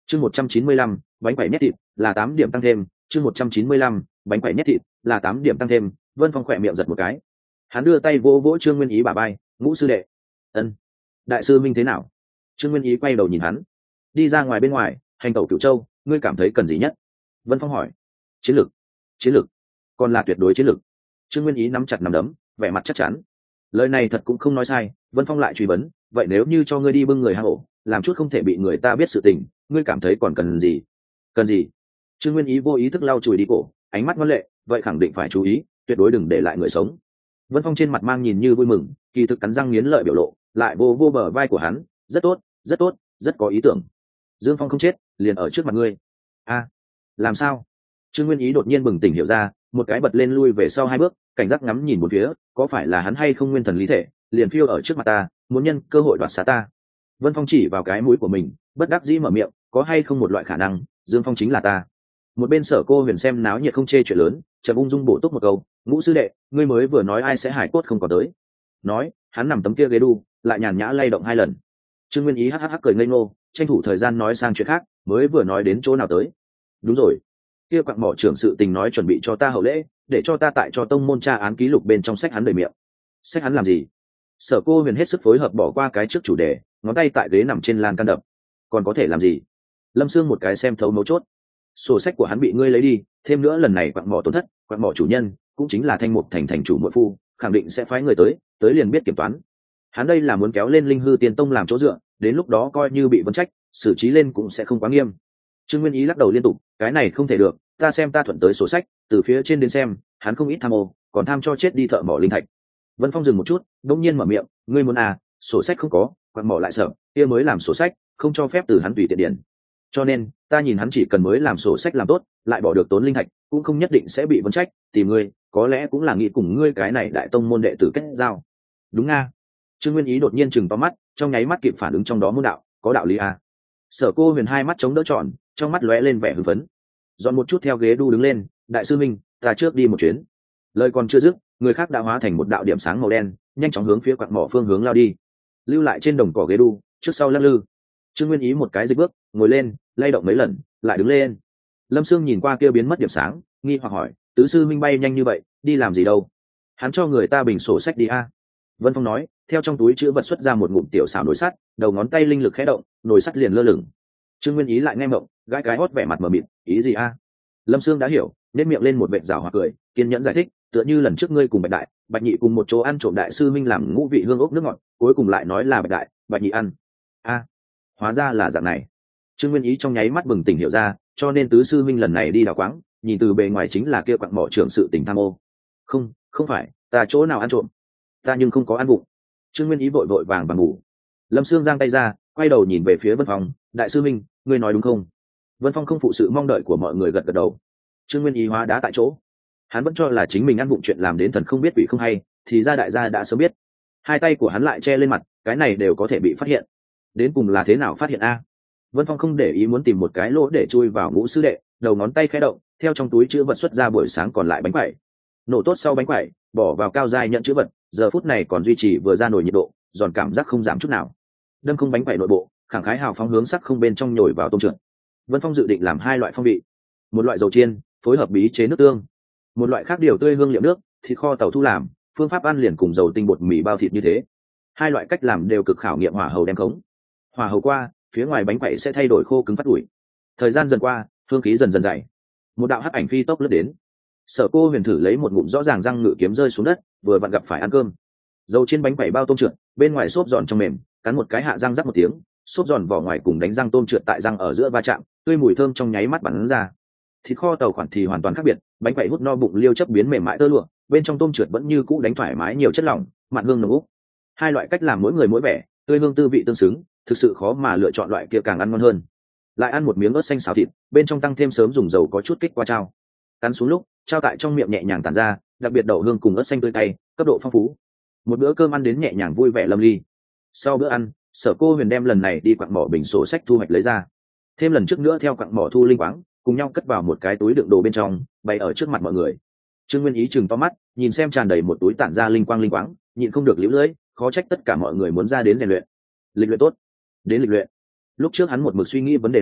chương 195, bánh quẩy nhét thịt là 8 điểm tăng thêm. chương 195, bánh quẩy nhét thịt là 8 điểm tăng thêm. Vân Phong khỏe miệng giật một cái, hắn đưa tay vỗ vỗ Trương Nguyên Ý bả vai. Ngũ sư đệ. Ân. Đại sư minh thế nào? Trương Nguyên Ý quay đầu nhìn hắn. Đi ra ngoài bên ngoài hành tẩu Cửu Châu, ngươi cảm thấy cần gì nhất? Vân Phong hỏi. Chiến lược. Chiến lược? Còn là tuyệt đối chiến lược. Trương Nguyên Ý nắm chặt nắm đấm, vẻ mặt chắc chắn. Lời này thật cũng không nói sai. Vân Phong lại truy vấn, vậy nếu như cho ngươi đi bưng người hang ổ, làm chút không thể bị người ta biết sự tình, ngươi cảm thấy còn cần gì? Cần gì? Trương Nguyên Ý vô ý thức lau chùi đi cổ, ánh mắt ngoan lệ, vậy khẳng định phải chú ý, tuyệt đối đừng để lại người sống. Vân Phong trên mặt mang nhìn như vui mừng, kỳ thực cắn răng nghiến lợi biểu lộ, lại vô vô bờ vai của hắn. Rất tốt, rất tốt, rất có ý tưởng. Dương Phong không chết, liền ở trước mặt ngươi. A, làm sao? Trương Nguyên Ý đột nhiên bừng tỉnh hiểu ra, một cái bật lên lui về sau 2 bước, cảnh giác ngắm nhìn một phía, có phải là hắn hay không nguyên thần lý thể, liền phiêu ở trước mặt ta, muốn nhân cơ hội đoạt xá ta. Vân Phong chỉ vào cái mũi của mình, bất đắc dĩ mở miệng, có hay không một loại khả năng, Dương Phong chính là ta. Một bên Sở Cô Huyền xem náo nhiệt không chê chuyện lớn, chợt ung dung bổ túc một câu, Ngũ sư đệ, ngươi mới vừa nói ai sẽ hải cốt không có tới. Nói, hắn nằm tấm kia ghế đu, lại nhàn nhã lay động 2 lần. Trương Nguyên Ý hắc cười ngây ngô, tranh thủ thời gian nói sang chuyện khác, mới vừa nói đến chỗ nào tới? Đúng rồi, kia quặng mỏ trưởng sự tình nói chuẩn bị cho ta hậu lễ, để cho ta tại cho tông môn tra án ký lục bên trong sách hắn đầy miệng. Sách hắn làm gì? Sở Cô Huyền hết sức phối hợp bỏ qua cái trước chủ đề, ngón tay tại ghế nằm trên lan can đập. Còn có thể làm gì? Lâm Sương một cái xem thấu mấu chốt. Sổ sách của hắn bị ngươi lấy đi, thêm nữa lần này quặng mỏ tổn thất, quặng mỏ chủ nhân cũng chính là Thanh Mục thành chủ muội phu, khẳng định sẽ phái người tới liền biết kiểm toán. Hắn đây là muốn kéo lên Linh Hư Tiên Tông làm chỗ dựa, đến lúc đó coi như bị vấn trách, xử trí lên cũng sẽ không quá nghiêm. Trương Nguyên Ý lắc đầu liên tục, cái này không thể được, ta xem ta thuận tới sổ sách, từ phía trên đến xem, hắn không ít tham ô, còn tham cho chết đi thợ mỏ linh thạch. Vân Phong dừng một chút, đột nhiên mở miệng, ngươi muốn à, sổ sách không có, quặng mỏ lại sợ, kia mới làm sổ sách, không cho phép từ hắn tùy tiện điển. Cho nên, ta nhìn hắn chỉ cần mới làm sổ sách làm tốt, lại bỏ được tốn linh thạch, cũng không nhất định sẽ bị vấn trách, tìm ngươi, có lẽ cũng là nghĩ cùng ngươi cái này đại tông môn đệ tử kết giao. Đúng nga. Trương Nguyên Ý đột nhiên chừng to mắt, trong nháy mắt kịp phản ứng trong đó môn đạo, có đạo lý à. Sở Cô Huyền 2 mắt chống đỡ tròn, trong mắt lóe lên vẻ hưng phấn. Dọn một chút theo ghế đu đứng lên, đại sư minh, ta trước đi một chuyến. Lời còn chưa dứt, người khác đã hóa thành một đạo điểm sáng màu đen, nhanh chóng hướng phía quặng mỏ phương hướng lao đi. Lưu lại trên đồng cỏ ghế đu, trước sau lắc lư. Trương Nguyên Ý một cái dịch bước, ngồi lên, lay động mấy lần, lại đứng lên. Lâm Sương nhìn qua kia biến mất điểm sáng, nghi hoặc hỏi, tứ sư minh bay nhanh như vậy, đi làm gì đâu? Hắn cho người ta bình sổ sách đi a. Vân Phong nói, theo trong túi chữ vật xuất ra một ngụm tiểu xảo nồi sắt, đầu ngón tay linh lực khẽ động, nồi sắt liền lơ lửng. Trương Nguyên Ý lại nghe mộng, gãi cái hót vẻ mặt mờ mịt, ý gì a? Lâm Sương đã hiểu, nét miệng lên một vệt rào hoặc cười, kiên nhẫn giải thích, tựa như lần trước ngươi cùng Bạch Đại, Bạch Nhị cùng một chỗ ăn trộm đại sư minh làm ngũ vị hương ốc nước ngọt, cuối cùng lại nói là Bạch Đại, Bạch Nhị ăn. A, hóa ra là dạng này. Trương Nguyên Ý trong nháy mắt bừng tỉnh hiểu ra, cho nên tứ sư minh lần này đi đào quáng, nhìn từ bề ngoài chính là kia quặng mỏ trưởng sự tình tham ô. Không phải, ta chỗ nào ăn trộm, ta nhưng không có ăn vụng. Trương Nguyên Ý vội vội vàng vàng ngủ. Lâm Sương giang tay ra, quay đầu nhìn về phía Vân Phong, đại sư minh, ngươi nói đúng không? Vân Phong không phụ sự mong đợi của mọi người, gật gật đầu. Trương Nguyên Ý hóa đá tại chỗ, hắn vẫn cho là chính mình ăn vụng chuyện làm đến thần không biết quỷ không hay, thì ra đại gia đã sớm biết. 2 tay của hắn lại che lên mặt, cái này đều có thể bị phát hiện, đến cùng là thế nào phát hiện a? Vân Phong không để ý, muốn tìm một cái lỗ để chui vào Ngũ sư đệ, đầu ngón tay khẽ động, theo trong túi chứa vật xuất ra buổi sáng còn lại bánh quẩy. Nổ tốt sau bánh quẩy, bỏ vào cao giai nhận chứa vật, giờ phút này còn duy trì vừa ra nổi nhiệt độ, giòn cảm giác không giảm chút nào. Đâm không bánh quẩy nội bộ, khẳng khái hào phóng hướng sắc không bên trong nhồi vào tôm trượt. Vân Phong dự định làm 2 loại phong vị, một loại dầu chiên, phối hợp bí chế nước tương, một loại khác điều tươi hương liệu nước, thịt kho tàu thu làm, phương pháp ăn liền cùng dầu tinh bột mì bao thịt như thế. 2 loại cách làm đều cực khảo nghiệm hỏa hầu đem khống. Hỏa hầu qua, phía ngoài bánh quẩy sẽ thay đổi khô cứng phát ủi. Thời gian dần qua, hương khí dần dần dày, một đạo hắc ảnh phi tốc lướt đến. Sở Cô Huyền thử lấy một ngụm rõ ràng răng ngự kiếm rơi xuống đất, vừa vặn gặp phải ăn cơm. Dầu trên bánh quẩy bao tôm trượt, bên ngoài xốp giòn trong mềm, cắn một cái hạ răng rắc một tiếng, xốp giòn vỏ ngoài cùng đánh răng tôm trượt tại răng ở giữa va chạm, tươi mùi thơm trong nháy mắt bắn ra. Thịt kho tàu khoản thì hoàn toàn khác biệt, bánh quẩy hút no bụng liêu chấp biến mềm mại tơ lụa, bên trong tôm trượt vẫn như cũ đánh thoải mái nhiều chất lỏng, mặn hương nồng úc. 2 loại cách làm mỗi người mỗi vẻ, tươi hương tư vị tương xứng, thực sự khó mà lựa chọn loại kia càng ăn ngon hơn. Lại ăn một miếng ớt xanh xào thịt, bên trong tăng thêm sớm dùng dầu có chút kích qua trao. Cắn xuống lúc, trao tại trong miệng nhẹ nhàng tản ra, đặc biệt đậu hương cùng ớt xanh tươi cay, cấp độ phong phú. Một bữa cơm ăn đến nhẹ nhàng vui vẻ lâm ly. Sau bữa ăn, Sở Cô Huyền đem lần này đi quặng mỏ bình sổ sách thu hoạch lấy ra, thêm lần trước nữa theo quặng mỏ thu linh quáng, cùng nhau cất vào một cái túi đựng đồ bên trong, bày ở trước mặt mọi người. Trương Nguyên Ý chừng to mắt, nhìn xem tràn đầy một túi tản ra linh quáng, nhịn không được liễu lưỡi, khó trách tất cả mọi người muốn ra đến rèn luyện. Lịch luyện tốt, đến lịch luyện. Lúc trước hắn một mực suy nghĩ vấn đề này,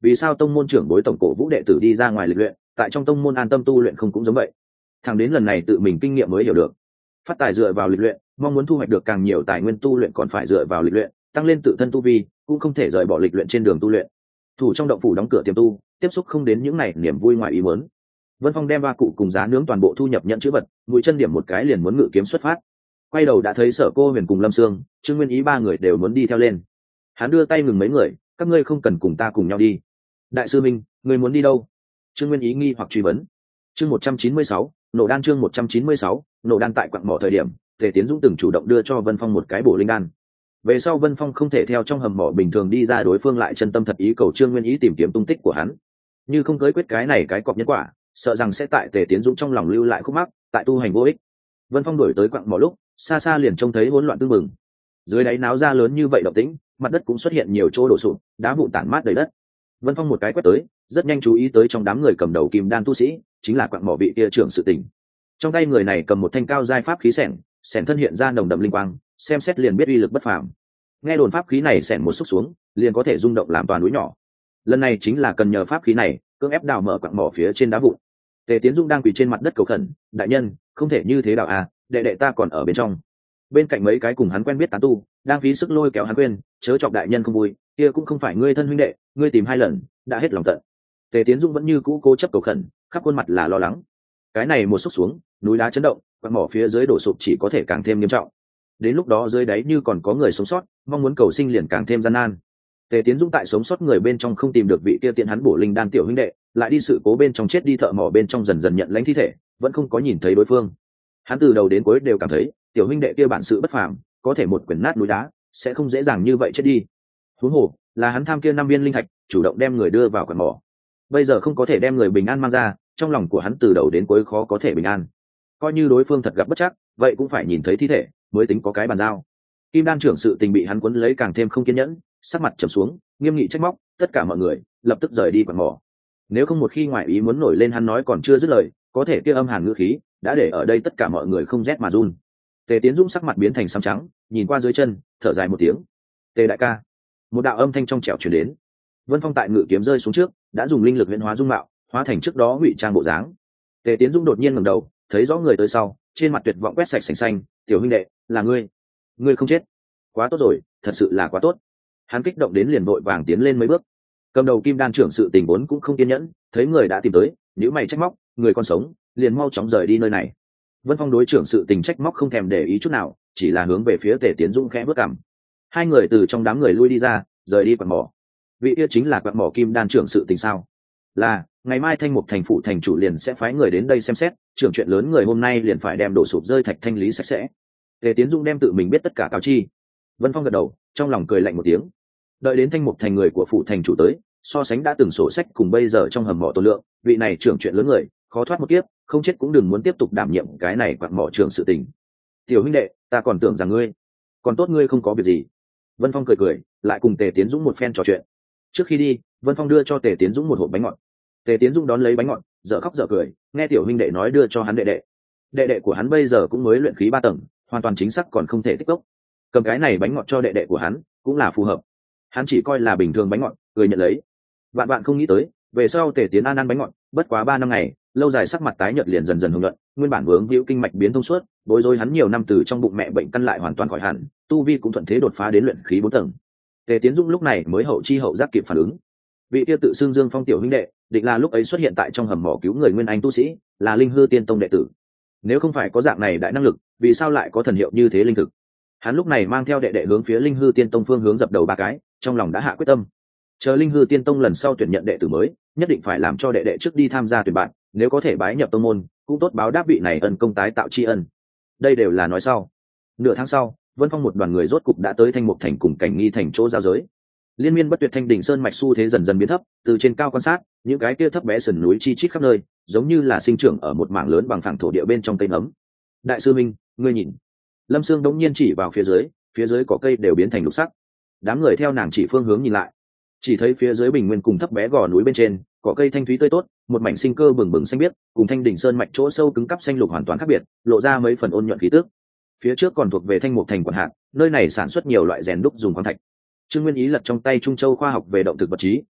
vì sao tông môn trưởng bối tổng cổ vũ đệ tử đi ra ngoài lịch luyện, tại trong tông môn an tâm tu luyện không cũng giống vậy? Thằng đến lần này tự mình kinh nghiệm mới hiểu được, phát tài dựa vào lịch luyện, mong muốn thu hoạch được càng nhiều tài nguyên tu luyện còn phải dựa vào lịch luyện, tăng lên tự thân tu vi cũng không thể rời bỏ lịch luyện trên đường tu luyện. Thủ trong động phủ đóng cửa tiềm tu, tiếp xúc không đến những này niềm vui ngoài ý muốn. Vân Phong đem ba cụ cùng giá nướng toàn bộ thu nhập nhận chữ vật, mũi chân điểm một cái liền muốn ngự kiếm xuất phát. Quay đầu đã thấy Sở Cô Huyền cùng Lâm Sương, Trương Nguyên Ý ba người đều muốn đi theo lên. Hắn đưa tay ngừng mấy người, các ngươi không cần cùng ta cùng nhau đi. Đại sư Minh, ngươi muốn đi đâu? Trương Nguyên Ý nghi hoặc truy vấn. Chương 196, nổ đan. Chương 196, nổ đan. Tại quặng mỏ thời điểm, Tề Tiến Dũng từng chủ động đưa cho Vân Phong một cái bổ linh đan. Về sau Vân Phong không thể theo trong hầm mỏ bình thường đi ra, đối phương lại chân tâm thật ý cầu Trương Nguyên Ý tìm kiếm tung tích của hắn. Như không cưới quyết cái này cái cọp nhân quả, sợ rằng sẽ tại Tề Tiến Dũng trong lòng lưu lại khúc mắc, tại tu hành vô ích. Vân Phong đổi tới quặng mỏ lúc, xa xa liền trông thấy hỗn loạn tương mừng. Dưới đáy náo ra lớn như vậy động tĩnh, mặt đất cũng xuất hiện nhiều chỗ đổ sụp, đá vụn tản mát đầy đất. Vân Phong một cái quét tới, rất nhanh chú ý tới trong đám người cầm đầu kim đan tu sĩ, chính là quặng mỏ vị kia trưởng sự tình. Trong tay người này cầm một thanh cao giai pháp khí xẻng thân hiện ra nồng đậm linh quang, xem xét liền biết uy lực bất phàm. Nghe đồn pháp khí này xẻng một xúc xuống, liền có thể rung động làm toàn núi nhỏ. Lần này chính là cần nhờ pháp khí này cưỡng ép đào mở quặng mỏ phía trên đá vụn. Tề Tiến Dung đang quỳ trên mặt đất cầu khẩn, đại nhân, không thể như thế đào à, đệ đệ ta còn ở bên trong. Bên cạnh mấy cái cùng hắn quen biết tán tu đang phí sức lôi kéo hắn quên, chớ chọc đại nhân không vui, kia cũng không phải ngươi thân huynh đệ, ngươi tìm 2 lần đã hết lòng tận. Tề Tiến Dung vẫn như cũ cố chấp cầu khẩn, khắp khuôn mặt là lo lắng. Cái này một xúc xuống, núi đá chấn động, quặng mỏ phía dưới đổ sụp chỉ có thể càng thêm nghiêm trọng. Đến lúc đó dưới đáy như còn có người sống sót, mong muốn cầu sinh liền càng thêm gian nan. Tề Tiến Dũng tại sống sót người bên trong không tìm được vị kia tiện hắn bổ linh đan tiểu huynh đệ, lại đi sự cố bên trong chết đi thợ mỏ bên trong dần dần nhận lãnh thi thể, vẫn không có nhìn thấy đối phương. Hắn từ đầu đến cuối đều cảm thấy, tiểu huynh đệ kia bản sự bất phàm, có thể một quyền nát núi đá, sẽ không dễ dàng như vậy chết đi. Huống hồ, là hắn tham kia 5 viên linh thạch, chủ động đem người đưa vào quặng mỏ. Bây giờ không có thể đem người bình an mang ra, trong lòng của hắn từ đầu đến cuối khó có thể bình an. Coi như đối phương thật gặp bất trắc, vậy cũng phải nhìn thấy thi thể, mới tính có cái bàn giao. Kim đan trưởng sự tình bị hắn cuốn lấy càng thêm không kiên nhẫn, sắc mặt trầm xuống, nghiêm nghị trách móc tất cả mọi người lập tức rời đi quặng mỏ. Nếu không một khi ngoại ý muốn nổi lên, hắn nói còn chưa dứt lời, có thể kia âm hàn ngữ khí đã để ở đây tất cả mọi người không rét mà run. Tề Tiến Dũng sắc mặt biến thành xám trắng, nhìn qua dưới chân, thở dài một tiếng. Tề đại ca. Một đạo âm thanh trong trẻo truyền đến. Vân Phong tại ngự kiếm rơi xuống trước, đã dùng linh lực huyễn hóa dung mạo, hóa thành trước đó ngụy trang bộ dáng. Tề Tiến Dũng đột nhiên ngẩng đầu, thấy rõ người tới sau, trên mặt tuyệt vọng quét sạch sành xanh, tiểu huynh đệ, là ngươi không chết, quá tốt rồi, thật sự là quá tốt. Hắn kích động đến liền vội vàng tiến lên mấy bước. Cầm đầu kim đan trưởng sự tình vốn cũng không kiên nhẫn, thấy người đã tìm tới, nếu mày trách móc, người còn sống, liền mau chóng rời đi nơi này. Vân Phong đối trưởng sự tình trách móc không thèm để ý chút nào, chỉ là hướng về phía Tề Tiến Dũng khẽ bước cằm. Hai người từ trong đám người lui đi ra, rời đi quặng mỏ. Vị kia chính là quặng mỏ kim đan trưởng sự tình sao? Là, ngày mai Thanh Mục thành phụ thành chủ liền sẽ phái người đến đây xem xét, trưởng chuyện lớn người hôm nay liền phải đem đổ sụp rơi thạch thanh lý sạch sẽ. Tề Tiến Dũng đem tự mình biết tất cả cáo chi. Vân Phong gật đầu, trong lòng cười lạnh một tiếng. Đợi đến Thanh Mục thành người của phụ thành chủ tới, so sánh đã từng sổ sách cùng bây giờ trong hầm mỏ tổ lượng, vị này trưởng chuyện lớn người, khó thoát một kiếp, không chết cũng đừng muốn tiếp tục đảm nhiệm cái này quặng mỏ trưởng sự tình. Tiểu huynh đệ, ta còn tưởng rằng ngươi, còn tốt ngươi không có việc gì. Vân Phong cười, lại cùng Tề Tiến Dũng một phen trò chuyện. Trước khi đi, Vân Phong đưa cho Tề Tiến Dũng một hộp bánh ngọt. Tề Tiến Dũng đón lấy bánh ngọt, dở khóc dở cười, nghe tiểu huynh đệ nói đưa cho hắn đệ đệ. Đệ đệ của hắn bây giờ cũng mới luyện khí 3 tầng, hoàn toàn chính xác còn không thể tích cốc. Cầm cái này bánh ngọt cho đệ đệ của hắn, cũng là phù hợp. Hắn chỉ coi là bình thường bánh ngọt, cười nhận lấy. Vạn bạn không nghĩ tới, về sau Tề Tiến An ăn bánh ngọt, bất quá 3 năm ngày, lâu dài sắc mặt tái nhợt liền dần dần hưng luận, nguyên bản vướng víu kinh mạch biến thông suốt, bối rối hắn nhiều năm từ trong bụng mẹ bệnh căn lại hoàn toàn khỏi hẳn, tu vi cũng thuận thế đột phá đến luyện khí 4 tầng. Tề Tiến Dũng lúc này mới hậu chi hậu giác kịp phản ứng. Vị kia tự xưng Dương Phong tiểu huynh đệ, định là lúc ấy xuất hiện tại trong hầm mỏ cứu người nguyên anh tu sĩ, là Linh Hư Tiên Tông đệ tử. Nếu không phải có dạng này đại năng lực, vì sao lại có thần hiệu như thế linh thực? Hắn lúc này mang theo đệ đệ hướng phía Linh Hư Tiên Tông phương hướng dập đầu 3 cái, trong lòng đã hạ quyết tâm. Chờ Linh Hư Tiên Tông lần sau tuyển nhận đệ tử mới, nhất định phải làm cho đệ đệ trước đi tham gia tuyển bạn, nếu có thể bái nhập tông môn, cũng tốt báo đáp vị này ân công tái tạo tri ân. Đây đều là nói sau. Nửa tháng sau, Vân Phong một đoàn người rốt cục đã tới Thanh Mục thành cùng Cảnh Nghi thành chỗ giao giới. Liên miên bất tuyệt thanh đỉnh sơn mạch xu thế dần dần biến thấp, từ trên cao quan sát, những cái kia thấp bé sườn núi chi chít khắp nơi, giống như là sinh trưởng ở một mảng lớn bằng phẳng thổ địa bên trong cây nấm. Đại sư Minh, ngươi nhìn. Lâm Sương đống nhiên chỉ vào phía dưới cỏ cây đều biến thành lục sắc. Đám người theo nàng chỉ phương hướng nhìn lại, chỉ thấy phía dưới bình nguyên cùng thấp bé gò núi bên trên, cỏ cây thanh thúy tươi tốt, một mảnh sinh cơ bừng bừng xanh biếc, cùng thanh đỉnh sơn mạch chỗ sâu cứng cắp xanh lục hoàn toàn khác biệt, lộ ra mấy phần ôn nhuận khí tức. Phía trước còn thuộc về Thanh Mục thành quản hạt, nơi này sản xuất nhiều loại rèn đúc dùng khoáng thạch. Trương Nguyên Ý lật trong tay Trung Châu khoa học về động thực vật trí,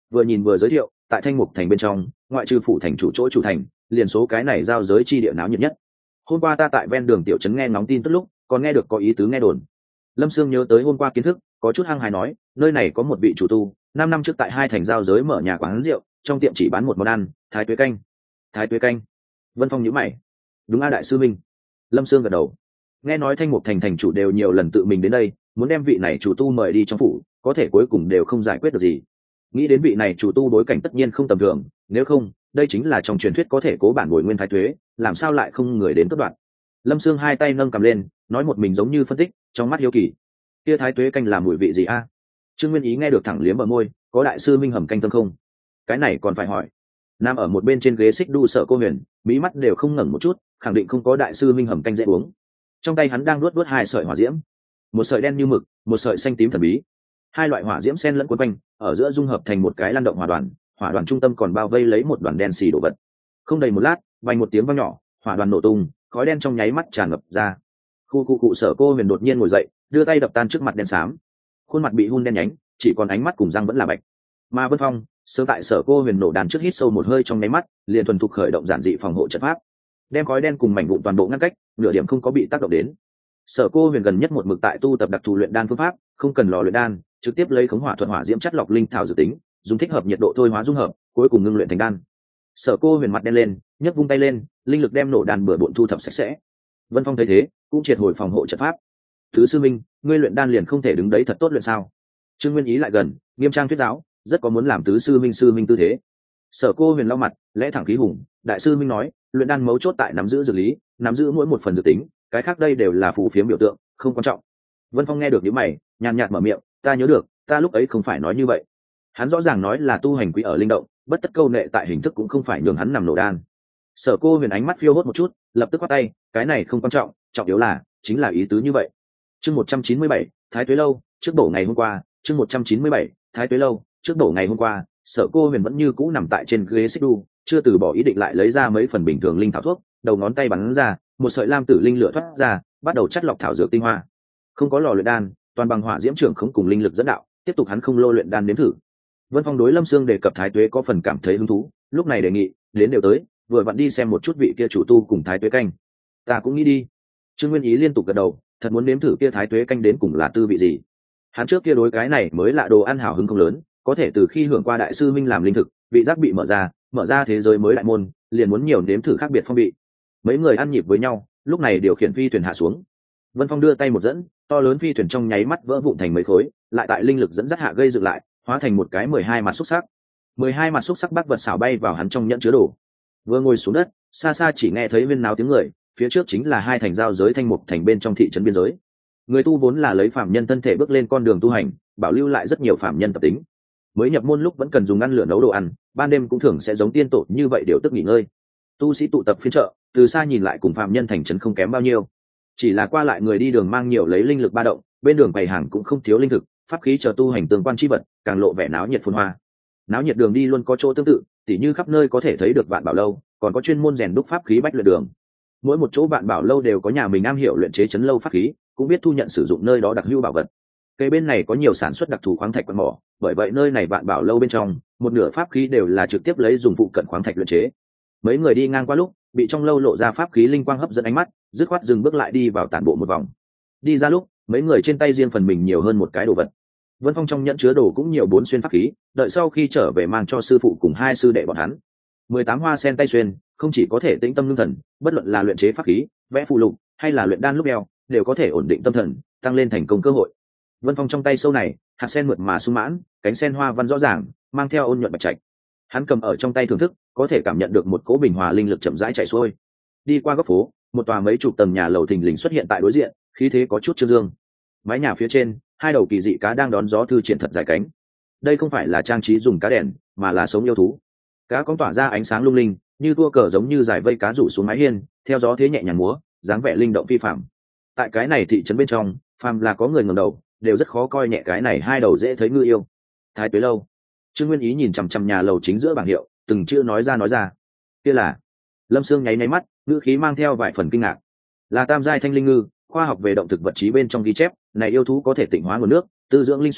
vừa nhìn vừa giới thiệu, tại Thanh Mục thành bên trong, ngoại trừ phủ thành chủ chỗ chủ thành, liền số cái này giao giới chi địa náo nhiệt nhất. Hôm qua ta tại ven đường tiểu trấn nghe ngóng tin tức lúc, còn nghe được có ý tứ nghe đồn. Lâm Sương nhớ tới hôm qua kiến thức, có chút hăng hái nói, nơi này có một vị chủ tu, 5 năm trước tại hai thành giao giới mở nhà quán rượu, trong tiệm chỉ bán một món ăn, thái tuế canh. Thái tuế canh? Vân Phong nhíu mày. Đúng a đại sư minh. Lâm Sương gật đầu. Nghe nói Thanh Mục thành thành chủ đều nhiều lần tự mình đến đây, muốn đem vị này chủ tu mời đi trong phủ, có thể cuối cùng đều không giải quyết được gì. Nghĩ đến vị này chủ tu đối cảnh tất nhiên không tầm thường, nếu không, đây chính là trong truyền thuyết có thể cố bản bồi nguyên thái tuế, làm sao lại không người đến cất đoạn. Lâm Sương hai tay nâng cầm lên, nói một mình giống như phân tích, trong mắt hiếu kỳ. Kia thái tuế canh làm mùi vị gì a? Trương Nguyên Ý nghe được thẳng liếm bờ môi, có đại sư minh hầm canh tâm không? Cái này còn phải hỏi. Nam ở một bên trên ghế xích đu Sở Cô Huyền, mí mắt đều không ngẩng một chút, khẳng định không có đại sư minh hầm canh dễ uống. Trong tay hắn đang luốt hai sợi hỏa diễm, một sợi đen như mực, một sợi xanh tím thần bí. Hai loại hỏa diễm xen lẫn quấn quanh, ở giữa dung hợp thành một cái lan động hỏa đoàn, hỏa đoàn trung tâm còn bao vây lấy một đoàn đen xì đồ vật. Không đầy một lát, vang một tiếng vang nhỏ, hỏa đoàn nổ tung, khói đen trong nháy mắt tràn ngập ra. Khu Sở Cô Huyền đột nhiên ngồi dậy, đưa tay đập tan trước mặt đen xám, khuôn mặt bị hun đen nhánh, chỉ còn ánh mắt cùng răng vẫn là bạch. Mà Vân Phong sớm tại Sở Cô Huyền nổ đàn trước hít sâu một hơi trong nháy mắt, liền thuần thục khởi động giản dị phòng hộ trận pháp, đem khói đen cùng mảnh vụn toàn bộ ngăn cách, nửa điểm không có bị tác động đến. Sở Cô Huyền gần nhất một mực tại tu tập đặc thù luyện đan phương pháp, không cần lò luyện đan, trực tiếp lấy khống hỏa thuận hỏa diễm chất lọc linh thảo dự tính, dùng thích hợp nhiệt độ thôi hóa dung hợp, cuối cùng ngưng luyện thành đan. Sở Cô Huyền mặt đen lên, nhấc vung tay lên, linh lực đem nổ đan bừa bộn thu thập sạch sẽ. Vân Phong thấy thế, cũng triệt hồi phòng hộ trận pháp. Thứ sư minh, ngươi luyện đan liền không thể đứng đấy thật tốt luyện sao? Trương Nguyên Ý lại gần, nghiêm trang thuyết giáo, rất có muốn làm tứ sư minh tư thế. Sở Cô Huyền lau mặt, lẽ thẳng khí hùng, đại sư minh nói, luyện đan mấu chốt tại nắm giữ dược lý, nắm giữ mỗi một phần dự tính, cái khác đây đều là phù phiếm biểu tượng, không quan trọng. Vân Phong nghe được những mày, nhàn nhạt mở miệng, ta nhớ được, ta lúc ấy không phải nói như vậy. Hắn rõ ràng nói là tu hành quý ở linh động, bất tất câu nệ tại hình thức cũng không phải nhường hắn nằm nổ đan. Sở Cô Huyền ánh mắt phiêu hốt một chút, lập tức quát tay, cái này không quan trọng, trọng yếu là chính là ý tứ như vậy. Chương 197, Thái Tuế lâu, trước đổ ngày hôm qua, chương 197, Thái Tuế lâu, trước đổ ngày hôm qua, Sở Cô Huyền vẫn như cũ nằm tại trên ghế xích đu, chưa từ bỏ ý định lại lấy ra mấy phần bình thường linh thảo thuốc, đầu ngón tay bắn ra, một sợi lam tử linh lửa thoát ra, bắt đầu chắt lọc thảo dược tinh hoa. Không có lò luyện đan, toàn bằng hỏa diễm trưởng không cùng linh lực dẫn đạo, tiếp tục hắn không lô luyện đan nếm thử. Vân Phong đối Lâm Sương đề cập Thái Tuế có phần cảm thấy hứng thú, lúc này đề nghị, đến đều tới, vừa vặn đi xem một chút vị kia chủ tu cùng Thái Tuế canh. Ta cũng nghĩ đi. Trương Nguyên Ý liên tục gật đầu, thật muốn nếm thử kia Thái Tuế canh đến cùng là tư vị gì. Hắn trước kia đối cái này mới lạ đồ ăn hào hứng không lớn, có thể từ khi hưởng qua đại sư minh làm linh thực, vị giác bị mở ra thế giới mới đại môn, liền muốn nhiều nếm thử khác biệt phong vị. Mấy người ăn nhịp với nhau, lúc này điều khiển phi thuyền hạ xuống. Vân Phong đưa tay một dẫn, to lớn phi thuyền trong nháy mắt vỡ vụn thành mấy khối, lại tại linh lực dẫn dắt hạ gây dựng lại, hóa thành một cái 12 mặt xúc sắc. 12 mặt xúc sắc bắc vật xảo bay vào hắn trong nhẫn chứa đồ. Vừa ngồi xuống đất, xa xa chỉ nghe thấy viên náo tiếng người, phía trước chính là hai thành giao giới Thanh Mục thành bên trong thị trấn biên giới. Người tu vốn là lấy phạm nhân thân thể bước lên con đường tu hành, bảo lưu lại rất nhiều phạm nhân tập tính. Mới nhập môn lúc vẫn cần dùng ngăn lửa nấu đồ ăn, ban đêm cũng thường sẽ giống tiên tổ như vậy điều tức nghỉ ngơi. Tu sĩ tụ tập phiên chợ, từ xa nhìn lại cùng phạm nhân thành trấn không kém bao nhiêu. Chỉ là qua lại người đi đường mang nhiều lấy linh lực ba động, bên đường bày hàng cũng không thiếu linh thực, pháp khí chờ tu hành tương quan chi vật, càng lộ vẻ náo nhiệt phồn hoa. Náo nhiệt đường đi luôn có chỗ tương tự, tỉ như khắp nơi có thể thấy được Vạn Bảo lâu, còn có chuyên môn rèn đúc pháp khí bách luyện đường. Mỗi một chỗ Vạn Bảo lâu đều có nhà mình am hiểu luyện chế chấn lâu pháp khí, cũng biết thu nhận sử dụng nơi đó đặc hữu bảo vật. Cây bên này có nhiều sản xuất đặc thù khoáng thạch quặng mỏ, bởi vậy nơi này Vạn Bảo lâu bên trong, một nửa pháp khí đều là trực tiếp lấy dùng phụ cận khoáng thạch luyện chế. Mấy người đi ngang qua lúc, bị trong lâu lộ ra pháp khí linh quang hấp dẫn ánh mắt, dứt khoát dừng bước lại đi vào tản bộ một vòng. Đi ra lúc, mấy người trên tay riêng phần mình nhiều hơn một cái đồ vật. Vân Phong trong nhẫn chứa đồ cũng nhiều 4 xuyên pháp khí, đợi sau khi trở về mang cho sư phụ cùng 2 sư đệ bọn hắn. 18 hoa sen tay xuyên, không chỉ có thể tĩnh tâm lương thần, bất luận là luyện chế pháp khí, vẽ phù lục, hay là luyện đan lúc đeo, đều có thể ổn định tâm thần, tăng lên thành công cơ hội. Vân Phong trong tay sâu này, hạt sen mượt mà sung mãn, cánh sen hoa văn rõ ràng, mang theo ôn nhuận bạch trạch. Hắn cầm ở trong tay thưởng thức, có thể cảm nhận được một cỗ bình hòa linh lực chậm rãi chảy xuôi. Đi qua góc phố, một tòa mấy chục tầng nhà lầu thình lình xuất hiện tại đối diện, khí thế có chút trương dương. Mái nhà phía trên, 2 đầu kỳ dị cá đang đón gió thư triển thật dài cánh. Đây không phải là trang trí dùng cá đèn, mà là sống yêu thú. Cá con tỏa ra ánh sáng lung linh, như tua cờ giống như giải vây cá rủ xuống mái hiên, theo gió thế nhẹ nhàng múa, dáng vẻ linh động phi phàm. Tại cái này thị trấn bên trong, phàm là có người ngẩng đầu, đều rất khó coi nhẹ cái này 2 đầu dễ thấy ngư yêu. Thái Tuế lâu. Trương Nguyên Ý nhìn chằm chằm nhà lầu chính giữa bảng hiệu, từng chữ nói ra. Kia là. Lâm Sương nháy nháy mắt, ngữ khí mang theo vài phần kinh ngạc. Là tam giai thanh linh ngư, khoa học về động thực vật trí bên trong ghi chép, này yêu thú có thể tịnh hóa nguồn nước, tư dưỡng linh suối,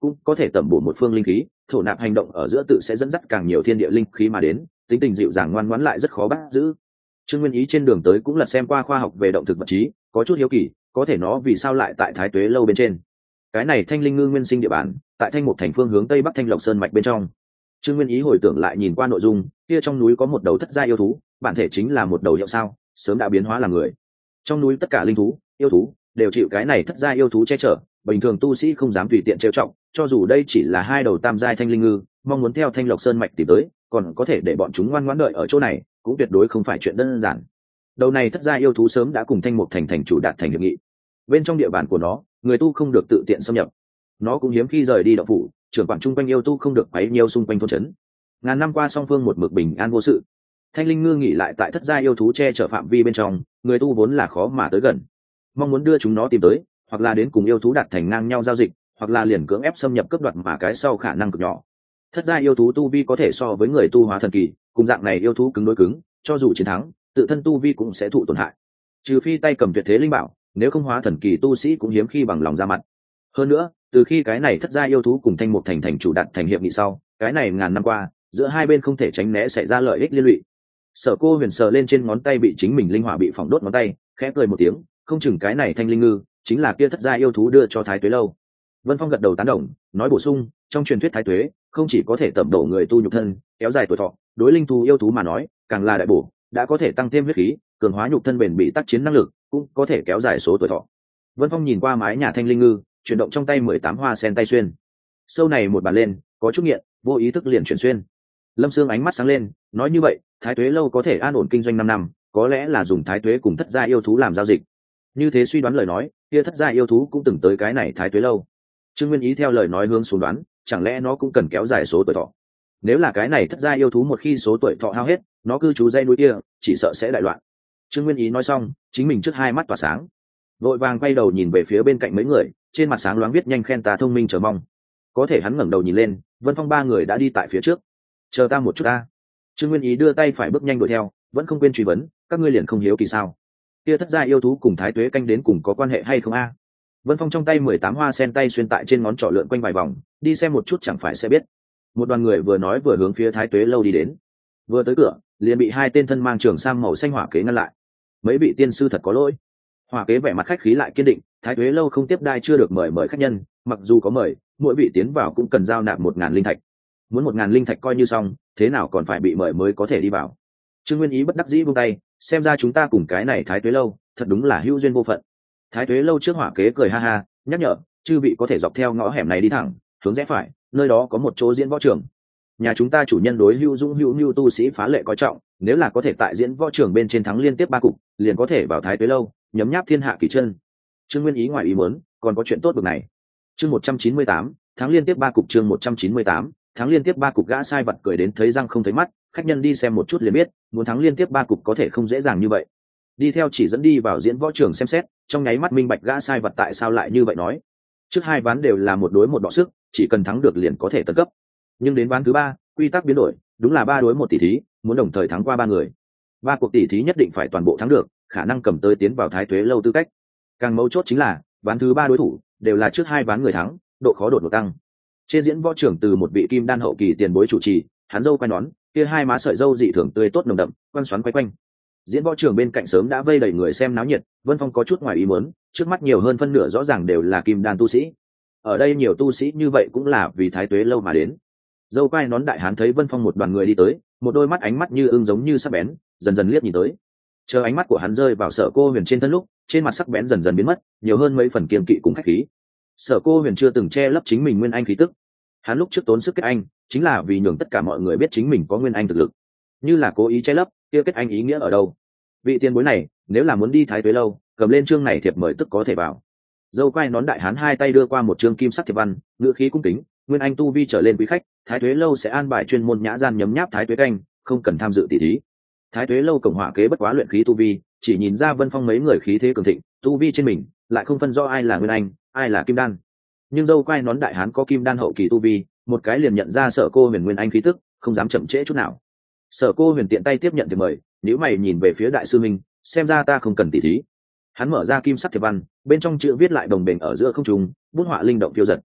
cũng có thể tẩm bổ một phương linh khí. Thổ nạp hành động ở giữa tự sẽ dẫn dắt càng nhiều thiên địa linh khí mà đến, tính tình dịu dàng ngoan ngoãn lại rất khó bắt giữ. Trương Nguyên Ý trên đường tới cũng lật xem qua khoa học về động thực vật trí, có chút hiếu kỳ, có thể nó vì sao lại tại Thái Tuế lâu bên trên. Cái này Thanh Linh Ngư nguyên sinh địa bàn, tại Thanh Mục thành phương hướng tây bắc Thanh Lộc sơn mạch bên trong. Trương Nguyên Ý hồi tưởng lại nhìn qua nội dung, kia trong núi có một đầu thất gia yêu thú, bản thể chính là một đầu hiệu sao, sớm đã biến hóa làm người. Trong núi tất cả linh thú, yêu thú đều chịu cái này thất gia yêu thú che chở, bình thường tu sĩ không dám tùy tiện trêu trọng, cho dù đây chỉ là hai đầu tam giai Thanh Linh Ngư, mong muốn theo Thanh Lộc sơn mạch tìm tới, còn có thể để bọn chúng ngoan ngoãn đợi ở chỗ này, cũng tuyệt đối không phải chuyện đơn giản. Đầu này thất gia yêu thú sớm đã cùng Thanh Mục thành thành chủ đạt thành hiệp nghị, bên trong địa bàn của nó, người tu không được tự tiện xâm nhập. Nó cũng hiếm khi rời đi động phủ, trưởng quản chung quanh yêu tu không được quấy nhiêu xung quanh thôn trấn. Ngàn năm qua song phương một mực bình an vô sự. Thanh Linh Ngư nghỉ lại tại thất gia yêu thú che chở phạm vi bên trong, người tu vốn là khó mà tới gần. Mong muốn đưa chúng nó tìm tới, hoặc là đến cùng yêu thú đạt thành ngang nhau giao dịch, hoặc là liền cưỡng ép xâm nhập cướp đoạt mà cái sau khả năng cực nhỏ. Thất gia yêu thú tu vi có thể so với người tu hóa thần kỳ, cùng dạng này yêu thú cứng đối cứng, cho dù chiến thắng, tự thân tu vi cũng sẽ thụ tổn hại. Trừ phi tay cầm tuyệt thế linh bảo, nếu không hóa thần kỳ tu sĩ cũng hiếm khi bằng lòng ra mặt. Hơn nữa, từ khi cái này thất gia yêu thú cùng Thanh Mục thành thành chủ đạt thành hiệp nghị sau, cái này ngàn năm qua, giữa hai bên không thể tránh né xảy ra lợi ích liên lụy. Sở Cô Huyền sờ lên trên ngón tay bị chính mình linh hỏa bị phỏng đốt ngón tay, khẽ cười một tiếng, không chừng cái này Thanh Linh Ngư chính là kia thất gia yêu thú đưa cho Thái Tuế lâu. Vân Phong gật đầu tán đồng, nói bổ sung, trong truyền thuyết Thái Tuế không chỉ có thể tẩm bổ người tu nhục thân, kéo dài tuổi thọ, đối linh thú yêu thú mà nói, càng là đại bổ, đã có thể tăng thêm huyết khí, cường hóa nhục thân bền bỉ tác chiến năng lực, cũng có thể kéo dài số tuổi thọ. Vân Phong nhìn qua mái nhà Thanh Linh Ngư, chuyển động trong tay 18 hoa sen tay xuyên. Sâu này một bàn lên, có chút nghiện, vô ý thức liền chuyển xuyên. Lâm Sương ánh mắt sáng lên, nói như vậy, Thái Tuế lâu có thể an ổn kinh doanh 5 năm, có lẽ là dùng Thái Tuế cùng thất gia yêu thú làm giao dịch. Như thế suy đoán lời nói, kia thất gia yêu thú cũng từng tới cái này Thái Tuế lâu. Trương Nguyên Ý theo lời nói hướng xuống đoán, chẳng lẽ nó cũng cần kéo dài số tuổi thọ. Nếu là cái này thất gia yêu thú một khi số tuổi thọ hao hết, nó cư trú dãy núi kia, chỉ sợ sẽ đại loạn. Trương Nguyên Ý nói xong, chính mình trước hai mắt tỏa sáng, vội vàng quay đầu nhìn về phía bên cạnh mấy người, trên mặt sáng loáng viết nhanh khen ta thông minh chờ mong. Có thể hắn ngẩng đầu nhìn lên, Vân Phong ba người đã đi tại phía trước. Chờ ta một chút ta. Trương Nguyên Ý đưa tay phải bước nhanh đuổi theo, vẫn không quên truy vấn, các ngươi liền không hiếu kỳ sao? Kia thất gia yêu thú cùng Thái Tuế canh đến cùng có quan hệ hay không a? Vân Phong trong tay 18 hoa sen tay xuyên tại trên ngón trỏ lượn quanh vài vòng, đi xem một chút chẳng phải sẽ biết. Một đoàn người vừa nói vừa hướng phía Thái Tuế lâu đi đến. Vừa tới cửa, liền bị hai tên thân mang trường sam màu xanh hỏa kế ngăn lại. Mấy vị tiên sư thật có lỗi. Hỏa kế vẻ mặt khách khí lại kiên định, Thái Tuế lâu không tiếp đai chưa được mời khách nhân, mặc dù có mời, mỗi vị tiến vào cũng cần giao nạp 1000 linh thạch. Muốn 1000 linh thạch coi như xong, thế nào còn phải bị mời mới có thể đi vào. Trương Nguyên Ý bất đắc dĩ buông tay, xem ra chúng ta cùng cái này Thái Tuế lâu, thật đúng là hữu duyên vô phận. Thái Tuế lâu trước hỏa kế cười ha ha, nhắc nhở, chư vị có thể dọc theo ngõ hẻm này đi thẳng, hướng rẽ phải, nơi đó có một chỗ diễn võ trường. Nhà chúng ta chủ nhân đối hữu dũng hữu nhu tu sĩ phá lệ coi trọng, nếu là có thể tại diễn võ trường bên trên thắng liên tiếp 3 cục, liền có thể vào Thái Tuế lâu, nhấm nháp thiên hạ kỳ chân. Trương Nguyên Ý ngoài ý muốn, còn có chuyện tốt bực này. Chương 198, thắng liên tiếp 3 cục. Chương 198, thắng liên tiếp 3 cục. Gã sai vật cười đến thấy răng không thấy mắt, khách nhân đi xem một chút liền biết, muốn thắng liên tiếp 3 cục có thể không dễ dàng như vậy. Đi theo chỉ dẫn đi vào diễn võ trường xem xét, trong nháy mắt minh bạch gã sai vật tại sao lại như vậy nói. Trước hai ván đều là một đối một đọ sức, chỉ cần thắng được liền có thể tấn cấp. Nhưng đến ván thứ 3, quy tắc biến đổi, đúng là 3 đối 1 tỷ thí, muốn đồng thời thắng qua 3 người. 3 cuộc tỷ thí nhất định phải toàn bộ thắng được, khả năng cầm tới tiến vào Thái Tuế lâu tư cách. Càng mấu chốt chính là, ván thứ 3 đối thủ đều là trước hai ván người thắng, độ khó đột ngột tăng. Trên diễn võ trường từ một vị kim đan hậu kỳ tiền bối chủ trì, hắn râu quai nón, kia hai má sợi râu dị thường tươi tốt nồng đậm, quăn xoắn quay quanh. Diễn võ trường bên cạnh sớm đã vây đầy người xem náo nhiệt, Vân Phong có chút ngoài ý muốn, trước mắt nhiều hơn phân nửa rõ ràng đều là kim đan tu sĩ. Ở đây nhiều tu sĩ như vậy cũng là vì Thái Tuế lâu mà đến. Râu quai nón đại hán thấy Vân Phong một đoàn người đi tới, một đôi mắt ánh mắt như ưng giống như sắc bén, dần dần liếc nhìn tới. Chờ ánh mắt của hắn rơi vào Sở Cô Huyền trên thân lúc, trên mặt sắc bén dần dần biến mất, nhiều hơn mấy phần kiêng kỵ cùng khách khí. Sở Cô Huyền chưa từng che lấp chính mình nguyên anh khí tức. Hắn lúc trước tốn sức kết anh, chính là vì nhường tất cả mọi người biết chính mình có nguyên anh thực lực. Như là cố ý che lấp, kia kết anh ý nghĩa ở đâu? Vị tiền bối này, nếu là muốn đi Thái Tuế lâu, cầm lên chương này thiệp mời tức có thể vào. Dâu quai nón đại hán hai tay đưa qua một chương kim sắc thiệp văn, ngữ khí cung kính, nguyên anh tu vi trở lên quý khách, Thái Tuế lâu sẽ an bài chuyên môn nhã gian nhấm nháp Thái Tuế canh, không cần tham dự tỷ thí. Thái Tuế lâu cổng hỏa kế bất quá luyện khí tu vi, chỉ nhìn ra Vân Phong mấy người khí thế cường thịnh, tu vi trên mình, lại không phân rõ ai là nguyên anh, ai là kim đan. Nhưng dâu quai nón đại hán có kim đan hậu kỳ tu vi, một cái liền nhận ra Sở Cô Huyền nguyên anh khí tức, không dám chậm trễ chút nào. Sở Cô Huyền tiện tay tiếp nhận thiệp mời, nếu mày nhìn về phía đại sư minh, xem ra ta không cần tỷ thí. Hắn mở ra kim sắc thiệp văn, bên trong chữ viết lại đồng bền ở giữa không trung, bút họa linh động phiêu giật.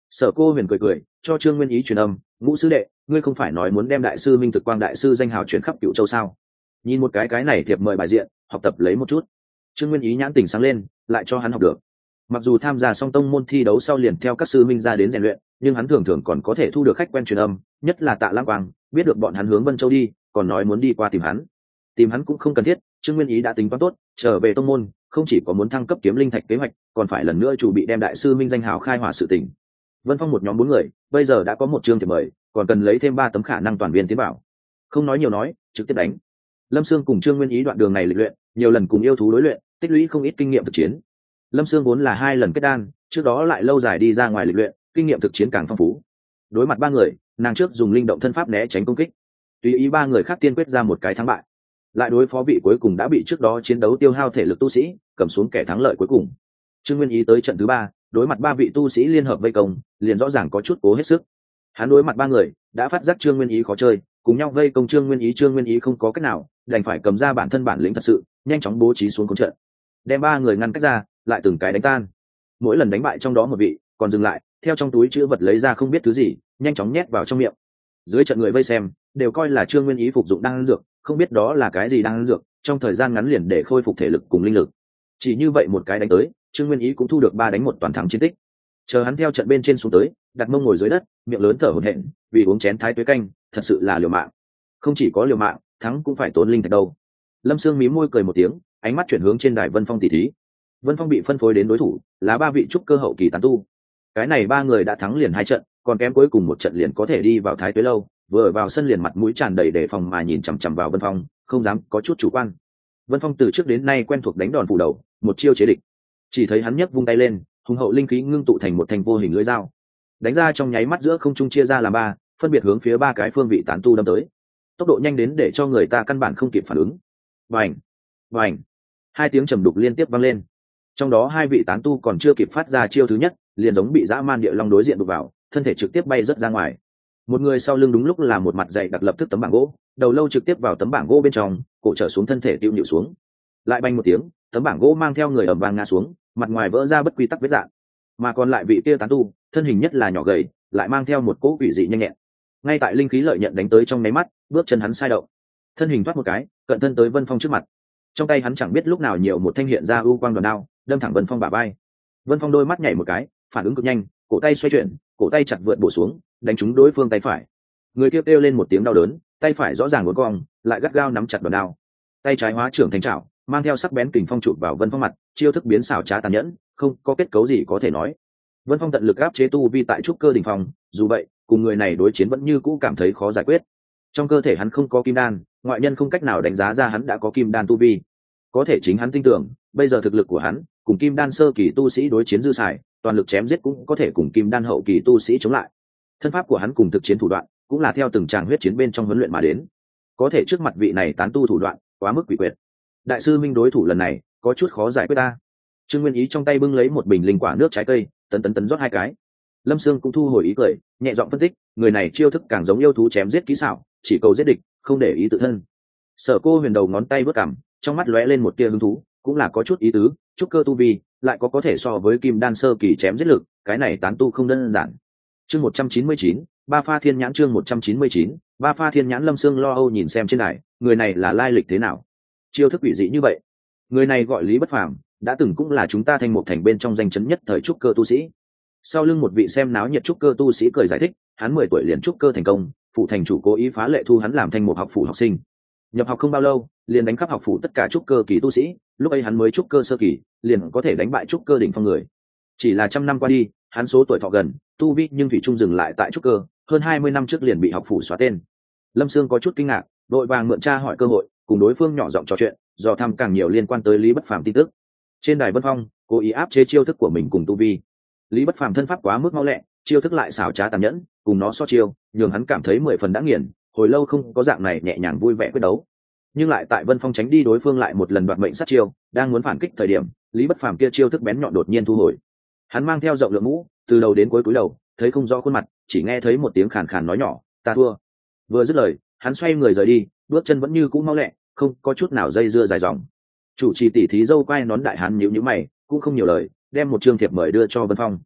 Sở Cô Huyền cười cười cho Trương Nguyên Ý truyền âm, ngũ sư đệ, ngươi không phải nói muốn đem đại sư Minh Thực Quang đại sư danh hào truyền khắp Cửu Châu sao? Nhìn một cái này thiệp mời bài diện, học tập lấy một chút. Trương Nguyên Ý nhãn tỉnh sáng lên, lại cho hắn học được. Mặc dù tham gia song tông môn thi đấu sau liền theo các sư minh ra đến rèn luyện, nhưng hắn thường thường còn có thể thu được khách quen truyền âm, nhất là Tạ Lãng Quang, biết được bọn hắn hướng Vân Châu đi, còn nói muốn đi qua tìm hắn. Tìm hắn cũng không cần thiết, Trương Nguyên Ý đã tính toán tốt, trở về tông môn, không chỉ có muốn thăng cấp kiếm linh thạch kế hoạch, còn phải lần nữa chuẩn bị đem đại sư minh danh hào khai hỏa sự tình. Vân Phong một nhóm 4 người, bây giờ đã có một chương thiệp mời, còn cần lấy thêm 3 tấm khả năng toàn viên tiến bảo. Không nói nhiều nói, trực tiếp đánh. Lâm Sương cùng Trương Nguyên Ý đoạn đường này lịch luyện, nhiều lần cùng yêu thú đối luyện, tích lũy không ít kinh nghiệm thực chiến. Lâm Sương vốn là 2 lần kết đan, trước đó lại lâu dài đi ra ngoài lịch luyện, kinh nghiệm thực chiến càng phong phú. Đối mặt 3 người, nàng trước dùng linh động thân pháp né tránh công kích, tùy ý 3 người khác tiên quyết ra một cái thắng bại. Lại đối phó vị cuối cùng đã bị trước đó chiến đấu tiêu hao thể lực tu sĩ, cầm xuống kẻ thắng lợi cuối cùng. Trương Nguyên Ý tới trận thứ 3, đối mặt 3 vị tu sĩ liên hợp vây công, liền rõ ràng có chút cố hết sức. Hắn đối mặt 3 người, đã phát giác Trương Nguyên Ý khó chơi, cùng nhau vây công Trương Nguyên Ý không có cách nào, đành phải cầm ra bản thân bản lĩnh thật sự, nhanh chóng bố trí xuống công trận, đem 3 người ngăn cách ra, lại từng cái đánh tan. Mỗi lần đánh bại trong đó một vị, còn dừng lại, theo trong túi chứa vật lấy ra không biết thứ gì, nhanh chóng nhét vào trong miệng. Dưới trận người vây xem, đều coi là Trương Nguyên Ý phục dụng đan dược, không biết đó là cái gì đan dược, trong thời gian ngắn liền để khôi phục thể lực cùng linh lực. Chỉ như vậy một cái đánh tới, Trương Nguyên Ý cũng thu được 3 đánh 1 toàn thắng chiến tích. Chờ hắn theo trận bên trên xuống tới, đặt mông ngồi dưới đất, miệng lớn thở hổn hển, vì uống chén thái tuế canh, thật sự là liều mạng. Không chỉ có liều mạng, thắng cũng phải tốn linh thạch đâu. Lâm Sương mí môi cười một tiếng, ánh mắt chuyển hướng trên đài Vân Phong tỷ thí. Vân Phong bị phân phối đến đối thủ là 3 vị trúc cơ hậu kỳ tán tu. Cái này 3 người đã thắng liền 2 trận, còn kém cuối cùng một trận liền có thể đi vào thái tuế lâu. Vừa vào sân liền mặt mũi tràn đầy đề phòng mà nhìn chằm chằm vào Vân Phong, không dám có chút chủ quan. Vân Phong từ trước đến nay quen thuộc đánh đòn phủ đầu, một chiêu chế địch. Chỉ thấy hắn nhấc vung tay lên, hùng hậu linh khí ngưng tụ thành một thanh vô hình lưỡi dao, đánh ra trong nháy mắt giữa không trung chia ra làm 3, phân biệt hướng phía 3 cái phương vị tán tu đâm tới. Tốc độ nhanh đến để cho người ta căn bản không kịp phản ứng. Vành, vành, 2 tiếng trầm đục liên tiếp vang lên. Trong đó 2 vị tán tu còn chưa kịp phát ra chiêu thứ nhất, liền giống bị dã man địa long đối diện đụng vào, thân thể trực tiếp bay rất ra ngoài. Một người sau lưng đúng lúc là một mặt dày đặc lập tức tấm bảng gỗ, đầu lâu trực tiếp vào tấm bảng gỗ bên trong, cổ trở xuống thân thể tiêu nhịu xuống. Lại bành một tiếng, tấm bảng gỗ mang theo người ầm vang ngã xuống, mặt ngoài vỡ ra bất quy tắc vết rạn. Mà còn lại vị kia tán tu, thân hình nhất là nhỏ gầy, lại mang theo một cỗ quỷ dị nhanh nhẹn. Ngay tại linh khí lợi nhận đánh tới trong nháy mắt, bước chân hắn sai động, thân hình thoát một cái, cận thân tới Vân Phong trước mặt. Trong tay hắn chẳng biết lúc nào nhiều một thanh hiện ra u quang đòn đao, đâm thẳng Vân Phong bả vai. Vân Phong đôi mắt nhảy một cái, phản ứng cực nhanh, cổ tay xoay chuyển, cổ tay chặt vượt bổ xuống, đánh trúng đối phương tay phải. Người kia kêu lên một tiếng đau đớn, tay phải rõ ràng uốn cong, lại gắt gao nắm chặt đòn đao. Tay trái hóa trưởng thành trảo, mang theo sắc bén kình phong chụp vào Vân Phong mặt, chiêu thức biến xảo trá tàn nhẫn, không có kết cấu gì có thể nói. Vân Phong tận lực áp chế tu vi tại trúc cơ đỉnh phong, dù vậy, cùng người này đối chiến vẫn như cũ cảm thấy khó giải quyết. Trong cơ thể hắn không có kim đan, ngoại nhân không cách nào đánh giá ra hắn đã có kim đan tu vi. Có thể chính hắn tin tưởng, bây giờ thực lực của hắn, cùng kim đan sơ kỳ tu sĩ đối chiến dư xài, toàn lực chém giết cũng có thể cùng kim đan hậu kỳ tu sĩ chống lại. Thân pháp của hắn cùng thực chiến thủ đoạn, cũng là theo từng tràng huyết chiến bên trong huấn luyện mà đến. Có thể trước mặt vị này tán tu thủ đoạn, quá mức quỷ quyệt. Đại sư Minh đối thủ lần này, có chút khó giải quyết ta. Trương Nguyên Ý trong tay bưng lấy một bình linh quả nước trái cây, tấn rót 2 cái. Lâm Sương cũng thu hồi ý cười, nhẹ giọng phân tích, người này chiêu thức càng giống yêu thú chém giết kỹ xảo, chỉ cầu giết địch, không để ý tự thân. Sở Cô Huyền đầu ngón tay vớt cằm, trong mắt lóe lên một tia hứng thú, cũng là có chút ý tứ, trúc cơ tu vi, lại có thể so với kim đan sơ kỳ chém giết lực, cái này tán tu không đơn giản. Chương 199, Ba Pha Thiên Nhãn chương 199, Ba Pha Thiên Nhãn. Lâm Sương lo âu nhìn xem trên đài, người này là lai lịch thế nào? Chiêu thức quỷ dị như vậy. Người này gọi Lý Bất Phàm, đã từng cũng là chúng ta Thanh Mục Thành bên trong danh chấn nhất thời trúc cơ tu sĩ. Sau lưng một vị xem náo nhiệt trúc cơ tu sĩ cười giải thích, hắn 10 tuổi liền trúc cơ thành công, phụ thành chủ cố ý phá lệ thu hắn làm Thanh Mục học phủ học sinh. Nhập học không bao lâu, liền đánh khắp học phủ tất cả trúc cơ kỳ tu sĩ, lúc ấy hắn mới trúc cơ sơ kỳ, liền có thể đánh bại trúc cơ đỉnh phong người. Chỉ là 100 năm qua đi, hắn số tuổi thọ gần, tu vi nhưng thủy chung dừng lại tại trúc cơ, hơn 20 năm trước liền bị học phủ xóa tên. Lâm Sương có chút kinh ngạc, đội vàng mượn tra hỏi cơ hội, cùng đối phương nhỏ giọng trò chuyện, dò thăm càng nhiều liên quan tới Lý Bất Phàm tin tức. Trên đài Vân Phong, cố ý áp chế chiêu thức của mình cùng tu vi. Lý Bất Phàm thân pháp quá mức mau lẹ, chiêu thức lại xảo trá tàn nhẫn, cùng nó so chiêu, nhường hắn cảm thấy 10 phần đã nghiền, hồi lâu không có dạng này nhẹ nhàng vui vẻ quyết đấu. Nhưng lại tại Vân Phong tránh đi đối phương lại một lần đoạt mệnh sát chiêu, đang muốn phản kích thời điểm, Lý Bất Phàm kia chiêu thức bén nhọn đột nhiên thu hồi. Hắn mang theo rộng lượng mũ, từ đầu đến cuối cúi đầu, thấy không rõ khuôn mặt, chỉ nghe thấy một tiếng khàn khàn nói nhỏ, "Ta thua." Vừa dứt lời, hắn xoay người rời đi, bước chân vẫn như cũ mau lẹ, không có chút nào dây dưa dài dòng. Chủ trì tỷ thí dâu quay nón đại hán nhíu nhíu mày, cũng không nhiều lời, đem một chương thiệp mời đưa cho Vân Phong.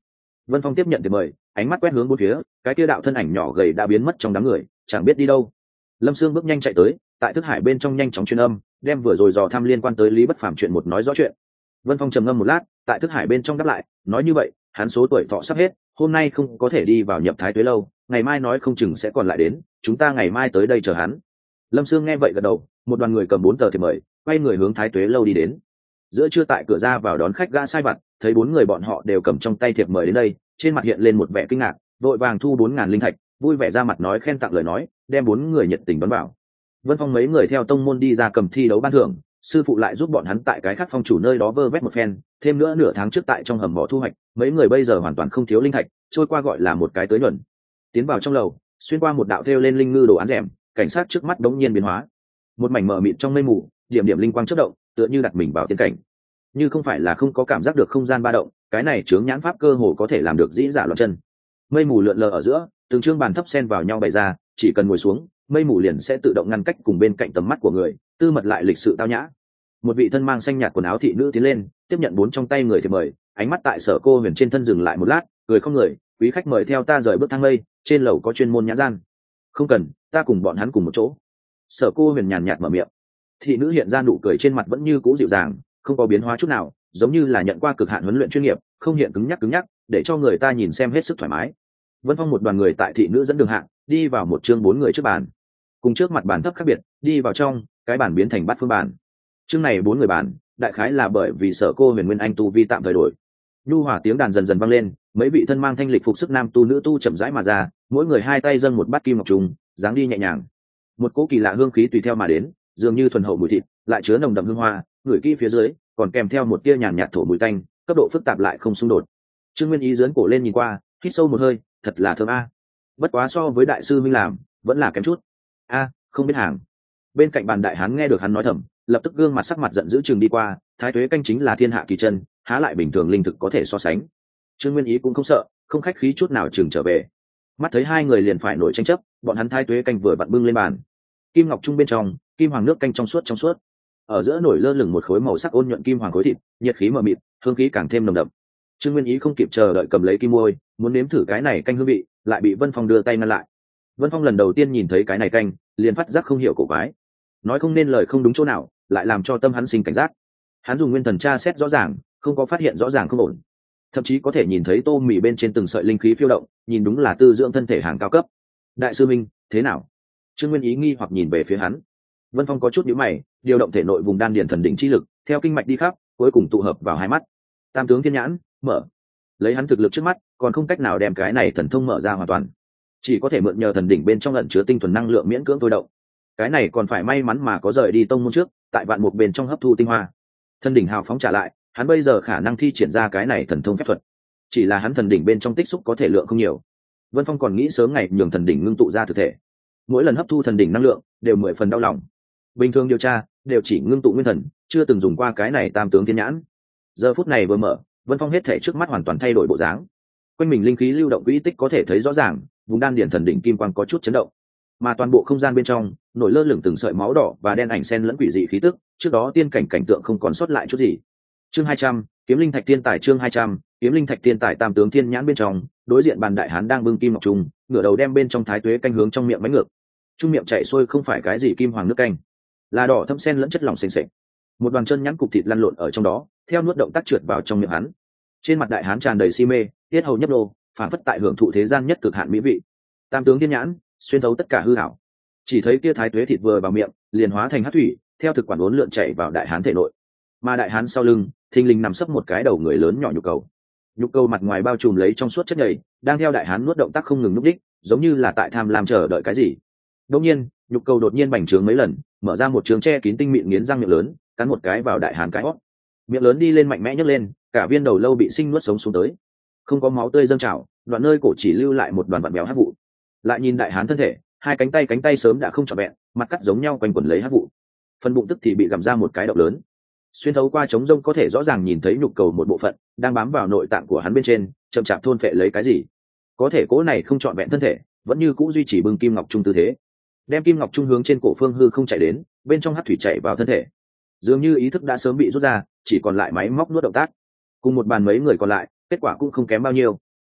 Vân Phong tiếp nhận thiệp mời, ánh mắt quét hướng bốn phía, cái kia đạo thân ảnh nhỏ gầy đã biến mất trong đám người, chẳng biết đi đâu. Lâm Sương bước nhanh chạy tới, tại thức hải bên trong nhanh chóng truyền âm, đem vừa rồi dò thăm liên quan tới Lý Bất Phàm chuyện một nói rõ chuyện. Vân Phong trầm ngâm một lát, tại thức hải bên trong đáp lại, nói như vậy, hắn số tuổi thọ sắp hết, hôm nay không có thể đi vào Nhập Thái Tuế lâu, ngày mai nói không chừng sẽ còn lại đến, chúng ta ngày mai tới đây chờ hắn. Lâm Sương nghe vậy gật đầu, một đoàn người cầm 4 tờ thiệp mời, quay người hướng Thái Tuế lâu đi đến. Giữa trưa tại cửa ra vào đón khách gã sai vặt, thấy 4 người bọn họ đều cầm trong tay thiệp mời đến đây, trên mặt hiện lên một vẻ kinh ngạc, vội vàng thu 4.000 linh thạch, vui vẻ ra mặt nói khen tặng lời nói, đem 4 người nhiệt tình đón vào. Vân Phong mấy người theo tông môn đi ra cầm thi đấu ban thưởng, sư phụ lại giúp bọn hắn tại cái khác phong chủ nơi đó vơ vét một phen, thêm nữa nửa tháng trước tại trong hầm mỏ thu hoạch, mấy người bây giờ hoàn toàn không thiếu linh thạch, trôi qua gọi là một cái tới nhuận. Tiến vào trong lầu, xuyên qua một đạo thêu lên linh ngư đồ án rèm, cảnh sát trước mắt đống nhiên biến hóa. Một mảnh mờ mịt trong mây mù, điểm điểm linh quang chớp động, tựa như đặt mình vào tiên cảnh. Như không phải là không có cảm giác được không gian ba động, cái này chướng nhãn pháp cơ hồ có thể làm được dĩ giả loạn chân. Mây mù lượn lờ ở giữa, từng chương bàn thấp xen vào nhau bày ra, chỉ cần ngồi xuống, mây mù liền sẽ tự động ngăn cách cùng bên cạnh tầm mắt của người, tư mật lại lịch sự tao nhã. Một vị thân mang xanh nhạt quần áo thị nữ tiến lên, tiếp nhận 4 trong tay người thì mời, ánh mắt tại Sở Cô Huyền trên thân dừng lại một lát, cười không người, quý khách mời theo ta rời bước thang mây, trên lầu có chuyên môn nhã gian. Không cần, ta cùng bọn hắn cùng một chỗ. Sở Cô Huyền nhàn nhạt mở miệng. Thị nữ hiện ra nụ cười trên mặt vẫn như cũ dịu dàng, không có biến hóa chút nào, giống như là nhận qua cực hạn huấn luyện chuyên nghiệp, không hiện cứng nhắc, để cho người ta nhìn xem hết sức thoải mái. Vân Phong một đoàn người tại thị nữ dẫn đường hạng, đi vào một chương 4 người trước bàn. Cùng trước mặt bàn thấp khác biệt, đi vào trong, cái bàn biến thành bát phương bàn. Chương này 4 người bàn, đại khái là bởi vì Sở Cô Huyền Nguyên Anh tu vi tạm thời đổi. Nhu hòa tiếng đàn dần dần vang lên, mấy vị thân mang thanh lịch phục sức nam tu nữ tu chậm rãi mà ra, mỗi người hai tay dâng một bát kim ngọc trùng, dáng đi nhẹ nhàng. Một cỗ kỳ lạ hương khí tùy theo mà đến, dường như thuần hậu mùi thịt, lại chứa nồng đậm hương hoa, ngửi kỹ phía dưới, còn kèm theo một tia nhàn nhạt thổ mùi tanh, cấp độ phức tạp lại không xung đột. Trương Nguyên Ý giương cổ lên nhìn qua, hít sâu một hơi, thật là thơm a. Bất quá so với đại sư Minh làm, vẫn là kém chút. A, không biết hàng. Bên cạnh bàn đại hán nghe được hắn nói thầm, lập tức gương mặt sắc mặt giận dữ chừng đi qua, Thái Tuế canh chính là thiên hạ kỳ chân, há lại bình thường linh thực có thể so sánh. Trương Nguyên Ý cũng không sợ, không khách khí chút nào chừng trở về. Mắt thấy hai người liền phải nổi tranh chấp, bọn hắn Thái Tuế canh vừa vặn bưng lên bàn. Kim ngọc trung bên trong, kim hoàng nước canh trong suốt. Ở giữa nổi lơ lửng một khối màu sắc ôn nhuận kim hoàng khối thịt, nhiệt khí mờ mịt, hương khí càng thêm nồng đậm. Trương Nguyên Ý không kịp chờ đợi cầm lấy kim môi, muốn nếm thử cái này canh hương vị, lại bị Vân Phong đưa tay ngăn lại. Vân Phong lần đầu tiên nhìn thấy cái này canh, liền phát giác không hiểu cổ quái, nói không nên lời không đúng chỗ nào, lại làm cho tâm hắn sinh cảnh giác. Hắn dùng nguyên thần tra xét rõ ràng, không có phát hiện rõ ràng không ổn, thậm chí có thể nhìn thấy tô mì bên trên từng sợi linh khí phiêu động, nhìn đúng là tư dưỡng thân thể hàng cao cấp. Đại sư Minh, thế nào? Trương Nguyên Ý nghi hoặc nhìn về phía hắn. Vân Phong có chút nhíu mày, điều động thể nội vùng đan điền thần đỉnh chi lực, theo kinh mạch đi khắp, cuối cùng tụ hợp vào hai mắt. Tam tướng thiên nhãn mở. Lấy hắn thực lực trước mắt, còn không cách nào đem cái này thần thông mở ra hoàn toàn, chỉ có thể mượn nhờ thần đỉnh bên trong ẩn chứa tinh thuần năng lượng miễn cưỡng thôi động. Cái này còn phải may mắn mà có rời đi tông môn trước, tại vạn mục bên trong hấp thu tinh hoa. Thần đỉnh hào phóng trả lại, hắn bây giờ khả năng thi triển ra cái này thần thông phép thuật. Chỉ là hắn thần đỉnh bên trong tích xúc có thể lượng không nhiều. Vân Phong còn nghĩ sớm ngày nhường thần đỉnh ngưng tụ ra thực thể. Mỗi lần hấp thu thần đỉnh năng lượng, đều 10 phần đau lòng. Bình thường điều tra, đều chỉ ngưng tụ nguyên thần, chưa từng dùng qua cái này tam tướng thiên nhãn. Giờ phút này vừa mở, Vân Phong hết thể trước mắt hoàn toàn thay đổi bộ dáng. Quanh mình linh khí lưu động quỹ tích có thể thấy rõ ràng, vùng đan điển thần đỉnh kim quang có chút chấn động, mà toàn bộ không gian bên trong nổi lơ lửng từng sợi máu đỏ và đen ảnh xen lẫn quỷ dị khí tức, trước đó tiên cảnh cảnh tượng không còn sót lại chút gì. Chương 200, kiếm linh thạch tiên tài. Chương 200, kiếm linh thạch tiên tài. Tam tướng thiên nhãn bên trong, đối diện bàn đại hán đang bưng kim ngọc trùng, ngửa đầu đem bên trong Thái Tuế canh hướng trong miệng bánh ngược. Trung miệng chảy xuôi không phải cái gì kim hoàng nước canh, là đỏ thâm xen lẫn chất lỏng sền sệt. Một đoàn chân nhẵn cục thịt lăn lộn ở trong đó, theo nuốt động tác trượt vào trong miệng hắn. Trên mặt đại hán tràn đầy si mê, tiết hầu nhấp nô, phản phất tại hưởng thụ thế gian nhất cực hạn mỹ vị. Tam tướng thiên nhãn xuyên thấu tất cả hư ảo, chỉ thấy kia Thái Tuế thịt vừa vào miệng, liền hóa thành hắc thủy, theo thực quản uốn lượn chảy vào đại hán thể nội. Mà đại hán sau lưng, thình lình nằm sấp một cái đầu người lớn nhỏ nhục cầu. Nhục cầu mặt ngoài bao trùm lấy trong suốt chất nhầy, đang theo đại hán nuốt động tác không ngừng núp đích, giống như là tại tham lam chờ đợi cái gì. Đột nhiên, nhục cầu đột nhiên bành trướng mấy lần, mở ra một trường che kín tinh mịn nghiến răng miệng lớn, cắn một cái vào đại hán cái hót. Miệng lớn đi lên mạnh mẽ nhấc lên, cả viên đầu lâu bị sinh nuốt sống xuống tới. Không có máu tươi dâng trào, đoạn nơi cổ chỉ lưu lại một đoàn vặn béo hắc vụ. Lại nhìn đại hán thân thể, hai cánh tay sớm đã không trọn vẹn, mặt cắt giống nhau quanh quẩn lấy hắc vụ. Phần bụng tức thì bị gặm ra một cái động lớn. Xuyên thấu qua trống rông có thể rõ ràng nhìn thấy nhục cầu một bộ phận đang bám vào nội tạng của hắn bên trên, chậm chạp thôn phệ lấy cái gì. Có thể cố này không trọn vẹn thân thể, vẫn như cũ duy trì bưng kim ngọc trung tư thế, đem kim ngọc trung hướng trên cổ phương hư không chạy đến, bên trong hắc thủy chạy vào thân thể. Dường như ý thức đã sớm bị rút ra, chỉ còn lại máy móc nuốt động tác. Cùng một bàn mấy người còn lại, kết quả cũng không kém bao nhiêu.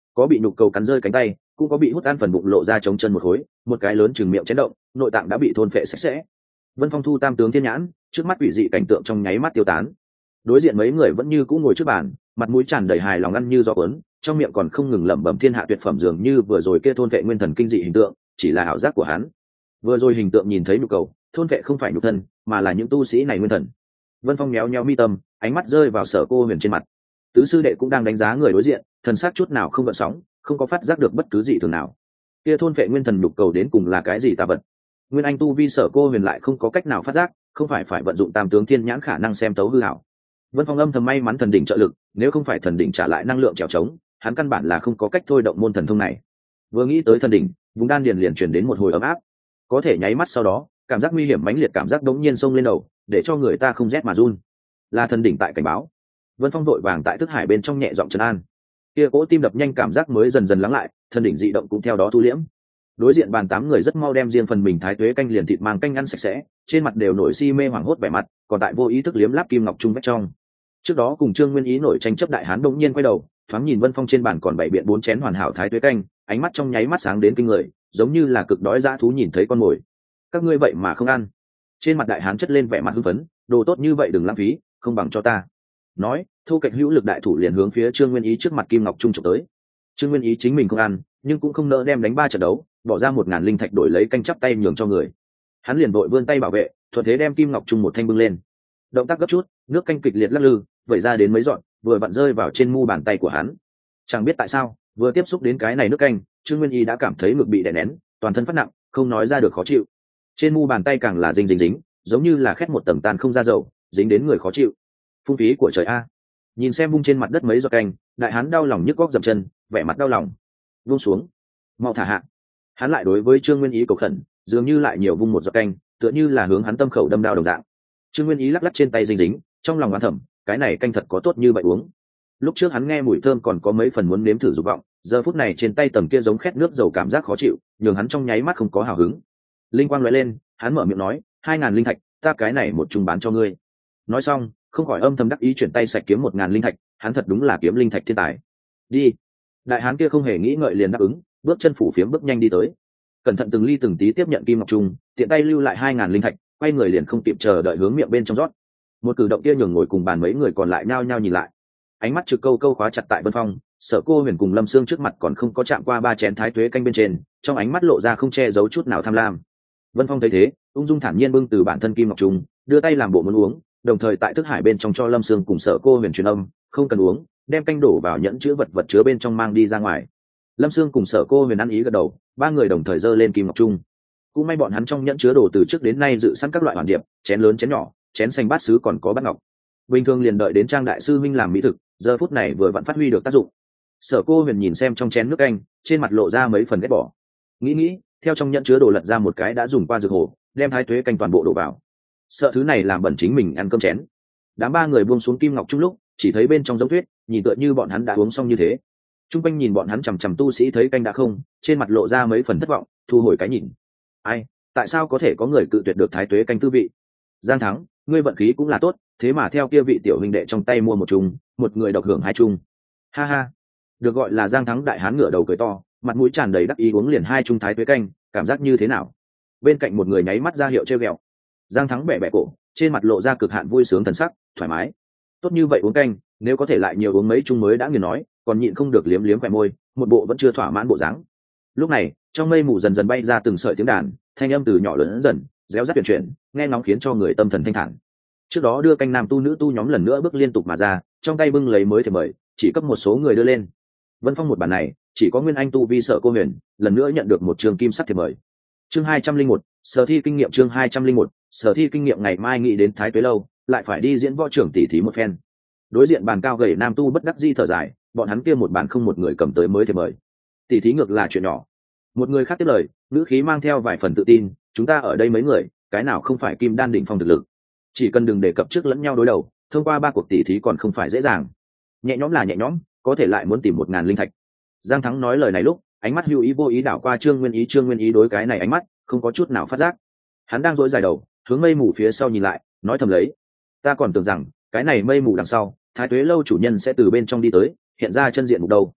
có bị nhục cầu cắn rơi cánh tay, cũng có bị hút ăn phần bụng lộ ra trống chân một khối, một cái lớn chừng miệng chấn động, nội tạng đã bị thôn phệ sạch sẽ. Vân Phong thu tam tướng thiên nhãn, trước mắt quỷ dị cảnh tượng trong nháy mắt tiêu tán. Đối diện mấy người vẫn như cũ ngồi trước bàn, mặt mũi tràn đầy hài lòng ăn như gió cuốn, trong miệng còn không ngừng lẩm bẩm thiên hạ tuyệt phẩm, dường như vừa rồi kia thôn vệ nguyên thần kinh dị hình tượng chỉ là ảo giác của hắn. Vừa rồi hình tượng nhìn thấy nhục cầu, thôn vệ không phải nhục thân, mà là những tu sĩ này nguyên thần. Vân Phong méo méo mi tâm, ánh mắt rơi vào Sở Cô Huyền trên mặt. Tứ sư đệ cũng đang đánh giá người đối diện, thần sắc chút nào không gợn sóng, không có phát giác được bất cứ gì thường nào. Kia thôn vệ nguyên thần nhục cầu đến cùng là cái gì tà vật? Nguyên Anh tu vi Sở Cô Huyền lại không có cách nào phát giác, không phải vận dụng tam tướng thiên nhãn khả năng xem tấu hư hảo. Vân Phong âm thầm may mắn thần đỉnh trợ lực, nếu không phải thần đỉnh trả lại năng lượng trèo trống, hắn căn bản là không có cách thôi động môn thần thông này. Vừa nghĩ tới thần đỉnh, vùng đan điền liền truyền đến một hồi ấm áp. Có thể nháy mắt sau đó, cảm giác nguy hiểm mãnh liệt cảm giác đống nhiên xông lên đầu, để cho người ta không rét mà run. Là thần đỉnh tại cảnh báo. Vân Phong vội vàng tại thức hải bên trong nhẹ giọng trấn an. Kia cỗ tim đập nhanh cảm giác mới dần dần lắng lại, thần đỉnh dị động cũng theo đó thu liễm. Đối diện bàn 8 người rất mau đem riêng phần mình thái tuế canh liền thịt mang canh ăn sạch sẽ, trên mặt đều nổi si mê hoảng hốt vẻ mặt, còn tại vô ý thức liếm láp kim ngọc trung vách trong. Trước đó cùng Trương Nguyên Ý nổi tranh chấp đại hán đột nhiên quay đầu, thoáng nhìn Vân Phong trên bàn còn bảy biện 4 chén hoàn hảo thái tuế canh, ánh mắt trong nháy mắt sáng đến kinh người, giống như là cực đói dã thú nhìn thấy con mồi. Các ngươi vậy mà không ăn? Trên mặt đại hán chất lên vẻ mặt hưng phấn, đồ tốt như vậy đừng lãng phí, không bằng cho ta. Nói, thu cạnh hữu lực đại thủ liền hướng phía Trương Nguyên Ý trước mặt kim ngọc trung chụp tới. Trương Nguyên Ý chính mình không ăn, nhưng cũng không nỡ đem đánh 3 trận đấu, bỏ ra 1000 linh thạch đổi lấy canh chắp tay nhường cho người. Hắn liền vội vươn tay bảo vệ, thuận thế đem kim ngọc trung một thanh bưng lên. Động tác gấp chút, nước canh kịch liệt lắc lư, vẩy ra đến mấy giọt, vừa vặn rơi vào trên mu bàn tay của hắn. Chẳng biết tại sao, vừa tiếp xúc đến cái này nước canh, Trương Nguyên Y đã cảm thấy ngực bị đè nén, toàn thân phát nặng, không nói ra được khó chịu. Trên mu bàn tay càng là dính, giống như là khét một tầng tan không ra dầu, dính đến người khó chịu. Phung phí của trời a! Nhìn xem vung trên mặt đất mấy giọt canh, đại hán đau lòng nhức góc dậm chân, vẻ mặt đau lòng. Vung xuống, mau thả hạ. Hắn lại đối với Trương Nguyên Ý cầu khẩn, dường như lại nhiều vung một giọt canh, tựa như là hướng hắn tâm khẩu đâm đao đồng dạng. Trương Nguyên Ý lắc lắc trên tay dính, trong lòng oán thầm, cái này canh thật có tốt như vậy uống. Lúc trước hắn nghe mùi thơm còn có mấy phần muốn nếm thử dục vọng, giờ phút này trên tay tầm kia giống khét nước dầu cảm giác khó chịu, nhường hắn trong nháy mắt không có hào hứng. Linh quang lóe lên, hắn mở miệng nói, 2000 linh thạch, ta cái này một chung bán cho ngươi. Nói xong, không khỏi âm thầm đắc ý chuyển tay sạch kiếm 1000 linh thạch, hắn thật đúng là kiếm linh thạch thiên tài. Đi. Đại hán kia không hề nghĩ ngợi liền đáp ứng, bước chân phủ phiếm bước nhanh đi tới. Cẩn thận từng ly từng tí tiếp nhận kim ngọc trung, tiện tay lưu lại 2000 linh thạch, quay người liền không kịp chờ đợi hướng miệng bên trong rót. Một cử động kia nhường ngồi cùng bàn mấy người còn lại nhao nhao nhìn lại. Ánh mắt trực câu câu khóa chặt tại Vân Phong, Sở Cô Huyền cùng Lâm Sương trước mặt còn không có chạm qua 3 chén thái tuế canh bên trên, trong ánh mắt lộ ra không che giấu chút nào tham lam. Vân Phong thấy thế, ung dung thản nhiên bưng từ bản thân kim ngọc trung, đưa tay làm bộ muốn uống, đồng thời tại thức hải bên trong cho Lâm Sương cùng Sở Cô Huyền truyền âm, không cần uống, đem canh đổ vào nhẫn chứa vật chứa bên trong mang đi ra ngoài. Lâm Sương cùng Sở Cô Huyền ăn ý gật đầu, 3 người đồng thời giơ lên kim ngọc trung. Cũng may bọn hắn trong nhẫn chứa đồ từ trước đến nay dự sẵn các loại hoàn điệp, chén lớn chén nhỏ, chén xanh bát sứ còn có bát ngọc. Bình thường liền đợi đến Trang đại sư minh làm mỹ thực, giờ phút này vừa vặn phát huy được tác dụng. Sở Cô Huyền nhìn xem trong chén nước canh, trên mặt lộ ra mấy phần ghét bỏ. Nghĩ, theo trong nhẫn chứa đồ lật ra một cái đã dùng qua dược hồ, đem thái tuế canh toàn bộ đổ vào. Sợ thứ này làm bẩn chính mình ăn cơm chén. Đám 3 người buông xuống kim ngọc chung lúc, chỉ thấy bên trong giống tuyết, nhìn tựa như bọn hắn đã uống xong như thế. Trung quanh nhìn bọn hắn chằm chằm tu sĩ thấy canh đã không, trên mặt lộ ra mấy phần thất vọng, thu hồi cái nhìn. Ai, tại sao có thể có người cự tuyệt được thái tuế canh tư vị? Giang Thắng, ngươi vận khí cũng là tốt, thế mà theo kia vị tiểu huynh đệ trong tay mua một chung, một người độc hưởng 2 chung. Ha ha, được gọi là Giang Thắng đại hán ngửa đầu cười to, mặt mũi tràn đầy đắc ý uống liền 2 chung thái tuế canh, cảm giác như thế nào? Bên cạnh một người nháy mắt ra hiệu trêu ghẹo. Giang Thắng bẻ bẻ cổ, trên mặt lộ ra cực hạn vui sướng thần sắc, thoải mái. Tốt như vậy uống canh, nếu có thể lại nhiều uống mấy chung mới đã nghiền nói, còn nhịn không được liếm liếm khóe môi, một bộ vẫn chưa thỏa mãn bộ dáng. Lúc này, trong mây mù dần dần bay ra từng sợi tiếng đàn, thanh âm từ nhỏ lớn dần, réo rắt chuyển, nghe ngóng khiến cho người tâm thần thanh thản. Trước đó đưa canh nam tu nữ tu nhóm lần nữa bước liên tục mà ra, trong tay bưng lấy mới thì mời, chỉ cấp một số người đưa lên. Vân Phong một bản này, chỉ có Nguyên Anh tu vi Sở Cô Huyền, lần nữa nhận được một trường kim sắc thiệp mời. Chương 201, sở thi kinh nghiệm chương 201, sở thi kinh nghiệm ngày mai nghĩ đến Thái Tuế lâu, lại phải đi diễn võ trưởng tỷ thí một phen. Đối diện bàn cao gầy nam tu bất đắc dĩ thở dài, bọn hắn kia một bàn không một người cầm tới mới thiệp mời. Tỷ thí ngược là chuyện nhỏ. Một người khác tiếp lời, ngữ khí mang theo vài phần tự tin, chúng ta ở đây mấy người, cái nào không phải kim đan đỉnh phong thực lực. Chỉ cần đừng đề cập trước lẫn nhau đối đầu, thông qua 3 cuộc tỷ thí còn không phải dễ dàng. Nhẹ nhõm là nhẹ nhõm, có thể lại muốn tìm 1000 linh thạch. Giang Thắng nói lời này lúc, ánh mắt hữu ý vô ý đảo qua Trương Nguyên Ý đối cái này ánh mắt không có chút nào phát giác. Hắn đang dỗi dài đầu, hướng mây mù phía sau nhìn lại, nói thầm lấy, ta còn tưởng rằng cái này mây mù đằng sau, Thái Tuế lâu chủ nhân sẽ từ bên trong đi tới, hiện ra chân diện mục đâu.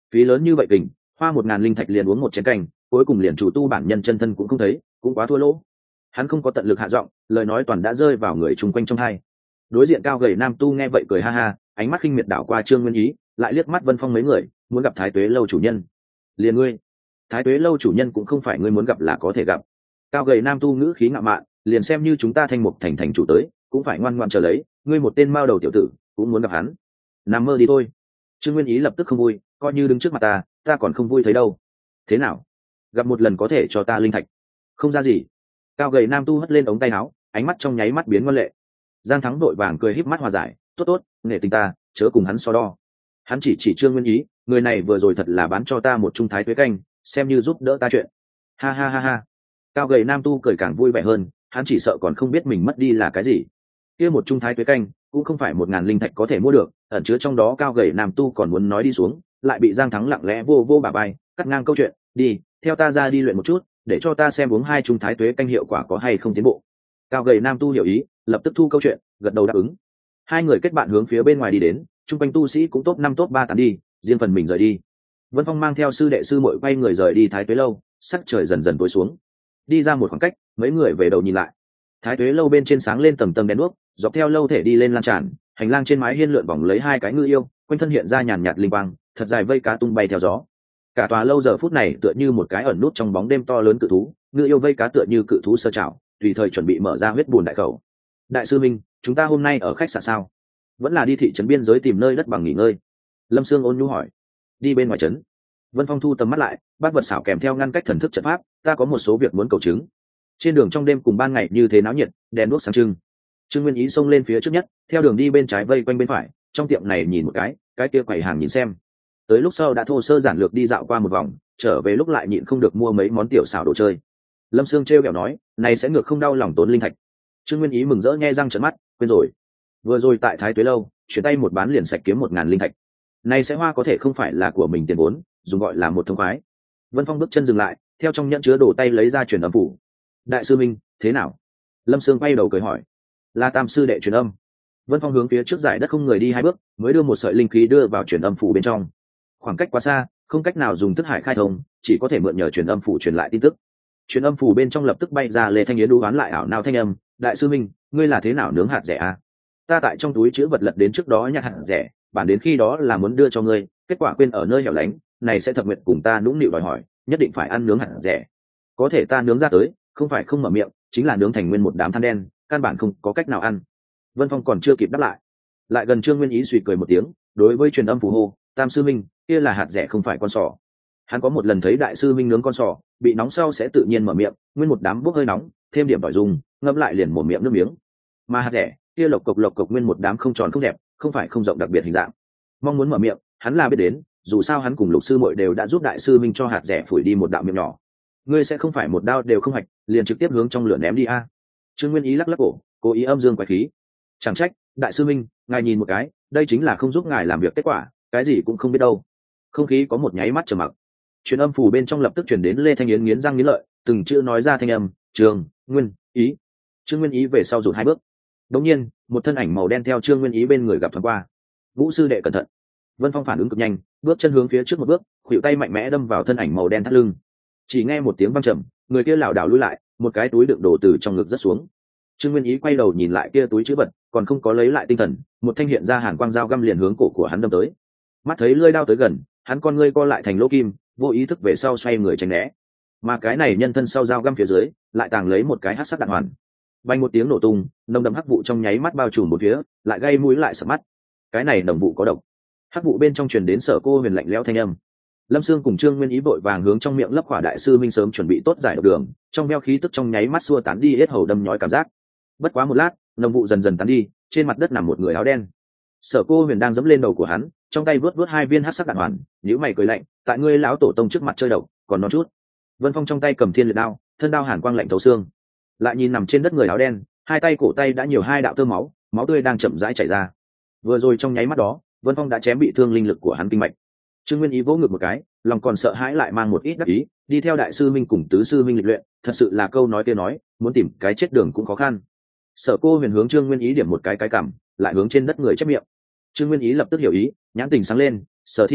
phí lớn như vậy kình, hoa 1.000 linh thạch liền uống một chén canh, cuối cùng liền chủ tu bản nhân chân thân cũng không thấy, cũng quá thua lỗ. Hắn không có tận lực hạ giọng, lời nói toàn đã rơi vào người chung quanh trong hai. Đối diện cao gầy nam tu nghe vậy cười ha ha, ánh mắt khinh miệt đảo qua Trương Nguyên Ý, lại liếc mắt Vân Phong mấy người, muốn gặp Thái Tuế lâu chủ nhân. Liền ngươi, Thái Tuế lâu chủ nhân cũng không phải ngươi muốn gặp là có thể gặp. Cao gầy nam tu ngữ khí ngạo mạn, liền xem như chúng ta Thanh Mục thành thành chủ tới, cũng phải ngoan ngoãn chờ lấy, ngươi một tên mao đầu tiểu tử, cũng muốn gặp hắn. Nằm mơ đi thôi. Trương Nguyên Ý lập tức không vui, coi như đứng trước mặt ta còn không vui thấy đâu. Thế nào? Gặp một lần có thể cho ta linh thạch? Không ra gì. Cao gầy nam tu hất lên ống tay áo, ánh mắt trong nháy mắt biến ngoan lệ. Giang Thắng đội vàng cười híp mắt hòa giải, tốt tốt, nghệ tình ta, chớ cùng hắn so đo. Hắn chỉ Trương Nguyên Ý, người này vừa rồi thật là bán cho ta một trung thái tuế canh, xem như giúp đỡ ta chuyện. Ha ha ha ha. Cao gầy nam tu cười càng vui vẻ hơn, hắn chỉ sợ còn không biết mình mất đi là cái gì. Kia một trung thái tuế canh cũng không phải 1.000 linh thạch có thể mua được, ẩn chứa trong đó. Cao gầy nam tu còn muốn nói đi xuống, lại bị Giang Thắng lặng lẽ vô bả vai cắt ngang câu chuyện. Đi, theo ta ra đi luyện một chút, để cho ta xem uống 2 trung thái tuế canh hiệu quả có hay không tiến bộ. Cao gầy nam tu hiểu ý, lập tức thu câu chuyện, gật đầu đáp ứng. Hai người kết bạn hướng phía bên ngoài đi đến, trung quanh tu sĩ cũng top 5 top 3 tán đi, riêng phần mình rời đi. Vân Phong mang theo sư đệ sư muội quay người rời đi Thái Tuế lâu, sắc trời dần dần tối xuống. Đi ra một khoảng cách, mấy người về đầu nhìn lại. Thái Tuế lâu bên trên sáng lên tầng tầng đèn đuốc, dọc theo lâu thể đi lên lan tràn, hành lang trên mái hiên lượn vòng lấy 2 cái ngư yêu, quanh thân hiện ra nhàn nhạt linh quang, thật dài vây cá tung bay theo gió. Cả tòa lâu giờ phút này tựa như một cái ẩn nút trong bóng đêm to lớn cự thú, ngư yêu vây cá tựa như cự thú sơ trảo, tùy thời chuẩn bị mở ra huyết bùn đại khẩu. Đại sư Minh, chúng ta hôm nay ở khách sạn sao? Vẫn là đi thị trấn biên giới tìm nơi đất bằng nghỉ ngơi? Lâm Sương ôn nhu hỏi. Đi bên ngoài trấn. Vân Phong thu tầm mắt lại, bác vật xảo kèm theo ngăn cách thần thức trận pháp, ta có một số việc muốn cầu chứng. Trên đường trong đêm cùng ban ngày như thế náo nhiệt, đèn đuốc sáng trưng. Trương Nguyên Ý xông lên phía trước nhất, theo đường đi bên trái vây quanh bên phải, trong tiệm này nhìn một cái kia quầy hàng nhìn xem. Tới lúc sau đã thô sơ giản lược đi dạo qua một vòng, trở về lúc lại nhịn không được mua mấy món tiểu xảo đồ chơi. Lâm Sương trêu ghẹo nói, này sẽ ngược không đau lòng tốn linh thạch. Trương Nguyên Ý mừng rỡ nghe răng trợn mắt, quên rồi. Vừa rồi tại Thái Tuế lâu, chuyển tay một bán liền sạch kiếm 1.000 linh thạch. Này sẽ hoa có thể không phải là của mình tiền vốn, dùng gọi là một thông khoái. Vân Phong bước chân dừng lại, theo trong nhẫn chứa đồ tay lấy ra truyền âm phủ. Đại sư Minh, thế nào? Lâm Sương quay đầu cười hỏi. Là tam sư đệ truyền âm. Vân Phong hướng phía trước giải đất không người đi 2 bước, mới đưa một sợi linh khí đưa vào truyền âm phủ bên trong. Khoảng cách quá xa, không cách nào dùng thức hải khai thông, chỉ có thể mượn nhờ truyền âm phủ truyền lại tin tức. Truyền âm phủ bên trong lập tức bay ra Lê Thanh Yến đu đoán lại ảo nào thanh âm, đại sư Minh, ngươi là thế nào nướng hạt rẻ à? Ta tại trong túi chứa vật lật đến trước đó nhặt hạt rẻ, bản đến khi đó là muốn đưa cho ngươi, kết quả quên ở nơi hẻo lánh, này sẽ Thập Nguyệt cùng ta nũng nịu đòi hỏi, nhất định phải ăn nướng hạt rẻ. Có thể ta nướng ra tới, không phải không mở miệng, chính là nướng thành nguyên một đám than đen, căn bản không có cách nào ăn. Vân Phong còn chưa kịp đáp lại gần Trương Nguyên Ý suy cười một tiếng, đối với truyền âm phù hô, tam sư Minh, kia là hạt rẻ không phải con sò. Hắn có một lần thấy đại sư Minh nướng con sò, bị nóng sau sẽ tự nhiên mở miệng, nguyên một đám bốc hơi nóng, thêm điểm tỏi dùng, ngâm lại liền một miệng nước miếng. Mà hạt rẻ, kia lộc cộc nguyên một đám không tròn không đẹp, không phải không rộng đặc biệt hình dạng. Mong muốn mở miệng, hắn là biết đến, dù sao hắn cùng Lục sư muội đều đã giúp đại sư Minh cho hạt rẻ phủi đi một đạo miệng nhỏ. Ngươi sẽ không phải một đao đều không hạch, liền trực tiếp hướng trong lửa ném đi a? Trương Nguyên Ý lắc lắc cổ, cố ý âm dương quái khí. Chẳng trách, đại sư Minh, ngài nhìn một cái, đây chính là không giúp ngài làm việc kết quả, cái gì cũng không biết đâu. Không khí có một nháy mắt trầm mặc. Truyền âm phủ bên trong lập tức truyền đến Lê Thanh Yến nghiến răng nghiến lợi, từng chữ nói ra thanh âm, Trương Nguyên Ý. Trương Nguyên Ý về sau rụt 2 bước. Đống nhiên, một thân ảnh màu đen theo Trương Nguyên Ý bên người gặp thoáng qua. Vũ sư đệ cẩn thận. Vân Phong phản ứng cực nhanh, bước chân hướng phía trước một bước, khuỷu tay mạnh mẽ đâm vào thân ảnh màu đen thắt lưng. Chỉ nghe một tiếng vang trầm, người kia lảo đảo lùi lại, một cái túi đựng đồ từ trong ngực rớt xuống. Trương Nguyên Ý quay đầu nhìn lại kia túi trữ vật, còn không có lấy lại tinh thần, một thanh hiện ra hàn quang dao găm liền hướng cổ của hắn đâm tới. Mắt thấy lưỡi đao tới gần, hắn con ngươi co lại thành lỗ kim, vô ý thức về sau xoay người tránh né. Mà cái này nhân thân sau dao găm phía dưới, lại tàng lấy một cái hắc sắc đạn hoàn. Vang một tiếng nổ tung, nồng đậm hắc vụ trong nháy mắt bao trùm một phía, lại gây mũi lại sợ mắt. Cái này đồng vụ có độc. Hắc vụ bên trong truyền đến Sở Cô Huyền lạnh lẽo thanh âm. Lâm Sương cùng Trương Nguyên Ý vội vàng hướng trong miệng lấp khỏa đại sư Minh sớm chuẩn bị tốt giải độc đường, trong veo khí tức trong nháy mắt xua tán đi hết hầu đâm nhói cảm giác. Bất quá một lát, nồng vụ dần dần tán đi, trên mặt đất nằm một người áo đen. Sở Cô Huyền đang giẫm lên đầu của hắn, trong tay vớt 2 viên hắc sắc đạn hoàn, nhíu mày cười lạnh, tại ngươi lão tổ tông trước mặt chơi độc, còn non chút. Vân Phong trong tay cầm thiên liệt đao, thân đao hàn quang lạnh thấu xương. Lại nhìn nằm trên đất người áo đen, 2 tay cổ tay đã nhiều 2 đạo tơ máu, máu tươi đang chậm rãi chảy ra. Vừa rồi trong nháy mắt đó, Vân Phong đã chém bị thương linh lực của hắn kinh mạch. Trương Nguyên Ý vỗ ngực một cái, lòng còn sợ hãi lại mang một ít đắc ý, đi theo đại sư Minh cùng tứ sư Minh lịch luyện, thật sự là câu nói kia nói, muốn tìm cái chết đường cũng khó khăn. Sở Cô Huyền hướng Trương Nguyên Ý điểm một cái cằm, lại hướng trên đất người chép miệng. Trương Nguyên Ý lập tức hiểu ý, nhãn tình sáng lên, Sở Thi à,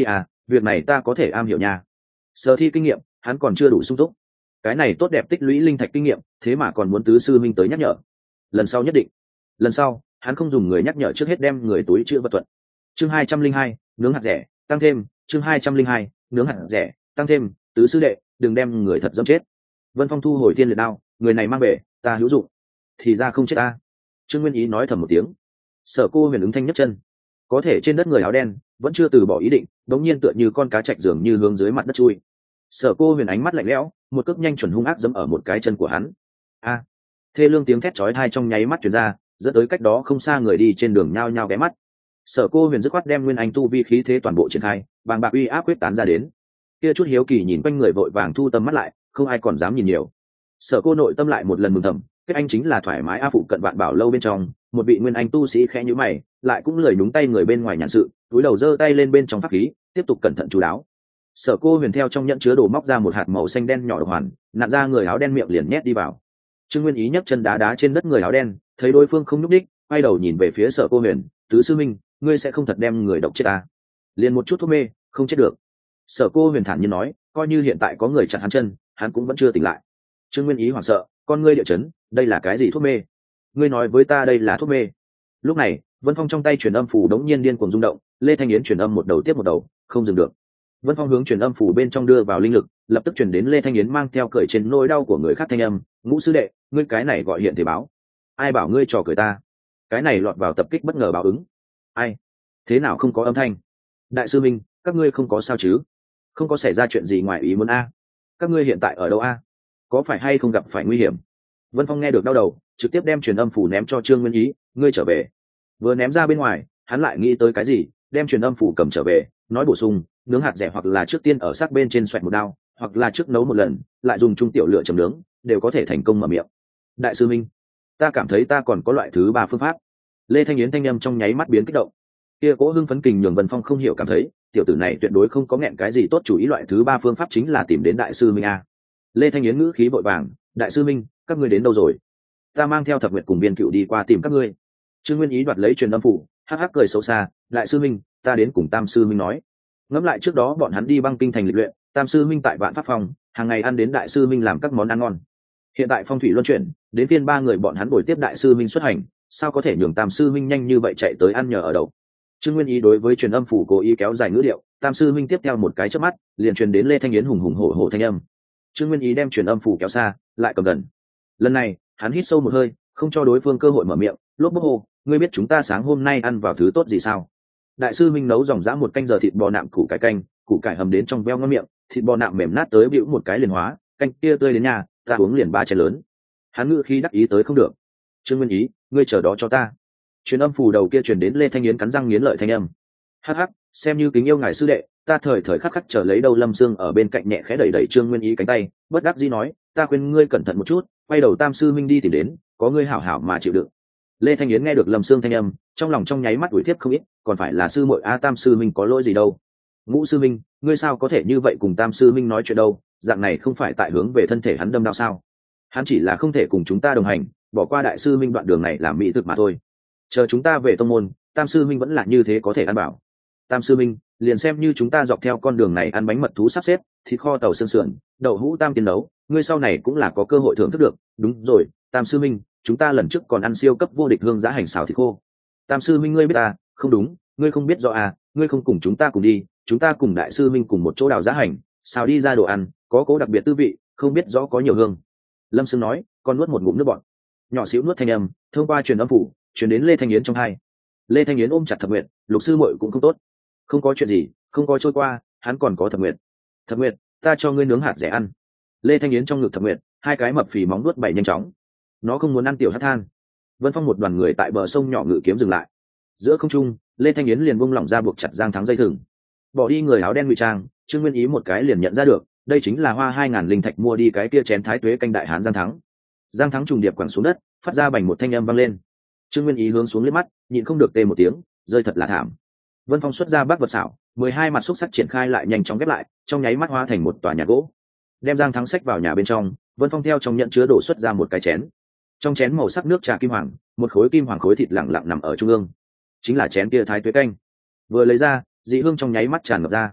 việc này ta có thể am hiểu nha. Sở thi kinh nghiệm hắn còn chưa đủ sung túc, cái này tốt đẹp tích lũy linh thạch kinh nghiệm thế mà còn muốn tứ sư minh tới nhắc nhở. Lần sau nhất định, lần sau hắn không dùng người nhắc nhở, trước hết đem người túi chữ vật thuận. Chương 202, nướng hạt rẻ tăng thêm. Chương 202, nướng hạt rẻ tăng thêm. Tứ sư đệ đừng đem người thật dẫm chết. Vân Phong thu hồi thiên liệt đao, người này mang về ta hữu dụng, thì ra không chết ta. Trương Nguyên Ý nói thầm một tiếng. Sở Cô Huyền ứng thanh nhấc chân, có thể trên đất người áo đen vẫn chưa từ bỏ ý định, đống nhiên tựa như con cá chạch dường như hướng dưới mặt đất chui. Sở Cô Huyền ánh mắt lạnh lẽo, một cước nhanh chuẩn hung ác giẫm ở một cái chân của hắn. A! Thê lương tiếng thét chói tai trong nháy mắt truyền ra, dẫn tới cách đó không xa người đi trên đường nhao nhao ghé mắt. Sở Cô Huyền dứt khoát đem nguyên anh tu vi khí thế toàn bộ triển khai, bàng bạc uy áp quyết tán ra đến. Kia chút hiếu kỳ nhìn quanh người vội vàng thu tầm mắt lại, không ai còn dám nhìn nhiều. Sở Cô nội tâm lại một lần mừng thầm, kết anh chính là thoải mái a phụ cận vạn bảo lâu bên trong, một vị nguyên anh tu sĩ khẽ nhíu mày, lại cũng lười nhúng tay người bên ngoài nhàn sự, túi đầu giơ tay lên bên trong pháp khí, tiếp tục cẩn thận chú đáo. Sở Cô Huyền theo trong nhẫn chứa đồ móc ra một hạt màu xanh đen nhỏ độc hoàn, nặn ra người áo đen miệng liền nhét đi vào. Trương Nguyên Ý nhấc chân đá đá trên đất người áo đen, thấy đối phương không nhúc đích, quay đầu nhìn về phía Sở Cô Huyền, tứ sư minh, ngươi sẽ không thật đem người độc chết ta? Liền một chút thuốc mê, không chết được. Sở Cô Huyền thản nhiên nói, coi như hiện tại có người chặn hắn chân, hắn cũng vẫn chưa tỉnh lại. Trương Nguyên Ý hoảng sợ, con ngươi địa chấn, đây là cái gì thuốc mê? Ngươi nói với ta đây là thuốc mê? Lúc này, Vân Phong trong tay truyền âm phủ đống nhiên điên cuồng rung động, Lê Thanh Yến truyền âm một đầu tiếp một đầu, không dừng được. Vân Phong hướng truyền âm phủ bên trong đưa vào linh lực, lập tức truyền đến Lê Thanh Yến mang theo cởi trên nỗi đau của người khác thanh âm, Ngũ sư đệ, ngươi cái này gọi hiện thể báo. Ai bảo ngươi trò cười ta? Cái này lọt vào tập kích bất ngờ báo ứng. Ai? Thế nào không có âm thanh? Đại sư minh, các ngươi không có sao chứ? Không có xảy ra chuyện gì ngoài ý muốn a? Các ngươi hiện tại ở đâu a? Có phải hay không gặp phải nguy hiểm? Vân Phong nghe được đau đầu, trực tiếp đem truyền âm phủ ném cho Trương Nguyên Ý, ngươi trở về. Vừa ném ra bên ngoài, hắn lại nghĩ tới cái gì, đem truyền âm phủ cầm trở về, nói bổ sung, nướng hạt rẻ hoặc là trước tiên ở xác bên trên xoẹt một đao, hoặc là trước nấu một lần, lại dùng trung tiểu lửa chấm nướng, đều có thể thành công mở miệng. Đại sư minh, ta cảm thấy ta còn có loại thứ ba phương pháp. Lê Thanh Yến thanh âm trong nháy mắt biến kích động. Kia cố hưng phấn kình nhường Vân Phong không hiểu cảm thấy, tiểu tử này tuyệt đối không có nghẹn cái gì tốt chủ ý, loại thứ ba phương pháp chính là tìm đến đại sư minh a. Lê Thanh Yến ngữ khí vội vàng, đại sư minh, các ngươi đến đâu rồi? Ta mang theo Thập Nguyệt cùng Viên Cựu đi qua tìm các ngươi. Trương Nguyên Ý đoạt lấy truyền âm phủ, hắc hắc cười xấu xa, đại sư minh, ta đến cùng Tam sư minh nói. Ngẫm lại trước đó bọn hắn đi băng kinh thành lịch luyện, Tam sư minh tại Vạn Pháp Phòng, hàng ngày ăn đến đại sư minh làm các món ăn ngon. Hiện tại phong thủy luân chuyển, đến phiên ba người bọn hắn buổi tiếp đại sư minh xuất hành, sao có thể nhường Tam sư minh nhanh như vậy chạy tới ăn nhờ ở đậu. Trương Nguyên Ý đối với truyền âm phủ cố ý kéo dài ngữ điệu, Tam sư minh tiếp theo một cái chớp mắt, liền truyền đến Lê Thanh Yến hùng hùng hổ hổ thanh âm. Trương Nguyên Ý đem truyền âm phủ kéo xa, lại cầm gần. Lần này, hắn hít sâu một hơi, không cho đối phương cơ hội mở miệng, lốp bốp hô, ngươi biết chúng ta sáng hôm nay ăn vào thứ tốt gì sao? Đại sư minh nấu dòng dã một canh giờ thịt bò nạm củ cải canh, củ cải hầm đến trong veo ngon miệng, thịt bò nạm mềm nát tới bĩu một cái liền hóa, canh kia tươi đến nhà, ta uống liền 3 chén lớn. Hắn ngữ khí đắc ý tới không được. Trương Nguyên Ý, ngươi chờ đó cho ta. Truyền âm phủ đầu kia truyền đến Lê Thanh Yến cắn răng nghiến lợi thanh âm. Hắc hắc, xem như kính yêu ngài sư đệ, ta thời thời khắc khắc chờ lấy đâu. Lâm Sương ở bên cạnh nhẹ khẽ đẩy đẩy Trương Nguyên Ý cánh tay, bất đắc dĩ nói, ta khuyên ngươi cẩn thận một chút, quay đầu Tam sư minh đi tìm đến, có ngươi hảo hảo mà chịu đựng. Lê Thanh Yến nghe được Lâm Sương thanh âm, trong lòng trong nháy mắt đuổi tiếp không ít, còn phải là sư muội a, Tam sư minh có lỗi gì đâu. Ngũ sư minh, ngươi sao có thể như vậy cùng Tam sư minh nói chuyện đâu, dạng này không phải tại hướng về thân thể hắn đâm đao sao? Hắn chỉ là không thể cùng chúng ta đồng hành, bỏ qua đại sư minh đoạn đường này làm mỹ thực mà thôi. Chờ chúng ta về tông môn, Tam sư minh vẫn là như thế có thể ăn bảo. Tam sư minh, liền xem như chúng ta dọc theo con đường này ăn bánh mật thú sắp xếp, thịt kho tàu xương sườn, đậu hũ tam tiên nấu, ngươi sau này cũng là có cơ hội thưởng thức được. Đúng rồi, Tam sư minh, chúng ta lần trước còn ăn siêu cấp vô địch hương giá hành xào thịt khô. Tam sư minh, ngươi biết ta? Không đúng, ngươi không biết rõ à, ngươi không cùng chúng ta cùng đi, chúng ta cùng đại sư minh cùng một chỗ đào giá hành, xào đi ra đồ ăn, có cố đặc biệt tư vị, không biết rõ có nhiều hương. Lâm Sương nói, con nuốt một ngụm nước bọt, nhỏ xíu nuốt thanh âm, thông qua truyền âm phủ, truyền đến Lê Thanh Yến trong hai. Lê Thanh Yến ôm chặt Thập Nguyệt, lục sư muội cũng không tốt. Không có chuyện gì, không có trôi qua, hắn còn có Thập Nguyệt. Thập Nguyệt, ta cho ngươi nướng hạt rẻ ăn. Lê Thanh Yến trong ngực Thập Nguyệt, hai cái mập phì móng nuốt bảy nhanh chóng. Nó không muốn ăn tiểu hắc than. Vân Phong một đoàn người tại bờ sông nhỏ ngự kiếm dừng lại. Giữa không trung, Lê Thanh Yến liền buông lỏng ra buộc chặt Giang Thắng dây thừng. Bỏ đi người áo đen ngụy trang, Trương Nguyên Ý một cái liền nhận ra được, đây chính là hoa 2000 linh thạch mua đi cái kia chén thái tuế canh đại hán Giang Thắng. Giang Thắng trùng điệp quẳng xuống đất, phát ra bành một thanh âm vang lên. Trương Nguyên Ý hướng xuống liếc mắt, nhịn không được tê một tiếng, rơi thật là thảm. Vân Phong xuất ra bác vật xảo, 12 mặt xúc sắc triển khai lại nhanh chóng ghép lại, trong nháy mắt hóa thành một tòa nhà gỗ. Đem Giang Thắng xách vào nhà bên trong, Vân Phong theo trong nhận chứa đổ xuất ra một cái chén. Trong chén màu sắc nước trà kim hoàng, một khối kim hoàng khối thịt lặng lặng nằm ở trung ương, chính là chén kia thái tuế canh. Vừa lấy ra, dị hương trong nháy mắt tràn ngập ra.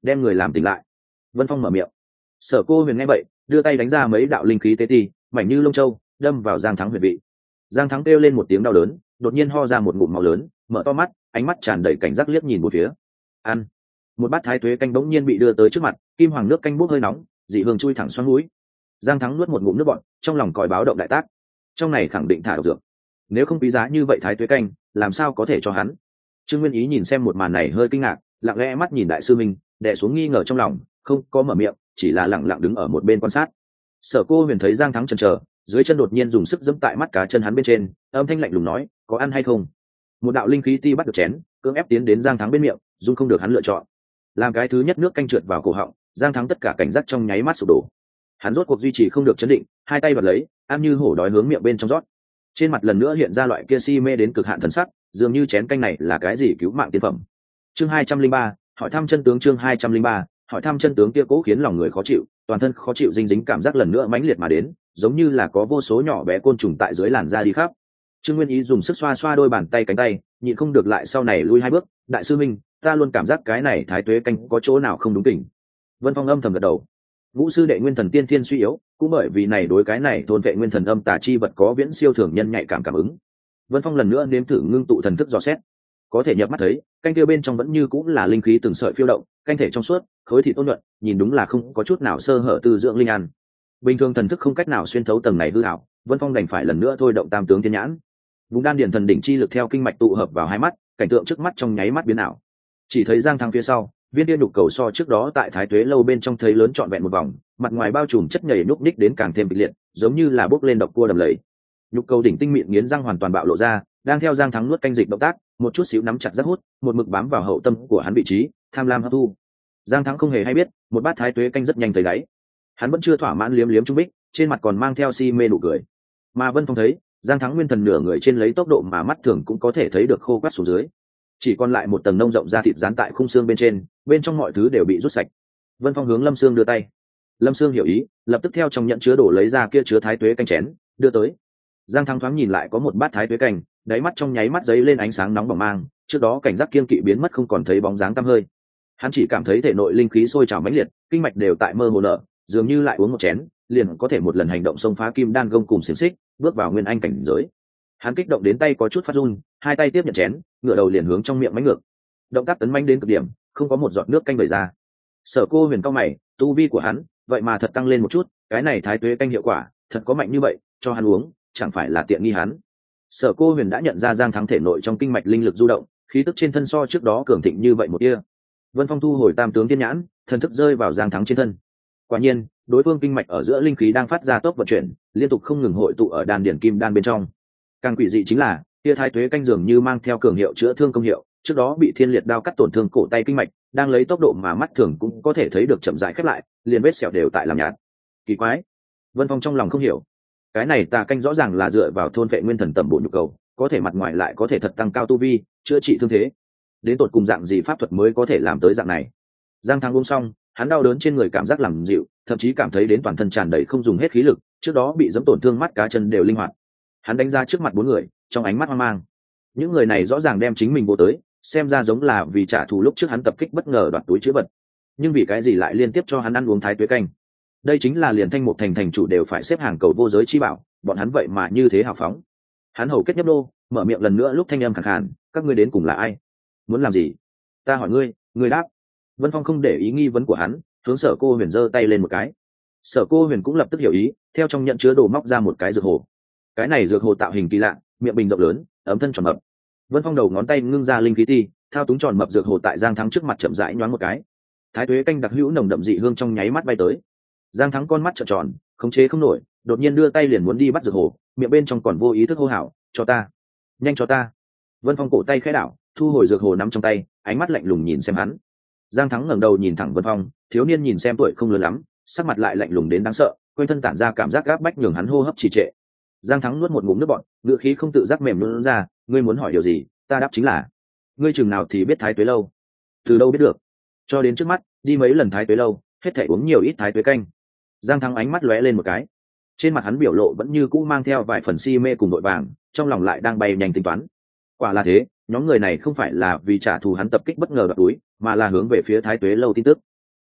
đem người làm tỉnh lại. Vân Phong mở miệng. Sở Cô Huyền nghe vậy đưa tay đánh ra mấy đạo linh khí tế ti, mảnh như lông châu đâm vào Giang Thắng huyệt vị. Giang Thắng kêu lên một tiếng đau đớn, đột nhiên ho ra một ngụm máu lớn, mở to mắt, ánh mắt tràn đầy cảnh giác liếc nhìn một phía. Ăn. Một bát thái tuế canh bỗng nhiên bị đưa tới trước mặt, kim hoàng nước canh bốc hơi nóng, dị hương chui thẳng xoắn mũi. Giang Thắng nuốt một ngụm nước bọt, trong lòng còi báo động đại tác. Trong này khẳng định thả độc dược, nếu không quý giá như vậy thái tuế canh làm sao có thể cho hắn. Trương Nguyên Ý nhìn xem một màn này hơi kinh ngạc, lặng lẽ mắt nhìn đại sư minh, đè xuống nghi ngờ trong lòng, không có mở miệng, chỉ là lặng lặng đứng ở một bên quan sát. Sở Cô Huyền thấy Giang Thắng chần chờ, dưới chân đột nhiên dùng sức giẫm tại mắt cá chân hắn bên trên, âm thanh lạnh lùng nói, có ăn hay không. Một đạo linh khí ti bắt được chén, cưỡng ép tiến đến Giang Thắng bên miệng, dung không được hắn lựa chọn. Làm cái thứ nhất nước canh trượt vào cổ họng, Giang Thắng tất cả cảnh giác trong nháy mắt sụp đổ. Hắn rốt cuộc duy trì không được chấn định, hai tay bật lấy, ăn như hổ đói hướng miệng bên trong rót. Trên mặt lần nữa hiện ra loại kia si mê đến cực hạn thần sắc, dường như chén canh này là cái gì cứu mạng tiên phẩm. Chương 203, hỏi thăm chân tướng. Chương 203, hỏi thăm chân tướng. Kia cố khiến lòng người khó chịu, toàn thân khó chịu dinh dính cảm giác lần nữa mãnh liệt mà đến, giống như là có vô số nhỏ bé côn trùng tại dưới làn da đi khắp. Trương Nguyên Ý dùng sức xoa xoa đôi bàn tay cánh tay, nhịn không được lại sau này lui hai bước. Đại sư minh, ta luôn cảm giác cái này thái tuế canh có chỗ nào không đúng kỉnh. Vân Phong âm thầm gật đầu. Ngũ sư đệ nguyên thần tiên thiên suy yếu, cũng bởi vì này đối cái này thôn vệ nguyên thần âm tà chi vật có viễn siêu thường nhân nhạy cảm cảm ứng. Vân Phong lần nữa nếm thử ngưng tụ thần thức dò xét, có thể nhập mắt thấy canh kia bên trong vẫn như cũng là linh khí từng sợi phiêu động, canh thể trong suốt, khối thịt ôn nhuận, nhìn đúng là không có chút nào sơ hở từ dưỡng linh ăn. Bình thường thần thức không cách nào xuyên thấu tầng này hư ảo, Vân Phong đành phải lần nữa thôi động tam tướng thiên nhãn. Vùng đan điền thần đỉnh chi lực theo kinh mạch tụ hợp vào hai mắt, cảnh tượng trước mắt trong nháy mắt biến ảo. Chỉ thấy Giang Thắng phía sau, viên tiên nhục cầu so trước đó tại Thái Tuế lâu bên trong thấy lớn trọn vẹn một vòng, mặt ngoài bao trùm chất nhầy núc ních đến càng thêm kịch liệt, giống như là bốc lên độc cua đầm lầy. Nhục cầu đỉnh tinh mịn nghiến răng hoàn toàn bạo lộ ra, đang theo Giang Thắng nuốt canh dịch động tác, một chút xíu nắm chặt rất hút, một mực bám vào hậu tâm của hắn vị trí, tham lam hấp thu. Giang Thắng không hề hay biết, một bát Thái Tuế canh rất nhanh tới đáy. Hắn vẫn chưa thỏa mãn liếm liếm trung bích, trên mặt còn mang theo si mê nụ cười. Mà Vân Phong thấy, Giang Thắng nguyên thần nửa người trên lấy tốc độ mà mắt thường cũng có thể thấy được khô quắt xuống dưới, chỉ còn lại một tầng nông rộng da thịt dán tại khung xương bên trên, bên trong mọi thứ đều bị rút sạch. Vân Phong hướng Lâm Sương đưa tay. Lâm Sương hiểu ý, lập tức theo trong nhận chứa đổ lấy ra kia chứa Thái Tuế canh chén, đưa tới. Giang Thắng thoáng nhìn lại có một bát Thái Tuế canh, đáy mắt trong nháy mắt giấy lên ánh sáng nóng bỏng mang, trước đó cảnh giác kiên kỵ biến mất không còn thấy bóng dáng tăm hơi. Hắn chỉ cảm thấy thể nội linh khí sôi trào mãnh liệt, kinh mạch đều tại mơ hồ nở, dường như lại uống một chén, liền có thể một lần hành động xông phá kim đan gông cùng xiển xích, bước vào nguyên anh cảnh giới. Hắn kích động đến tay có chút phát run, hai tay tiếp nhận chén, ngửa đầu liền hướng trong miệng mánh ngược. Động tác tấn manh đến cực điểm, không có một giọt nước canh vẩy ra. Sở Cô Huyền cao mày, tu vi của hắn vậy mà thật tăng lên một chút, cái này Thái Tuế canh hiệu quả thật có mạnh như vậy, cho hắn uống chẳng phải là tiện nghi hắn. Sở Cô Huyền đã nhận ra Giang Thắng thể nội trong kinh mạch linh lực du động, khí tức trên thân so trước đó cường thịnh như vậy một tia. Vân Phong thu hồi tam tướng thiên nhãn, thần thức rơi vào Giang Thắng trên thân. Quả nhiên, đối phương kinh mạch ở giữa linh khí đang phát ra tốc vận chuyển, liên tục không ngừng hội tụ ở đan điển kim đan bên trong. Càng quỷ dị chính là, tia Thái Tuế canh dường như mang theo cường hiệu chữa thương công hiệu, trước đó bị thiên liệt đao cắt tổn thương cổ tay kinh mạch, đang lấy tốc độ mà mắt thường cũng có thể thấy được chậm rãi khép lại, liền vết sẹo đều tại làm nhạt. Kỳ quái, Vân Phong trong lòng không hiểu, cái này tà canh rõ ràng là dựa vào thôn vệ nguyên thần tầm bổ nhu cầu, có thể mặt ngoài lại có thể thật tăng cao tu vi, chữa trị thương thế. Đến tột cùng dạng gì pháp thuật mới có thể làm tới dạng này? Giang Thắng uống xong, hắn đau đớn trên người cảm giác làm dịu, thậm chí cảm thấy đến toàn thân tràn đầy không dùng hết khí lực, trước đó bị dẫm tổn thương mắt cá chân đều linh hoạt. Hắn đánh ra trước mặt bốn người, trong ánh mắt hoang mang. Những người này rõ ràng đem chính mình vô tới, xem ra giống là vì trả thù lúc trước hắn tập kích bất ngờ đoạt túi chứa vật, nhưng vì cái gì lại liên tiếp cho hắn ăn uống Thái Tuế canh? Đây chính là liền Thanh Mục thành thành chủ đều phải xếp hàng cầu vô giới chi bảo, bọn hắn vậy mà như thế hào phóng. Hắn hầu kết nhấp đô, mở miệng lần nữa lúc thanh âm khàn khàn, các ngươi đến cùng là ai, muốn làm gì? Ta hỏi ngươi, ngươi đáp. Vân Phong không để ý nghi vấn của hắn, hướng Sở Cô Huyền giơ tay lên một cái. Sở Cô Huyền cũng lập tức hiểu ý, theo trong nhận chứa đồ móc ra một cái dược hồ. Cái này dược hồ tạo hình kỳ lạ, miệng bình rộng lớn, ấm thân tròn mập. Vân Phong đầu ngón tay ngưng ra linh khí ti, thao túng tròn mập dược hồ tại Giang Thắng trước mặt chậm rãi nhoáng một cái. Thái Tuế canh đặc hữu nồng đậm dị hương trong nháy mắt bay tới. Giang Thắng con mắt trợn tròn, khống chế không nổi, đột nhiên đưa tay liền muốn đi bắt dược hồ, miệng bên trong còn vô ý thức hô hào, cho ta, nhanh cho ta. Vân Phong cổ tay khẽ đảo, thu hồi dược hồ nắm trong tay, ánh mắt lạnh lùng nhìn xem hắn. Giang Thắng ngẩng đầu nhìn thẳng Vân Phong, thiếu niên nhìn xem tuổi không lớn lắm, sắc mặt lại lạnh lùng đến đáng sợ, quanh thân tản ra cảm giác gáp bách nhường hắn hô hấp trì trệ. Giang Thắng nuốt một ngụm nước bọt, ngựa khí không tự giác mềm luôn ra, ngươi muốn hỏi điều gì, ta đáp chính là, ngươi chừng nào thì biết Thái Tuế lâu? Từ đâu biết được? Cho đến trước mắt, đi mấy lần Thái Tuế lâu, hết thảy uống nhiều ít Thái Tuế canh. Giang Thắng ánh mắt lóe lên một cái, trên mặt hắn biểu lộ vẫn như cũ mang theo vài phần si mê cùng vội vàng, trong lòng lại đang bay nhanh tính toán. Quả là thế, nhóm người này không phải là vì trả thù hắn tập kích bất ngờ đoạt túi, mà là hướng về phía Thái Tuế lâu tin tức.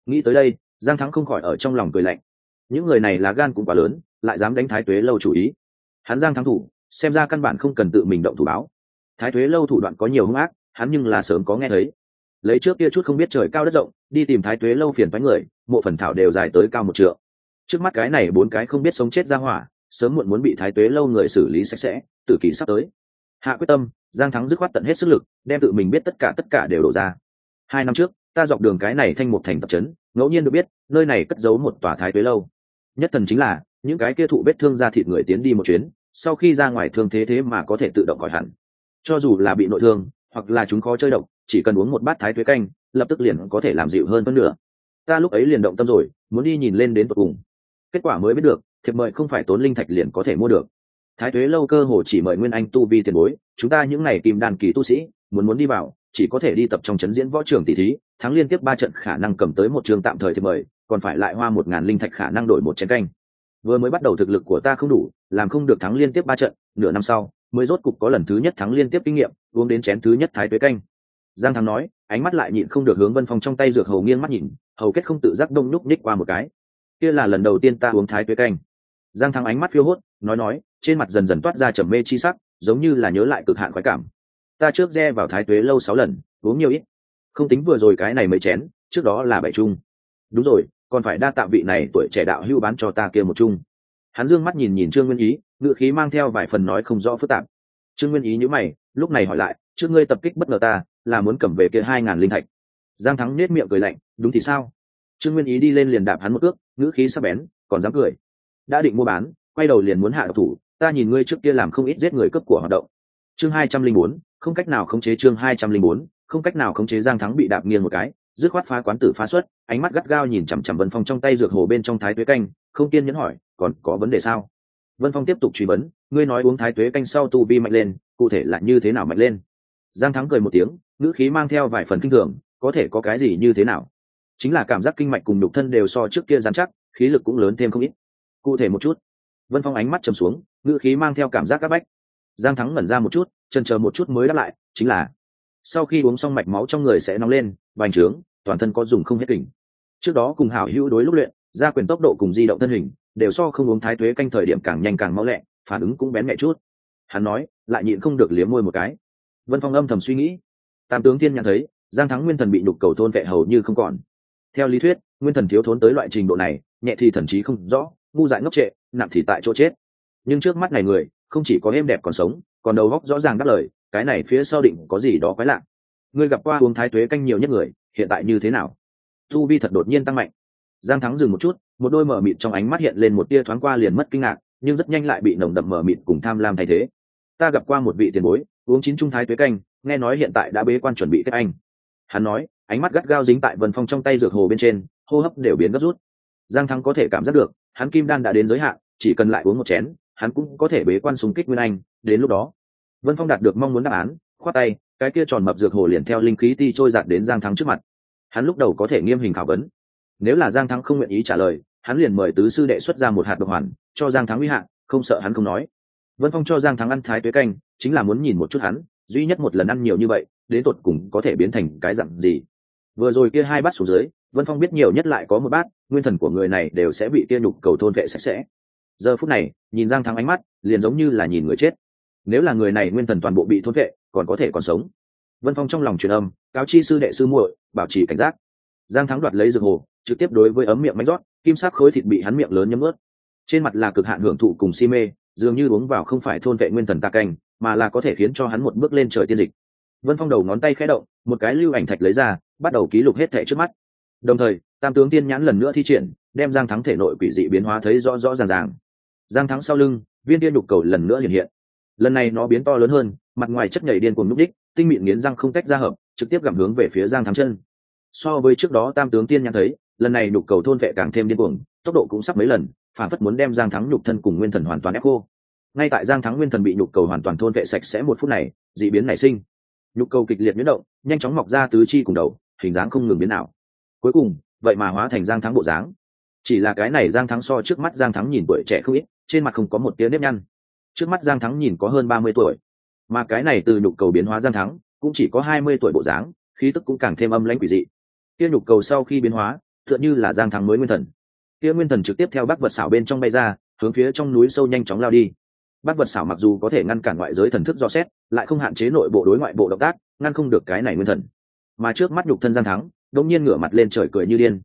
Nghĩ tới đây, Giang Thắng không khỏi ở trong lòng cười lạnh. Những người này lá gan cũng quá lớn, lại dám đánh Thái Tuế lâu chủ ý. Hắn Giang Thắng thủ, xem ra căn bản không cần tự mình động thủ báo. Thái Tuế lâu thủ đoạn có nhiều hung ác, hắn nhưng là sớm có nghe thấy. Lấy trước kia chút không biết trời cao đất rộng, đi tìm Thái Tuế lâu phiền toái người, mộ phần thảo đều dài tới cao 1 trượng. Trước mắt cái này 4 cái không biết sống chết ra hỏa, sớm muộn muốn bị Thái Tuế lâu người xử lý sạch sẽ, tử kỳ sắp tới. Hạ quyết tâm, Giang Thắng dứt khoát tận hết sức lực, đem tự mình biết tất cả đều đổ ra. 2 năm trước, ta dọc đường cái này thanh một thành tập trấn, ngẫu nhiên được biết, nơi này cất giấu một tòa Thái Tuế lâu. Nhất thần chính là, những cái kia thụ vết thương ra thịt người tiến đi một chuyến, sau khi ra ngoài thương thế mà có thể tự động khỏi hẳn. Cho dù là bị nội thương, hoặc là chúng khó chơi độc, chỉ cần uống một bát Thái Tuế canh, lập tức liền có thể làm dịu hơn phân nửa. Ta lúc ấy liền động tâm rồi, muốn đi nhìn lên đến tận cùng. Kết quả mới biết được, thiệp mời không phải tốn linh thạch liền có thể mua được. Thái Tuế lâu cơ hồ chỉ mời nguyên anh tu vi tiền bối, chúng ta những này kim đan kỳ tu sĩ, muốn đi vào, chỉ có thể đi tập trong trấn diễn võ trường tỷ thí, thắng liên tiếp 3 trận khả năng cầm tới một trường tạm thời thiệp mời, còn phải lại hoa 1000 linh thạch khả năng đổi một chén canh. Vừa mới bắt đầu thực lực của ta không đủ, làm không được thắng liên tiếp 3 trận, nửa năm sau, mới rốt cục có lần thứ nhất thắng liên tiếp kinh nghiệm, uống đến chén thứ nhất Thái Tuế canh. Giang Thắng nói, ánh mắt lại nhịn không được hướng Vân Phong trong tay dược hầu nghiêng mắt nhìn, hầu kết không tự giác đông nhúc nhích qua một cái. Kia là lần đầu tiên ta uống Thái Tuế canh. Giang Thắng ánh mắt phiêu hốt, nói, trên mặt dần dần toát ra trầm mê chi sắc, giống như là nhớ lại cực hạn khoái cảm. Ta trước re vào Thái Tuế lâu 6 lần, uống nhiều ít. Không tính vừa rồi cái này mấy chén, trước đó là 7 chung. Đúng rồi, còn phải đa tạ vị này tuổi trẻ đạo hữu bán cho ta kia một chung. Hắn dương mắt nhìn Trương Nguyên Ý, ngữ khí mang theo vài phần nói không rõ phức tạp. Trương Nguyên Ý nhíu mày, lúc này hỏi lại, trước ngươi tập kích bất ngờ ta, là muốn cầm về kia 2000 linh thạch. Giang Thắng nhếch miệng cười lạnh, đúng thì sao? Trương Nguyên Ý đi lên liền đạp hắn một cước, ngữ khí sắc bén, còn dám cười. Đã định mua bán, quay đầu liền muốn hạ độc thủ, ta nhìn ngươi trước kia làm không ít giết người cấp của hoạt động. Chương 204, không cách nào khống chế. Chương 204, không cách nào khống chế. Giang Thắng bị đạp nghiêng một cái, dứt khoát phá quán tử phá xuất, ánh mắt gắt gao nhìn chằm chằm Vân Phong trong tay dược hồ bên trong Thái Tuế canh, không kiên nhẫn hỏi, còn có vấn đề sao? Vân Phong tiếp tục truy vấn, ngươi nói uống Thái Tuế canh sau tu vi mạnh lên, cụ thể là như thế nào mạnh lên? Giang Thắng cười một tiếng, ngữ khí mang theo vài phần kinh thường, có thể có cái gì như thế nào? Chính là cảm giác kinh mạch cùng nhục thân đều so trước kia rắn chắc, khí lực cũng lớn thêm không ít. Cụ thể một chút. Vân Phong ánh mắt trầm xuống, ngữ khí mang theo cảm giác các bách. Giang Thắng ngẩn ra một chút, chần chờ một chút mới đáp lại, chính là sau khi uống xong mạch máu trong người sẽ nóng lên, bành trướng, toàn thân có dùng không hết kình. Trước đó cùng hảo hữu đối lúc luyện, gia quyền tốc độ cùng di động thân hình đều so không uống Thái Tuế canh thời điểm càng nhanh càng mau lẹ, phản ứng cũng bén nhạy chút. Hắn nói, lại nhịn không được liếm môi một cái. Vân Phong âm thầm suy nghĩ, Tam tướng Thiên nhận thấy, Giang Thắng nguyên thần bị nhục cầu thôn vệ hầu như không còn. Theo lý thuyết, nguyên thần thiếu thốn tới loại trình độ này, nhẹ thì thần trí không rõ, ngu dại ngốc trệ, nặng thì tại chỗ chết. Nhưng trước mắt này người, không chỉ có êm đẹp còn sống, còn đầu óc rõ ràng đáp lời, cái này phía sau định có gì đó quái lạ. Ngươi gặp qua uống Thái Tuế canh nhiều nhất người, hiện tại như thế nào? Tu vi thật đột nhiên tăng mạnh. Giang Thắng dừng một chút, một đôi mở mịt trong ánh mắt hiện lên một tia thoáng qua liền mất kinh ngạc, nhưng rất nhanh lại bị nồng đậm mở mịt cùng tham lam thay thế. Ta gặp qua một vị tiền bối, uống 9 chung Thái Tuế canh, nghe nói hiện tại đã bế quan chuẩn bị kết anh. Hắn nói, ánh mắt gắt gao dính tại Vân Phong trong tay dược hồ bên trên, hô hấp đều biến gấp rút. Giang Thắng có thể cảm giác được, hắn kim đan đã đến giới hạn, chỉ cần lại uống một chén, hắn cũng có thể bế quan xung kích nguyên anh. Đến lúc đó, Vân Phong đạt được mong muốn đáp án, khoát tay, cái kia tròn mập dược hồ liền theo linh khí ti trôi giạt đến Giang Thắng trước mặt. Hắn lúc đầu có thể nghiêm hình khảo vấn, nếu là Giang Thắng không nguyện ý trả lời, hắn liền mời tứ sư đệ xuất ra một hạt độc hoàn, cho Giang Thắng uy hạ, không sợ hắn không nói. Vân Phong cho Giang Thắng ăn Thái Tuế canh, chính là muốn nhìn một chút hắn, duy nhất một lần ăn nhiều như vậy, đến tột cùng có thể biến thành cái dạng gì. Vừa rồi kia 2 bát xuống dưới, Vân Phong biết nhiều nhất lại có 1 bát, nguyên thần của người này đều sẽ bị kia nhục cầu thôn vệ sạch sẽ. Giờ phút này, nhìn Giang Thắng ánh mắt, liền giống như là nhìn người chết. Nếu là người này nguyên thần toàn bộ bị thôn vệ, còn có thể còn sống. Vân Phong trong lòng truyền âm, cáo chi sư đệ sư muội, bảo trì cảnh giác. Giang Thắng đoạt lấy dược hồ, trực tiếp đối với ấm miệng mánh rót, kim sắc khối thịt bị hắn miệng lớn nhấm ướt. Trên mặt là cực hạn hưởng thụ cùng si mê, dường như uống vào không phải thôn vệ nguyên thần ta canh, mà là có thể khiến cho hắn một bước lên trời tiên dịch. Vân Phong đầu ngón tay khẽ động, một cái lưu ảnh thạch lấy ra, bắt đầu ký lục hết thảy trước mắt. Đồng thời, Tam tướng tiên nhãn lần nữa thi triển, đem Giang Thắng thể nội quỷ dị biến hóa thấy rõ rõ ràng ràng. Giang Thắng sau lưng, viên tiên đục cầu lần nữa hiện hiện. Lần này nó biến to lớn hơn, mặt ngoài chất nhảy điên cuồng núp đích, tinh mịn nghiến răng không tách ra hợp, trực tiếp gặm hướng về phía Giang Thắng chân. So với trước đó Tam tướng tiên nhãn thấy, lần này đục cầu thôn vệ càng thêm điên cuồng, tốc độ cũng sắp mấy lần, phản phất muốn đem Giang Thắng nhục thân cùng nguyên thần hoàn toàn ép khô. Ngay tại Giang Thắng nguyên thần bị nhục cầu hoàn toàn thôn vệ sạch sẽ 1 phút này, dị biến nảy sinh. Nhục cầu kịch liệt biến động, nhanh chóng mọc ra tứ chi cùng đầu, hình dáng không ngừng biến ảo. Cuối cùng, vậy mà hóa thành Giang Thắng bộ dáng. Chỉ là cái này Giang Thắng so trước mắt Giang Thắng nhìn tuổi trẻ không ít, trên mặt không có một tia nếp nhăn. Trước mắt Giang Thắng nhìn có hơn 30 tuổi, mà cái này từ nhục cầu biến hóa Giang Thắng cũng chỉ có 20 tuổi bộ dáng, khí tức cũng càng thêm âm lãnh quỷ dị. Kia nhục cầu sau khi biến hóa, tựa như là Giang Thắng mới nguyên thần. Kia nguyên thần trực tiếp theo Bắc Vật Xảo bên trong bay ra, hướng phía trong núi sâu nhanh chóng lao đi. Bắc Vật Xảo mặc dù có thể ngăn cản ngoại giới thần thức dò xét, lại không hạn chế nội bộ đối ngoại bộ động tác, ngăn không được cái này nguyên thần. Mà trước mắt nhục thân Giang Thắng, đột nhiên ngửa mặt lên trời cười như điên,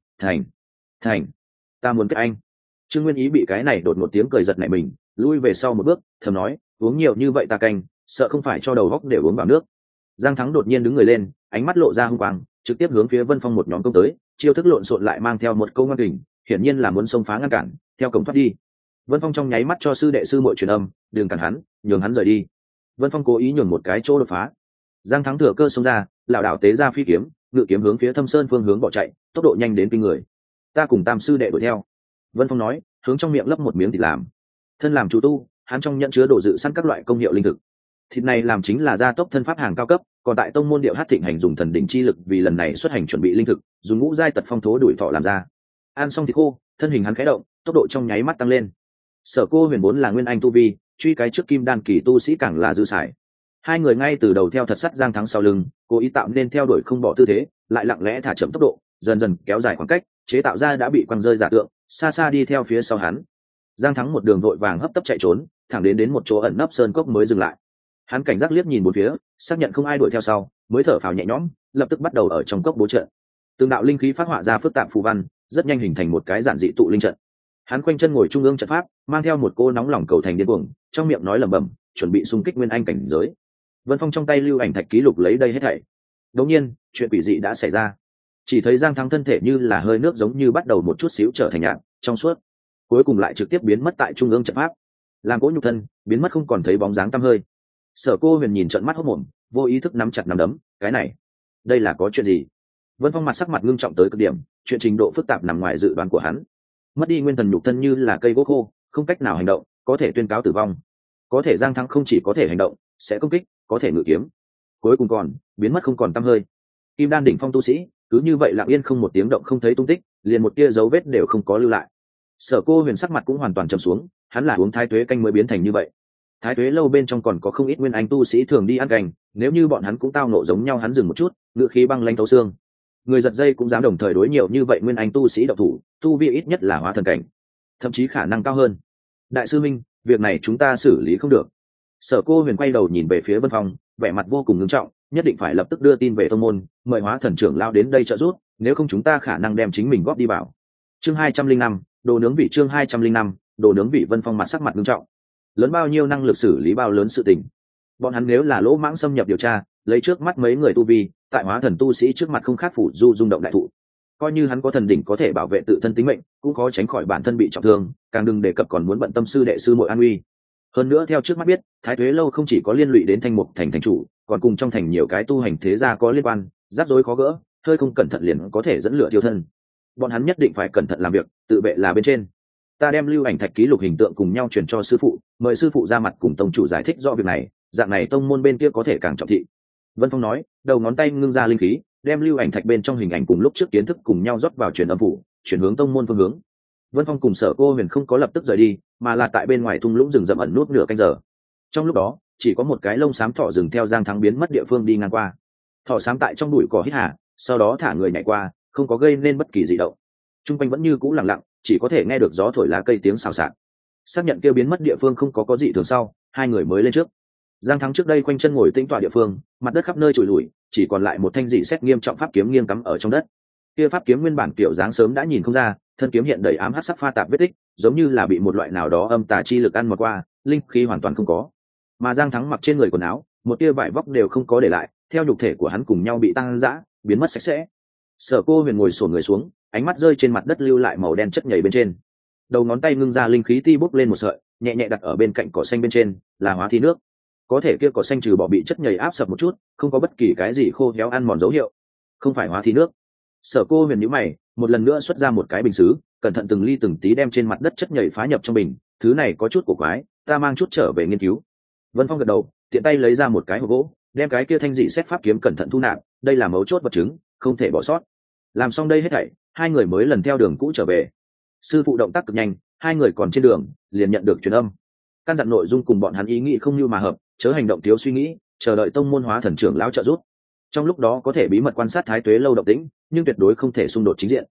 thành, ta muốn kết anh. Trương Nguyên Ý bị cái này đột một tiếng cười giật nảy mình, lui về sau một bước, thầm nói, uống nhiều như vậy ta canh, sợ không phải cho đầu góc đều uống vào nước. Giang Thắng đột nhiên đứng người lên, ánh mắt lộ ra hung quang, trực tiếp hướng phía Vân Phong một nhóm công tới, chiêu thức lộn xộn lại mang theo một câu ngoan kình, hiển nhiên là muốn xông phá ngăn cản, theo cổng thoát đi. Vân Phong trong nháy mắt cho sư đệ sư muội truyền âm, đừng cản hắn, nhường hắn rời đi. Vân Phong cố ý nhường một cái chỗ đột phá. Giang Thắng thừa cơ xông ra, lảo đảo tế ra phi kiếm, ngự kiếm hướng phía Thâm Sơn phương hướng bỏ chạy, tốc độ nhanh đến kinh người. Ta cùng Tam sư đệ đuổi theo. Vân Phong nói, hướng trong miệng lấp một miếng thịt làm. Thân làm chủ tu, hắn trong nhận chứa đồ dự sẵn các loại công hiệu linh thực. Thịt này làm chính là gia tốc thân pháp hàng cao cấp, còn tại tông môn điệu hát thịnh hành dùng thần đỉnh chi lực vì lần này xuất hành chuẩn bị linh thực, dùng ngũ giai tật phong thố đuổi thọ làm ra. Ăn xong thịt khô, thân hình hắn khẽ động, tốc độ trong nháy mắt tăng lên. Sở Cô Huyền vốn là nguyên anh tu vi, truy cái trước kim đan kỳ tu sĩ càng là dư sải. Hai người ngay từ đầu theo thật sắt Giang Thắng sau lưng, cố ý tạo nên theo đuổi không bỏ tư thế, lại lặng lẽ thả chậm tốc độ, dần dần kéo dài khoảng cách, chế tạo ra đã bị quăng rơi giả tượng, xa xa đi theo phía sau hắn. Giang Thắng một đường vội vàng hấp tấp chạy trốn, thẳng đến một chỗ ẩn nấp sơn cốc mới dừng lại. Hắn cảnh giác liếc nhìn bốn phía, xác nhận không ai đuổi theo sau, mới thở phào nhẹ nhõm, lập tức bắt đầu ở trong cốc bố trận. Từng đạo linh khí phát họa ra phức tạp phù văn, rất nhanh hình thành một cái giản dị tụ linh trận. Hắn khoanh chân ngồi trung ương trận pháp, mang theo một cô nóng lòng cầu thành điên cuồng, trong miệng nói lẩm bẩm, chuẩn bị xung kích nguyên anh cảnh giới. Vân Phong trong tay lưu ảnh thạch ký lục lấy đây hết thảy. Đột nhiên, chuyện quỷ dị đã xảy ra. Chỉ thấy Giang Thắng thân thể như là hơi nước giống như bắt đầu một chút xíu trở thành nhạt, trong suốt, cuối cùng lại trực tiếp biến mất tại trung ương trận pháp. Làm cỗ nhục thân biến mất không còn thấy bóng dáng tăm hơi. Sở Cô Huyền nhìn trợn mắt hốt mồm, vô ý thức nắm chặt nắm đấm, cái này, đây là có chuyện gì? Vân Phong mặt sắc mặt ngưng trọng tới cực điểm, chuyện trình độ phức tạp nằm ngoài dự đoán của hắn. Mất đi nguyên thần nhục thân như là cây gỗ khô, không cách nào hành động, có thể tuyên cáo tử vong. Có thể Giang Thắng không chỉ có thể hành động, sẽ công kích, có thể ngự kiếm, cuối cùng còn biến mất không còn tăm hơi. Kim đan đỉnh phong tu sĩ, cứ như vậy lặng yên không một tiếng động không thấy tung tích, liền một tia dấu vết đều không có lưu lại. Sở Cô Huyền sắc mặt cũng hoàn toàn trầm xuống, hắn là uống thái tuế canh mới biến thành như vậy. Thái tuế lâu bên trong còn có không ít nguyên anh tu sĩ thường đi ăn canh, nếu như bọn hắn cũng tao nộ giống nhau, hắn dừng một chút, ngựa khí băng lanh thấu xương. Người giật dây cũng dám đồng thời đối nhiều như vậy nguyên anh tu sĩ độc thủ, tu vi ít nhất là hóa thần cảnh, thậm chí khả năng cao hơn. Đại sư minh, việc này chúng ta xử lý không được. Sở Cô Huyền quay đầu nhìn về phía Vân Phong, vẻ mặt vô cùng nghiêm trọng, nhất định phải lập tức đưa tin về tông môn, mời hóa thần trưởng lao đến đây trợ giúp, nếu không chúng ta khả năng đem chính mình góp đi vào. Chương 205, đồ nướng vị. Chương 205, đồ nướng vị. Vân Phong mặt sắc mặt nghiêm trọng. Lớn bao nhiêu năng lực xử lý bao lớn sự tình. Bọn hắn nếu là lỗ mãng xâm nhập điều tra, lấy trước mắt mấy người tu vi, tại hóa thần tu sĩ trước mặt không khác phủ du rung động đại thụ. Coi như hắn có thần đỉnh có thể bảo vệ tự thân tính mệnh, cũng khó tránh khỏi bản thân bị trọng thương, càng đừng đề cập còn muốn bận tâm sư đệ sư muội an uy. Hơn nữa theo trước mắt biết, Thái Tuế lâu không chỉ có liên lụy đến Thanh Mục thành thành chủ, còn cùng trong thành nhiều cái tu hành thế gia có liên quan, rắc rối khó gỡ, hơi không cẩn thận liền có thể dẫn lửa tiêu thân. Bọn hắn nhất định phải cẩn thận làm việc, tự vệ là bên trên. Ta đem lưu ảnh thạch ký lục hình tượng cùng nhau truyền cho sư phụ, mời sư phụ ra mặt cùng tông chủ giải thích rõ việc này, dạng này tông môn bên kia có thể càng trọng thị. Vân Phong nói, đầu ngón tay ngưng ra linh khí, đem lưu ảnh thạch bên trong hình ảnh cùng lúc trước kiến thức cùng nhau rót vào truyền âm phủ, chuyển hướng tông môn phương hướng. Vân Phong cùng Sở Cô Huyền không có lập tức rời đi, mà là tại bên ngoài thung lũng rừng rậm ẩn nút nửa canh giờ. Trong lúc đó, chỉ có một cái lông xám thỏ rừng theo Giang Thắng biến mất địa phương đi ngang qua. Thỏ xám tại trong bụi cỏ hít hà, sau đó thả người nhảy qua, không có gây nên bất kỳ dị động. Trung quanh vẫn như cũ lặng lặng, chỉ có thể nghe được gió thổi lá cây tiếng xào xạc. Xác nhận kêu biến mất địa phương không có dị thường sau, hai người mới lên trước. Giang Thắng trước đây quanh chân ngồi tĩnh tọa địa phương, mặt đất khắp nơi trụi lủi, chỉ còn lại một thanh dị xét nghiêm trọng pháp kiếm nghiêng cắm ở trong đất. Kia pháp kiếm nguyên bản kiểu dáng sớm đã nhìn không ra, thân kiếm hiện đầy ám hắc sắc pha tạp vết tích, giống như là bị một loại nào đó âm tà chi lực ăn mòn qua, linh khí hoàn toàn không có. Mà Giang Thắng mặc trên người quần áo, một tia vải vóc đều không có để lại, theo nhục thể của hắn cùng nhau bị tăng dã, biến mất sạch sẽ. Sở Cô Huyền ngồi xổm người xuống, ánh mắt rơi trên mặt đất lưu lại màu đen chất nhầy bên trên. Đầu ngón tay ngưng ra linh khí ti bốc lên một sợi, nhẹ nhẹ đặt ở bên cạnh cỏ xanh bên trên, là hóa thi nước. Có thể kia cỏ xanh trừ bỏ bị chất nhầy áp sập một chút, không có bất kỳ cái gì khô héo ăn mòn dấu hiệu, không phải hóa thi nước. Sở Cô Huyền nhíu mày, một lần nữa xuất ra một cái bình sứ, cẩn thận từng ly từng tí đem trên mặt đất chất nhầy phá nhập trong bình. Thứ này có chút cổ quái, ta mang chút trở về nghiên cứu. Vân Phong gật đầu, tiện tay lấy ra một cái hộp gỗ, đem cái kia thanh dị xét pháp kiếm cẩn thận thu nạp, đây là mấu chốt vật chứng, không thể bỏ sót. Làm xong đây hết thảy, hai người mới lần theo đường cũ trở về. Sư phụ động tác cực nhanh, hai người còn trên đường liền nhận được truyền âm. Căn dặn nội dung cùng bọn hắn ý nghĩ không như mà hợp, chớ hành động thiếu suy nghĩ, chờ đợi tông môn hóa thần trưởng lão trợ giúp. Trong lúc đó có thể bí mật quan sát Thái Tuế lâu động tĩnh, nhưng tuyệt đối không thể xung đột chính diện.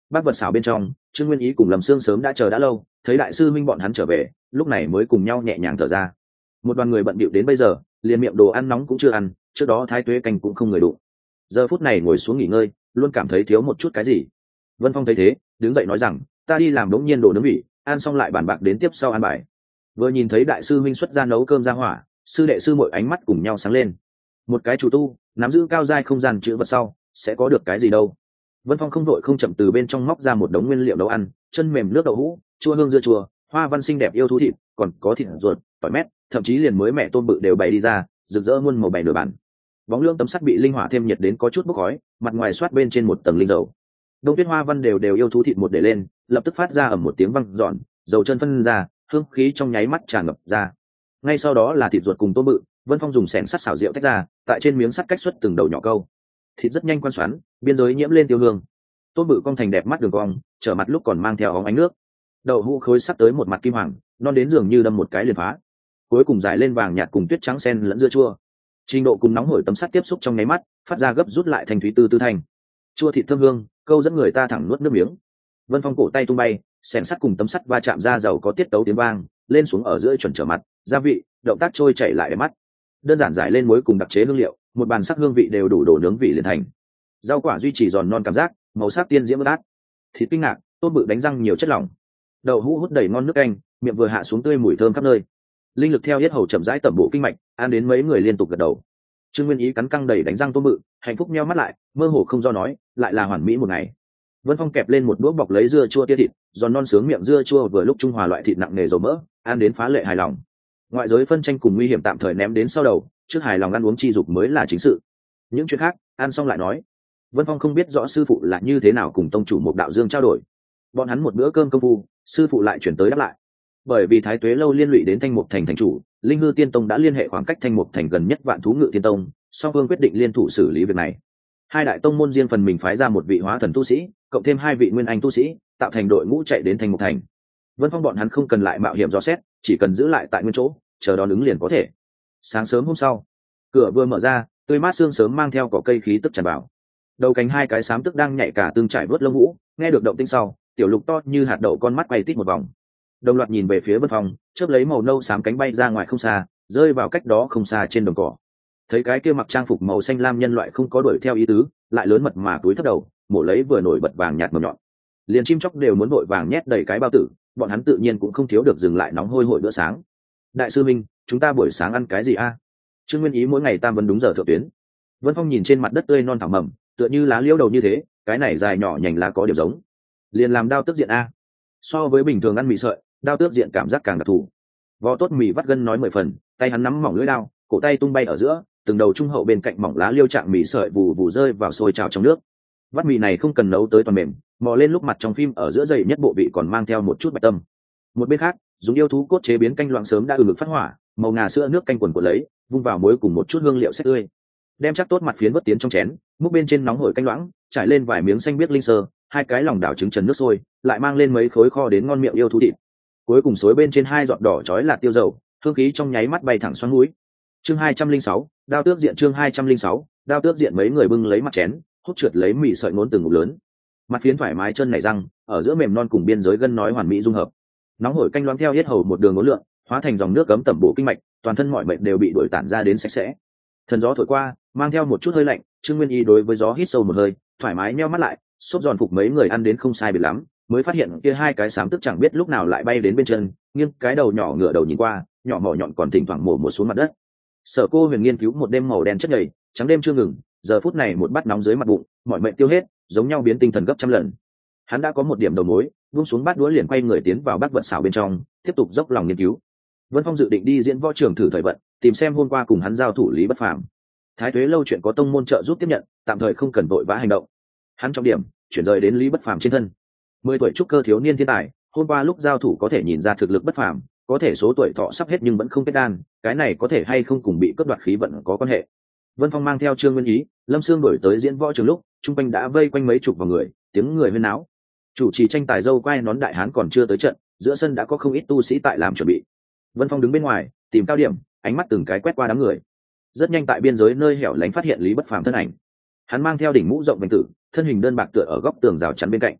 bác vật xảo bên trong, Trương Nguyên Ý cùng Lâm Sương sớm đã chờ đã lâu, thấy đại sư minh bọn hắn trở về, lúc này mới cùng nhau nhẹ nhàng thở ra. Một đoàn người bận bịu đến bây giờ, liền miệng đồ ăn nóng cũng chưa ăn, trước đó thái tuế canh cũng không người đụng. Giờ phút này ngồi xuống nghỉ ngơi, luôn cảm thấy thiếu một chút cái gì. Vân Phong thấy thế, đứng dậy nói rằng, ta đi làm đống nhiên đồ nướng vị, ăn xong lại bàn bạc đến tiếp sau ăn bài. Vừa nhìn thấy đại sư minh xuất ra nấu cơm ra hỏa, sư đệ sư muội ánh mắt cùng nhau sáng lên. Một cái chủ tu, nắm giữ cao giai không gian chữ vật sau, sẽ có được cái gì đâu. Vân Phong không vội không chậm từ bên trong móc ra một đống nguyên liệu nấu ăn, chân mềm nước đậu hũ, chua hương dưa chua, hoa văn xinh đẹp yêu thú thịt, còn có thịt ruột, tỏi mét, thậm chí liền mới mẹ tôm bự đều bày đi ra, rực rỡ muôn màu bày nổi bàn. Bóng lưỡng tấm sắt bị linh hỏa thêm nhiệt đến có chút bốc khói, mặt ngoài xoát bên trên một tầng linh dầu. Đông tuyết hoa văn đều yêu thú thịt một để lên, lập tức phát ra ầm một tiếng vang dọn, dầu chân phân ra, hương khí trong nháy mắt tràn ngập ra. Ngay sau đó là thịt ruột cùng tôm bự, Vân Phong dùng xẻng sắt xảo rượu tách ra, tại trên miếng sắt cách xuất từng đầu nhỏ câu. Thịt rất nhanh quan xoắn, biên giới nhiễm lên tiêu hương. Tôm bự cong thành đẹp mắt đường cong, trở mặt lúc còn mang theo óng ánh nước. Đậu hũ khối sắp tới một mặt kim hoàng, non đến dường như đâm một cái liền phá. Cuối cùng giải lên vàng nhạt cùng tuyết trắng xen lẫn dưa chua. Trình độ cùng nóng hổi tấm sắt tiếp xúc trong nháy mắt, phát ra gấp rút lại thành thúy tư tư thành. Chua thịt thơm hương, câu dẫn người ta thẳng nuốt nước miếng. Vân Phong cổ tay tung bay, xẻng sắt cùng tấm sắt va chạm ra dầu có tiết tấu tiếng vang, lên xuống ở giữa chuẩn trở mặt, gia vị, động tác trôi chảy lại đẹp mắt. Đơn giản giải lên muối cùng đặc chế hương liệu, một bàn sắc hương vị đều đủ đổ nướng vị liền thành. Rau quả duy trì giòn non cảm giác, màu sắc tiên diễm át. Thịt kinh ngạc, tôm bự đánh răng nhiều chất lỏng. Đậu hũ hút đầy ngon nước canh, miệng vừa hạ xuống tươi mùi thơm khắp nơi. Linh lực theo yết hầu chậm rãi tẩm bộ kinh mạch, ăn đến mấy người liên tục gật đầu. Trương Nguyên Ý cắn căng đầy đánh răng tôm bự, hạnh phúc nheo mắt lại, mơ hồ không do nói, lại là hoàn mỹ một ngày. Vân Phong kẹp lên một đũa bọc lấy dưa chua tia thịt, giòn non sướng miệng dưa chua vừa lúc trung hòa loại thịt nặng nề dầu mỡ, ăn đến phá lệ hài lòng. Ngoại giới phân tranh cùng nguy hiểm tạm thời ném đến sau đầu, trước hài lòng ăn uống chi dục mới là chính sự. Những chuyện khác, ăn xong lại nói. Vân Phong không biết rõ sư phụ là như thế nào cùng tông chủ Mộc Đạo Dương trao đổi. Bọn hắn một bữa cơm công phu, sư phụ lại chuyển tới đáp lại. Bởi vì Thái Tuế lâu liên lụy đến Thanh Mục Thành thành chủ, Linh Hư Tiên Tông đã liên hệ khoảng cách Thanh Mục Thành gần nhất Vạn Thú Ngự Tiên Tông, song phương quyết định liên thủ xử lý việc này. Hai đại tông môn riêng phần mình phái ra một vị hóa thần tu sĩ, cộng thêm hai vị nguyên anh tu sĩ, tạo thành đội ngũ chạy đến Thanh Mục Thành. Vân Phong bọn hắn không cần lại mạo hiểm dò xét, chỉ cần giữ lại tại nguyên chỗ, chờ đón ứng liền có thể. Sáng sớm hôm sau, cửa vừa mở ra, tươi mát sương sớm mang theo cỏ cây khí tức tràn vào. Đầu cánh hai cái xám tức đang nhảy cả tương trải vớt lông vũ, nghe được động tĩnh sau, tiểu lục to như hạt đậu con mắt quay tít một vòng. Đồng loạt nhìn về phía Vân Phong, chớp lấy màu nâu xám cánh bay ra ngoài không xa, rơi vào cách đó không xa trên đồng cỏ. Thấy cái kia mặc trang phục màu xanh lam nhân loại không có đuổi theo ý tứ, lại lớn mật mà túi thấp đầu, mổ lấy vừa nổi bật vàng nhạt màu nhọn. Liền chim chóc đều muốn vội vàng nhét đầy cái bao tử, bọn hắn tự nhiên cũng không thiếu được dừng lại nóng hôi hổi bữa sáng. Đại sư minh, chúng ta buổi sáng ăn cái gì a? Trương Nguyên Ý mỗi ngày tam vấn đúng giờ thượng tuyến. Vân Phong nhìn trên mặt đất tươi non thảo mầm, tựa như lá liễu đầu như thế, cái này dài nhỏ nhành lá có điểm giống. Liền làm đao tước diện a. So với bình thường ăn mì sợi, đao tước diện cảm giác càng đặc thù. Vò tốt mì vắt gân nói 10 phần, tay hắn nắm mỏng lưỡi đao, cổ tay tung bay ở giữa, từng đầu trung hậu bên cạnh mỏng lá liêu trạng mì sợi vù vù rơi vào sôi trào trong nước. Vắt mì này không cần nấu tới toàn mềm, mò lên lúc mặt trong phim ở giữa dày nhất bộ vị còn mang theo một chút bạch tâm. Một bên khác, dùng yêu thú cốt chế biến canh loãng sớm đã ngực phát hỏa, màu ngà sữa nước canh quần của lấy, vung vào muối cùng một chút hương liệu xếp tươi. Đem chắc tốt mặt phiến vớt tiến trong chén, múc bên trên nóng hổi canh loãng, trải lên vài miếng xanh biếc linh sơ, hai cái lòng đảo trứng trần nước sôi, lại mang lên mấy khối kho đến ngon miệng yêu thú thịt. Cuối cùng xối bên trên hai giọt đỏ chói là tiêu dầu, hương khí trong nháy mắt bay thẳng xoắn mũi. Chương 206, đao tước diện chương 206, đao tước diện mấy người bưng lấy mặt chén, hút trượt lấy mì sợi ngốn từng ngụm lớn. Mặt phiến thoải mái chân nảy răng, ở giữa mềm non cùng biên giới gân nói hoàn mỹ dung hợp. Nóng hổi canh loãng theo hết hầu một đường ngốn lượn, hóa thành dòng nước cấm tẩm bổ kinh mạch, toàn thân mọi mệnh đều bị đuổi tản ra đến sạch sẽ. Thần gió thổi qua, mang theo một chút hơi lạnh, Trương Nguyên Y đối với gió hít sâu một hơi, thoải mái nheo mắt lại, xốp giòn phục mấy người ăn đến không sai biệt lắm, mới phát hiện kia hai cái xám tức chẳng biết lúc nào lại bay đến bên chân, nghiêng cái đầu nhỏ ngửa đầu nhìn qua, nhỏ mỏ nhọn còn thỉnh thoảng mổ một xuống mặt đất. Sở Cô Huyền nghiên cứu một đêm màu đen chất nhầy, trắng đêm chưa ngừng, giờ phút này một bát nóng dưới mặt bụng, mọi mệnh tiêu hết, giống nhau biến tinh thần gấp trăm lần. Hắn đã có một điểm đầu mối, buông xuống bát đũa liền quay người tiến vào bát vận xảo bên trong, tiếp tục dốc lòng nghiên cứu. Vân Phong dự định đi diễn võ trường thử thời vận, tìm xem hôm qua cùng hắn giao thủ Lý Bất Phàm. Thái Tuế lâu chuyện có tông môn trợ giúp tiếp nhận, tạm thời không cần vội vã hành động. Hắn trọng điểm chuyển rời đến Lý Bất Phàm trên thân. 10 tuổi trúc cơ thiếu niên thiên tài, hôm qua lúc giao thủ có thể nhìn ra thực lực bất phàm, có thể số tuổi thọ sắp hết nhưng vẫn không kết đan, cái này có thể hay không cùng bị cướp đoạt khí vận có quan hệ. Vân Phong mang theo Trương Nguyên Ý, Lâm Sương đổi tới diễn võ trường lúc, trung quanh đã vây quanh mấy chục vào người, tiếng người huyên náo. Chủ trì tranh tài dâu quay nón đại hán còn chưa tới trận, giữa sân đã có không ít tu sĩ tại làm chuẩn bị. Vân Phong đứng bên ngoài, tìm cao điểm, ánh mắt từng cái quét qua đám người. Rất nhanh tại biên giới nơi hẻo lánh phát hiện Lý Bất Phàm thân ảnh. Hắn mang theo đỉnh mũ rộng vành tử, thân hình đơn bạc tựa ở góc tường rào chắn bên cạnh.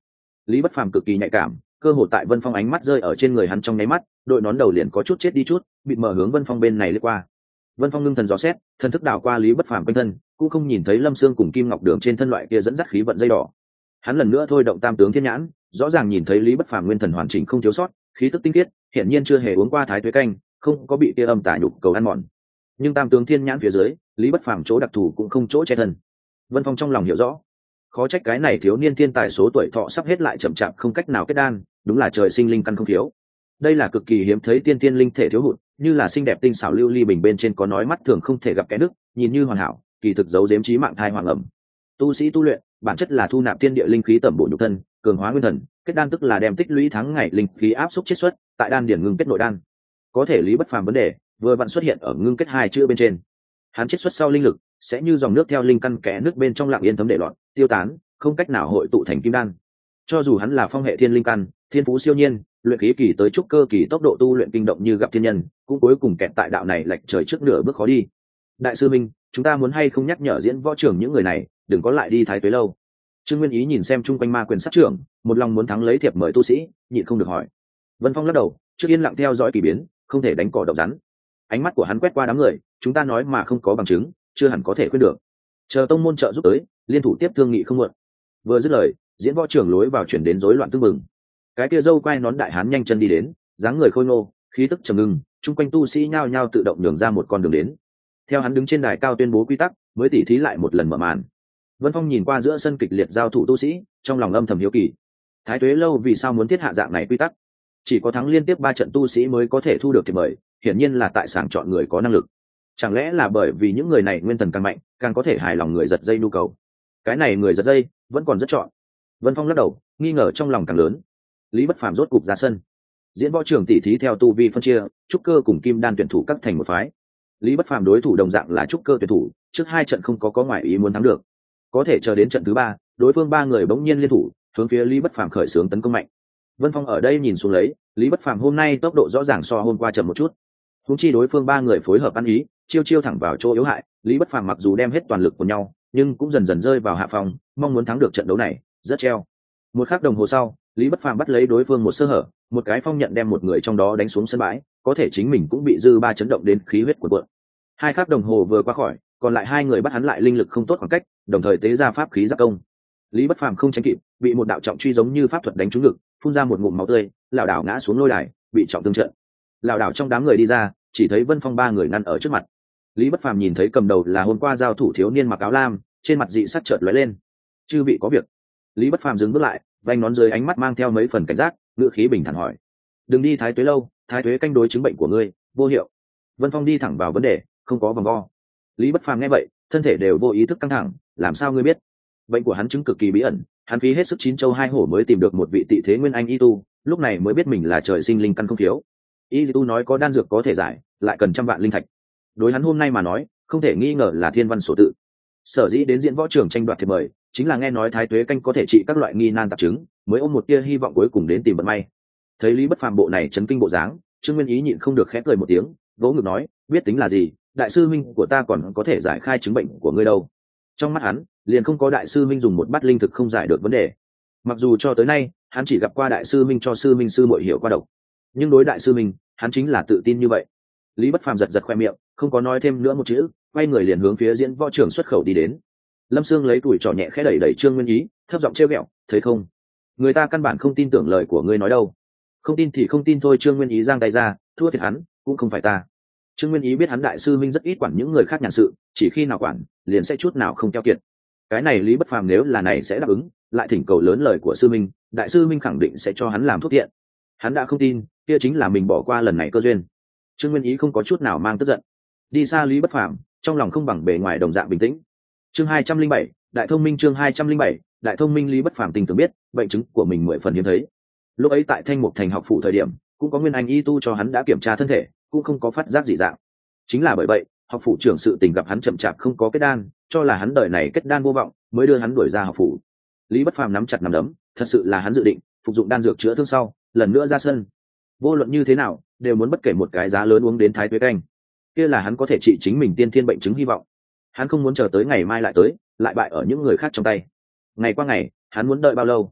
Lý Bất Phàm cực kỳ nhạy cảm, cơ hồ tại Vân Phong ánh mắt rơi ở trên người hắn trong nháy mắt, đội nón đầu liền có chút chết đi chút, bịt mở hướng Vân Phong bên này lướt qua. Vân Phong ngưng thần dò xét, thần thức đảo qua Lý Bất Phàm quanh thân, cũng không nhìn thấy Lâm Sương cùng Kim Ngọc Đường trên thân loại kia dẫn dắt khí vận dây đỏ. Hắn lần nữa thôi động Tam tướng Thiên Nhãn, rõ ràng nhìn thấy Lý Bất Phàm nguyên thần hoàn chỉnh không thiếu sót, khí tức tinh khiết, hiển nhiên chưa hề uống qua thái tuế canh, không có bị tia âm tà nhục cầu ăn mòn. Nhưng Tam tướng Thiên Nhãn phía dưới, Lý Bất Phàm chỗ đặc thù cũng không chỗ che thân. Vân Phong trong lòng hiểu rõ, khó trách cái này thiếu niên thiên tài số tuổi thọ sắp hết lại chậm chạp không cách nào kết đan, đúng là trời sinh linh căn không thiếu. Đây là cực kỳ hiếm thấy tiên tiên linh thể thiếu hụt, như là xinh đẹp tinh xảo lưu ly bình bên trên có nói mắt thường không thể gặp cái đức, nhìn như hoàn hảo, kỳ thực giấu giếm chí mạng thai hoàng ẩm. Tu sĩ tu luyện, bản chất là thu nạp tiên địa linh khí tẩm bổ nhục thân, cường hóa nguyên thần, kết đan tức là đem tích lũy tháng ngày linh khí áp xúc chiết xuất, tại đan điển ngưng kết nội đan. Có thể Lý Bất Phàm vấn đề, vừa vặn xuất hiện ở ngưng kết hai chữ bên trên. Hắn chiết xuất sau linh lực sẽ như dòng nước theo linh căn kẽ nước bên trong lặng yên thấm để loạn, tiêu tán, không cách nào hội tụ thành kim đan. Cho dù hắn là phong hệ thiên linh căn, thiên phú siêu nhiên, luyện khí kỳ tới trúc cơ kỳ tốc độ tu luyện kinh động như gặp thiên nhân, cũng cuối cùng kẹt tại đạo này lệch trời trước nửa bước khó đi. Đại sư minh, chúng ta muốn hay không nhắc nhở diễn võ trưởng những người này, đừng có lại đi thái tuế lâu. Trương Nguyên Ý nhìn xem chung quanh ma quyền sát trưởng, một lòng muốn thắng lấy thiệp mời tu sĩ, nhịn không được hỏi. Vân Phong lắc đầu, trước yên lặng theo dõi kỳ biến, không thể đánh cỏ độc rắn. Ánh mắt của hắn quét qua đám người, chúng ta nói mà không có bằng chứng, chưa hẳn có thể khuyên được. Chờ tông môn trợ giúp tới, liên thủ tiếp thương nghị không muộn. Vừa dứt lời, diễn võ trưởng lối vào chuyển đến rối loạn tương mừng. Cái kia dâu quai nón đại hán nhanh chân đi đến, dáng người khôi ngô, khí tức trầm ngưng, chung quanh tu sĩ nhao nhao tự động nhường ra một con đường đến. Theo hắn đứng trên đài cao tuyên bố quy tắc, mới tỉ thí lại một lần mở màn. Vân Phong nhìn qua giữa sân kịch liệt giao thủ tu sĩ, trong lòng âm thầm hiếu kỳ. Thái Tuế lâu vì sao muốn thiết hạ dạng này quy tắc? Chỉ có thắng liên tiếp 3 trận tu sĩ mới có thể thu được thiệp mời, hiển nhiên là tại sàng chọn người có năng lực. Chẳng lẽ là bởi vì những người này nguyên thần càng mạnh, càng có thể hài lòng người giật dây nhu cầu? Cái này người giật dây vẫn còn rất chọn. Vân Phong lắc đầu, nghi ngờ trong lòng càng lớn. Lý Bất Phàm rốt cục ra sân. Diễn võ trưởng tỷ thí theo tu vi phân chia, trúc cơ cùng kim đan tuyển thủ các thành một phái. Lý Bất Phàm đối thủ đồng dạng là trúc cơ tuyển thủ, trước 2 trận không có ngoại ý muốn thắng được. Có thể chờ đến trận thứ 3, đối phương 3 người bỗng nhiên liên thủ, hướng phía Lý Bất Phàm khởi xướng tấn công mạnh. Vân Phong ở đây nhìn xuống lấy, Lý Bất Phàm hôm nay tốc độ rõ ràng so hôm qua chậm một chút. Huống chi đối phương 3 người phối hợp ăn ý, chiêu chiêu thẳng vào chỗ yếu hại, Lý Bất Phàm mặc dù đem hết toàn lực của nhau, nhưng cũng dần dần rơi vào hạ phòng, mong muốn thắng được trận đấu này, rất treo. Một khắc đồng hồ sau, Lý Bất Phàm bắt lấy đối phương một sơ hở, một cái phong nhận đem một người trong đó đánh xuống sân bãi, có thể chính mình cũng bị dư ba chấn động đến khí huyết cuộn cuộn. 2 khắc đồng hồ vừa qua khỏi, còn lại 2 người bắt hắn lại linh lực không tốt khoảng cách, đồng thời tế ra pháp khí giáp công. Lý Bất Phàm không tránh kịp, bị một đạo trọng truy giống như pháp thuật đánh trúng ngực, phun ra một ngụm máu tươi, lảo đảo ngã xuống lôi đài, bị trọng thương trận. Lảo đảo trong đám người đi ra, chỉ thấy Vân Phong 3 người ngăn ở trước mặt. Lý Bất Phàm nhìn thấy cầm đầu là hôm qua giao thủ thiếu niên mặc áo lam, trên mặt dị sắc chợt lóe lên. Chư vị có việc. Lý Bất Phàm dừng bước lại, vành nón dưới ánh mắt mang theo mấy phần cảnh giác, ngữ khí bình thản hỏi: đừng đi thái tuế lâu, thái tuế canh đối chứng bệnh của ngươi vô hiệu. Vân Phong đi thẳng vào vấn đề, không có vòng vo. Lý Bất Phàm nghe vậy, thân thể đều vô ý thức căng thẳng, làm sao ngươi biết? Bệnh của hắn chứng cực kỳ bí ẩn, hắn phí hết sức 9 châu 2 hổ mới tìm được một vị tị thế nguyên anh y tu, lúc này mới biết mình là trời sinh linh căn không thiếu. Y tu nói có đan dược có thể giải, lại cần trăm vạn linh thạch. Đối hắn hôm nay mà nói, không thể nghi ngờ là thiên văn sổ tự. Sở dĩ đến diễn võ trường tranh đoạt thiệp mời, chính là nghe nói thái tuế canh có thể trị các loại nghi nan tạp chứng, mới ôm một tia hy vọng cuối cùng đến tìm vận may. Thấy Lý Bất Phàm bộ này chấn kinh bộ dáng, Trương Nguyên Ý nhịn không được khẽ cười một tiếng, vỗ ngực nói: biết tính là gì, đại sư minh của ta còn có thể giải khai chứng bệnh của ngươi đâu. Trong mắt hắn, liền không có đại sư minh dùng một bát linh thực không giải được vấn đề. Mặc dù cho tới nay, hắn chỉ gặp qua đại sư minh cho sư minh sư muội hiểu qua độc, nhưng đối đại sư minh, hắn chính là tự tin như vậy. Lý Bất Phàm giật giật khoe miệng, không có nói thêm nữa một chữ, quay người liền hướng phía diễn võ trường xuất khẩu đi đến. Lâm Sương lấy tuổi trò nhẹ khẽ đẩy đẩy Trương Nguyên Ý, thấp giọng trêu ghẹo: thấy không, người ta căn bản không tin tưởng lời của ngươi nói đâu. Không tin thì không tin thôi. Trương Nguyên Ý giang tay ra, thua thiệt hắn cũng không phải ta. Trương Nguyên Ý biết hắn đại sư minh rất ít quản những người khác nhàn sự, chỉ khi nào quản, liền sẽ chút nào không keo kiệt. Cái này Lý Bất Phàm nếu là này sẽ đáp ứng, lại thỉnh cầu lớn lời của sư minh, đại sư minh khẳng định sẽ cho hắn làm thuốc thiện. Hắn đã không tin, kia chính là mình bỏ qua lần này cơ duyên. Trương Nguyên Ý không có chút nào mang tức giận. Đi xa Lý Bất Phàm, trong lòng không bằng bề ngoài đồng dạng bình tĩnh. Chương 207, đại thông minh. Chương 207, đại thông minh. Lý Bất Phàm tình tưởng biết, bệnh chứng của mình 10 phần hiếm thấy. Lúc ấy tại Thanh Mục Thành học phủ thời điểm, cũng có nguyên anh y tu cho hắn đã kiểm tra thân thể, cũng không có phát giác gì dạng. Chính là bởi vậy, học phủ trưởng sự tình gặp hắn chậm chạp không có kết đan, cho là hắn đời này kết đan vô vọng, mới đưa hắn đuổi ra học phủ. Lý Bất Phàm nắm chặt nắm đấm, thật sự là hắn dự định phục dụng đan dược chữa thương sau, lần nữa ra sân. Vô luận như thế nào, đều muốn bất kể một cái giá lớn uống đến thái tuế canh. Kia là hắn có thể trị chính mình tiên thiên bệnh chứng hy vọng. Hắn không muốn chờ tới ngày mai lại tới, lại bại ở những người khác trong tay. Ngày qua ngày, hắn muốn đợi bao lâu?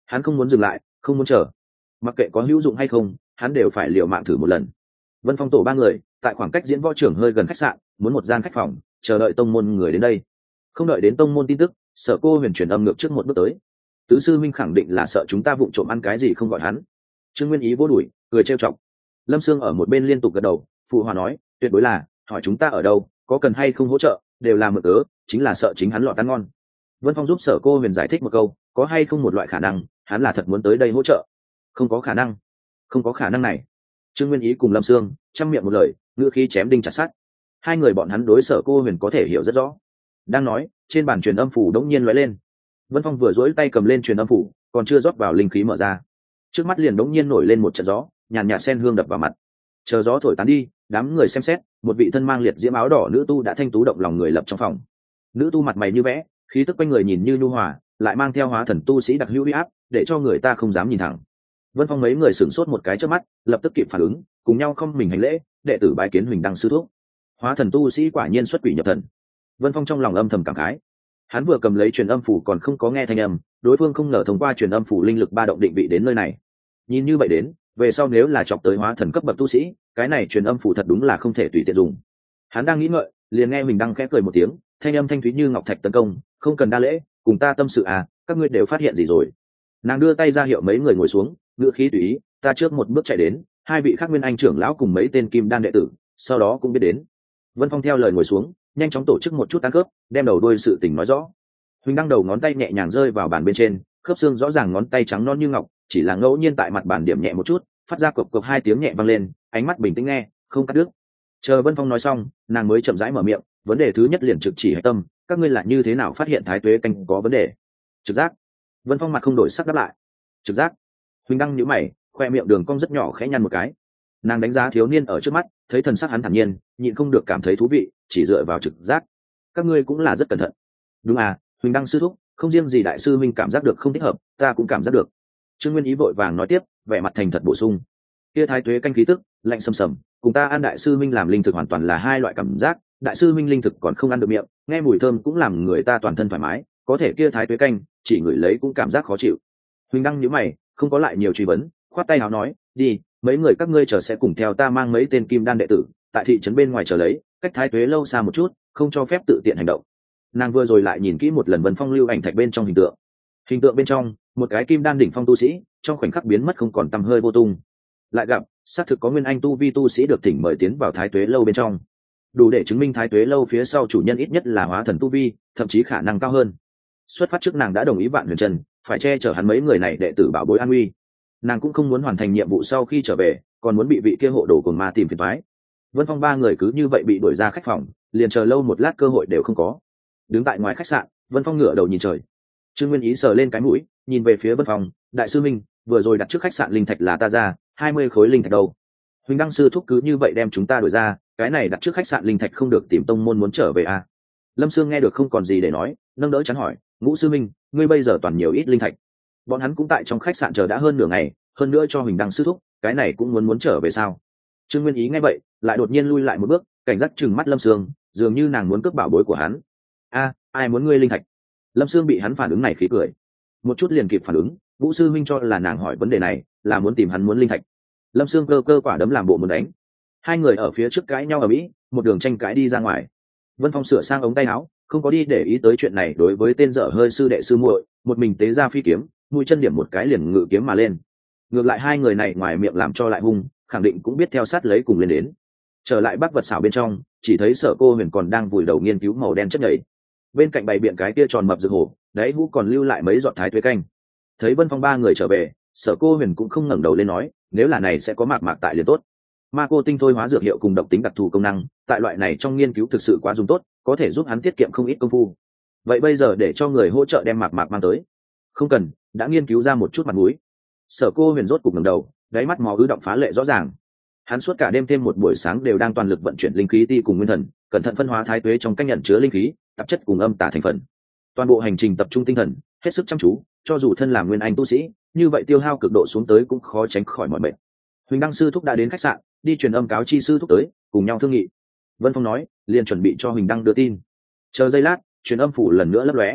Hắn không muốn dừng lại, không muốn chờ, mặc kệ có hữu dụng hay không, hắn đều phải liều mạng thử một lần. Vân Phong tổ ba người tại khoảng cách diễn võ trưởng hơi gần khách sạn, muốn một gian khách phòng, chờ đợi tông môn người đến đây. Không đợi đến tông môn tin tức, Sở Cô Huyền truyền âm ngược trước một bước tới. Tứ sư minh khẳng định là sợ chúng ta vụng trộm ăn cái gì không gọi hắn. Trương Nguyên Ý vô đuổi, cười trêu chọc. Lâm Sương ở một bên liên tục gật đầu, phụ hòa nói, tuyệt đối là, hỏi chúng ta ở đâu, có cần hay không hỗ trợ, đều là mượn cớ, chính là sợ chính hắn lọt ăn ngon. Vân Phong giúp Sở Cô Huyền giải thích một câu, có hay không một loại khả năng, hắn là thật muốn tới đây hỗ trợ. Không có khả năng, không có khả năng này. Trương Nguyên Ý cùng Lâm Sương chăm miệng một lời, ngữ khí chém đinh chặt sắt. Hai người bọn hắn đối Sở Cô Huyền có thể hiểu rất rõ. Đang nói, trên bàn truyền âm phủ đống nhiên lóe lên. Vân Phong vừa duỗi tay cầm lên truyền âm phủ, còn chưa rót vào linh khí mở ra, trước mắt liền đống nhiên nổi lên một trận gió, nhàn nhạt sen hương đập vào mặt. Chờ gió thổi tán đi, đám người xem xét, một vị thân mang liệt diễm áo đỏ nữ tu đã thanh tú động lòng người lập trong phòng. Nữ tu mặt mày như vẽ, khí tức quanh người nhìn như nhu hòa, lại mang theo hóa thần tu sĩ đặc hữu uy áp, để cho người ta không dám nhìn thẳng. Vân Phong mấy người sửng sốt một cái trước mắt, lập tức kịp phản ứng, cùng nhau không mình hành lễ, đệ tử bái kiến Huỳnh Đăng sư thúc. Hóa thần tu sĩ quả nhiên xuất quỷ nhập thần. Vân Phong trong lòng âm thầm cảm khái. Hắn vừa cầm lấy truyền âm phủ còn không có nghe thanh âm, đối phương không ngờ thông qua truyền âm phủ linh lực ba động định vị đến nơi này. Nhìn như vậy đến, về sau nếu là chọc tới hóa thần cấp bậc tu sĩ, cái này truyền âm phủ thật đúng là không thể tùy tiện dùng. Hắn đang nghĩ ngợi, liền nghe Huỳnh Đăng khẽ cười một tiếng, thanh âm thanh thúy như ngọc thạch tấn công, không cần đa lễ, cùng ta tâm sự à, các ngươi đều phát hiện gì rồi? Nàng đưa tay ra hiệu mấy người ngồi xuống, ngữ khí tùy ý, ta trước một bước chạy đến, hai vị khác Nguyên Anh trưởng lão cùng mấy tên kim đan đệ tử, sau đó cũng biết đến. Vân Phong theo lời ngồi xuống, nhanh chóng tổ chức một chút ăn khớp, đem đầu đuôi sự tình nói rõ. Huỳnh Đăng đầu ngón tay nhẹ nhàng rơi vào bàn bên trên, khớp xương rõ ràng ngón tay trắng non như ngọc, chỉ là ngẫu nhiên tại mặt bàn điểm nhẹ một chút, phát ra cộc cộc hai tiếng nhẹ vang lên, ánh mắt bình tĩnh nghe, không cắt đứt. Chờ Vân Phong nói xong, nàng mới chậm rãi mở miệng, vấn đề thứ nhất liền trực chỉ hệ tâm, các ngươi là như thế nào phát hiện thái tuế canh có vấn đề? Trực giác. Vân Phong mặt không đổi sắc đáp lại. Trực giác. Huỳnh Đăng nhíu mày, khoe miệng đường cong rất nhỏ khẽ nhăn một cái. Nàng đánh giá thiếu niên ở trước mắt, thấy thần sắc hắn thản nhiên, nhịn không được cảm thấy thú vị, chỉ dựa vào trực giác. Các ngươi cũng là rất cẩn thận. Đúng à, Huỳnh Đăng sư thúc, không riêng gì đại sư minh cảm giác được không thích hợp, ta cũng cảm giác được. Trương Nguyên Ý vội vàng nói tiếp, vẻ mặt thành thật bổ sung. Kia thái tuế canh khí tức, lạnh sầm sầm, cùng ta ăn đại sư minh làm linh thực hoàn toàn là hai loại cảm giác, đại sư minh linh thực còn không ăn được miệng, nghe mùi thơm cũng làm người ta toàn thân thoải mái, có thể kia thái tuế canh, chỉ ngửi lấy cũng cảm giác khó chịu. Huỳnh Đăng nhíu mày, không có lại nhiều truy vấn, khoát tay áo nói, đi, mấy người các ngươi chờ sẽ cùng theo ta mang mấy tên kim đan đệ tử, tại thị trấn bên ngoài chờ lấy, cách thái tuế lâu xa một chút, không cho phép tự tiện hành động. Nàng vừa rồi lại nhìn kỹ một lần Vân Phong lưu ảnh thạch bên trong hình tượng bên trong một cái kim đan đỉnh phong tu sĩ trong khoảnh khắc biến mất không còn tăm hơi vô tung, lại gặp xác thực có nguyên anh tu vi tu sĩ được thỉnh mời tiến vào thái tuế lâu bên trong, đủ để chứng minh thái tuế lâu phía sau chủ nhân ít nhất là hóa thần tu vi, thậm chí khả năng cao hơn. Xuất phát trước nàng đã đồng ý Vạn Huyền Trần phải che chở hắn mấy người này đệ tử bảo bối an uy, nàng cũng không muốn hoàn thành nhiệm vụ sau khi trở về còn muốn bị vị kia hộ đồ cồn ma tìm phiền toái. Vân Phong ba người cứ như vậy bị đuổi ra khách phòng, liền chờ lâu một lát cơ hội đều không có. Đứng tại ngoài khách sạn, Vân Phong ngửa đầu nhìn trời. Trương Nguyên Ý sờ lên cái mũi, nhìn về phía Vân Phong, đại sư minh, vừa rồi đặt trước khách sạn linh thạch là ta ra, 20 khối linh thạch đâu? Huỳnh Đăng sư thúc cứ như vậy đem chúng ta đuổi ra, cái này đặt trước khách sạn linh thạch không được tìm tông môn muốn trở về à? Lâm Sương nghe được không còn gì để nói, nâng đỡ chắn hỏi, Ngũ sư minh, ngươi bây giờ toàn nhiều ít linh thạch? Bọn hắn cũng tại trong khách sạn chờ đã hơn nửa ngày, hơn nữa cho Huỳnh Đăng sư thúc, cái này cũng muốn trở về sao? Trương Nguyên Ý nghe vậy, lại đột nhiên lui lại một bước, cảnh giác trừng mắt Lâm Sương, dường như nàng muốn cướp bảo bối của hắn. A, ai muốn ngươi linh thạch? Lâm Sương bị hắn phản ứng này khí cười, một chút liền kịp phản ứng, Vũ sư minh cho là nàng hỏi vấn đề này là muốn tìm hắn muốn linh thạch. Lâm Sương cơ quả đấm làm bộ muốn đánh. Hai người ở phía trước cãi nhau ở mỹ, một đường tranh cãi đi ra ngoài. Vân Phong sửa sang ống tay áo, không có đi để ý tới chuyện này. Đối với tên dở hơi sư đệ sư muội, một mình tế ra phi kiếm, mũi chân điểm một cái liền ngự kiếm mà lên. Ngược lại hai người này ngoài miệng làm cho lại hung, khẳng định cũng biết theo sát lấy cùng lên đến. Trở lại Bắc Vật xảo bên trong, chỉ thấy Sở Cô Huyền còn đang vùi đầu nghiên cứu màu đen chất nhầy. Bên cạnh bày biện cái kia tròn mập rực hổ, đáy hũ còn lưu lại mấy giọt thái tuế canh. Thấy Vân Phong ba người trở về, Sở Cô Huyền cũng không ngẩng đầu lên nói, nếu là này sẽ có mạc mạc tại liền tốt. Ma cô tinh thôi hóa dược hiệu cùng độc tính đặc thù công năng, tại loại này trong nghiên cứu thực sự quá dùng tốt, có thể giúp hắn tiết kiệm không ít công phu. Vậy bây giờ để cho người hỗ trợ đem mạc mạc mang tới. Không cần, đã nghiên cứu ra một chút mặt mũi. Sở Cô Huyền rốt cục ngẩng đầu, đáy mắt máu ứ động phá lệ rõ ràng. Hắn suốt cả đêm thêm một buổi sáng đều đang toàn lực vận chuyển linh khí ti cùng nguyên thần, cẩn thận phân hóa thái tuế trong cách nhận chứa linh khí, tạp chất cùng âm tả thành phần. Toàn bộ hành trình tập trung tinh thần, hết sức chăm chú, cho dù thân làm nguyên anh tu sĩ, như vậy tiêu hao cực độ xuống tới cũng khó tránh khỏi mọi mệt. Huỳnh Đăng sư thúc đã đến khách sạn, đi truyền âm cáo chi sư thúc tới, cùng nhau thương nghị. Vân Phong nói, liền chuẩn bị cho Huỳnh Đăng đưa tin. Chờ giây lát, truyền âm phủ lần nữa lấp lóe.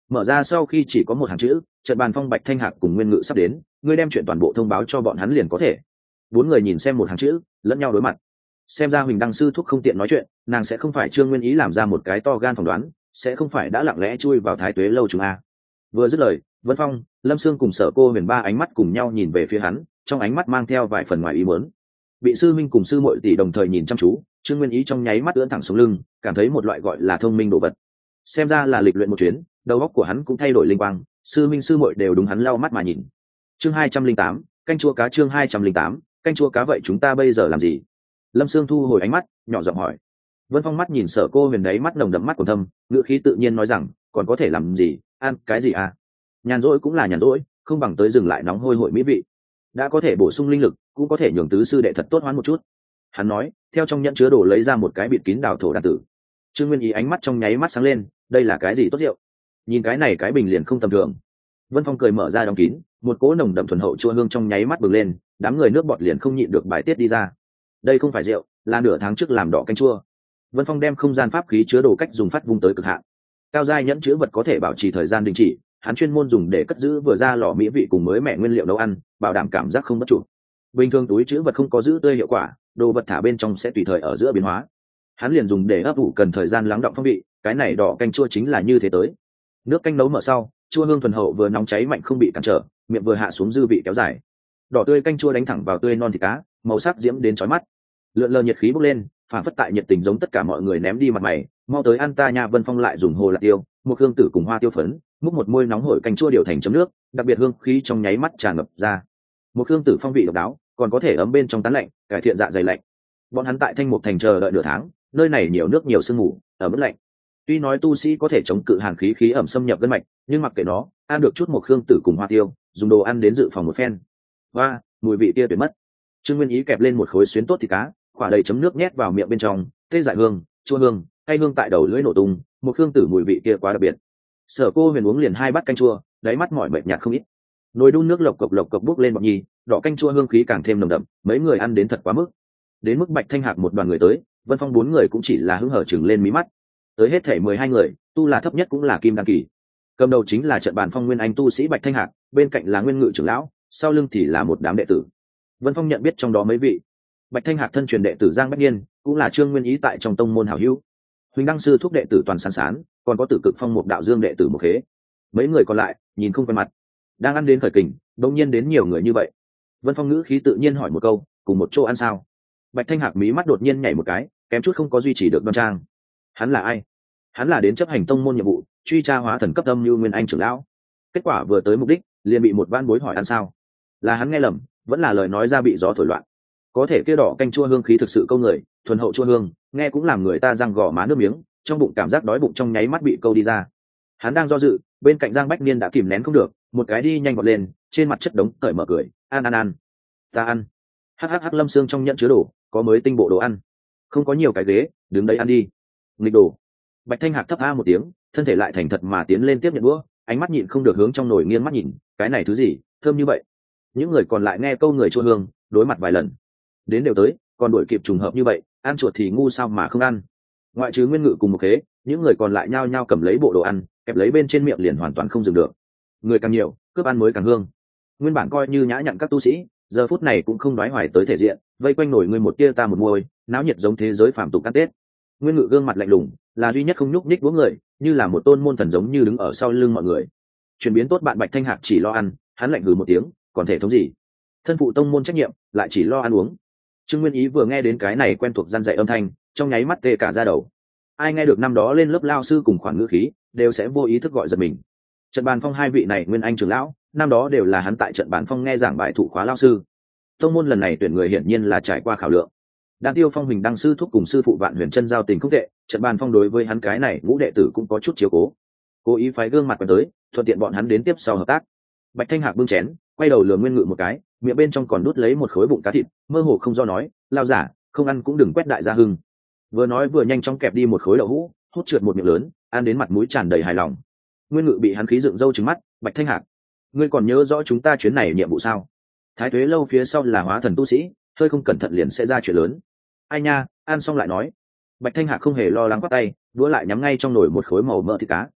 mở ra sau khi chỉ có một hàng chữ: trận bàn phong Bạch Thanh Hạc cùng Nguyên Ngự sắp đến, ngươi đem chuyện toàn bộ thông báo cho bọn hắn liền có thể. Bốn người nhìn xem một hàng chữ, lẫn nhau đối mặt. Xem ra Huỳnh Đăng sư thúc không tiện nói chuyện, nàng sẽ không phải Trương Nguyên Ý làm ra một cái to gan phỏng đoán, sẽ không phải đã lặng lẽ chui vào Thái Tuế lâu chúng a. Vừa dứt lời, Vân Phong, Lâm Sương cùng Sở Cô Huyền ba ánh mắt cùng nhau nhìn về phía hắn, trong ánh mắt mang theo vài phần ngoài ý muốn. Bị sư minh cùng sư muội tỷ đồng thời nhìn chăm chú, Trương Nguyên Ý trong nháy mắt ưỡn thẳng xuống lưng, cảm thấy một loại gọi là thông minh đồ vật. Xem ra là lịch luyện một chuyến, đầu óc của hắn cũng thay đổi linh quang, sư minh sư muội đều đúng hắn lau mắt mà nhìn. Chương 208, canh chua cá. Chương 208, canh chua cá. Vậy chúng ta bây giờ làm gì? Lâm Sương thu hồi ánh mắt, nhỏ giọng hỏi. Vân Phong mắt nhìn Sở Cô Huyền đấy mắt nồng đậm mắt của thâm, ngữ khí tự nhiên nói rằng, còn có thể làm gì, ăn cái gì à? Nhàn rỗi cũng là nhàn rỗi, không bằng tới dừng lại nóng hôi hổi mỹ vị. Đã có thể bổ sung linh lực, cũng có thể nhường tứ sư đệ thật tốt hoán một chút. Hắn nói, theo trong nhẫn chứa đồ lấy ra một cái bịt kín đào thổ đàn tử. Trương Nguyên Ý ánh mắt trong nháy mắt sáng lên, đây là cái gì tốt rượu? Nhìn cái này cái bình liền không tầm thường. Vân Phong cười mở ra đóng kín, một cỗ nồng đậm thuần hậu chua hương trong nháy mắt bừng lên, đám người nước bọt liền không nhịn được bài tiết đi ra. Đây không phải rượu, là nửa tháng trước làm đỏ canh chua. Vân Phong đem không gian pháp khí chứa đồ cách dùng phát vung tới cực hạn. Cao giai nhẫn chứa vật có thể bảo trì thời gian đình chỉ, hắn chuyên môn dùng để cất giữ vừa ra lò mỹ vị cùng mới mẻ nguyên liệu nấu ăn, bảo đảm cảm giác không bất chủ. Bình thường túi chứa vật không có giữ tươi hiệu quả, đồ vật thả bên trong sẽ tùy thời ở giữa biến hóa. Hắn liền dùng để ấp ủ cần thời gian lắng đọng phong vị, cái này đỏ canh chua chính là như thế tới. Nước canh nấu mở sau, chua hương thuần hậu vừa nóng cháy mạnh không bị cản trở, miệng vừa hạ xuống dư vị kéo dài. Đỏ tươi canh chua đánh thẳng vào tươi non thịt cá, màu sắc diễm đến chói mắt. Lượn lờ nhiệt khí bốc lên, phản phất tại nhiệt tình giống tất cả mọi người ném đi mặt mày, mau tới ăn ta nha. Vân Phong lại dùng hồ lạc tiêu, một hương tử cùng hoa tiêu phấn, múc một môi nóng hổi canh chua điều thành chấm nước, đặc biệt hương khí trong nháy mắt tràn ngập ra. Một hương tử phong vị độc đáo, còn có thể ấm bên trong tán lạnh, cải thiện dạ dày lạnh. Bọn hắn tại Thanh Mục Thành chờ đợi nửa tháng, nơi này nhiều nước nhiều sương mù, ở mức lạnh. Tuy nói tu sĩ có thể chống cự hàn khí khí ẩm xâm nhập gân mạch, nhưng mặc kệ nó, ăn được chút một hương tử cùng hoa tiêu, dùng đồ ăn đến dự phòng một phen. Và mùi vị kia tuyệt mất. Trương Nguyên Ý kẹp lên một khối xuyến tốt thịt cá, quả đầy chấm nước nhét vào miệng bên trong, tê dại hương, chua hương, cay hương tại đầu lưỡi nổ tung, một hương tử mùi vị kia quá đặc biệt. Sở Cô Huyền uống liền 2 bát canh chua, đáy mắt mỏi mệt nhạt không ít. Nồi đun nước lộc cộc bốc lên bọt nhì, đỏ canh chua hương khí càng thêm nồng đậm, mấy người ăn đến thật quá mức. Đến mức Bạch Thanh Hạc một đoàn người tới, Vân Phong 4 người cũng chỉ là hứng hở chừng lên mí mắt. Tới hết thể 12 người, tu là thấp nhất cũng là kim đăng kỳ. Cầm đầu chính là trận bàn phong nguyên anh tu sĩ Bạch Thanh Hạc, bên cạnh là Nguyên Ngự trưởng lão, sau lưng thì là một đám đệ tử. Vân Phong nhận biết trong đó mấy vị. Bạch Thanh Hạc thân truyền đệ tử Giang Bách Niên, cũng là Trương Nguyên Ý tại trong tông môn hảo hữu. Huỳnh Đăng sư thúc đệ tử Toàn Sán Sán, còn có Tử Cực Phong một đạo Dương đệ tử Một Khế. Mấy người còn lại nhìn không quen mặt, đang ăn đến khởi kình, đột nhiên đến nhiều người như vậy. Vân Phong ngữ khí tự nhiên hỏi một câu, cùng một chỗ ăn sao? Bạch Thanh Hạc mí mắt đột nhiên nhảy một cái, kém chút không có duy trì được đoan trang. Hắn là ai? Hắn là đến chấp hành tông môn nhiệm vụ, truy tra hóa thần cấp âm như Nguyên Anh trưởng lão. Kết quả vừa tới mục đích, liền bị một van bối hỏi ăn sao? Là hắn nghe lầm, vẫn là lời nói ra bị gió thổi loạn. Có thể kia đỏ canh chua hương khí thực sự câu người, thuần hậu chua hương, nghe cũng làm người ta răng gò má nước miếng, trong bụng cảm giác đói bụng trong nháy mắt bị câu đi ra. Hắn đang do dự, bên cạnh Giang Bách Niên đã kìm nén không được, một cái đi nhanh vọt lên, trên mặt chất đống cởi mở cười, ăn, ta ăn. Hắc Lâm Sương trong nhẫn chứa đồ, có mới tinh bộ đồ ăn, không có nhiều cái ghế, đứng đấy ăn đi. Nghịch đồ. Bạch Thanh Hạc thấp a một tiếng, thân thể lại thành thật mà tiến lên tiếp nhận đũa, ánh mắt nhịn không được hướng trong nồi nghiêng mắt nhìn, cái này thứ gì, thơm như vậy. Những người còn lại nghe câu người chua hương, đối mặt vài lần. Đến đều tới, còn đuổi kịp trùng hợp như vậy, ăn chuột thì ngu sao mà không ăn. Ngoại trừ Nguyên Ngự cùng Một Khế, những người còn lại nhao nhao cầm lấy bộ đồ ăn, kẹp lấy bên trên miệng liền hoàn toàn không dừng được. Người càng nhiều, cướp ăn mới càng hương. Nguyên bản coi như nhã nhặn các tu sĩ, giờ phút này cũng không đoái hoài tới thể diện, vây quanh nổi người một tia ta một môi, náo nhiệt giống thế giới phàm tục ăn Tết. Nguyên Ngự gương mặt lạnh lùng, là duy nhất không nhúc nhích đũa người, như là một tôn môn thần giống như đứng ở sau lưng mọi người. Chuyển biến tốt bạn Bạch Thanh Hạc chỉ lo ăn, hắn lạnh hừ một tiếng, còn thể thống gì? Thân phụ tông môn trách nhiệm, lại chỉ lo ăn uống. Trương Nguyên Ý vừa nghe đến cái này quen thuộc răn dạy âm thanh, trong nháy mắt tê cả da đầu. Ai nghe được năm đó lên lớp lao sư cùng khoản ngữ khí, đều sẽ vô ý thức gọi giật mình. Trận bàn phong 2 vị này Nguyên Anh trưởng lão, năm đó đều là hắn tại trận bàn phong nghe giảng bài thụ khóa lao sư. Tông môn lần này tuyển người hiển nhiên là trải qua khảo lượng. Đan Tiêu Phong Huỳnh Đăng sư thúc cùng sư phụ Vạn Huyền Chân giao tình không tệ, trận bàn phong đối với hắn cái này ngũ đệ tử cũng có chút chiếu cố ý phái gương mặt quen tới, thuận tiện bọn hắn đến tiếp sau hợp tác. Bạch Thanh Hạc bưng chén, quay đầu lườm Nguyên Ngự một cái, miệng bên trong còn đút lấy một khối bụng cá thịt, mơ hồ không do nói, lao giả, không ăn cũng đừng quét đại gia hưng. Vừa nói vừa nhanh chóng kẹp đi một khối đậu hũ, hút trượt một miệng lớn, ăn đến mặt mũi tràn đầy hài lòng. Nguyên Ngự bị hắn khí dựng râu trừng mắt, Bạch Thanh Hạc, ngươi còn nhớ rõ chúng ta chuyến này nhiệm vụ sao? Thái Tuế lâu phía sau là hóa thần tu sĩ, hơi không cẩn thận liền sẽ ra chuyện lớn. Ai nha, ăn xong lại nói. Bạch Thanh Hạc không hề lo lắng quát tay, đũa lại nhắm ngay trong nồi một khối màu mỡ thịt cá.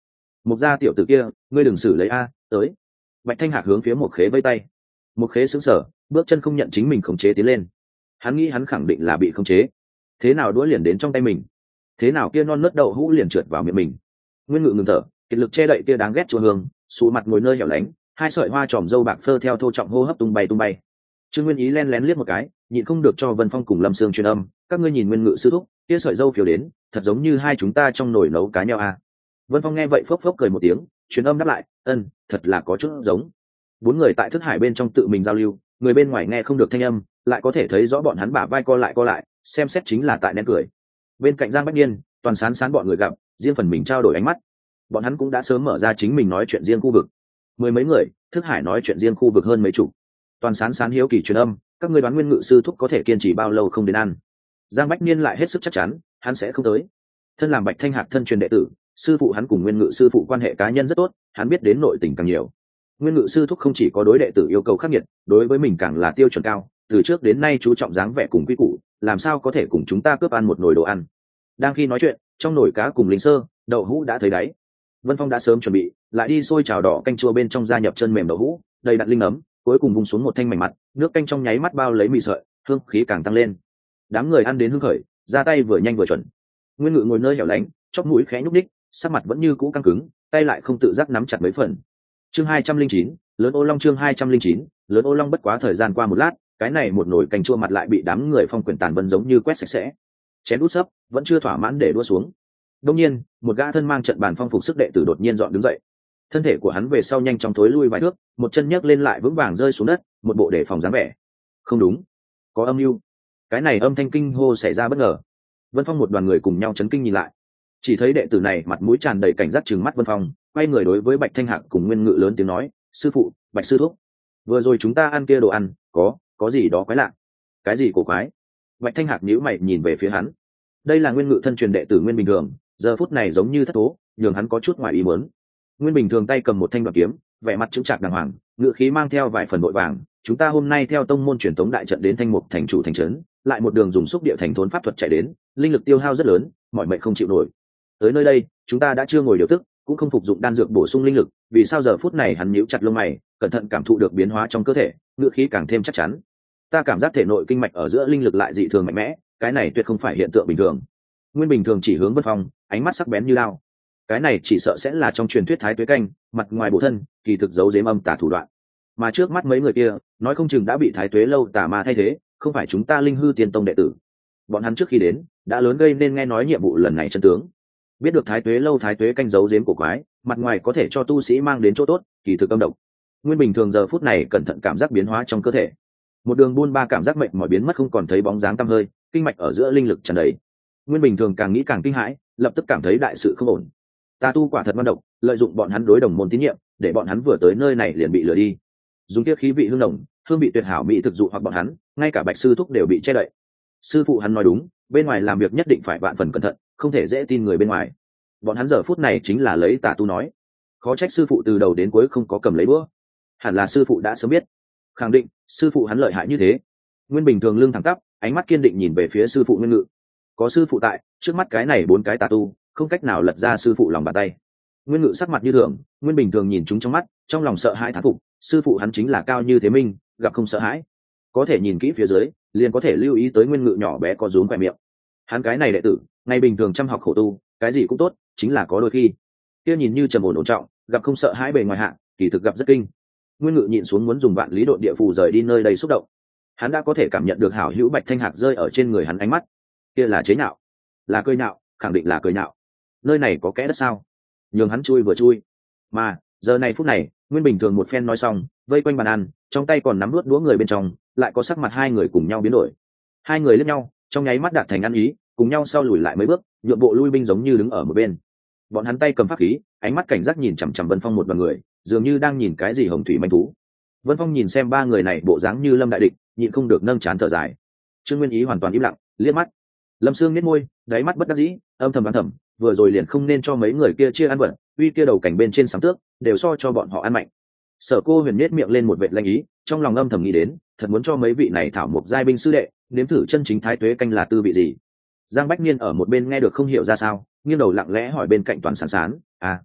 Mục gia tiểu tử kia, ngươi đừng xử lấy a, tới. Bạch Thanh Hạc hướng phía Mục Khế vây tay. Mục Khế sững sờ, bước chân không nhận chính mình khống chế tiến lên. Hắn nghĩ hắn khẳng định là bị khống chế, thế nào đũa liền đến trong tay mình, thế nào kia non nớt đậu hũ liền trượt vào miệng mình. Nguyên Ngự ngừng thở, kiệt lực che đậy kia đáng ghét chua hương, sụ mặt ngồi nơi hẻo lánh, hai sợi hoa tròm râu bạc phơ theo thô trọng hô hấp tung bay tung bay. Trương Nguyên Ý len lén liếc một cái, nhịn không được cho Vân Phong cùng Lâm Sương truyền âm, các ngươi nhìn Nguyên Ngự sư thúc, kia sợi râu phiêu đến, thật giống như hai chúng ta trong nồi nấu cá nheo à. Vân Phong nghe vậy phốc phốc cười một tiếng, truyền âm đáp lại, thật là có chút giống. Bốn người tại thức hải bên trong tự mình giao lưu, người bên ngoài nghe không được thanh âm, lại có thể thấy rõ bọn hắn bả vai co lại, xem xét chính là tại nén cười. Bên cạnh Giang Bách Nhiên, Toàn Sán Sán bọn người gặp, riêng phần mình trao đổi ánh mắt. Bọn hắn cũng đã sớm mở ra chính mình nói chuyện riêng khu vực. Mười mấy người, thức hải nói chuyện riêng khu vực hơn mấy chục. Toàn Sán Sán hiếu kỳ truyền âm, các ngươi đoán Nguyên Ngự sư thúc có thể kiên trì bao lâu không đến ăn? Giang Bách Nhiên lại hết sức chắc chắn, hắn sẽ không tới. Thân làm Bạch Thanh Hạc thân truyền đệ tử, sư phụ hắn cùng Nguyên Ngự sư phụ quan hệ cá nhân rất tốt, hắn biết đến nội tình càng nhiều. Nguyên Ngự sư thúc không chỉ có đối đệ tử yêu cầu khắc nghiệt, đối với mình càng là tiêu chuẩn cao, từ trước đến nay chú trọng dáng vẻ cùng quy củ, làm sao có thể cùng chúng ta cướp ăn một nồi đồ ăn. Đang khi nói chuyện, trong nồi cá cùng linh sơ, đậu hũ đã thấy đáy. Vân Phong đã sớm chuẩn bị, lại đi xôi chảo đỏ canh chua bên trong gia nhập chân mềm đậu hũ, đầy đặn linh ấm, cuối cùng vùng xuống một thanh mảnh mặt, nước canh trong nháy mắt bao lấy mì sợi, hương khí càng tăng lên. Đám người ăn đến hưng khởi, ra tay vừa nhanh vừa chuẩn. Nguyên Ngự ngồi nơi hẻo lánh, chóp mũi khẽ nhúc nhích, sắc mặt vẫn như cũ căng cứng, tay lại không tự giác nắm chặt mấy phần. Chương 209, lớn ô long chương 209, lớn ô long bất quá thời gian qua một lát, cái này một nồi canh chua mặt lại bị đám người Phong Quyền Tàn Vân giống như quét sạch sẽ. Chén út sấp, vẫn chưa thỏa mãn để đua xuống. Đương nhiên, một gã thân mang trận bàn phong phục sức đệ tử đột nhiên dọn đứng dậy. Thân thể của hắn về sau nhanh chóng thối lui vài bước, một chân nhấc lên lại vững vàng rơi xuống đất, một bộ đề phòng dáng vẻ. Không đúng, có âm mưu. Cái này âm thanh kinh hô xảy ra bất ngờ. Vân Phong một đoàn người cùng nhau chấn kinh nhìn lại, chỉ thấy đệ tử này mặt mũi tràn đầy cảnh giác trừng mắt Vân Phong, quay người đối với Bạch Thanh Hạc cùng Nguyên Ngự lớn tiếng nói, sư phụ, Bạch sư thúc, vừa rồi chúng ta ăn kia đồ ăn, có gì đó quái lạ. Cái gì cổ quái? Bạch Thanh Hạc nhíu mày nhìn về phía hắn. Đây là Nguyên Ngự thân truyền đệ tử Nguyên Bình Thường, giờ phút này giống như thất thố, nhường hắn có chút ngoài ý muốn. Nguyên Bình Thường tay cầm một thanh đoạt kiếm, vẻ mặt chững chạc đàng hoàng, ngự khí mang theo vài phần vội vàng. Chúng ta hôm nay theo tông môn truyền thống đại trận đến Thanh Mục thành chủ thành trấn, lại một đường dùng xúc địa thành thốn pháp thuật chạy đến, linh lực tiêu hao rất lớn, mọi mệnh không chịu nổi. Tới nơi đây, chúng ta đã chưa ngồi điều tức, cũng không phục dụng đan dược bổ sung linh lực, vì sao giờ phút này hắn nhíu chặt lông mày, cẩn thận cảm thụ được biến hóa trong cơ thể, ngự khí càng thêm chắc chắn. Ta cảm giác thể nội kinh mạch ở giữa linh lực lại dị thường mạnh mẽ, cái này tuyệt không phải hiện tượng bình thường. Nguyên Bình Thường chỉ hướng Vân Phong, ánh mắt sắc bén như lao. Cái này chỉ sợ sẽ là trong truyền thuyết Thái Tuế canh, mặt ngoài bổ thân, kỳ thực giấu giếm âm tà thủ đoạn. Mà trước mắt mấy người kia, nói không chừng đã bị Thái Tuế lâu tà ma thay thế, không phải chúng ta Linh Hư Tiên Tông đệ tử. Bọn hắn trước khi đến, đã lớn gây nên nghe nói nhiệm vụ lần này chân tướng. Biết được Thái Tuế lâu Thái Tuế canh giấu giếm của quái, mặt ngoài có thể cho tu sĩ mang đến chỗ tốt, kỳ thực âm độc. Nguyên Bình Thường giờ phút này cẩn thận cảm giác biến hóa trong cơ thể, một đường buôn ba cảm giác mệt mỏi biến mất không còn thấy bóng dáng tăm hơi, kinh mạch ở giữa linh lực tràn đầy. Nguyên Bình Thường càng nghĩ càng kinh hãi, lập tức cảm thấy đại sự không ổn. Tà tu quả thật ngoan độc, lợi dụng bọn hắn đối đồng môn tín nhiệm, để bọn hắn vừa tới nơi này liền bị lừa đi. Dùng kia khí vị hương nồng, hương vị tuyệt hảo mỹ thực dụ hoặc bọn hắn, ngay cả Bạch sư thúc đều bị che đậy. Sư phụ hắn nói đúng, bên ngoài làm việc nhất định phải vạn phần cẩn thận, không thể dễ tin người bên ngoài. Bọn hắn giờ phút này chính là lấy tà tu nói. Khó trách sư phụ từ đầu đến cuối không có cầm lấy búa. Hẳn là sư phụ đã sớm biết. Khẳng định, sư phụ hắn lợi hại như thế. Nguyên Bình Thường lưng thẳng tắp, ánh mắt kiên định nhìn về phía sư phụ Nguyên Ngự. Có sư phụ tại, trước mắt cái này bốn cái tà tu, không cách nào lật ra sư phụ lòng bàn tay. Nguyên Ngự sắc mặt như thường, Nguyên Bình Thường nhìn chúng trong mắt, trong lòng sợ hãi thán phục, sư phụ hắn chính là cao như thế minh, gặp không sợ hãi. Có thể nhìn kỹ phía dưới, liền có thể lưu ý tới Nguyên Ngự nhỏ bé có rúm khỏe miệng. Hắn cái này đệ tử, ngày bình thường chăm học khổ tu, cái gì cũng tốt, chính là có đôi khi kia nhìn như trầm ổn ổn trọng, gặp không sợ hãi bề ngoài hạ, kỳ thực gặp rất kinh. Nguyên Ngự nhịn xuống muốn dùng vạn lý độn địa phù rời đi nơi đây xúc động. Hắn đã có thể cảm nhận được hảo hữu Bạch Thanh Hạc rơi ở trên người hắn ánh mắt, kia là chế nhạo, là cười nhạo, khẳng định là cười nhạo. Nơi này có kẽ đất sao? Nhường hắn chui vừa chui. Mà giờ này phút này, Nguyên Bình Thường một phen nói xong, vây quanh bàn ăn, trong tay còn nắm nuốt đũa người bên trong, lại có sắc mặt hai người cùng nhau biến đổi. Hai người liếc nhau, trong nháy mắt đạt thành ăn ý, cùng nhau sau lùi lại mấy bước, nhượng bộ lui binh giống như đứng ở một bên. Bọn hắn tay cầm pháp khí, ánh mắt cảnh giác nhìn chằm chằm Vân Phong một đoàn người, dường như đang nhìn cái gì hồng thủy manh thú. Vân Phong nhìn xem ba người này bộ dáng như lâm đại địch, nhịn không được nâng trán thở dài. Trương Nguyên Ý hoàn toàn im lặng, liếc mắt. Lâm Sương nhếch môi, đáy mắt bất đắc dĩ, âm thầm đoán thầm, vừa rồi liền không nên cho mấy người kia chia ăn vật, uy kia đầu cảnh bên trên sám tước, đều so cho bọn họ ăn mạnh. Sở Cô Huyền nhếch miệng lên một vệt lanh ý, trong lòng âm thầm nghĩ đến, thật muốn cho mấy vị này thảo mộc giai binh sư đệ, nếm thử chân chính Thái Tuế canh là tư vị gì. Giang Bách Niên ở một bên nghe được không hiểu ra sao, nghiêng đầu lặng lẽ hỏi bên cạnh Toàn Sán Sán,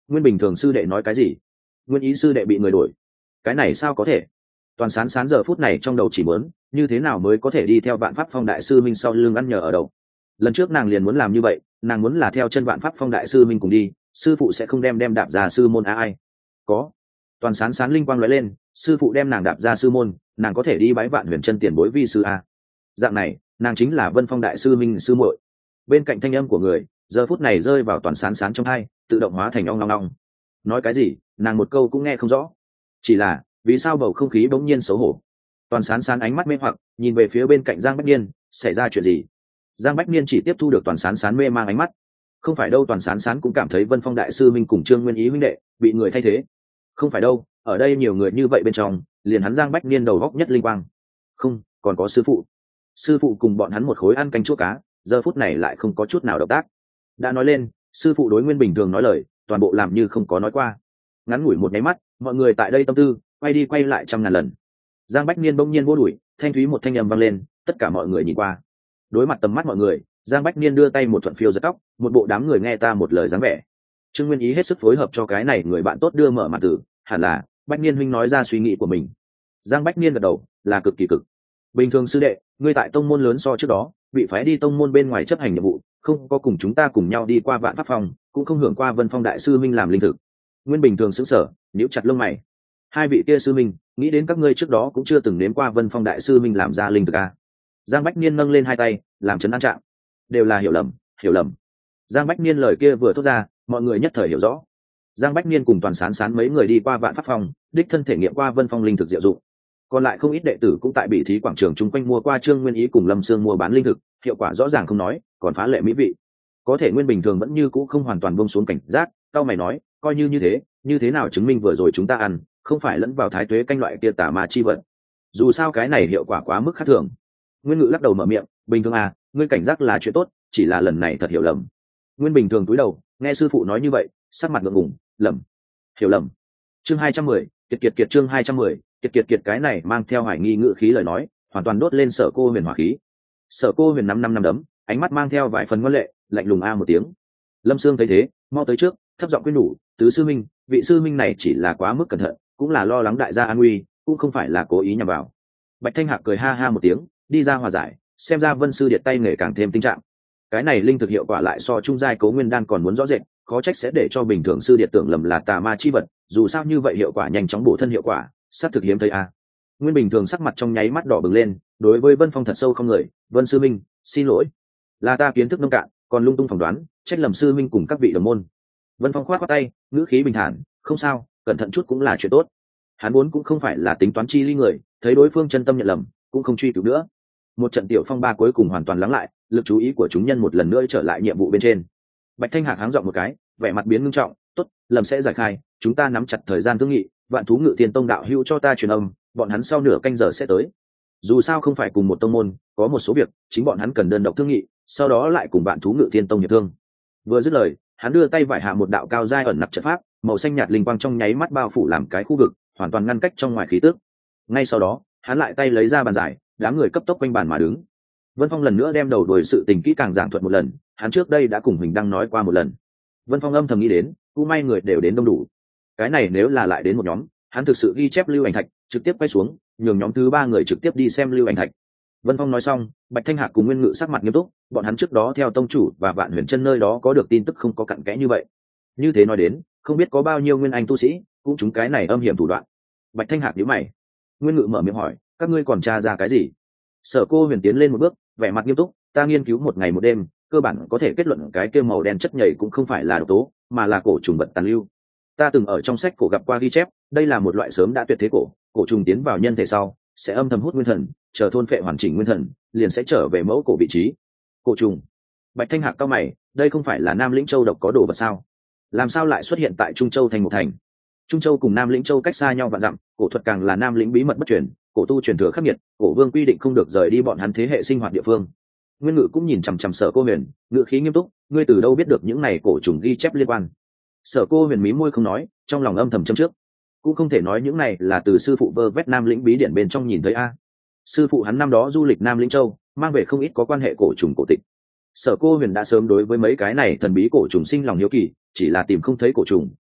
Nguyên Bình Thường sư đệ nói cái gì? Nguyên Ý sư đệ bị người đuổi. Cái này sao có thể? Toàn Sán Sán giờ phút này trong đầu chỉ muốn như thế nào mới có thể đi theo Vạn Pháp Phong đại sư minh sau lưng ăn nhờ ở đầu. Lần trước nàng liền muốn làm như vậy, nàng muốn là theo chân Vạn Pháp Phong đại sư minh cùng đi, sư phụ sẽ không đem đạp ra sư môn ai. Có. Toàn Sán Sán linh quang lóe lên, sư phụ đem nàng đạp ra sư môn, nàng có thể đi bái Vạn Huyền Chân tiền bối vi sư a. Dạng này, nàng chính là Vân Phong đại sư minh sư muội. Bên cạnh thanh âm của người, giờ phút này rơi vào Toàn Sán Sán trong tai, tự động hóa thành ong ong ong. Nói cái gì, nàng một câu cũng nghe không rõ. Chỉ là, vì sao bầu không khí bỗng nhiên xấu hổ? Toàn Sán Sán ánh mắt mê hoặc, nhìn về phía bên cạnh Giang Bách Niên, xảy ra chuyện gì? Giang Bách Niên chỉ tiếp thu được Toàn Sán Sán mê mang ánh mắt. Không phải đâu, Toàn Sán Sán cũng cảm thấy Vân Phong đại sư minh cùng Trương Nguyên Ý huynh đệ bị người thay thế. Không phải đâu, ở đây nhiều người như vậy bên trong, liền hắn Giang Bách Niên đầu góc nhất linh quang. Không, còn có sư phụ. Sư phụ cùng bọn hắn một khối ăn canh chua cá, giờ phút này lại không có chút nào động tác. Đã nói lên, sư phụ đối Nguyên Bình Thường nói lời, toàn bộ làm như không có nói qua. Ngắn ngủi một nháy mắt, mọi người tại đây tâm tư quay đi quay lại trăm ngàn lần. Giang Bách Niên bỗng nhiên vô đuổi, thanh thúy một thanh âm vang lên, tất cả mọi người nhìn qua. Đối mặt tầm mắt mọi người, Giang Bách Niên đưa tay một thuận phiêu giật tóc, một bộ đám người nghe ta một lời dáng vẻ. Trương Nguyên Ý hết sức phối hợp cho cái này người bạn tốt đưa mở màn tử, hẳn là Bách Niên huynh nói ra suy nghĩ của mình. Giang Bách Niên gật đầu, là cực kỳ cực. Bình thường sư đệ, ngươi tại tông môn lớn so trước đó, bị phái đi tông môn bên ngoài chấp hành nhiệm vụ, không có cùng chúng ta cùng nhau đi qua Vạn Pháp Phong, cũng không hưởng qua Vân Phong đại sư minh làm linh thực. Nguyên Bình Thường sững sờ, nhíu chặt lông mày. Hai vị kia sư minh, nghĩ đến các ngươi trước đó cũng chưa từng nếm qua Vân Phong đại sư minh làm ra linh thực a. Giang Bách Niên nâng lên hai tay, làm trấn an trạng. Đều là hiểu lầm, hiểu lầm. Giang Bách Niên lời kia vừa thốt ra, mọi người nhất thời hiểu rõ. Giang Bách Niên cùng Toàn Sán Sán mấy người đi qua Vạn Pháp Phong, đích thân thể nghiệm qua Vân Phong linh thực diệu dụng. Còn lại không ít đệ tử cũng tại Bỉ Thí quảng trường chung quanh mua qua Trương Nguyên Ý cùng Lâm Sương mua bán linh thực, hiệu quả rõ ràng không nói, còn phá lệ mỹ vị. Có thể Nguyên Bình Thường vẫn như cũ không hoàn toàn buông xuống cảnh giác, cao mày nói, coi như thế, như thế nào chứng minh vừa rồi chúng ta ăn, không phải lẫn vào thái tuế canh loại kia tà ma chi vật. Dù sao cái này hiệu quả quá mức khác thường. Nguyên Ngự lắc đầu mở miệng, Bình Thường à, ngươi cảnh giác là chuyện tốt, chỉ là lần này thật hiểu lầm. Nguyên Bình Thường cúi đầu, nghe sư phụ nói như vậy, sắc mặt ngượng ngùng, lầm, hiểu lầm. Chương 210, kiệt chương 210, kiệt cái này mang theo hoài nghi ngữ khí lời nói, hoàn toàn đốt lên Sở Cô Huyền hỏa khí. Sở Cô Huyền năm đấm, ánh mắt mang theo vài phần ngoan lệ, lạnh lùng a một tiếng. Lâm Sương thấy thế, mau tới trước, thấp giọng khuyên nhủ, tứ sư minh, vị sư minh này chỉ là quá mức cẩn thận, cũng là lo lắng đại gia an nguy, cũng không phải là cố ý nhằm vào. Bạch Thanh Hạc cười ha ha một tiếng, đi ra hòa giải, xem ra Vân sư điệt tay nghề càng thêm tinh trạng. Cái này linh thực hiệu quả lại so trung giai Cố Nguyên đan còn muốn rõ rệt, khó trách sẽ để cho bình thường sư điệt tưởng lầm là tà ma chi vật, dù sao như vậy hiệu quả nhanh chóng bổ thân hiệu quả, sát thực hiếm thấy a. Nguyên Bình Thường sắc mặt trong nháy mắt đỏ bừng lên, đối với Vân Phong thật sâu không người, Vân sư minh, xin lỗi, là ta kiến thức nông cạn, còn lung tung phỏng đoán, trách lầm sư minh cùng các vị đồng môn. Vân Phong khoát tay, ngữ khí bình thản, không sao, cẩn thận chút cũng là chuyện tốt. Hắn vốn cũng không phải là tính toán chi ly người, thấy đối phương chân tâm nhận lầm, cũng không truy cứu nữa. Một trận tiểu phong ba cuối cùng hoàn toàn lắng lại, lực chú ý của chúng nhân một lần nữa trở lại nhiệm vụ bên trên. Bạch Thanh Hạc háng giọng một cái, vẻ mặt biến ngưng trọng, tốt, lầm sẽ giải khai, chúng ta nắm chặt thời gian thương nghị, Vạn Thú Ngự Thiên Tông đạo hữu cho ta truyền âm, bọn hắn sau nửa canh giờ sẽ tới. Dù sao không phải cùng một tông môn, có một số việc chính bọn hắn cần đơn độc thương nghị, sau đó lại cùng Vạn Thú Ngự Thiên Tông hiệp thương. Vừa dứt lời, hắn đưa tay vải hạ một đạo cao giai ẩn nặc trận pháp, màu xanh nhạt linh quang trong nháy mắt bao phủ làm cái khu vực, hoàn toàn ngăn cách trong ngoài khí tức. Ngay sau đó, hắn lại tay lấy ra bàn giải, đám người cấp tốc quanh bàn mà đứng. Vân Phong lần nữa đem đầu đuổi sự tình kỹ càng giảng thuật một lần, hắn trước đây đã cùng Huỳnh Đăng nói qua một lần. Vân Phong âm thầm nghĩ đến, cũng may người đều đến đông đủ. Cái này nếu là lại đến một nhóm, hắn thực sự ghi chép lưu ảnh thạch, trực tiếp quay xuống, nhường nhóm thứ ba người trực tiếp đi xem lưu ảnh thạch. Vân Phong nói xong, Bạch Thanh Hạc cùng Nguyên Ngự sắc mặt nghiêm túc, bọn hắn trước đó theo tông chủ và Vạn Huyền Chân nơi đó có được tin tức không có cặn kẽ như vậy. Như thế nói đến, không biết có bao nhiêu nguyên anh tu sĩ, cũng chúng cái này âm hiểm thủ đoạn. Bạch Thanh Hạc nhíu mày. Nguyên Ngự mở miệng hỏi, các ngươi còn tra ra cái gì? Sở Cô Huyền tiến lên một bước, vẻ mặt nghiêm túc, ta nghiên cứu một ngày một đêm, cơ bản có thể kết luận cái kia màu đen chất nhầy cũng không phải là độc tố, mà là cổ trùng vật tàn lưu. Ta từng ở trong sách cổ gặp qua ghi chép, đây là một loại sớm đã tuyệt thế cổ trùng tiến vào nhân thể sau, sẽ âm thầm hút nguyên thần, chờ thôn phệ hoàn chỉnh nguyên thần, liền sẽ trở về mẫu cổ vị trí. Cổ trùng. Bạch Thanh Hạc cao mày, đây không phải là Nam Lĩnh Châu độc có đồ vật sao? Làm sao lại xuất hiện tại Trung Châu thành một thành? Trung Châu cùng Nam Lĩnh Châu cách xa nhau vạn dặm, cổ thuật càng là Nam Lĩnh bí mật bất truyền, cổ tu truyền thừa khắc nghiệt, cổ vương quy định không được rời đi bọn hắn thế hệ sinh hoạt địa phương. Nguyên Ngự cũng nhìn chằm chằm Sở Cô Huyền, ngữ khí nghiêm túc, ngươi từ đâu biết được những này cổ trùng ghi chép liên quan? Sở Cô Huyền mí môi không nói, trong lòng âm thầm châm trước, cũng không thể nói những này là từ sư phụ vơ vét Nam Lĩnh bí điển bên trong nhìn thấy a. Sư phụ hắn năm đó du lịch Nam Lĩnh Châu, mang về không ít có quan hệ cổ trùng cổ tịch. Sở Cô Huyền đã sớm đối với mấy cái này thần bí cổ trùng sinh lòng hiếu kỳ, chỉ là tìm không thấy cổ trùng,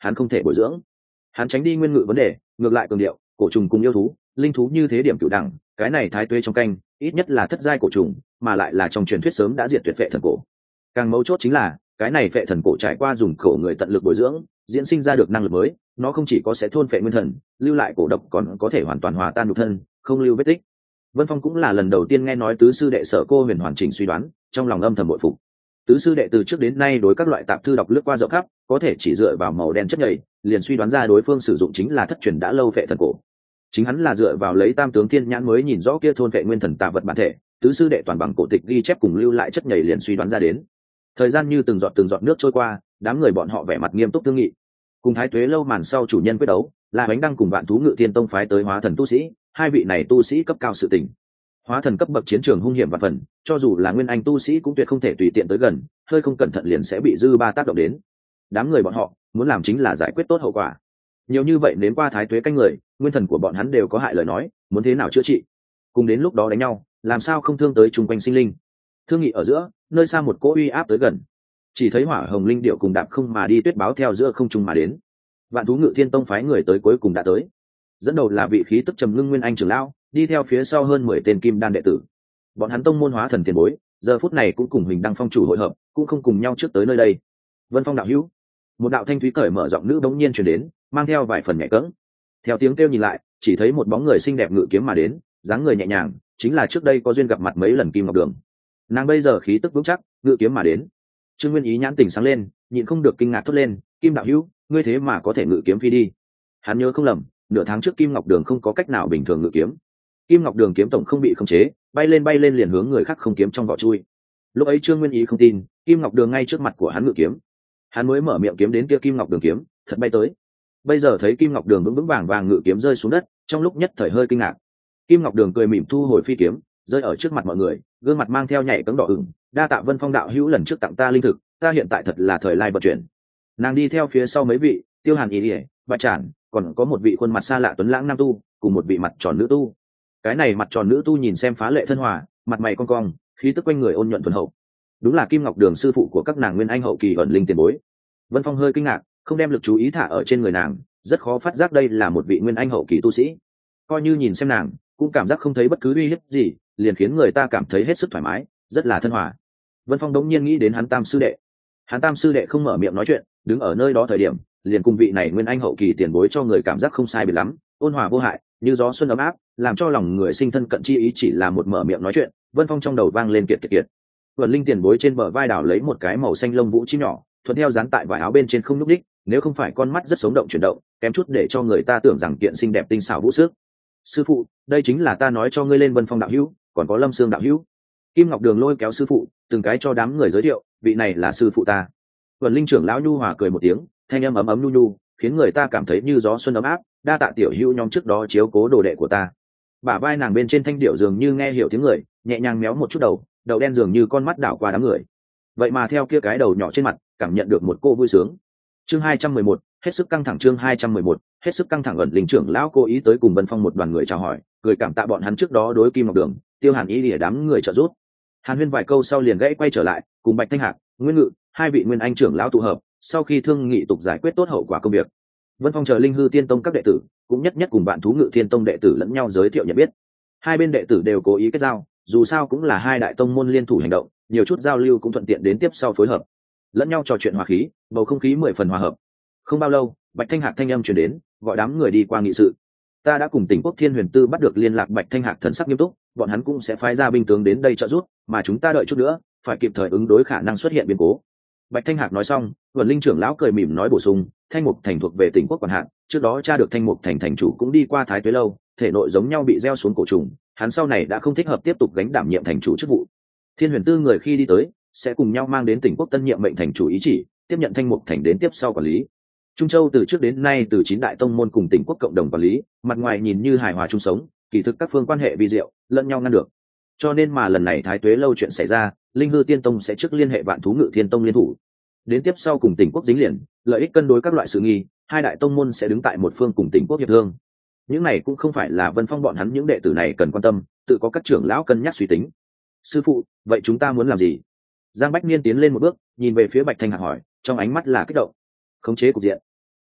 hắn không thể bồi dưỡng. Hắn tránh đi nguyên ngự vấn đề, ngược lại cường điệu cổ trùng cùng yêu thú, linh thú như thế điểm cửu đẳng, cái này thái tuế trong canh ít nhất là thất giai cổ trùng, mà lại là trong truyền thuyết sớm đã diệt tuyệt vệ thần cổ. Càng mấu chốt chính là cái này vệ thần cổ trải qua dùng khổ người tận lực bồi dưỡng, diễn sinh ra được năng lực mới, nó không chỉ có sẽ thôn phệ nguyên thần, lưu lại cổ độc, còn có thể hoàn toàn hòa tan nhục thân, không lưu vết tích. Vân Phong cũng là lần đầu tiên nghe nói tứ sư đệ Sở Cô Huyền hoàn chỉnh suy đoán, trong lòng âm thầm bội phục. Tứ sư đệ từ trước đến nay đối các loại tạp thư đọc lướt qua rộng khắp, có thể chỉ dựa vào màu đen chất nhầy liền suy đoán ra đối phương sử dụng chính là thất truyền đã lâu vệ thần cổ. Chính hắn là dựa vào lấy Tam tướng thiên nhãn mới nhìn rõ kia thôn vệ nguyên thần tà vật bản thể, tứ sư đệ toàn bằng cổ tịch ghi chép cùng lưu lại chất nhầy liền suy đoán ra đến. Thời gian như từng giọt nước trôi qua, đám người bọn họ vẻ mặt nghiêm túc thương nghị. Cùng Thái Tuế lâu màn sau chủ nhân quyết đấu, là Bánh Đăng cùng Vạn Thú Ngự Thiên Tông phái tới hóa thần tu sĩ, hai vị này tu sĩ cấp cao sự tình. Hóa thần cấp bậc chiến trường hung hiểm và phần, cho dù là nguyên anh tu sĩ cũng tuyệt không thể tùy tiện tới gần, hơi không cẩn thận liền sẽ bị dư ba tác động đến. Đám người bọn họ muốn làm chính là giải quyết tốt hậu quả. Nhiều như vậy đến qua Thái Tuế canh người, nguyên thần của bọn hắn đều có hại lời nói, muốn thế nào chữa trị? Cùng đến lúc đó đánh nhau, làm sao không thương tới chung quanh sinh linh? Thương nghị ở giữa, nơi xa một cỗ uy áp tới gần, chỉ thấy Hỏa Hồng Linh điệu cùng đạp không mà đi tuyết báo theo giữa không trung mà đến. Vạn Thú Ngự Thiên Tông phái người tới cuối cùng đã tới, dẫn đầu là vị khí tức trầm ngưng nguyên anh trưởng lão, đi theo phía sau hơn 10 tên kim đan đệ tử. Bọn hắn tông môn hóa thần tiền bối, giờ phút này cũng cùng Huỳnh Đăng Phong chủ hội hợp, cũng không cùng nhau trước tới nơi đây. Vân Phong đạo hữu, một đạo thanh thúy cởi mở giọng nữ bỗng nhiên truyền đến, mang theo vài phần nhẹ cẫng. Theo tiếng kêu nhìn lại, chỉ thấy một bóng người xinh đẹp ngự kiếm mà đến, dáng người nhẹ nhàng, chính là trước đây có duyên gặp mặt mấy lần Kim Ngọc Đường. Nàng bây giờ khí tức vững chắc, ngự kiếm mà đến. Trương Nguyên Ý nhãn tỉnh sáng lên, nhịn không được kinh ngạc thốt lên, Kim đạo hữu, ngươi thế mà có thể ngự kiếm phi đi. Hắn nhớ không lầm, nửa tháng trước Kim Ngọc Đường không có cách nào bình thường ngự kiếm. Kim Ngọc Đường kiếm tổng không bị khống chế, bay lên liền hướng người khác không kiếm trong vỏ chui. Lúc ấy Trương Nguyên Ý không tin, Kim Ngọc Đường ngay trước mặt của hắn ngự kiếm. Hắn mới mở miệng kiếm đến kia Kim Ngọc Đường kiếm, thật bay tới. Bây giờ thấy Kim Ngọc Đường vững vững vàng vàng ngự kiếm rơi xuống đất, trong lúc nhất thời hơi kinh ngạc. Kim Ngọc Đường cười mỉm thu hồi phi kiếm, rơi ở trước mặt mọi người, gương mặt mang theo nhảy cẫng đỏ ửng, đa tạ Vân Phong đạo hữu lần trước tặng ta linh thực, ta hiện tại thật là thời lai vận chuyển. Nàng đi theo phía sau mấy vị, Tiêu Hàn Ý, Bạch Trản, còn có một vị khuôn mặt xa lạ tuấn lãng nam tu, cùng một vị mặt tròn nữ tu. Cái này mặt tròn nữ tu nhìn xem phá lệ thân hòa, mặt mày cong cong, khí tức quanh người ôn nhuận thuần hậu. Đúng là Kim Ngọc Đường sư phụ của các nàng nguyên anh hậu kỳ ẩn linh tiền bối. Vân Phong hơi kinh ngạc, không đem lực chú ý thả ở trên người nàng, rất khó phát giác đây là một vị nguyên anh hậu kỳ tu sĩ. Coi như nhìn xem nàng, cũng cảm giác không thấy bất cứ uy hiếp gì, liền khiến người ta cảm thấy hết sức thoải mái, rất là thân hòa. Vân Phong đống nhiên nghĩ đến hắn Tam sư đệ. Hắn Tam sư đệ không mở miệng nói chuyện, đứng ở nơi đó thời điểm, liền cùng vị này nguyên anh hậu kỳ tiền bối cho người cảm giác không sai biệt lắm, ôn hòa vô hại, như gió xuân ấm áp, làm cho lòng người sinh thân cận chi ý. Chỉ là một mở miệng nói chuyện, Vân Phong trong đầu vang lên kiệt kiệt kiệt. Vân Linh tiền bối trên bờ vai đảo lấy một cái màu xanh lông vũ chim nhỏ, thuận theo dán tại vải áo bên trên không nhúc đích, nếu không phải con mắt rất sống động chuyển động, kém chút để cho người ta tưởng rằng kiện xinh đẹp tinh xảo vũ sức. Sư phụ, đây chính là ta nói cho ngươi lên Vân Phong đạo hữu, còn có Lâm Sương đạo hữu. Kim Ngọc Đường lôi kéo sư phụ, từng cái cho đám người giới thiệu, vị này là sư phụ ta. Vân Linh trưởng lão nhu hòa cười một tiếng, thanh âm ấm ấm nhu nhu, khiến người ta cảm thấy như gió xuân ấm áp, đa tạ tiểu hữu nhóm trước đó chiếu cố đồ đệ của ta. Bả vai nàng bên trên thanh điệu dường như nghe hiểu tiếng người, nhẹ nhàng méo một chút đầu, đầu đen dường như con mắt đảo qua đám người. Vậy mà theo kia cái đầu nhỏ trên mặt, cảm nhận được một cô vui sướng. Chương 211, hết sức căng thẳng. Chương 211, hết sức căng thẳng. Ẩn Linh trưởng lão cố ý tới cùng Vân Phong một đoàn người chào hỏi, cười cảm tạ bọn hắn trước đó đối Kim Ngọc Đường, Tiêu Hàn Ý để đám người trợ giúp. Hàn Huyên vài câu sau liền gãy quay trở lại, cùng Bạch Thanh Hạc, Nguyên Ngự, hai vị nguyên anh trưởng lão tụ hợp, sau khi thương nghị tục giải quyết tốt hậu quả công việc. Vân Phong chờ Linh Hư Tiên Tông các đệ tử, cũng nhất nhất cùng Vạn Thú Ngự Thiên Tông đệ tử lẫn nhau giới thiệu nhận biết. Hai bên đệ tử đều cố ý kết giao, dù sao cũng là hai đại tông môn liên thủ hành động, nhiều chút giao lưu cũng thuận tiện đến tiếp sau phối hợp. Lẫn nhau trò chuyện hòa khí, bầu không khí 10 phần hòa hợp. Không bao lâu, Bạch Thanh Hạc thanh âm truyền đến, gọi đám người đi qua nghị sự. Ta đã cùng Tỉnh Quốc Thiên Huyền Tư bắt được liên lạc. Bạch Thanh Hạc thần sắc nghiêm túc, bọn hắn cũng sẽ phái ra binh tướng đến đây trợ giúp, mà chúng ta đợi chút nữa, phải kịp thời ứng đối khả năng xuất hiện biến cố. Bạch Thanh Hạc nói xong, Vân Linh trưởng lão cười mỉm nói bổ sung, Thanh Mục Thành thuộc về Tỉnh Quốc quản hạt, trước đó tra được Thanh Mục Thành thành chủ cũng đi qua Thái Tuế lâu, thể nội giống nhau bị gieo xuống cổ trùng, hắn sau này đã không thích hợp tiếp tục gánh đảm nhiệm thành chủ chức vụ. Thiên Huyền Tư người khi đi tới, sẽ cùng nhau mang đến Tỉnh Quốc tân nhiệm mệnh thành chủ ý chỉ, tiếp nhận Thanh Mục Thành đến tiếp sau quản lý. Trung Châu từ trước đến nay từ 9 đại tông môn cùng Tỉnh Quốc cộng đồng quản lý, mặt ngoài nhìn như hài hòa chung sống, kỳ thực các phương quan hệ vi diệu, lẫn nhau ngăn được. Cho nên mà lần này Thái Tuế lâu chuyện xảy ra, Linh Hư Tiên Tông sẽ trước liên hệ Vạn Thú Ngự Thiên Tông liên thủ, đến tiếp sau cùng Tỉnh Quốc dính liền, lợi ích cân đối các loại sự nghi, hai đại tông môn sẽ đứng tại một phương cùng Tỉnh Quốc hiệp thương. Những này cũng không phải là Vân Phong bọn hắn những đệ tử này cần quan tâm, tự có các trưởng lão cân nhắc suy tính. Sư phụ, vậy chúng ta muốn làm gì? Giang Bách Niên tiến lên một bước, nhìn về phía Bạch Thanh Hạc hỏi, trong ánh mắt là kích động. Khống chế cục diện.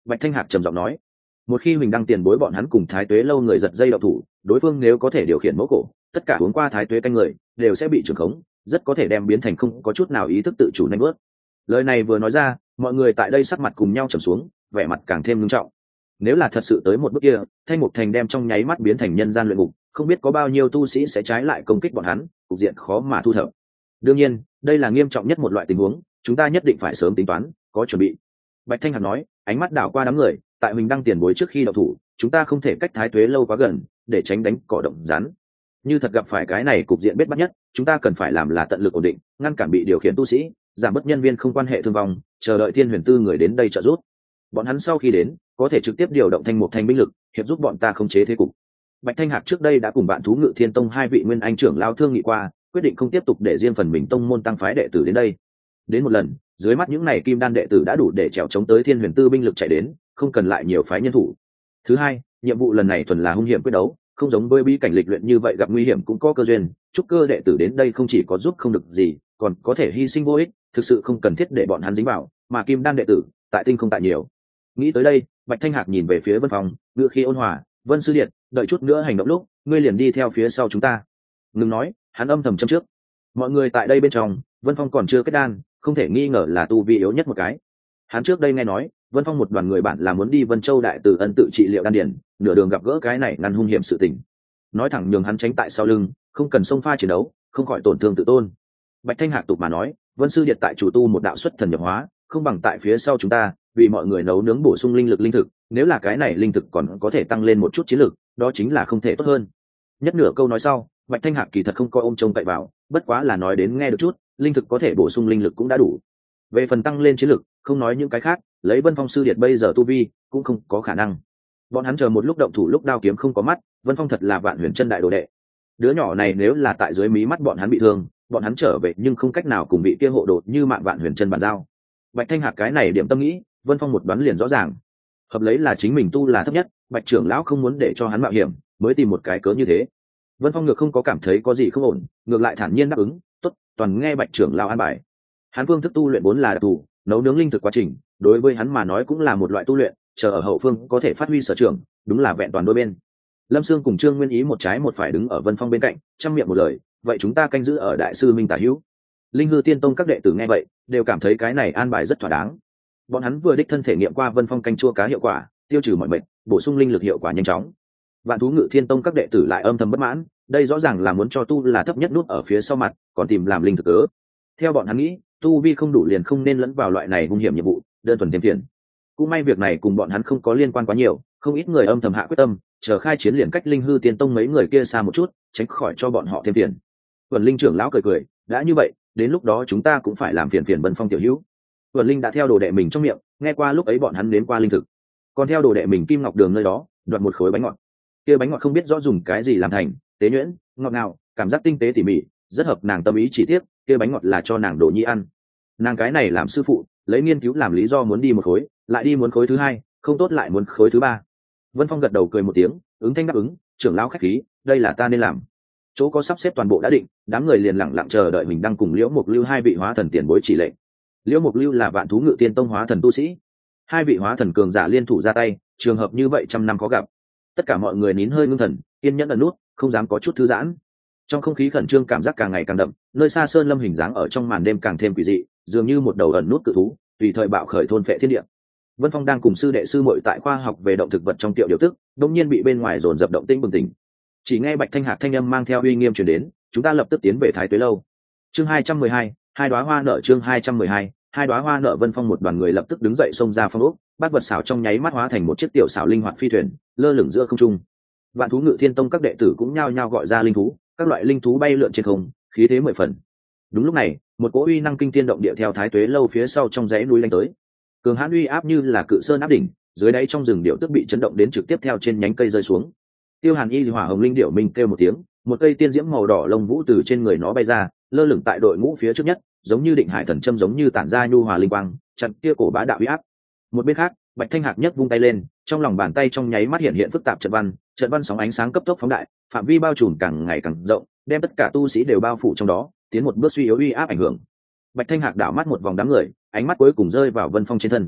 Bạch Thanh Hạc trầm giọng nói, một khi Huỳnh Đăng tiền bối bọn hắn cùng Thái Tuế lâu người giật dây đậu thủ, đối phương nếu có thể điều khiển mẫu cổ, tất cả uống qua Thái Tuế canh người đều sẽ bị trưởng khống, rất có thể đem biến thành không có chút nào ý thức tự chủ nhanh bước. Lời này vừa nói ra, mọi người tại đây sắc mặt cùng nhau trầm xuống, vẻ mặt càng thêm nghiêm trọng. Nếu là thật sự tới một bước kia, Thanh Mục Thành đem trong nháy mắt biến thành nhân gian luyện ngục, không biết có bao nhiêu tu sĩ sẽ trái lại công kích bọn hắn, cục diện khó mà thu thập. Đương nhiên, đây là nghiêm trọng nhất một loại tình huống, chúng ta nhất định phải sớm tính toán, có chuẩn bị. Bạch Thanh Hạc nói, ánh mắt đảo qua đám người, tại Huỳnh Đăng tiền bối trước khi động thủ, chúng ta không thể cách Thái Tuế lâu quá gần, để tránh đánh cỏ động rắn. Như thật gặp phải cái này cục diện bết bát nhất, chúng ta cần phải làm là tận lực ổn định, ngăn cản bị điều khiển tu sĩ, giảm bớt nhân viên không quan hệ thương vong, chờ đợi Thiên Huyền Tư người đến đây trợ giúp. Bọn hắn sau khi đến, có thể trực tiếp điều động thành một thành binh lực, hiệp giúp bọn ta khống chế thế cục. Bạch Thanh Hạc trước đây đã cùng bạn thú Ngự Thiên Tông hai vị nguyên anh trưởng lao thương nghị qua, quyết định không tiếp tục để riêng phần mình tông môn tăng phái đệ tử đến đây. Đến một lần, dưới mắt những này kim đan đệ tử đã đủ để trèo chống tới Thiên Huyền Tư binh lực chạy đến, không cần lại nhiều phái nhân thủ. Thứ hai, nhiệm vụ lần này thuần là hung hiểm quyết đấu, không giống với bí cảnh lịch luyện như vậy gặp nguy hiểm cũng có cơ duyên, trúc cơ đệ tử đến đây không chỉ có giúp không được gì, còn có thể hy sinh vô ích, thực sự không cần thiết để bọn hắn dính vào, mà kim đan đệ tử, tại tinh không tại nhiều. Nghĩ tới đây, Bạch Thanh Hạc nhìn về phía Vân Phong, ngựa khí ôn hòa, "Vân sư điện, đợi chút nữa hành động lúc, ngươi liền đi theo phía sau chúng ta." Ngừng nói, hắn âm thầm châm trước. Mọi người tại đây bên trong, Vân Phong còn chưa kết đan, không thể nghi ngờ là tu vi yếu nhất một cái. Hắn trước đây nghe nói, Vân Phong một đoàn người bạn là muốn đi Vân Châu đại từ ân tự trị liệu đan điển, nửa đường gặp gỡ cái này ngăn hung hiểm sự tình. Nói thẳng nhường hắn tránh tại sau lưng, không cần xông pha chiến đấu, không khỏi tổn thương tự tôn. Bạch Thanh Hạc tục mà nói, Vân sư điện tại chủ tu một đạo xuất thần nhập hóa, không bằng tại phía sau chúng ta, vì mọi người nấu nướng bổ sung linh lực linh thực, nếu là cái này linh thực còn có thể tăng lên một chút chiến lực, đó chính là không thể tốt hơn. Nhất nửa câu nói sau, Bạch Thanh Hạc kỳ thật không coi ôm trông cậy vào, bất quá là nói đến nghe được chút, linh thực có thể bổ sung linh lực cũng đã đủ. Về phần tăng lên chiến lực, không nói những cái khác, lấy Vân Phong sư điện bây giờ tu vi, cũng không có khả năng. Bọn hắn chờ một lúc động thủ lúc đao kiếm không có mắt, Vân Phong thật là Vạn Huyền Chân đại đồ đệ. Đứa nhỏ này nếu là tại dưới mí mắt bọn hắn bị thương, bọn hắn trở về nhưng không cách nào cùng bị kia hộ đột như mạng Vạn Huyền Chân bàn giao. Bạch Thanh Hạc cái này điểm tâm nghĩ, Vân Phong một đoán liền rõ ràng. Hợp lấy là chính mình tu là thấp nhất, Bạch trưởng lão không muốn để cho hắn mạo hiểm, mới tìm một cái cớ như thế. Vân Phong ngược không có cảm thấy có gì không ổn, ngược lại thản nhiên đáp ứng, tốt, toàn nghe Bạch trưởng lão an bài. Hắn phương thức tu luyện vốn là đặc thù, nấu nướng linh thực quá trình, đối với hắn mà nói cũng là một loại tu luyện, chờ ở hậu phương có thể phát huy sở trường, đúng là vẹn toàn đôi bên. Lâm Sương cùng Trương Nguyên Ý một trái một phải đứng ở Vân Phong bên cạnh, trăm miệng một lời, vậy chúng ta canh giữ ở đại sư Minh tả hữu. Linh Hư Tiên Tông các đệ tử nghe vậy, đều cảm thấy cái này an bài rất thỏa đáng. Bọn hắn vừa đích thân thể nghiệm qua Vân Phong canh chua cá hiệu quả, tiêu trừ mọi bệnh, bổ sung linh lực hiệu quả nhanh chóng. Vạn thú Ngự Thiên Tông các đệ tử lại âm thầm bất mãn, đây rõ ràng là muốn cho tu là thấp nhất nút ở phía sau mặt, còn tìm làm linh thực cớ. Theo bọn hắn nghĩ, tu vi không đủ liền không nên lẫn vào loại này hung hiểm nhiệm vụ, đơn thuần thêm phiền. Cũng may việc này cùng bọn hắn không có liên quan quá nhiều, không ít người âm thầm hạ quyết tâm, chờ khai chiến liền cách Linh Hư Tiên Tông mấy người kia xa một chút, tránh khỏi cho bọn họ thêm phiền. Vân Linh trưởng lão cười cười, đã như vậy, đến lúc đó chúng ta cũng phải làm phiền phiền Vân Phong tiểu hữu. Vân Linh đã theo đồ đệ mình trong miệng, nghe qua lúc ấy bọn hắn đến qua linh thực, còn theo đồ đệ mình Kim Ngọc Đường nơi đó, đoạt một khối bánh ngọt. Kia bánh ngọt không biết rõ dùng cái gì làm thành, tế nhuyễn, ngọt ngào, cảm giác tinh tế tỉ mỉ, rất hợp nàng tâm ý chỉ tiếc, kia bánh ngọt là cho nàng Đỗ Nhi ăn. Nàng cái này làm sư phụ, lấy nghiên cứu làm lý do muốn đi một khối, lại đi muốn khối thứ hai, không tốt lại muốn khối thứ ba. Vân Phong gật đầu cười một tiếng, ứng thanh đáp ứng, trưởng lão khách khí, đây là ta nên làm. Chỗ có sắp xếp toàn bộ đã định, đám người liền lặng lặng chờ đợi mình đang cùng Liễu Mục Lưu hai vị hóa thần tiền bối chỉ lệnh. Liễu Mục Lưu là Vạn thú Ngự Tiên Tông hóa thần tu sĩ, hai vị hóa thần cường giả liên thủ ra tay, trường hợp như vậy trăm năm khó gặp. Tất cả mọi người nín hơi ngưng thần, kiên nhẫn ẩn nút, không dám có chút thư giãn. Trong không khí khẩn trương cảm giác càng ngày càng đậm, nơi xa sơn lâm hình dáng ở trong màn đêm càng thêm quỷ dị, dường như một đầu ẩn nút cự thú, tùy thời bạo khởi thôn phệ thiên địa. Vân Phong đang cùng sư đệ sư muội tại khoa học về động thực vật trong tiểu điều tức, đột nhiên bị bên ngoài dồn dập động tĩnh bừng tỉnh. Chỉ nghe Bạch Thanh Hạc thanh âm mang theo uy nghiêm truyền đến, chúng ta lập tức tiến về Thái Tuế lâu. Chương 212, hai đóa hoa nở. Chương 212, hai đóa hoa nở. Vân Phong một đoàn người lập tức đứng dậy xông ra phong ốc, bát vật xảo trong nháy mắt hóa thành một chiếc tiểu xảo linh hoạt phi thuyền, lơ lửng giữa không trung. Vạn thú Ngự Thiên Tông các đệ tử cũng nhao nhao gọi ra linh thú, các loại linh thú bay lượn trên không, khí thế mười phần. Đúng lúc này, một cỗ uy năng kinh thiên động địa theo Thái Tuế lâu phía sau trong dãy núi lanh tới. Cường hãn uy áp như là cự sơn áp đỉnh, dưới đáy trong rừng điệu tức bị chấn động đến trực tiếp theo trên nhánh cây rơi xuống. Tiêu Hàn Y hỏa hồng linh điệu mình kêu một tiếng, một cây tiên diễm màu đỏ lông vũ từ trên người nó bay ra, lơ lửng tại đội ngũ phía trước nhất, giống như định hải thần châm giống như tản ra nhu hòa linh quang, chặn kia cổ bá đạo uy áp. Một bên khác, Bạch Thanh Hạc nhấc vung tay lên, trong lòng bàn tay trong nháy mắt hiện hiện phức tạp trận văn sóng ánh sáng cấp tốc phóng đại, phạm vi bao trùm càng ngày càng rộng, đem tất cả tu sĩ đều bao phủ trong đó, tiến một bước suy yếu uy áp ảnh hưởng. Bạch Thanh Hạc đảo mắt một vòng đám người, ánh mắt cuối cùng rơi vào Vân Phong trên thân.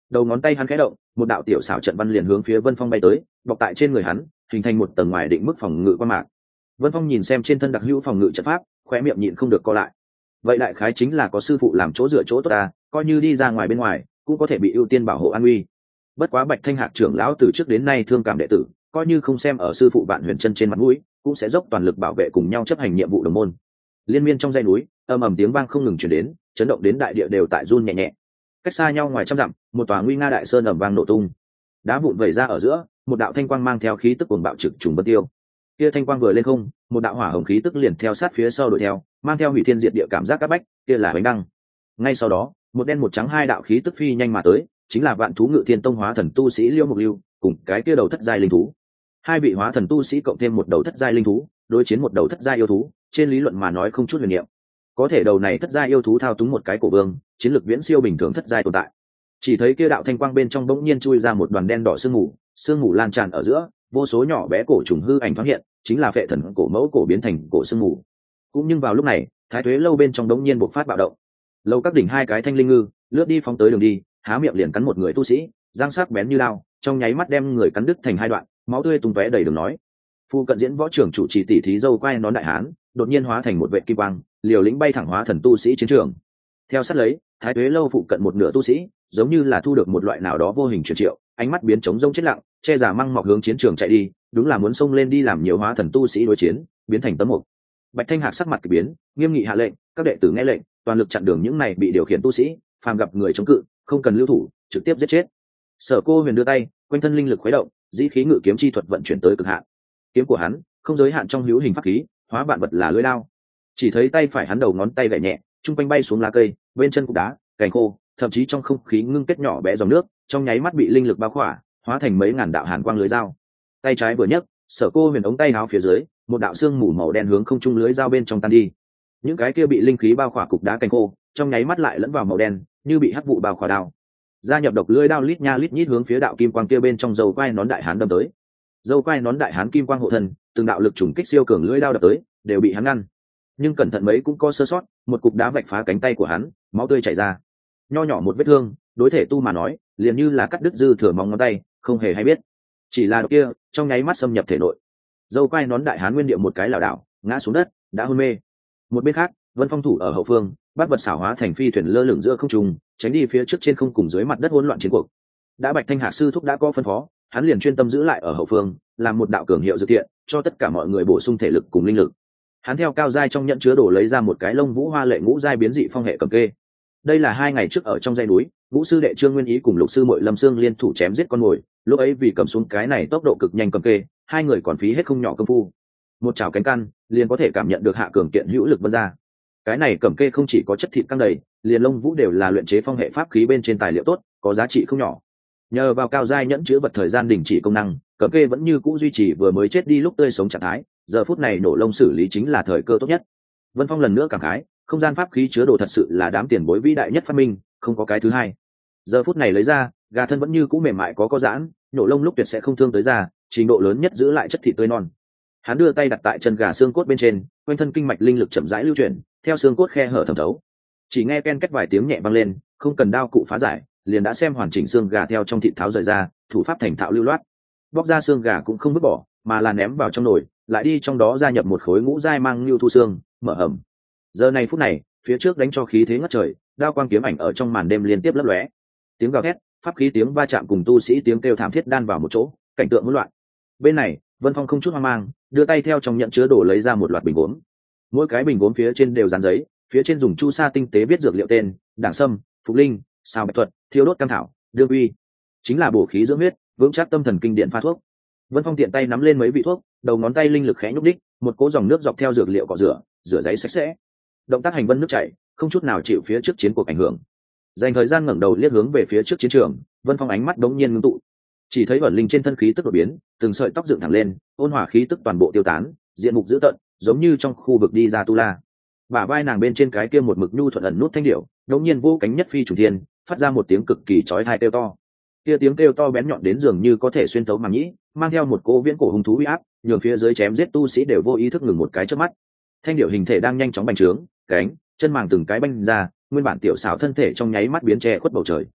đầu ngón tay hắn khẽ động, một đạo tiểu xảo trận văn liền hướng phía Vân Phong bay tới, bọc tại trên người hắn, hình thành một tầng ngoài định mức phòng ngự quan mạc. Vân Phong nhìn xem trên thân đặc hữu phòng ngự trận pháp, khóe miệng nhịn không được co lại. Vậy đại khái chính là có sư phụ làm chỗ dựa chỗ tốt ta, coi như đi ra ngoài bên ngoài, cũng có thể bị ưu tiên bảo hộ an nguy. Bất quá Bạch Thanh Hạc trưởng lão từ trước đến nay thương cảm đệ tử, coi như không xem ở sư phụ Vạn Huyền Chân trên mặt mũi, cũng sẽ dốc toàn lực bảo vệ cùng nhau chấp hành nhiệm vụ đồng môn. Liên miên trong dãy núi, ầm ầm tiếng vang không ngừng truyền đến, chấn động đến đại địa đều tại run nhẹ nhẹ. Cách xa nhau ngoài trăm dặm, một tòa nguy nga đại sơn ầm vang nổ tung, đá vụn vẩy ra ở giữa, một đạo thanh quang mang theo khí tức cuồng bạo trực trùng bất tiêu. Kia thanh quang vừa lên không, một đạo hỏa hồng khí tức liền theo sát phía sau đuổi theo, mang theo hủy thiên diệt địa cảm giác các bách, kia là bánh đăng. Ngay sau đó, một đen một trắng hai đạo khí tức phi nhanh mà tới, chính là Vạn Thú Ngự Thiên Tông hóa thần tu sĩ Liêu Mục Lưu, cùng cái kia đầu thất giai linh thú. Hai vị hóa thần tu sĩ cộng thêm một đầu thất giai linh thú, đối chiến một đầu thất giai yêu thú, trên lý luận mà nói không chút huyền niệm. Có thể đầu này thất giai yêu thú thao túng một cái cổ vương, chiến lược viễn siêu bình thường thất giai tồn tại. Chỉ thấy kia đạo thanh quang bên trong bỗng nhiên chui ra một đoàn đen đỏ sương mù lan tràn ở giữa, vô số nhỏ bé cổ trùng hư ảnh thoáng hiện, chính là Phệ Thần cổ mẫu cổ biến thành cổ sương mù. Cũng nhưng vào lúc này, Thái Tuế lâu bên trong bỗng nhiên bộc phát bạo động. Lâu các đỉnh hai cái thanh linh ngư lướt đi phóng tới đường đi, há miệng liền cắn một người tu sĩ, răng sắc bén như lao, trong nháy mắt đem người cắn đứt thành hai đoạn, máu tươi tung tóe đầy đường nói. Phu cận diễn võ trưởng chủ trì tỷ thí dâu quay nón đại hán, đột nhiên hóa thành một vệ kim quang, liều lĩnh bay thẳng hóa thần tu sĩ chiến trường. Theo sát lấy, Thái Tuế lâu phụ cận một nửa tu sĩ, giống như là thu được một loại nào đó vô hình truyền triệu, ánh mắt biến trống rông chết lặng, che giả măng mọc hướng chiến trường chạy đi, đúng là muốn xông lên đi làm nhiều hóa thần tu sĩ đối chiến, biến thành tấm mục. Bạch Thanh Hạc sắc mặt kỳ biến, nghiêm nghị hạ lệnh, các đệ tử nghe lệnh, toàn lực chặn đường những này bị điều khiển tu sĩ, phàm gặp người chống cự, không cần lưu thủ, trực tiếp giết chết. Sở Cô Huyền đưa tay, quanh thân linh lực khuấy động, dĩ khí ngự kiếm chi thuật vận chuyển tới cực hạn. Kiếm của hắn không giới hạn trong hữu hình pháp khí, hóa vạn vật là lưỡi lao. Chỉ thấy tay phải hắn đầu ngón tay gảy nhẹ, trung quanh bay xuống lá cây, bên chân cục đá, cành khô, thậm chí trong không khí ngưng kết nhỏ bé dòng nước, trong nháy mắt bị linh lực bao khỏa, hóa thành mấy ngàn đạo hàn quang lưới dao. Tay trái vừa nhấc, Sở Cô Huyền ống tay áo phía dưới, một đạo xương mù màu đen hướng không trung lưới dao bên trong tan đi. Những cái kia bị linh khí bao khỏa cục đá cành khô, trong nháy mắt lại lẫn vào màu đen, như bị hắc vụ bao khỏa đao. Gia nhập độc lưỡi đao lít nha lít nhít hướng phía đạo kim quang kia bên trong dầu quai nón đại hán đâm tới. Dâu quai nón đại hán kim quang hộ thân, từng đạo lực trùng kích siêu cường lưỡi đao đập tới, đều bị hắn ngăn. Nhưng cẩn thận mấy cũng có sơ sót, một cục đá vạch phá cánh tay của hắn, máu tươi chảy ra. Nho nhỏ một vết thương, đối thể tu mà nói, liền như là cắt đứt dư thừa móng ngón tay, không hề hay biết. Chỉ là độc kia, trong nháy mắt xâm nhập thể nội. Dâu quai nón đại hán nguyên điệu một cái lảo đảo, ngã xuống đất, đã hôn mê. Một bên khác, Vân Phong thủ ở hậu phương, bắt vật xảo hóa thành phi thuyền lơ lửng giữa không trung, tránh đi phía trước trên không cùng dưới mặt đất hỗn loạn chiến cuộc. Đã Bạch Thanh Hạc sư thúc đã có phân phó, hắn liền chuyên tâm giữ lại ở hậu phương, làm một đạo cường hiệu dự thiện, cho tất cả mọi người bổ sung thể lực cùng linh lực. Hắn theo cao giai trong nhận chứa đồ lấy ra một cái lông vũ hoa lệ ngũ giai biến dị phong hệ cầm kê. Đây là 2 ngày trước ở trong dãy núi, Ngũ sư đệ Trương Nguyên Ý cùng Lục sư muội Lâm Sương liên thủ chém giết con mồi, lúc ấy vì cầm xuống cái này tốc độ cực nhanh cầm kê, hai người còn phí hết không nhỏ công phu. Một chảo cánh căn, liền có thể cảm nhận được hạ cường kiện hữu lực vân ra. Cái này cầm kê không chỉ có chất thịt căng đầy, liền lông vũ đều là luyện chế phong hệ pháp khí bên trên tài liệu tốt, có giá trị không nhỏ. Nhờ vào cao giai nhẫn chứa vật thời gian đình chỉ công năng, cầm kê vẫn như cũ duy trì vừa mới chết đi lúc tươi sống trạng thái, giờ phút này nổ lông xử lý chính là thời cơ tốt nhất. Vân Phong lần nữa cảm khái, không gian pháp khí chứa đồ thật sự là đám tiền bối vĩ đại nhất phát minh, không có cái thứ hai. Giờ phút này lấy ra, gà thân vẫn như cũ mềm mại có giãn, nổ lông lúc tuyệt sẽ không thương tới da, trình độ lớn nhất giữ lại chất thịt tươi non. Hắn đưa tay đặt tại chân gà xương cốt bên trên, quanh thân kinh mạch linh lực chậm rãi lưu chuyển, theo xương cốt khe hở thẩm thấu. Chỉ nghe ken két vài tiếng nhẹ vang lên, không cần đao cụ phá giải, liền đã xem hoàn chỉnh xương gà theo trong thịt tháo rời ra, thủ pháp thành thạo lưu loát. Bóc ra xương gà cũng không vứt bỏ, mà là ném vào trong nồi, lại đi trong đó gia nhập một khối ngũ giai mang lưu thu xương, mở hầm. Giờ này phút này, phía trước đánh cho khí thế ngất trời, đao quang kiếm ảnh ở trong màn đêm liên tiếp lấp lóe. Tiếng gào thét, pháp khí tiếng va chạm cùng tu sĩ tiếng kêu thảm thiết đan vào một chỗ, cảnh tượng hỗn loạn. Bên này, Vân Phong không chút hoang mang, đưa tay theo trong nhận chứa đồ lấy ra một loạt bình gốm. Mỗi cái bình gốm phía trên đều dán giấy, phía trên dùng chu sa tinh tế viết dược liệu tên, đảng sâm, phục linh, sao bạch thuật, thiêu đốt cam thảo, đương uy, chính là bổ khí dưỡng huyết, vững chắc tâm thần kinh điện pha thuốc. Vân Phong tiện tay nắm lên mấy vị thuốc, đầu ngón tay linh lực khẽ nhúc đích, một cỗ dòng nước dọc theo dược liệu cọ rửa giấy sạch sẽ. Động tác hành vân nước chảy, không chút nào chịu phía trước chiến cuộc ảnh hưởng. Dành thời gian ngẩng đầu liếc hướng về phía trước chiến trường, Vân Phong ánh mắt đống nhiên ngưng tụ, chỉ thấy vẩn linh trên thân khí tức đột biến, từng sợi tóc dựng thẳng lên, ôn hòa khí tức toàn bộ tiêu tán, diện mục dữ tợn, giống như trong khu vực đi ra tu la. Bả vai nàng bên trên cái kia một mực nhu thuận ẩn nút thanh điệu, đống nhiên vô cánh nhất phi chủ thiên, phát ra một tiếng cực kỳ chói tai kêu to. Kia tiếng kêu to bén nhọn đến dường như có thể xuyên thấu màng nhĩ, mang theo một cỗ viễn cổ hung thú uy áp, nhường phía dưới chém giết tu sĩ đều vô ý thức ngừng một cái chớp mắt. Thanh điệu hình thể đang nhanh chóng bành trướng, cánh, chân màng từng cái banh ra, nguyên bản tiểu xảo thân thể trong nháy mắt biến che khuất bầu trời.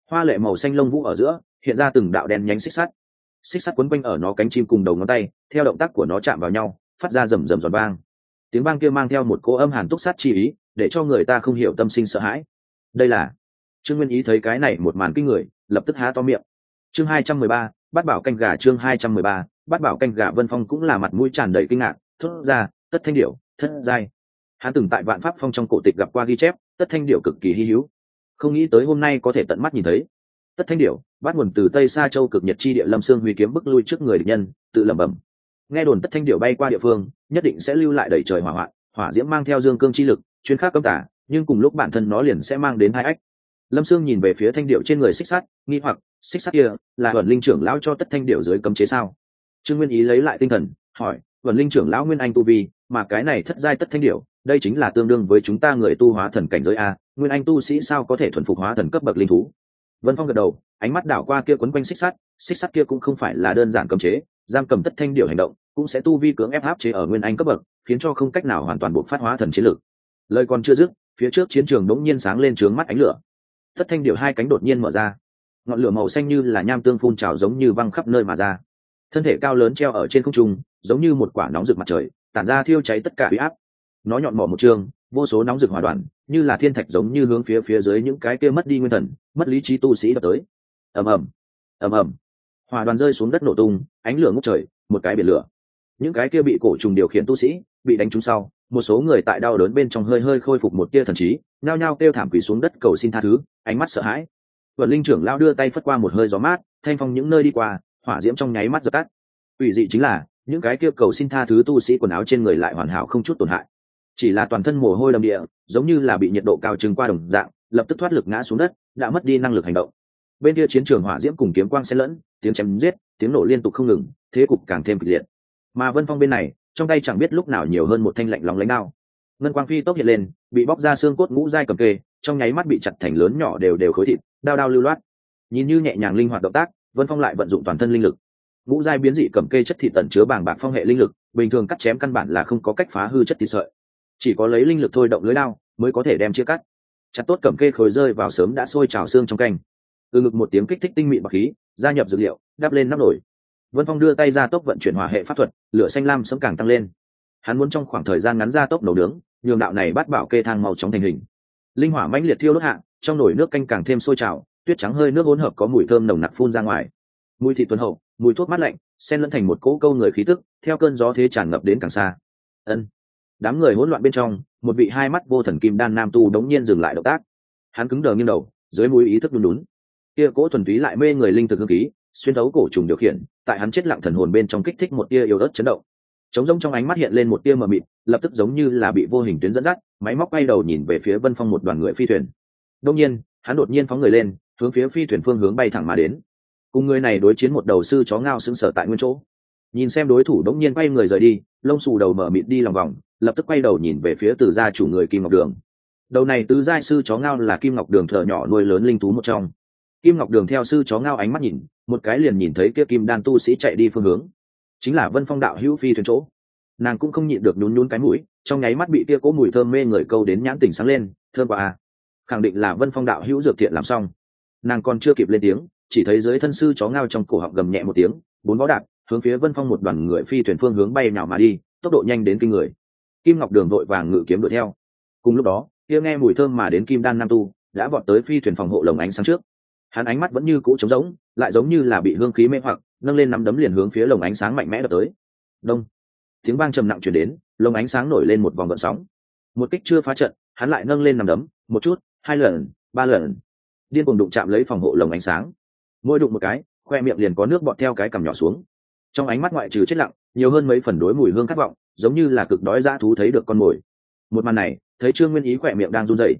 hoa lệ màu xanh lông vũ ở giữa hiện ra từng đạo đen nhánh xích sắt quấn quanh ở nó cánh chim cùng đầu ngón tay, theo động tác của nó chạm vào nhau phát ra rầm rầm giòn vang. Tiếng vang kia mang theo một cỗ âm hàn túc sát chi ý, để cho người ta không hiểu tâm sinh sợ hãi. Đây là Trương Nguyên Ý thấy cái này một màn kinh người, lập tức há to miệng. Chương 213, bắt bảo canh gà. Chương 213, bắt bảo canh gà. Vân Phong cũng là mặt mũi tràn đầy kinh ngạc, thốt ra, tất thanh điểu, thất giai. Hắn từng tại Vạn Pháp Phong trong cổ tịch gặp qua ghi chép, tất thanh điểu cực kỳ hy hữu, không nghĩ tới hôm nay có thể tận mắt nhìn thấy. Tất thanh điểu bắt nguồn từ Tây Sa Châu cực nhật chi địa, Lâm Sương huy kiếm bức lui trước người địch nhân, tự lẩm bẩm. Nghe đồn tất thanh điểu bay qua địa phương, nhất định sẽ lưu lại đầy trời hỏa hoạn, hỏa diễm mang theo dương cương chi lực, chuyên khắc cấm tả, nhưng cùng lúc bản thân nó liền sẽ mang đến hai ách. Lâm Sương nhìn về phía thanh điểu trên người xích sắt, nghi hoặc, xích sắt kia là Vẩn Linh trưởng lão cho tất thanh điểu dưới cấm chế sao? Trương Nguyên Ý lấy lại tinh thần, hỏi, Vẩn Linh trưởng lão nguyên anh tu vi, mà cái này thất giai tất thanh điểu, đây chính là tương đương với chúng ta người tu hóa thần cảnh giới a, nguyên anh tu sĩ sao có thể thuần phục hóa thần cấp bậc linh thú? Vân Phong gật đầu, ánh mắt đảo qua kia quấn quanh xích sắt kia cũng không phải là đơn giản cấm chế, giam cầm tất thanh điểu hành động, cũng sẽ tu vi cưỡng ép áp chế ở nguyên anh cấp bậc, khiến cho không cách nào hoàn toàn buộc phát hóa thần chiến lực. Lời còn chưa dứt, phía trước chiến trường đống nhiên sáng lên trướng mắt ánh lửa. Tất thanh điểu hai cánh đột nhiên mở ra, ngọn lửa màu xanh như là nham tương phun trào giống như văng khắp nơi mà ra. Thân thể cao lớn treo ở trên không trung, giống như một quả nóng rực mặt trời, tản ra thiêu cháy tất cả uy áp. Nó nhọn mỏ một trường, vô số nóng rực hỏa đoàn, như là thiên thạch giống như hướng phía dưới những cái kia mất đi nguyên thần, mất lý trí tu sĩ đập tới. Ầm ầm, ầm ầm. Hỏa đoàn rơi xuống đất nổ tung, ánh lửa ngút trời, một cái biển lửa. Những cái kia bị cổ trùng điều khiển tu sĩ, bị đánh trúng sau, một số người tại đau đớn bên trong hơi hơi khôi phục một tia thần trí, nhao nhao kêu thảm quỳ xuống đất cầu xin tha thứ, ánh mắt sợ hãi. Vẩn Linh trưởng lao đưa tay phất qua một hơi gió mát, thanh phong những nơi đi qua, hỏa diễm trong nháy mắt dập tắt. Ủy dị chính là, những cái kia cầu xin tha thứ tu sĩ quần áo trên người lại hoàn hảo không chút tổn hại, chỉ là toàn thân mồ hôi đầm địa, giống như là bị nhiệt độ cao trừng qua đồng dạng, lập tức thoát lực ngã xuống đất, đã mất đi năng lực hành động. Bên kia chiến trường hỏa diễm cùng kiếm quang xen lẫn, tiếng chém giết, tiếng nổ liên tục không ngừng, thế cục càng thêm kịch liệt. Mà Vân Phong bên này, trong tay chẳng biết lúc nào nhiều hơn một thanh lạnh lóng lánh đao. Ngân quang phi tốc hiện lên, bị bóc ra xương cốt ngũ giai cầm kê, trong nháy mắt bị chặt thành lớn nhỏ đều khối thịt, đao lưu loát. Nhìn như nhẹ nhàng linh hoạt động tác, Vân Phong lại vận dụng toàn thân linh lực. Ngũ giai biến dị cầm kê chất thịt tẩn chứa bàng bạc phong hệ linh lực, bình thường cắt chém căn bản là không có cách phá hư chất thịt sợi, chỉ có lấy linh lực thôi động lưới đao mới có thể đem chia cắt. Chặt tốt cầm kê khối rơi vào sớm đã sôi trào xương trong canh. Từ ngực một tiếng kích thích tinh mịn bạc khí, gia nhập dược liệu, đắp lên nắp nổi. Vân Phong đưa tay ra tốc vận chuyển hỏa hệ pháp thuật, lửa xanh lam sớm càng tăng lên. Hắn muốn trong khoảng thời gian ngắn ra tốc nấu nướng, nhường đạo này bắt bảo kê thang màu chóng thành hình. Linh hỏa mãnh liệt thiêu đốt hạ, trong nồi nước canh càng thêm sôi trào, tuyết trắng hơi nước hỗn hợp có mùi thơm nồng nặc phun ra ngoài. Mùi thịt tuấn hậu, mùi thuốc mát lạnh, xen lẫn thành một cỗ câu người khí tức, theo cơn gió thế tràn ngập đến càng xa. Ân. Đám người hỗn loạn bên trong, một vị hai mắt vô thần kim đan nam tu đống nhiên dừng lại động tác. Hắn cứng đờ nghiêng đầu, dưới mũi ý thức đun đún. Kia cỗ thuần túy lại mê người linh thực hương khí, xuyên thấu cổ trùng điều khiển, tại hắn chết lặng thần hồn bên trong kích thích một tia yếu ớt chấn động. Trống rỗng trong ánh mắt hiện lên một tia mờ mịt, lập tức giống như là bị vô hình tuyến dẫn dắt, máy móc quay đầu nhìn về phía Vân Phong một đoàn người phi thuyền. Đột nhiên, hắn đột nhiên phóng người lên, hướng phía phi thuyền phương hướng bay thẳng mà đến. Cùng người này đối chiến một đầu sư chó ngao sững sờ tại nguyên chỗ. Nhìn xem đối thủ đống nhiên quay người rời đi, lông xù đầu mở mịt đi lòng vòng, lập tức quay đầu nhìn về phía từ gia chủ người Kim Ngọc Đường. Đầu này tứ giai sư chó ngao là Kim Ngọc Đường thợ nhỏ nuôi lớn linh thú một trong. Kim Ngọc Đường theo sư chó ngao ánh mắt nhìn, một cái liền nhìn thấy kia kim đan tu sĩ chạy đi phương hướng, chính là Vân Phong đạo hữu phi thuyền chỗ. Nàng cũng không nhịn được nhún nhún cái mũi, trong nháy mắt bị kia cố mùi thơm mê người câu đến nhãn tỉnh sáng lên, thơm quá à. Khẳng định là Vân Phong đạo hữu dược thiện làm xong. Nàng còn chưa kịp lên tiếng, chỉ thấy dưới thân sư chó ngao trong cổ họng gầm nhẹ một tiếng, bốn vó đạp hướng phía Vân Phong một đoàn người phi thuyền phương hướng bay nhào mà đi, tốc độ nhanh đến kinh người. Kim Ngọc Đường vội vàng ngự kiếm đuổi theo. Cùng lúc đó, kia nghe mùi thơm mà đến kim đan nam tu đã vọt tới phi thuyền phòng hộ lồng ánh sáng trước. Hắn ánh mắt vẫn như cũ trống rỗng, lại giống như là bị hương khí mê hoặc, nâng lên nắm đấm liền hướng phía lồng ánh sáng mạnh mẽ đập tới. Đông, tiếng vang trầm nặng truyền đến, lồng ánh sáng nổi lên một vòng gợn sóng. Một kích chưa phá trận, hắn lại nâng lên nắm đấm, một chút, hai lần, ba lần, điên cuồng đụng chạm lấy phòng hộ lồng ánh sáng. Mỗi đụng một cái, khoe miệng liền có nước bọt theo cái cằm nhỏ xuống. Trong ánh mắt ngoại trừ chết lặng, nhiều hơn mấy phần đối mùi hương khát vọng, giống như là cực đói dã thú thấy được con mồi. Một màn này, thấy Trương Nguyên Ý khoe miệng đang run rẩy.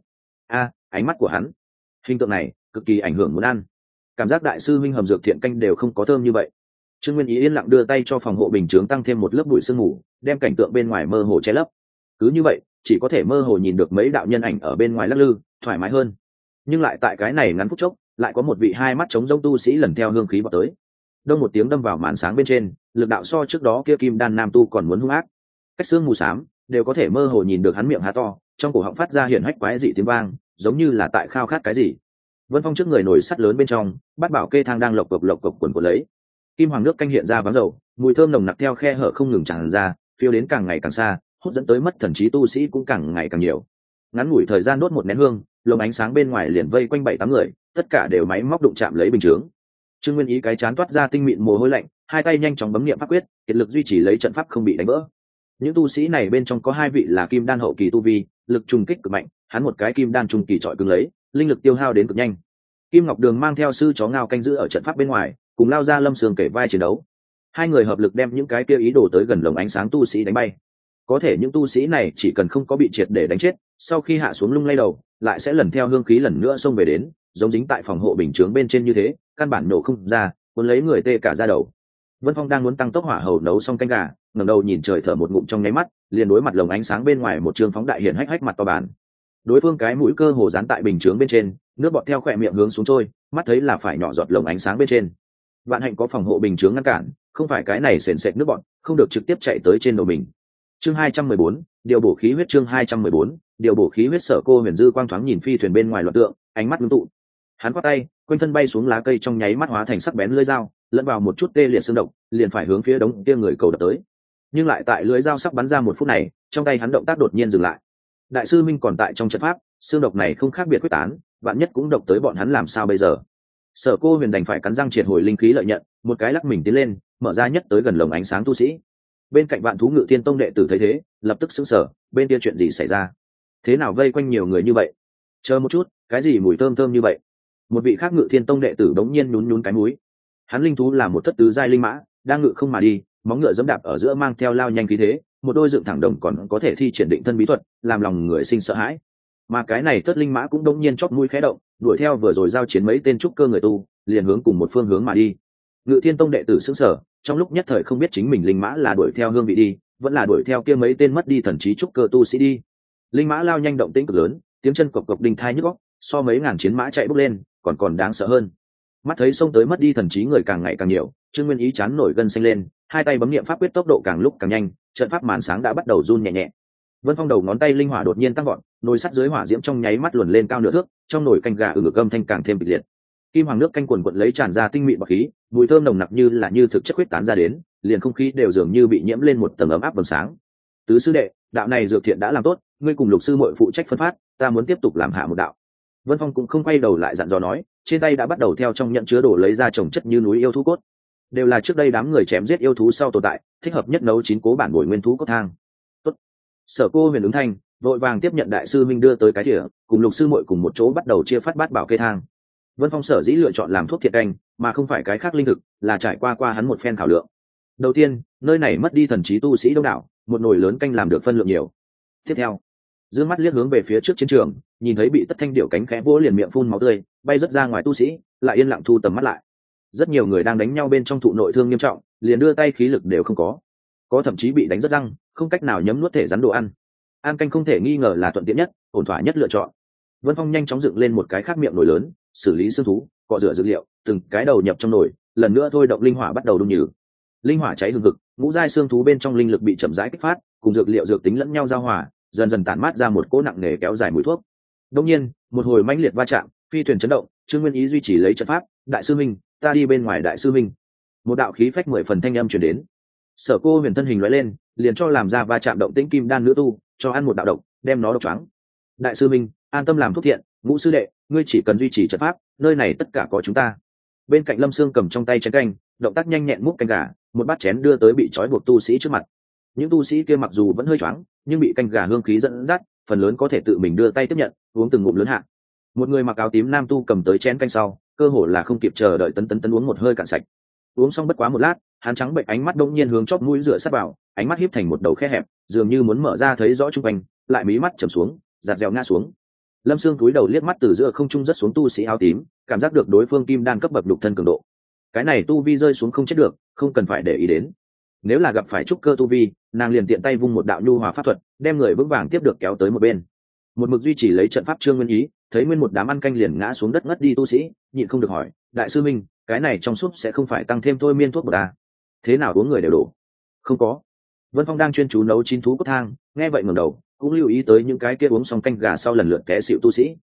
Ánh mắt của hắn, hình tượng này cực kỳ ảnh hưởng muốn ăn. Cảm giác đại sư minh hầm dược thiện canh đều không có thơm như vậy. Trương Nguyên Ý yên lặng đưa tay cho phòng hộ bình chướng tăng thêm một lớp bụi sương mù, đem cảnh tượng bên ngoài mơ hồ che lấp. Cứ như vậy, chỉ có thể mơ hồ nhìn được mấy đạo nhân ảnh ở bên ngoài lắc lư, thoải mái hơn. Nhưng lại tại cái này ngắn phút chốc, lại có một vị hai mắt trống rỗng tu sĩ lần theo hương khí vào tới. Đông một tiếng đâm vào màn sáng bên trên, lực đạo so trước đó kia kim đan nam tu còn muốn hung ác. Cách xương mù xám đều có thể mơ hồ nhìn được hắn miệng há to, trong cổ họng phát ra hiển hách quái dị tiếng vang, giống như là tại khao khát cái gì. Vân Phong trước người nồi sắt lớn bên trong, bát bảo kê thang đang lộc cộc quần của lấy. Kim hoàng nước canh hiện ra váng dầu, mùi thơm nồng nặc theo khe hở không ngừng tràn ra, phiêu đến càng ngày càng xa, hút dẫn tới mất thần trí tu sĩ cũng càng ngày càng nhiều. Ngắn ngủi thời gian đốt một nén hương, lồng ánh sáng bên ngoài liền vây quanh 7-8 người, tất cả đều máy móc đụng chạm lấy bình chướng. Trương Nguyên Ý cái chán toát ra tinh mịn mồ hôi lạnh, hai tay nhanh chóng bấm niệm pháp quyết, kiệt lực duy trì lấy trận pháp không bị đánh vỡ. Những tu sĩ này bên trong có 2 vị là kim đan hậu kỳ tu vi, lực trùng kích cực mạnh, hắn một cái kim đan trung kỳ trọi cứng lấy, linh lực tiêu hao đến cực nhanh. Kim Ngọc Đường mang theo sư chó ngao canh giữ ở trận pháp bên ngoài, cùng lao ra Lâm Sương kể vai chiến đấu. Hai người hợp lực đem những cái kia ý đồ tới gần lồng ánh sáng tu sĩ đánh bay. Có thể những tu sĩ này chỉ cần không có bị triệt để đánh chết, sau khi hạ xuống lung lay đầu, lại sẽ lần theo hương khí lần nữa xông về đến, giống dính tại phòng hộ bình chướng bên trên như thế, căn bản nổ không ra, cuốn lấy người tê cả da đầu. Vân Phong đang muốn tăng tốc hỏa hầu nấu xong canh gà, ngẩng đầu nhìn trời thở một ngụm trong nháy mắt, liền đối mặt lồng ánh sáng bên ngoài một trường phóng đại hiển hách mặt to bản. Đối phương cái mũi cơ hồ dán tại bình chướng bên trên, nước bọt theo khỏe miệng hướng xuống trôi, mắt thấy là phải nhỏ giọt lồng ánh sáng bên trên. Vạn hạnh có phòng hộ bình chướng ngăn cản, không phải cái này sền sệt nước bọt, không được trực tiếp chạy tới trên đầu mình. Chương 214, điều bổ khí huyết. Chương 214, điều bổ khí huyết. Sở Cô Huyền Dư quang thoáng nhìn phi thuyền bên ngoài loạn tượng, ánh mắt ngưng tụ. Hắn quát tay, quanh thân bay xuống lá cây trong nháy mắt hóa thành sắc bén lưỡi dao, lẫn vào một chút tê liệt xương độc, liền phải hướng phía đống kia người cầu đập tới. Nhưng lại tại lưỡi dao sắp bắn ra một phút này, trong tay hắn động tác đột nhiên dừng lại. Đại sư Minh còn tại trong trận pháp, xương độc này không khác biệt quyết tán, vạn nhất cũng độc tới bọn hắn làm sao bây giờ? Sở Cô Huyền đành phải cắn răng triệt hồi linh khí lợi nhận, một cái lắc mình tiến lên, mở ra nhất tới gần lồng ánh sáng tu sĩ. Bên cạnh Vạn Thú Ngự Thiên Tông đệ tử thấy thế, lập tức sững sờ, bên kia chuyện gì xảy ra? Thế nào vây quanh nhiều người như vậy? Chờ một chút, cái gì mùi thơm thơm như vậy? Một vị khác Ngự Thiên Tông đệ tử đống nhiên nhún nhún cái mũi. Hắn linh thú là một thất tứ giai linh mã, đang ngự không mà đi, móng ngựa giẫm đạp ở giữa mang theo lao nhanh khí thế, một đôi dựng thẳng đồng còn có thể thi triển định thân bí thuật, làm lòng người sinh sợ hãi. Mà cái này thất linh mã cũng đống nhiên chót mũi khẽ động, đuổi theo vừa rồi giao chiến mấy tên trúc cơ người tu, liền hướng cùng một phương hướng mà đi. Ngự Thiên Tông đệ tử sững sờ, trong lúc nhất thời không biết chính mình linh mã là đuổi theo hương vị đi, vẫn là đuổi theo kia mấy tên mất đi thần trí trúc cơ tu sĩ đi. Linh mã lao nhanh động tĩnh cực lớn, tiếng chân cộc cộc đinh thai nhức óc, so mấy ngàn chiến mã chạy bốc lên, còn đáng sợ hơn. Mắt thấy xông tới mất đi thần trí người càng ngày càng nhiều, Trương Nguyên Ý chán nổi gân xanh lên, hai tay bấm niệm pháp quyết tốc độ càng lúc càng nhanh, trận pháp màn sáng đã bắt đầu run nhẹ nhẹ. Vân Phong đầu ngón tay linh hỏa đột nhiên tăng vọt, nồi sắt dưới hỏa diễm trong nháy mắt luồn lên cao nửa thước, trong nồi canh gà ngực âm thanh càng thêm kịch liệt. Kim hoàng nước canh quần quật lấy tràn ra tinh mịn bọt khí, mùi thơm nồng nặc như thực chất huyết tán ra đến, liền không khí đều dường như bị nhiễm lên một tầng ấm áp vầng sáng. Tứ sư đệ, đạo này dược thiện đã làm tốt, ngươi cùng Lục sư muội phụ trách phân phát, ta muốn tiếp tục làm hạ một đạo. Vân Phong cũng không quay đầu lại dặn dò nói, trên tay đã bắt đầu theo trong nhận chứa đồ lấy ra trồng chất như núi yêu thú cốt, đều là trước đây đám người chém giết yêu thú sau tồn tại, thích hợp nhất nấu chín cố bản bồi nguyên thú cốt thang. Tốt. Sở Cô Huyền ứng thanh, vội vàng tiếp nhận đại sư minh đưa tới cái thìa, cùng Lục sư muội cùng một chỗ bắt đầu chia phát bát bảo kê thang. Vân Phong sở dĩ lựa chọn làm thuốc thiện canh, mà không phải cái khác linh thực, là trải qua hắn một phen thảo lượng. Đầu tiên, nơi này mất đi thần trí tu sĩ đông đảo, một nồi lớn canh làm được phân lượng nhiều. Tiếp theo, dương mắt liếc hướng về phía trước chiến trường, nhìn thấy bị Tất Thanh điểu cánh khẽ vỗ liền miệng phun máu tươi, bay rất ra ngoài tu sĩ, lại yên lặng thu tầm mắt lại. Rất nhiều người đang đánh nhau bên trong thụ nội thương nghiêm trọng, liền đưa tay khí lực đều không có thậm chí bị đánh rất răng, không cách nào nhấm nuốt thể rắn đồ ăn. Ăn canh không thể nghi ngờ là thuận tiện nhất, ổn thỏa nhất lựa chọn. Vân Phong nhanh chóng dựng lên một cái khác miệng nồi lớn, xử lý xương thú, cọ rửa dược liệu, từng cái đầu nhập trong nồi, lần nữa thôi động linh hỏa bắt đầu đun nhừ. Linh hỏa cháy hừng hực, ngũ giai xương thú bên trong linh lực bị chậm rãi kích phát, cùng dược liệu dược tính lẫn nhau giao hòa, dần dần tản mát ra một cỗ nặng nề kéo dài mùi thuốc. Đột nhiên, một hồi mãnh liệt va chạm, phi thuyền chấn động, Trương Nguyên Ý duy trì lấy trận pháp, đại sư minh, ta đi bên ngoài đại sư minh. Một đạo khí phách 10 phần thanh âm truyền đến. Sở Cô Huyền thân hình lóe lên, liền cho làm ra va chạm động tĩnh kim đan nữ tu, cho ăn một đạo độc, đem nó độc choáng. Đại sư minh, an tâm làm thuốc thiện, Ngũ sư đệ, ngươi chỉ cần duy trì trận pháp, nơi này tất cả có chúng ta. Bên cạnh Lâm Sương cầm trong tay chén canh, động tác nhanh nhẹn múc canh gà, một bát chén đưa tới bị trói buộc tu sĩ trước mặt. Những tu sĩ kia mặc dù vẫn hơi choáng, nhưng bị canh gà hương khí dẫn dắt, phần lớn có thể tự mình đưa tay tiếp nhận, uống từng ngụm lớn hạ. Một người mặc áo tím nam tu cầm tới chén canh sau, cơ hồ là không kịp chờ đợi tấn uống một hơi cạn sạch. Uống xong bất quá một lát, hắn trắng bệnh ánh mắt đột nhiên hướng chóp mũi rửa sát vào, ánh mắt híp thành một đầu khe hẹp, dường như muốn mở ra thấy rõ xung quanh, lại mí mắt trầm xuống, giạt dèo ngã xuống. Lâm Sương cúi đầu liếc mắt từ giữa không trung rất xuống tu sĩ áo tím, cảm giác được đối phương kim đan cấp bậc lục thân cường độ. Cái này tu vi rơi xuống không chết được, không cần phải để ý đến. Nếu là gặp phải trúc cơ tu vi, nàng liền tiện tay vung một đạo nhu hòa pháp thuật, đem người vững vàng tiếp được kéo tới một bên. Một mực duy trì lấy trận pháp Trương Nguyên Ý, thấy nguyên một đám ăn canh liền ngã xuống đất ngất đi tu sĩ, nhịn không được hỏi, đại sư minh, cái này trong súp sẽ không phải tăng thêm thôi miên thuốc bột à? Thế nào uống người đều đổ? Không có. Vân Phong đang chuyên chú nấu chín thú cốt thang, nghe vậy ngẩng đầu, cũng lưu ý tới những cái kia uống xong canh gà sau lần lượt té xịu tu sĩ.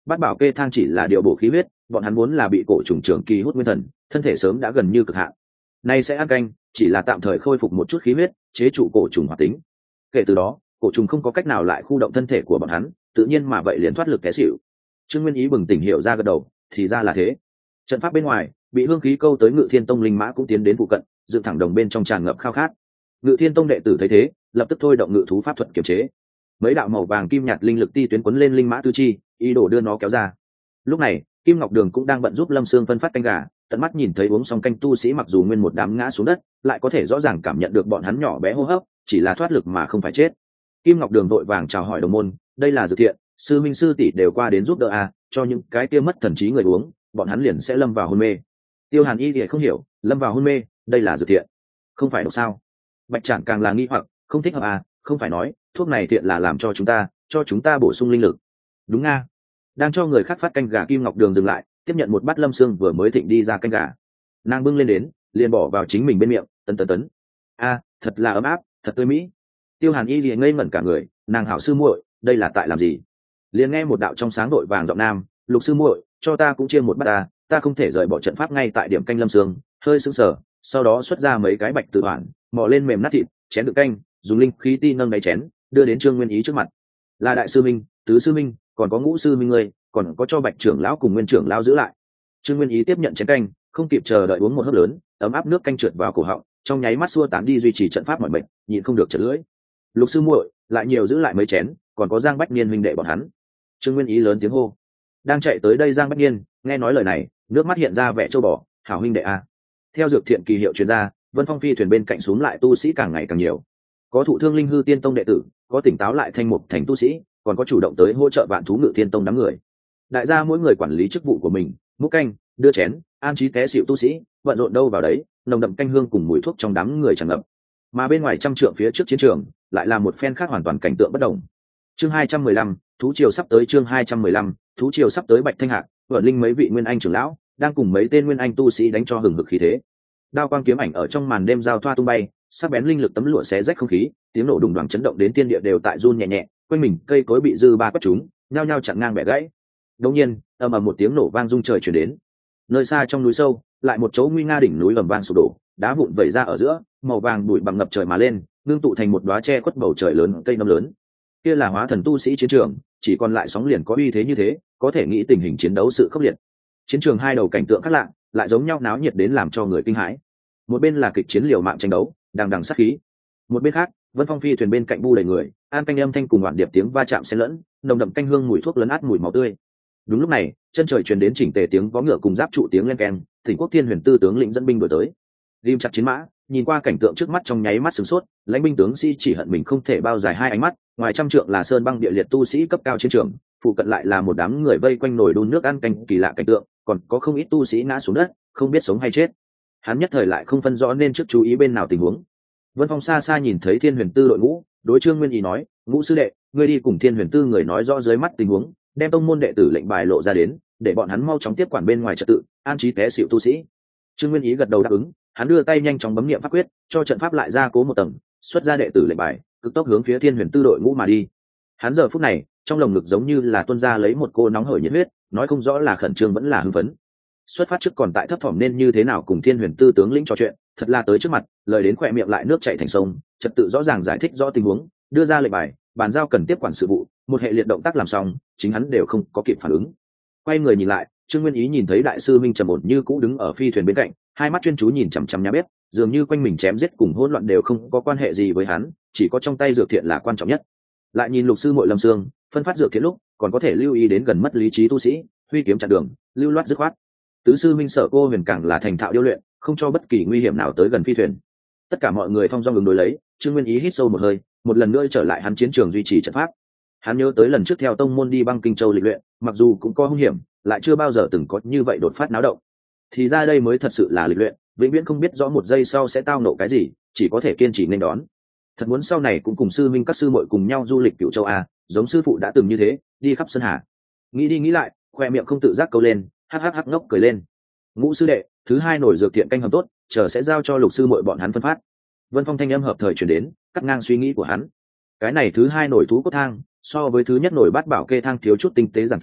bát bảo kê thang chỉ là điều bổ khí huyết, bọn hắn vốn là bị cổ trùng trường kỳ hút nguyên thần, thân thể sớm đã gần như cực hạn. Nay sẽ ăn canh chỉ là tạm thời khôi phục một chút khí huyết, chế trụ cổ trùng hoạt tính. Kể từ đó cổ trùng không có cách nào lại khu động thân thể của bọn hắn, tự nhiên mà vậy liền thoát lực té xỉu. Trương Nguyên Ý bừng tỉnh hiểu ra gật đầu, thì ra là thế. Trận pháp bên ngoài bị hương khí câu tới Ngự Thiên Tông linh mã cũng tiến đến phụ cận, dựng thẳng đồng bên trong tràn ngập khao khát. Ngự Thiên Tông đệ tử thấy thế lập tức thôi động ngự thú pháp thuật kiềm chế. Mấy đạo màu vàng kim nhạt linh lực ti tuyến quấn lên linh mã tư chi, ý đồ đưa nó kéo ra. Lúc này Kim Ngọc Đường cũng đang bận giúp Lâm Sương phân phát canh gà, tận mắt nhìn thấy uống xong canh tu sĩ mặc dù nguyên một đám ngã xuống đất, lại có thể rõ ràng cảm nhận được bọn hắn nhỏ bé hô hấp, chỉ là thoát lực mà không phải chết. Kim Ngọc Đường vội vàng chào hỏi đồng môn, đây là Dược Thiện, sư minh sư tỷ đều qua đến giúp đỡ à, cho những cái kia mất thần trí người uống, bọn hắn liền sẽ lâm vào hôn mê. Tiêu Hàn Y thì không hiểu, lâm vào hôn mê, đây là Dược Thiện, không phải độc sao? Bạch Trảng càng là nghi hoặc, không thích hợp à, không phải nói thuốc này thiện là làm cho chúng ta bổ sung linh lực. Đúng nga. Đang cho người khác phát canh gà Kim Ngọc Đường dừng lại, tiếp nhận một bát Lâm Sương vừa mới thịnh đi ra canh gà, nàng bưng lên đến liền bỏ vào chính mình bên miệng, tấn. A, thật là ấm áp, thật tươi mỹ. Tiêu Hàn Y liền ngây ngẩn cả người, nàng hảo sư muội, đây là tại làm gì? Liền nghe một đạo trong sáng đội vàng giọng nam, Lục sư muội, cho ta cũng chia một bát ta không thể rời bỏ trận pháp ngay tại điểm canh Lâm Sương. Hơi sững sờ, sau đó xuất ra mấy cái bạch tự hoàn, mò lên mềm nát thịt, chén đựng canh, dùng linh khí ti nâng đáy chén, đưa đến Trương Nguyên Ý trước mặt. Là đại sư minh, tứ sư minh, còn có ngũ sư minh ngươi, còn có cho Bạch trưởng lão cùng Nguyên trưởng lão giữ lại. Trương Nguyên Ý tiếp nhận chén canh, không kịp chờ đợi uống một hớp lớn, ấm áp nước canh trượt vào cổ họng, trong nháy mắt xua tán đi duy trì trận pháp mọi bệnh, nhịn không được chật lưỡi. Lục sư muội, lại nhiều giữ lại mấy chén, còn có Giang Bách Niên huynh đệ bọn hắn. Trương Nguyên Ý lớn tiếng hô. Đang chạy tới đây Giang Bách Niên nghe nói lời này, nước mắt hiện ra vẻ châu bò, hảo huynh đệ a. Theo Dược Thiện kỳ hiệu truyền ra, Vân Phong phi thuyền bên cạnh xuống lại tu sĩ càng ngày càng nhiều, có thụ thương Linh Hư Tiên Tông đệ tử, có tỉnh táo lại Thanh Mục thành tu sĩ, còn có chủ động tới hỗ trợ Vạn Thú Ngự Thiên Tông đám người. Đại gia mỗi người quản lý chức vụ của mình, múc canh, đưa chén, an trí té xịu tu sĩ, bận rộn đâu vào đấy, nồng đậm canh hương cùng mùi thuốc trong đám người tràn ngập. Mà bên ngoài trăm trượng phía trước chiến trường, lại là một phen khác hoàn toàn cảnh tượng bất đồng. Chương 215, thú triều sắp tới. Chương 215, thú triều sắp tới. Bạch Thanh Hạc, Vận Linh mấy vị nguyên anh trưởng lão đang cùng mấy tên nguyên anh tu sĩ đánh cho hừng hực khí thế. Đao quang kiếm ảnh ở trong màn đêm giao thoa tung bay, sắc bén linh lực tấm lụa xé rách không khí, tiếng nổ đùng đoàng chấn động đến thiên địa đều tại run nhẹ nhẹ, quanh mình cây cối bị dư ba quét chúng, nhao nhao chặn ngang bẻ gãy. Đột nhiên, ầm ầm một tiếng nổ vang rung trời truyền đến. Nơi xa trong núi sâu, lại một chỗ nguy nga đỉnh núi ầm vang sụp đổ, đá vụn vẩy ra ở giữa, màu vàng bụi bằng ngập trời mà lên, ngưng tụ thành một đóa che khuất bầu trời lớn cây nấm lớn. Kia là hóa thần tu sĩ chiến trường, chỉ còn lại sóng liền có uy thế như thế, có thể nghĩ tình hình chiến đấu sự khốc liệt. Chiến trường hai đầu cảnh tượng khác lạ, lại giống nhau náo nhiệt đến làm cho người kinh hãi. Một bên là kịch chiến liều mạng tranh đấu, đằng đằng sát khí. Một bên khác, Vân Phong phi thuyền bên cạnh bu đầy người, an canh âm thanh cùng loạn điệp tiếng va chạm xen lẫn, nồng đậm canh hương mùi thuốc lấn át mùi máu tươi. Đúng lúc này, chân trời truyền đến chỉnh tề tiếng vó ngựa cùng giáp trụ tiếng len keng, Thỉnh Quốc Thiên Huyền Tư tướng lĩnh dẫn binh đuổi tới. Ghim chặt chiến mã, nhìn qua cảnh tượng trước mắt trong nháy mắt sửng sốt, lãnh binh tướng sĩ chỉ hận mình không thể bao dài hai ánh mắt, ngoài trăm trượng là sơn băng địa liệt tu sĩ cấp cao chiến trường, phụ cận lại là một đám người vây quanh nồi đun nước ăn canh kỳ lạ cảnh tượng, còn có không ít tu sĩ ngã xuống đất, không biết sống hay chết. Hắn nhất thời lại không phân rõ nên trước chú ý bên nào tình huống. Vân Phong xa xa nhìn thấy Thiên Huyền Tư đội ngũ, đối Trương Nguyên Ý nói, ngũ sư đệ, ngươi đi cùng Thiên Huyền Tư người nói rõ dưới mắt tình huống, đem tông môn đệ tử lệnh bài lộ ra đến, để bọn hắn mau chóng tiếp quản bên ngoài trật tự, an trí té xịu tu sĩ. Trương Nguyên Ý gật đầu đáp ứng, hắn đưa tay nhanh chóng bấm niệm pháp quyết, cho trận pháp lại ra cố một tầng, xuất ra đệ tử lệnh bài, cực tốc hướng phía Thiên Huyền Tư đội ngũ mà đi. Hắn giờ phút này, trong lồng ngực giống như là tuôn ra lấy một cô nóng hởi nhiệt huyết, nói không rõ là khẩn trương vẫn là hưng phấn. Xuất phát trước còn tại thấp thỏm nên như thế nào cùng Thiên Huyền Tư tướng lĩnh trò chuyện, thật là tới trước mặt, lời đến khỏe miệng lại nước chảy thành sông, trật tự rõ ràng giải thích rõ tình huống, đưa ra lệnh bài, bàn giao cần tiếp quản sự vụ, một hệ liệt động tác làm xong, chính hắn đều không có kịp phản ứng. Quay người nhìn lại, Trương Nguyên Ý nhìn thấy đại sư Minh trầm ổn như cũ đứng ở phi thuyền bên cạnh, hai mắt chuyên chú nhìn chằm chằm nhà bếp, dường như quanh mình chém giết cùng hỗn loạn đều không có quan hệ gì với hắn, chỉ có trong tay dược thiện là quan trọng nhất. Lại nhìn Lục sư muội Lâm Sương, phân phát dược thiện lúc, còn có thể lưu ý đến gần mất lý trí tu sĩ, huy kiếm chặn đường, lưu loát dứt khoát. Tứ sư Minh Sở Cô Huyền càng là thành thạo điêu luyện, không cho bất kỳ nguy hiểm nào tới gần phi thuyền. Tất cả mọi người thong dong ứng đối lấy, Trương Nguyên Ý hít sâu một hơi, một lần nữa trở lại hắn chiến trường duy trì trận pháp. Hắn nhớ tới lần trước theo tông môn đi băng Kinh Châu lịch luyện, mặc dù cũng có hung hiểm, lại chưa bao giờ từng có như vậy đột phát náo động. Thì ra đây mới thật sự là lịch luyện, vĩnh viễn không biết rõ một giây sau sẽ tao nộ cái gì, chỉ có thể kiên trì nên đón. Thật muốn sau này cũng cùng sư minh các sư muội cùng nhau du lịch Cửu Châu a, giống sư phụ đã từng như thế, đi khắp sơn hà. Nghĩ đi nghĩ lại, khoe miệng không tự giác câu lên, hắc ngốc cười lên. Ngũ sư đệ, thứ hai nổi dược thiện canh hầm tốt, chờ sẽ giao cho Lục sư muội bọn hắn phân phát. Vân Phong thanh âm hợp thời truyền đến, cắt ngang suy nghĩ của hắn. Cái này thứ hai nổi thú cốt thang, so với thứ nhất nổi bát bảo kê thang thiếu chút tinh tế giảng cứu,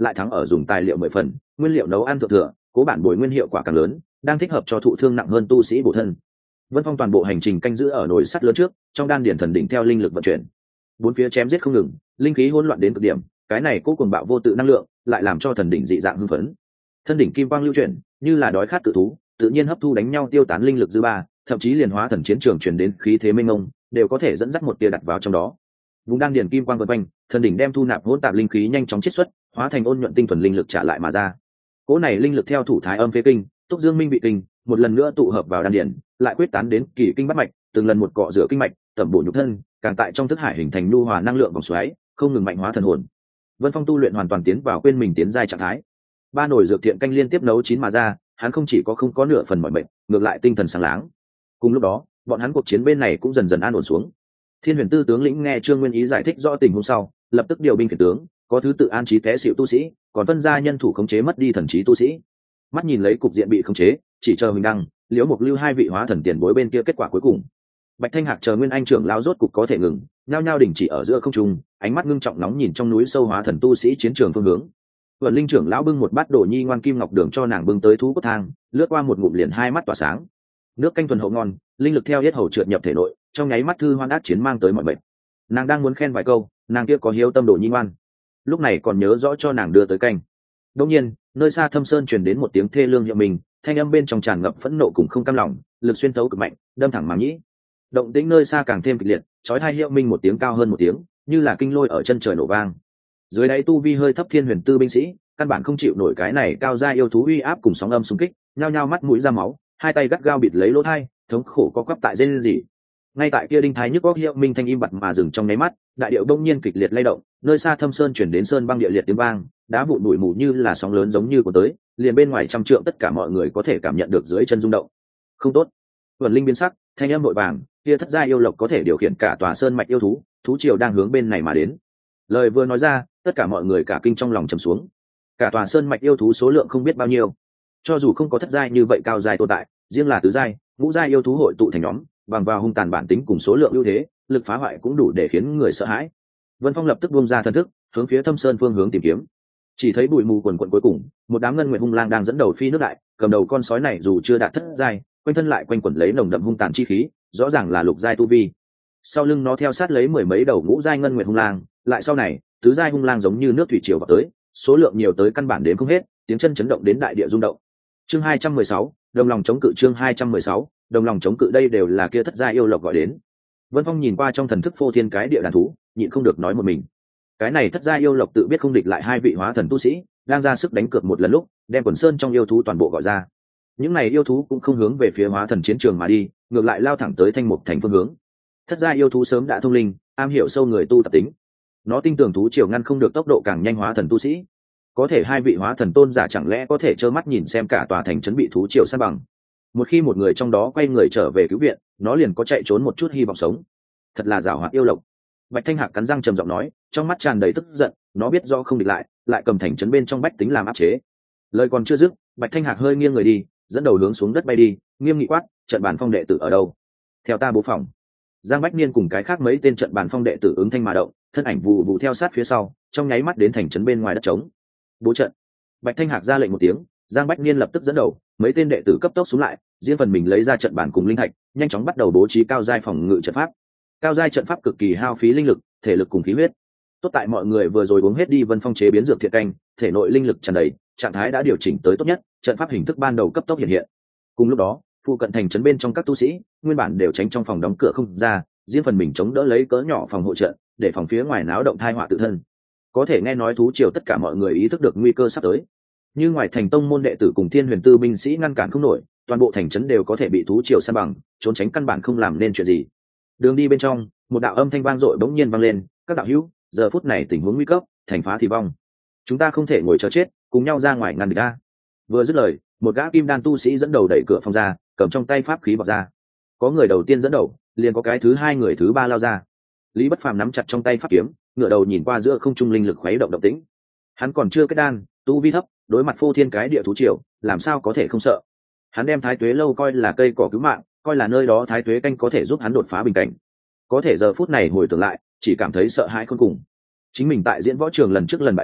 lại thắng ở dùng tài liệu 10 phần, nguyên liệu nấu ăn thượng thừa, cố bản bồi nguyên hiệu quả càng lớn, đang thích hợp cho thụ thương nặng hơn tu sĩ bổ thân. Vân Phong toàn bộ hành trình canh giữ ở nồi sắt lớn trước, trong đan điển thần đỉnh theo linh lực vận chuyển. Bốn phía chém giết không ngừng, linh khí hỗn loạn đến cực điểm, cái này cố cuồng bạo vô tự năng lượng, lại làm cho thần đỉnh dị dạng hưng phấn. Thân đỉnh kim quang lưu chuyển, như là đói khát tự thú, tự nhiên hấp thu đánh nhau tiêu tán linh lực dư ba, thậm chí liền hóa thần chiến trường truyền đến khí thế mênh mông, đều có thể dẫn dắt một tia đặt vào trong đó. Vùng đan điển kim quang vần quanh, thần đỉnh đem thu nạp hỗn tạp linh khí nhanh chóng chiết xuất, hóa thành ôn nhuận tinh thuần linh lực trả lại mà ra. Cỗ này linh lực theo thủ thái âm phế kinh, túc dương minh vị kinh, một lần nữa tụ hợp vào đan điển, lại quyết tán đến kỳ kinh bát mạch, từng lần một cọ rửa kinh mạch, tẩm bổ nhục thân, càng tại trong thức hải hình thành nhu hòa năng lượng vòng xoáy, không ngừng mạnh hóa thần hồn. Vân Phong tu luyện hoàn toàn tiến vào quên mình tiến giai trạng thái. Ba nồi dược thiện canh liên tiếp nấu chín mà ra, hắn không chỉ có không có nửa phần mỏi mệt, ngược lại tinh thần sáng láng. Cùng lúc đó, bọn hắn cuộc chiến bên này cũng dần dần an ổn xuống. Thiên Huyền Tư tướng lĩnh nghe Trương Nguyên Ý giải thích rõ tình huống sau, lập tức điều binh khiển tướng, có thứ tự an trí té xỉu tu sĩ, còn phân ra nhân thủ khống chế mất đi thần trí tu sĩ. Mắt nhìn lấy cục diện bị khống chế, chỉ chờ Huỳnh Đăng, Liễu Mục Lưu hai vị hóa thần tiền bối bên kia kết quả cuối cùng. Bạch Thanh Hạc chờ Nguyên Anh trưởng lão rốt cục có thể ngừng, nhao nhao đình chỉ ở giữa không trung, ánh mắt ngưng trọng nóng nhìn trong núi sâu hóa thần tu sĩ chiến trường phương hướng. Vận Linh trưởng lão bưng một bát đồ nhi ngoan kim ngọc đường cho nàng bưng tới thú cốt thang, lướt qua một ngụm liền hai mắt tỏa sáng. Nước canh thuần hậu ngon, linh lực theo yết hầu trượt nhập thể nội, trong nháy mắt thư hoan ác chiến mang tới mọi bệnh. Nàng đang muốn khen vài câu, nàng kia có hiếu tâm đồ nhi ngoan, lúc này còn nhớ rõ cho nàng đưa tới canh. Đột nhiên, nơi xa Thâm Sơn truyền đến một tiếng thê lương hiệu mình, thanh âm bên trong tràn ngập phẫn nộ cùng không cam lòng, lực xuyên thấu cực mạnh, đâm thẳng màng nhĩ. Động tĩnh nơi xa càng thêm kịch liệt, chói tai hiệu minh một tiếng cao hơn một tiếng, như là kinh lôi ở chân trời nổ vang. Dưới đáy tu vi hơi thấp Thiên Huyền Tư binh sĩ, căn bản không chịu nổi cái này cao gia yêu thú uy áp cùng sóng âm xung kích, nhao nhao mắt mũi ra máu, hai tay gắt gao bịt lấy lỗ tai, thống khổ co quắp tại rên rỉ. Ngay tại kia đinh thái nhức óc hiệu minh thanh im bặt mà dừng trong nháy mắt, đại điệu đông nhiên kịch liệt lay động, nơi xa Thâm Sơn chuyển đến sơn băng địa liệt tiếng vang, đá vụn bụi mù như là sóng lớn giống như của tới, liền bên ngoài trăm trượng tất cả mọi người có thể cảm nhận được dưới chân rung động. Không tốt! Vân Linh biến sắc, thanh âm vội vàng, kia thất gia yêu lộc có thể điều khiển cả tòa sơn mạch yêu thú, thú triều đang hướng bên này mà đến. Lời vừa nói ra, tất cả mọi người cả kinh trong lòng trầm xuống. Cả tòa sơn mạch yêu thú số lượng không biết bao nhiêu, cho dù không có thất giai như vậy cao giai tồn tại, riêng là tứ giai, ngũ giai yêu thú hội tụ thành nhóm, bằng vào hung tàn bản tính cùng số lượng ưu thế, lực phá hoại cũng đủ để khiến người sợ hãi. Vân Phong lập tức buông ra thần thức, hướng phía Thâm Sơn phương hướng tìm kiếm. Chỉ thấy bụi mù quần quần cuối cùng, một đám ngân nguyệt hung lang đang dẫn đầu phi nước đại, cầm đầu con sói này dù chưa đạt thất giai, quanh thân lại quanh quẩn lấy nồng đậm hung tàn chi khí, rõ ràng là lục giai tu vi. Sau lưng nó theo sát lấy mười mấy đầu ngũ giai ngân nguyệt hung lang, lại sau này, tứ giai hung lang giống như nước thủy triều vào tới, số lượng nhiều tới căn bản đến không hết, tiếng chân chấn động đến đại địa rung động. Chương 216, đồng lòng chống cự. Chương 216, đồng lòng chống cự. Đây đều là kia thất giai yêu lộc gọi đến. Vân Phong nhìn qua trong thần thức phô thiên cái địa đàn thú, nhịn không được nói một mình. Cái này thất giai yêu lộc tự biết không địch lại hai vị hóa thần tu sĩ, đang ra sức đánh cược một lần lúc, đem quần sơn trong yêu thú toàn bộ gọi ra. Những này yêu thú cũng không hướng về phía hóa thần chiến trường mà đi, ngược lại lao thẳng tới Thanh Mục thành phương hướng. Thất giai yêu thú sớm đã thông linh, am hiểu sâu người tu tập tính. Nó tin tưởng thú triều ngăn không được tốc độ càng nhanh hóa thần tu sĩ. Có thể hai vị hóa thần tôn giả chẳng lẽ có thể trơ mắt nhìn xem cả tòa thành trấn bị thú triều san bằng? Một khi một người trong đó quay người trở về cứu viện, nó liền có chạy trốn một chút hy vọng sống. Thật là giảo hoạt yêu lộc. Bạch Thanh Hạc cắn răng trầm giọng nói, trong mắt tràn đầy tức giận. Nó biết do không địch lại, lại cầm thành trấn bên trong bách tính làm áp chế. Lời còn chưa dứt, Bạch Thanh Hạc hơi nghiêng người đi, dẫn đầu hướng xuống đất bay đi, nghiêm nghị quát, trận bàn phong đệ tử ở đâu? Theo ta bố phòng. Giang Bách Niên cùng cái khác mấy tên trận bàn phong đệ tử ứng thanh mà động, thân ảnh vụ vụ theo sát phía sau, trong nháy mắt đến thành trấn bên ngoài đất trống. Bố trận. Bạch Thanh Hạc ra lệnh một tiếng, Giang Bách Niên lập tức dẫn đầu, mấy tên đệ tử cấp tốc xuống lại, riêng phần mình lấy ra trận bàn cùng linh thạch, nhanh chóng bắt đầu bố trí cao giai phòng ngự trận pháp. Cao giai trận pháp cực kỳ hao phí linh lực, thể lực cùng khí huyết. Tốt tại mọi người vừa rồi uống hết đi Vân Phong chế biến dược thiện canh, thể nội linh lực tràn đầy, trạng thái đã điều chỉnh tới tốt nhất, trận pháp hình thức ban đầu cấp tốc hiện hiện. Cùng lúc đó, phụ cận thành trấn bên trong các tu sĩ, nguyên bản đều tránh trong phòng đóng cửa không ra, riêng phần mình chống đỡ lấy cỡ nhỏ phòng hộ trận, để phòng phía ngoài náo động tai họa tự thân. Có thể nghe nói thú triều tất cả mọi người ý thức được nguy cơ sắp tới. Như ngoài thành tông môn đệ tử cùng Thiên Huyền Tư binh sĩ ngăn cản không nổi, toàn bộ thành trấn đều có thể bị thú triều san bằng, trốn tránh căn bản không làm nên chuyện gì. Đường đi bên trong, một đạo âm thanh vang dội bỗng nhiên vang lên, các đạo hữu, giờ phút này tình huống nguy cấp, thành phá thì vong. Chúng ta không thể ngồi chờ chết, cùng nhau ra ngoài ngăn địch ta. Vừa dứt lời, một gã kim đan tu sĩ dẫn đầu đẩy cửa phòng ra, cầm trong tay pháp khí vọt ra. Có người đầu tiên dẫn đầu, liền có cái thứ hai người thứ ba lao ra. Lý Bất Phàm nắm chặt trong tay pháp kiếm, ngửa đầu nhìn qua giữa không trung linh lực khuấy động động tĩnh. Hắn còn chưa kết đan, tu vi thấp, đối mặt phô thiên cái địa thú triều, làm sao có thể không sợ? Hắn đem Thái Tuế lâu coi là cây cỏ cứu mạng, coi là nơi đó Thái Tuế canh có thể giúp hắn đột phá bình cảnh. Có thể giờ phút này hồi tưởng lại, chỉ cảm thấy sợ hãi khôn cùng. Chính mình tại diễn võ trường lần trước lần bại lui,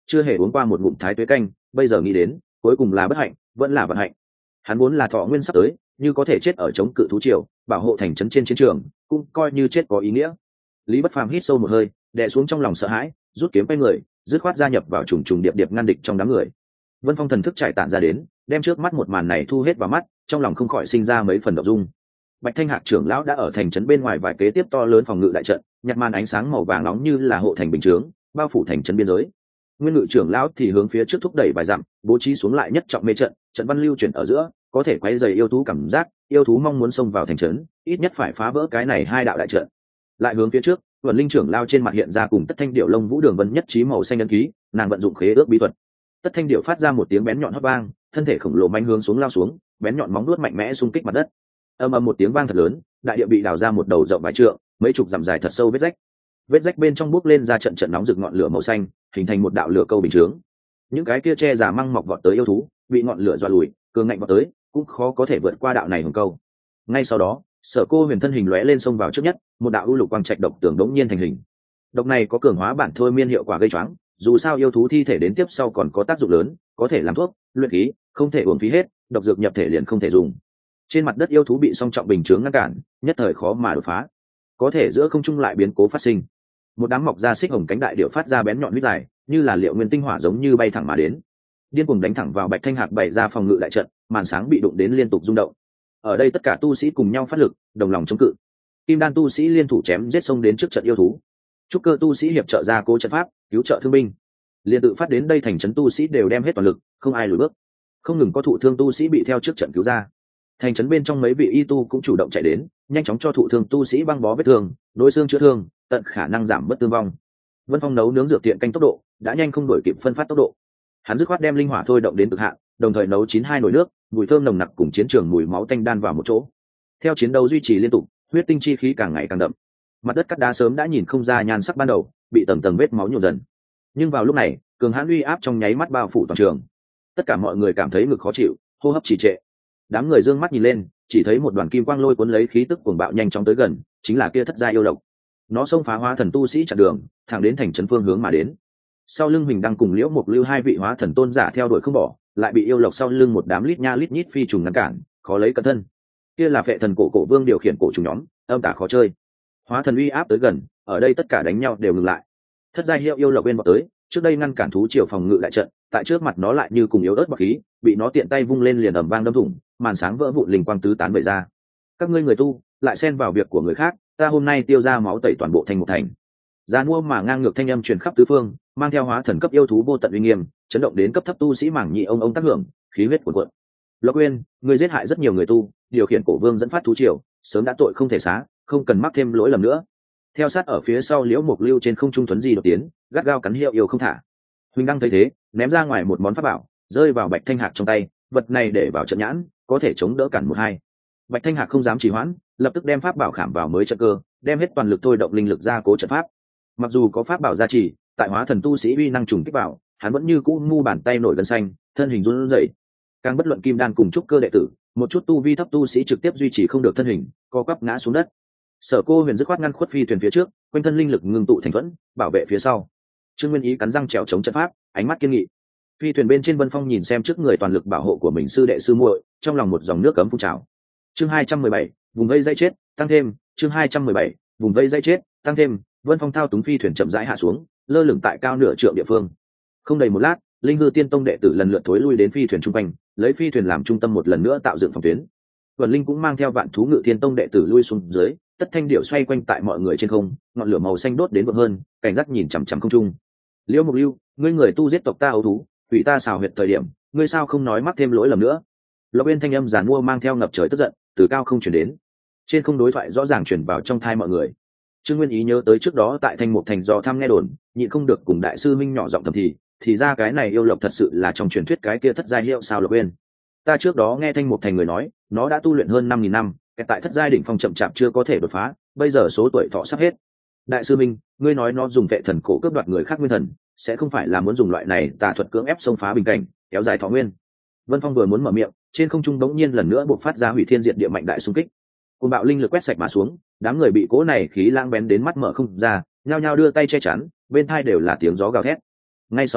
chưa hề uống qua một ngụm thái tuế canh, bây giờ nghĩ đến cuối cùng là bất hạnh vẫn là vận hạnh. Hắn vốn là thọ nguyên sắp tới, như có thể chết ở chống cự thú triều, bảo hộ thành trấn trên chiến trường, cũng coi như chết có ý nghĩa. Lý Bất Phàm hít sâu một hơi, đè xuống trong lòng sợ hãi, rút kiếm quay người, dứt khoát gia nhập vào trùng trùng điệp điệp ngăn địch trong đám người. Vân Phong thần thức trải tản ra đến, đem trước mắt một màn này thu hết vào mắt, trong lòng không khỏi sinh ra mấy phần động dung. Bạch Thanh Hạc trưởng lão đã ở thành trấn bên ngoài vài kế tiếp to lớn phòng ngự đại trận, nhặt màn ánh sáng màu vàng nóng như là hộ thành bình chướng, bao phủ thành trấn biên giới. Nguyên Ngự trưởng lão thì hướng phía trước thúc đẩy vài dặm, bố trí xuống lại nhất trọng mê trận, trận văn lưu chuyển ở giữa, có thể quấy rầy yêu thú cảm giác, yêu thú mong muốn xông vào thành trấn, ít nhất phải phá vỡ cái này hai đạo đại trận. Lại hướng phía trước, Vân Linh trưởng lao trên mặt hiện ra cùng Tất Thanh Điểu lông vũ đường vân nhất trí màu xanh ấn ký, nàng vận dụng khế ước bí thuật. Tất Thanh Điểu phát ra một tiếng bén nhọn hót vang, thân thể khổng lồ manh hướng xuống lao xuống, bén nhọn móng vuốt mạnh mẽ xung kích mặt đất. Ầm ầm một tiếng vang thật lớn, đại địa bị đào ra một đầu rộng vài trượng, mấy chục dặm dài thật sâu vết rách. Vết rách bên trong bốc lên ra trận trận nóng rực ngọn lửa màu xanh, hình thành một đạo lửa câu bình chướng. Những cái kia che giả măng mọc vọt tới yêu thú, bị ngọn lửa dọa lùi, cường ngạnh vọt tới, cũng khó có thể vượt qua đạo này hồng câu. Ngay sau đó, Sở Cô Huyền thân hình lóe lên xông vào trước nhất, một đạo u lục quang trạch độc tường đống nhiên thành hình. Độc này có cường hóa bản thôi miên hiệu quả gây choáng, dù sao yêu thú thi thể đến tiếp sau còn có tác dụng lớn, có thể làm thuốc, luyện khí, không thể uống phí hết, độc dược nhập thể liền không thể dùng. Trên mặt đất yêu thú bị song trọng bình chướng ngăn cản, nhất thời khó mà đột phá. Có thể giữa không trung lại biến cố phát sinh. Một đám mọc ra xích hồng cánh đại điệu phát ra bén nhọn huyết dài, như là liệu nguyên tinh hỏa giống như bay thẳng mà đến, điên cuồng đánh thẳng vào Bạch Thanh Hạc bày ra phòng ngự đại trận, màn sáng bị đụng đến liên tục rung động. Ở đây tất cả tu sĩ cùng nhau phát lực, đồng lòng chống cự. Kim đan tu sĩ liên thủ chém giết xông đến trước trận yêu thú, trúc cơ tu sĩ hiệp trợ ra cố trận pháp, cứu trợ thương binh. Liên tự phát đến đây thành trấn tu sĩ đều đem hết toàn lực, không ai lùi bước. Không ngừng có thụ thương tu sĩ bị theo trước trận cứu ra. Thành trấn bên trong mấy vị y tu cũng chủ động chạy đến, nhanh chóng cho thụ thương tu sĩ băng bó vết thương, đối xương chữa thương, tận khả năng giảm bớt thương vong. Vân Phong nấu nướng dược tiện canh tốc độ đã nhanh không đổi kịp phân phát tốc độ. Hắn dứt khoát đem linh hỏa thôi động đến cực hạn, đồng thời nấu chín hai nồi nước, mùi thơm nồng nặc cùng chiến trường mùi máu tanh đan vào một chỗ. Theo chiến đấu duy trì liên tục, huyết tinh chi khí càng ngày càng đậm. Mặt đất cắt đá sớm đã nhìn không ra nhan sắc ban đầu, bị tầng tầng vết máu nhuộm dần. Nhưng vào lúc này, cường hãn uy áp trong nháy mắt bao phủ toàn trường. Tất cả mọi người cảm thấy ngực khó chịu, hô hấp trì trệ. Đám người dương mắt nhìn lên, chỉ thấy một đoàn kim quang lôi cuốn lấy khí tức cuồng bạo nhanh chóng tới gần, chính là kia thất gia yêu độc. Nó xông phá hóa thần tu sĩ chặn đường, thẳng đến thành trấn phương hướng mà đến. Sau lưng mình đang cùng Liễu Mục Lưu hai vị hóa thần tôn giả theo đuổi không bỏ, lại bị yêu lộc sau lưng một đám lít nha lít nhít phi trùng ngăn cản, khó lấy cẩn thân. Kia là Phệ Thần cổ vương điều khiển cổ trùng nhóm, âm tà khó chơi. Hóa thần uy áp tới gần, ở đây tất cả đánh nhau đều ngừng lại. Thất gia hiệu yêu lộc bên vọt tới, trước đây ngăn cản thú triều phòng ngự đại trận, tại trước mặt nó lại như cùng yếu ớt bạc khí, bị nó tiện tay vung lên liền ầm vang đâm thủng, màn sáng vỡ vụn linh quang tứ tán bậy ra. Các ngươi người tu, lại xen vào việc của người khác, ta hôm nay tiêu ra máu tẩy toàn bộ thành một thành. Giá mua mà ngang ngược thanh âm truyền khắp tứ phương, mang theo hóa thần cấp yêu thú vô tận uy nghiêm, chấn động đến cấp thấp tu sĩ mảng nhị ông tác hưởng, khí huyết cuồn cuộn. Lộc Uyên, ngươi giết hại rất nhiều người tu, điều khiển cổ vương dẫn phát thú triều, sớm đã tội không thể xá, không cần mắc thêm lỗi lầm nữa. Theo sát ở phía sau Liễu Mục Lưu trên không trung tuấn di đột tiến, gắt gao cắn hiệu yêu không thả. Huỳnh Đăng thấy thế, ném ra ngoài một món pháp bảo, rơi vào Bạch Thanh Hạc trong tay, vật này để vào trận nhãn, có thể chống đỡ cản một hai. Bạch Thanh Hạc không dám trì hoãn, lập tức đem pháp bảo khảm vào mới trận cơ, đem hết toàn lực thôi động linh lực ra cố trận pháp. Mặc dù có pháp bảo gia trì, tại hóa thần tu sĩ uy năng trùng kích vào, hắn vẫn như cũ mu bàn tay nổi gân xanh, thân hình run rẩy. Càng bất luận kim đan cùng trúc cơ đệ tử, một chút tu vi thấp tu sĩ trực tiếp duy trì không được thân hình, co quắp ngã xuống đất. Sở Cô Huyền dứt khoát ngăn khuất phi thuyền phía trước, quanh thân linh lực ngưng tụ thành thuẫn, bảo vệ phía sau. Trương Nguyên Ý cắn răng trèo chống trận pháp, ánh mắt kiên nghị. Phi thuyền bên trên Vân Phong nhìn xem trước người toàn lực bảo hộ của mình sư đệ sư muội, trong lòng một dòng nước cấm phun trào. Chương 217, vùng vây dây chết, tăng thêm, chương 217, vùng vây dây chết, tăng thêm. Vân Phong thao túng phi thuyền chậm rãi hạ xuống, lơ lửng tại cao nửa trượng địa phương. Không đầy một lát, Linh Hư Tiên Tông đệ tử lần lượt thối lui đến phi thuyền trung quanh, lấy phi thuyền làm trung tâm một lần nữa tạo dựng phòng tuyến. Vân Linh cũng mang theo Vạn Thú Ngự Thiên Tông đệ tử lui xuống dưới, Tất Thanh Điểu xoay quanh tại mọi người trên không, ngọn lửa màu xanh đốt đến vượng hơn, cảnh giác nhìn chằm chằm không trung. Liễu Mục Lưu, ngươi người tu giết tộc ta ấu thú, hủy ta xào huyệt thời điểm, ngươi sao không nói mắc thêm lỗi lầm nữa? Lộc Uyên thanh âm giàn mua mang theo ngập trời tức giận, từ cao không truyền đến. Trên không đối thoại rõ ràng truyền vào trong tai mọi người. Trương Nguyên Ý nhớ tới trước đó tại Thanh Mục Thành do thăm nghe đồn, nhịn không được cùng đại sư minh nhỏ giọng thầm thì ra cái này yêu lộc thật sự là trong truyền thuyết cái kia thất giai hiệu sao Lộc Uyên. Ta trước đó nghe Thanh Mục Thành người nói, nó đã tu luyện hơn 5.000 năm, tại thất giai đỉnh phong chậm chạp chưa có thể đột phá, bây giờ số tuổi thọ sắp hết. Đại sư minh, ngươi nói nó dùng Vệ Thần cổ cướp đoạt người khác nguyên thần, sẽ không phải là muốn dùng loại này tà thuật cưỡng ép xông phá bình cảnh, kéo dài thọ nguyên? Vân Phong vừa muốn mở miệng, trên không trung đống nhiên lần nữa bộc phát ra hủy thiên diệt địa mạnh đại xung kích. Cùng bạo linh lực quét sạch mà xuống, đám người bị cỗ này khí lang bén đến mắt mở không ra, nhao nhao đưa tay che chắn, bên tai đều là tiếng gió gào thét. Ngay sau đó,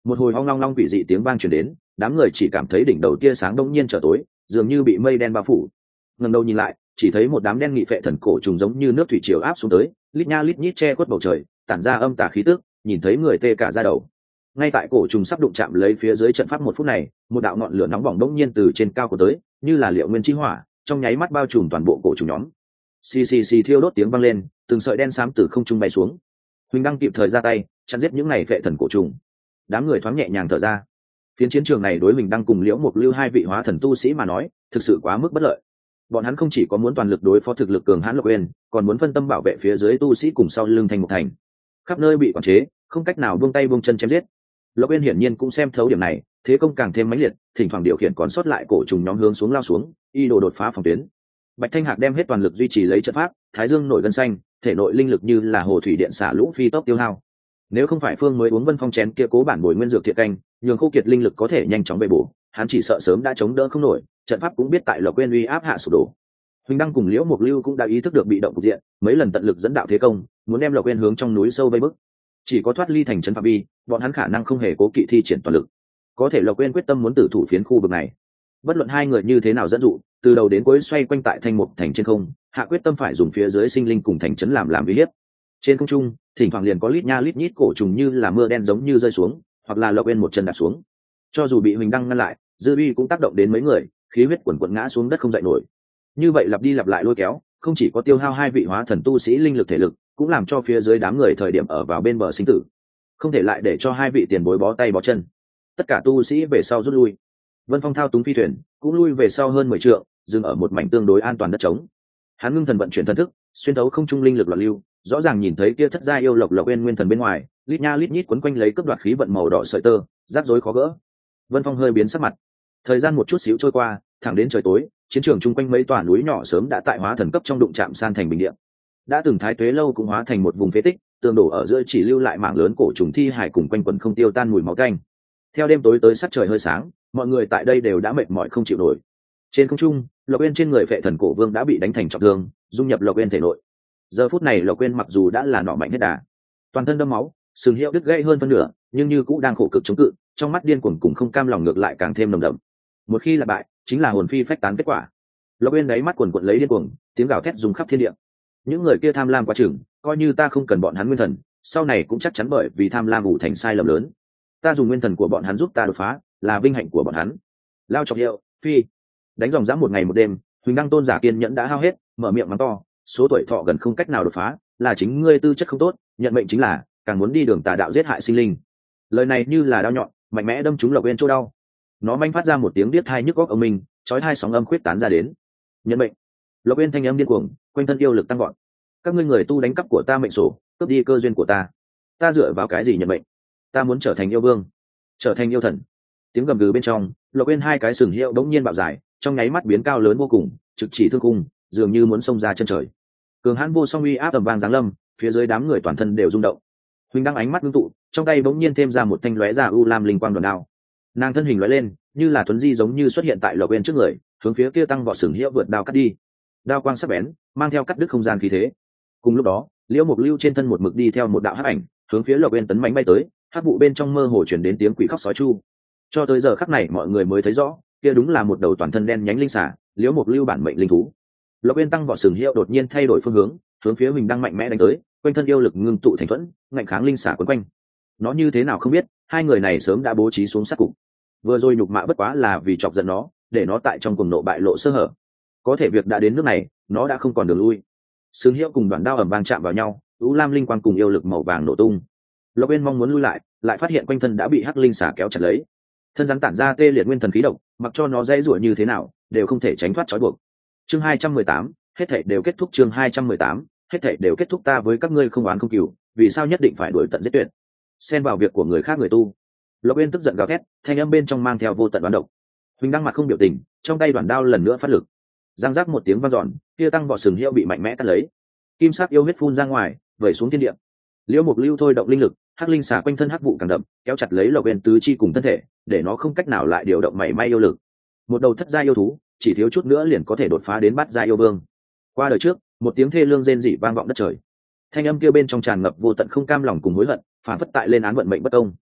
Một hồi hoang long long quỷ dị tiếng vang truyền đến, đám người chỉ cảm thấy đỉnh đầu tia sáng đông nhiên trở tối, dường như bị mây đen bao phủ. Ngẩng đầu nhìn lại, chỉ thấy một đám đen nghị phệ thần cổ trùng giống như nước thủy triều áp xuống tới, lít nha lít nhít che khuất bầu trời, tản ra âm tà khí tức, nhìn thấy người tê cả da đầu. Ngay tại cổ trùng sắp đụng chạm lấy phía dưới trận pháp một phút này, một đạo ngọn lửa nóng bỏng đống nhiên từ trên cao của tới, như là liệu nguyên chi hỏa, trong nháy mắt bao trùm toàn bộ cổ trùng nhóm. Xì xì xì thiêu đốt tiếng vang lên, từng sợi đen xám từ không trung bay xuống. Huỳnh Đăng kịp thời ra tay, chặn giết những này phệ thần cổ trùng. Đám người thoáng nhẹ nhàng thở ra. Phiến chiến trường này đối Huỳnh Đăng cùng Liễu Mục Lưu hai vị hóa thần tu sĩ mà nói, thực sự quá mức bất lợi. Bọn hắn không chỉ có muốn toàn lực đối phó thực lực cường hãn Lộc Uyên, còn muốn phân tâm bảo vệ phía dưới tu sĩ cùng sau lưng Thanh Mục Thành. Khắp nơi bị quản chế, không cách nào buông tay buông chân chém giết. Lộc Uyên hiển nhiên cũng xem thấu điểm này, thế công càng thêm mãnh liệt, thỉnh thoảng điều khiển còn sót lại cổ trùng nhóm hướng xuống lao xuống, y đồ đột phá phòng tuyến. Bạch Thanh Hạc đem hết toàn lực duy trì lấy trận pháp, Thái Dương nổi gân xanh, thể nội linh lực như là hồ thủy điện xả lũ phi tốc tiêu hao. Nếu không phải Phương mới uống Vân Phong chén kia cố bản bồi nguyên dược thiệt canh, nhường khô kiệt linh lực có thể nhanh chóng bệ bổ, hắn chỉ sợ sớm đã chống đỡ không nổi, trận pháp cũng biết tại Lộc Uyên uy áp hạ sụp đổ. Huỳnh Đăng cùng Liễu Mục Lưu cũng đã ý thức được bị động cục diện, mấy lần tận lực dẫn đạo thế công, muốn đem Lộc Uyên hướng trong núi sâu vây bức. Chỉ có thoát ly thành trấn phạm vi, bọn hắn khả năng không hề cố kỵ thi triển toàn lực. Có thể Lộc Uyên quyết tâm muốn tử thủ phiến khu vực này. Bất luận hai người như thế nào dẫn dụ, từ đầu đến cuối xoay quanh tại Thanh Mục Thành trên không, hạ quyết tâm phải dùng phía dưới sinh linh cùng thành trấn làm uy hiếp. Trên không trung, thỉnh thoảng liền có lít nha lít nhít cổ trùng như là mưa đen giống như rơi xuống, hoặc là Lộc Uyên một chân đạp xuống. Cho dù bị Huỳnh Đăng ngăn lại, dư uy cũng tác động đến mấy người, khí huyết quần quần ngã xuống đất không dậy nổi. Như vậy lặp đi lặp lại lôi kéo, không chỉ có tiêu hao hai vị hóa thần tu sĩ linh lực thể lực, cũng làm cho phía dưới đám người thời điểm ở vào bên bờ sinh tử. Không thể lại để cho hai vị tiền bối bó tay bó chân. Tất cả tu sĩ về sau rút lui. Vân Phong thao túng phi thuyền, cũng lui về sau hơn 10 trượng, dừng ở một mảnh tương đối an toàn đất trống. Hắn ngưng thần vận chuyển thần thức, xuyên thấu không trung linh lực loạn lưu, rõ ràng nhìn thấy kia thất gia yêu Lộc Uyên nguyên thần bên ngoài, lít nha lít nhít quấn quanh lấy cướp đoạt khí vận màu đỏ sợi tơ, rắc rối khó gỡ. Vân Phong hơi biến sắc mặt. Thời gian một chút xíu trôi qua, thẳng đến trời tối, chiến trường chung quanh mấy tòa núi nhỏ sớm đã tại hóa thần cấp trong đụng chạm san thành bình địa. Đã từng Thái Tuế lâu cũng hóa thành một vùng phế tích, tường đổ ở giữa chỉ lưu lại mảng lớn cổ trùng thi hải cùng quanh quẩn không tiêu tan mùi máu tanh. Theo đêm tối tới sắc trời hơi sáng, mọi người tại đây đều đã mệt mỏi không chịu nổi. Trên không trung, Lộc Uyên trên người phệ thần cổ vương đã bị đánh thành trọng thương, dung nhập Lộc Uyên thể nội. Giờ phút này Lộc Uyên mặc dù đã là nỏ mạnh hết đà, toàn thân đẫm máu, sừng hiệu đứt gãy hơn phân nửa, nhưng như cũng đang khổ cực chống cự, trong mắt điên cuồng cùng không cam lòng ngược lại càng thêm nồng đậm. Một khi là bại, chính là hồn phi phách tán kết quả. Lộc Uyên đáy mắt quần quật lấy điên cuồng, tiếng gào thét rung khắp thiên địa. Những người kia tham lam quá chừng, coi như ta không cần bọn hắn nguyên thần, sau này cũng chắc chắn bởi vì tham lam ủ thành sai lầm lớn. Ta dùng nguyên thần của bọn hắn giúp ta đột phá, là vinh hạnh của bọn hắn. Lao chọc hiệu, phi. Đánh dòng dã một ngày một đêm, Huỳnh Đăng tôn giả kiên nhẫn đã hao hết, mở miệng mắng to, số tuổi thọ gần không cách nào đột phá, là chính ngươi tư chất không tốt, nhận mệnh chính là càng muốn đi đường tà đạo giết hại sinh linh. Lời này như là đao nhọn, mạnh mẽ đâm trúng Lộc Uyên chỗ đau. Nó manh phát ra một tiếng điếc tai nhức óc ông mình, chói hai sóng âm khuyết tán ra đến. Nhận mệnh. Lộc Uyên thanh âm điên cuồng, quanh thân yêu lực tăng vọt. Các ngươi người tu đánh cắp của ta mệnh sổ, cướp đi cơ duyên của ta. Ta dựa vào cái gì nhận mệnh? Ta muốn trở thành yêu vương, trở thành yêu thần. Tiếng gầm gừ bên trong, Lộc Uyên hai cái sừng hiệu đống nhiên bạo dài, trong nháy mắt biến cao lớn vô cùng, trực chỉ thương cung, dường như muốn xông ra chân trời. Cường hãn vô song uy áp tầm vang giáng lâm, phía dưới đám người toàn thân đều rung động. Huỳnh Đăng ánh mắt ngưng tụ, trong tay bỗng nhiên thêm ra một thanh lóe ra u lam linh quang đòn đao. Nàng thân hình lóe lên, như là tuấn di giống như xuất hiện tại Lộc Uyên trước người, hướng phía kia tăng vọt sừng hiệu vượt đao cắt đi. Đao quang sắc bén, mang theo cắt đứt không gian khí thế. Cùng lúc đó, Liễu Mục Lưu trên thân một mực đi theo một đạo hắc ảnh, hướng phía Lộc Uyên tấn mãnh bay tới, hắc vụ bên trong mơ hồ truyền đến tiếng quỷ khóc sói chu. Cho tới giờ khắc này mọi người mới thấy rõ, kia đúng là một đầu toàn thân đen nhánh linh xà, Liễu Mục Lưu bản mệnh linh thú. Lộc Uyên tăng vọt sừng hiệu đột nhiên thay đổi phương hướng, hướng phía Huỳnh Đăng mạnh mẽ đánh tới, quanh thân yêu lực ngưng tụ thành thuẫn, ngạnh kháng linh xà quấn quanh. Nó như thế nào không biết, hai người này sớm đã bố trí xuống sát cục. Vừa rồi nhục mạ bất quá là vì chọc giận nó, để nó tại trong cuồng nộ bại lộ sơ hở. Có thể việc đã đến nước này, nó đã không còn đường lui. Sừng hiệu cùng đoạn đao ầm vang chạm vào nhau, u lam linh quang cùng yêu lực màu vàng nổ tung. Lộc Uyên mong muốn lui lại, lại phát hiện quanh thân đã bị hắc linh xà kéo chặt lấy. Thân rắn tản ra tê liệt nguyên thần khí độc, mặc cho nó dãy rủa như thế nào, đều không thể tránh thoát trói buộc. Chương 218, hết thảy đều kết thúc. Chương 218, hết thảy đều kết thúc. Ta với các ngươi không oán không cừu, vì sao nhất định phải đuổi tận giết tuyệt? Xen vào việc của người khác người tu. Lộc Uyên tức giận gào thét, thanh âm bên trong mang theo vô tận đoán độc. Huỳnh Đăng mặt không biểu tình, trong tay đoạn đao lần nữa phát lực. Giang giác một tiếng vang dọn, kia tăng vọt sừng hiệu bị mạnh mẽ cắt lấy. Kim sắc yêu huyết phun ra ngoài, vẩy xuống thiên địa. Liễu Mục Lưu thôi động linh lực, hắc linh xà quanh thân hắc vụ càng đậm, kéo chặt lấy Lộc Uyên tứ chi cùng thân thể, để nó không cách nào lại điều động mảy may yêu lực. Một đầu thất gia yêu thú, chỉ thiếu chút nữa liền có thể đột phá đến bát gia yêu vương. Qua đời trước, một tiếng thê lương rên rỉ vang vọng đất trời. Thanh âm kia bên trong tràn ngập vô tận không cam lòng cùng hối hận, phản phất tại lên án vận mệnh bất công.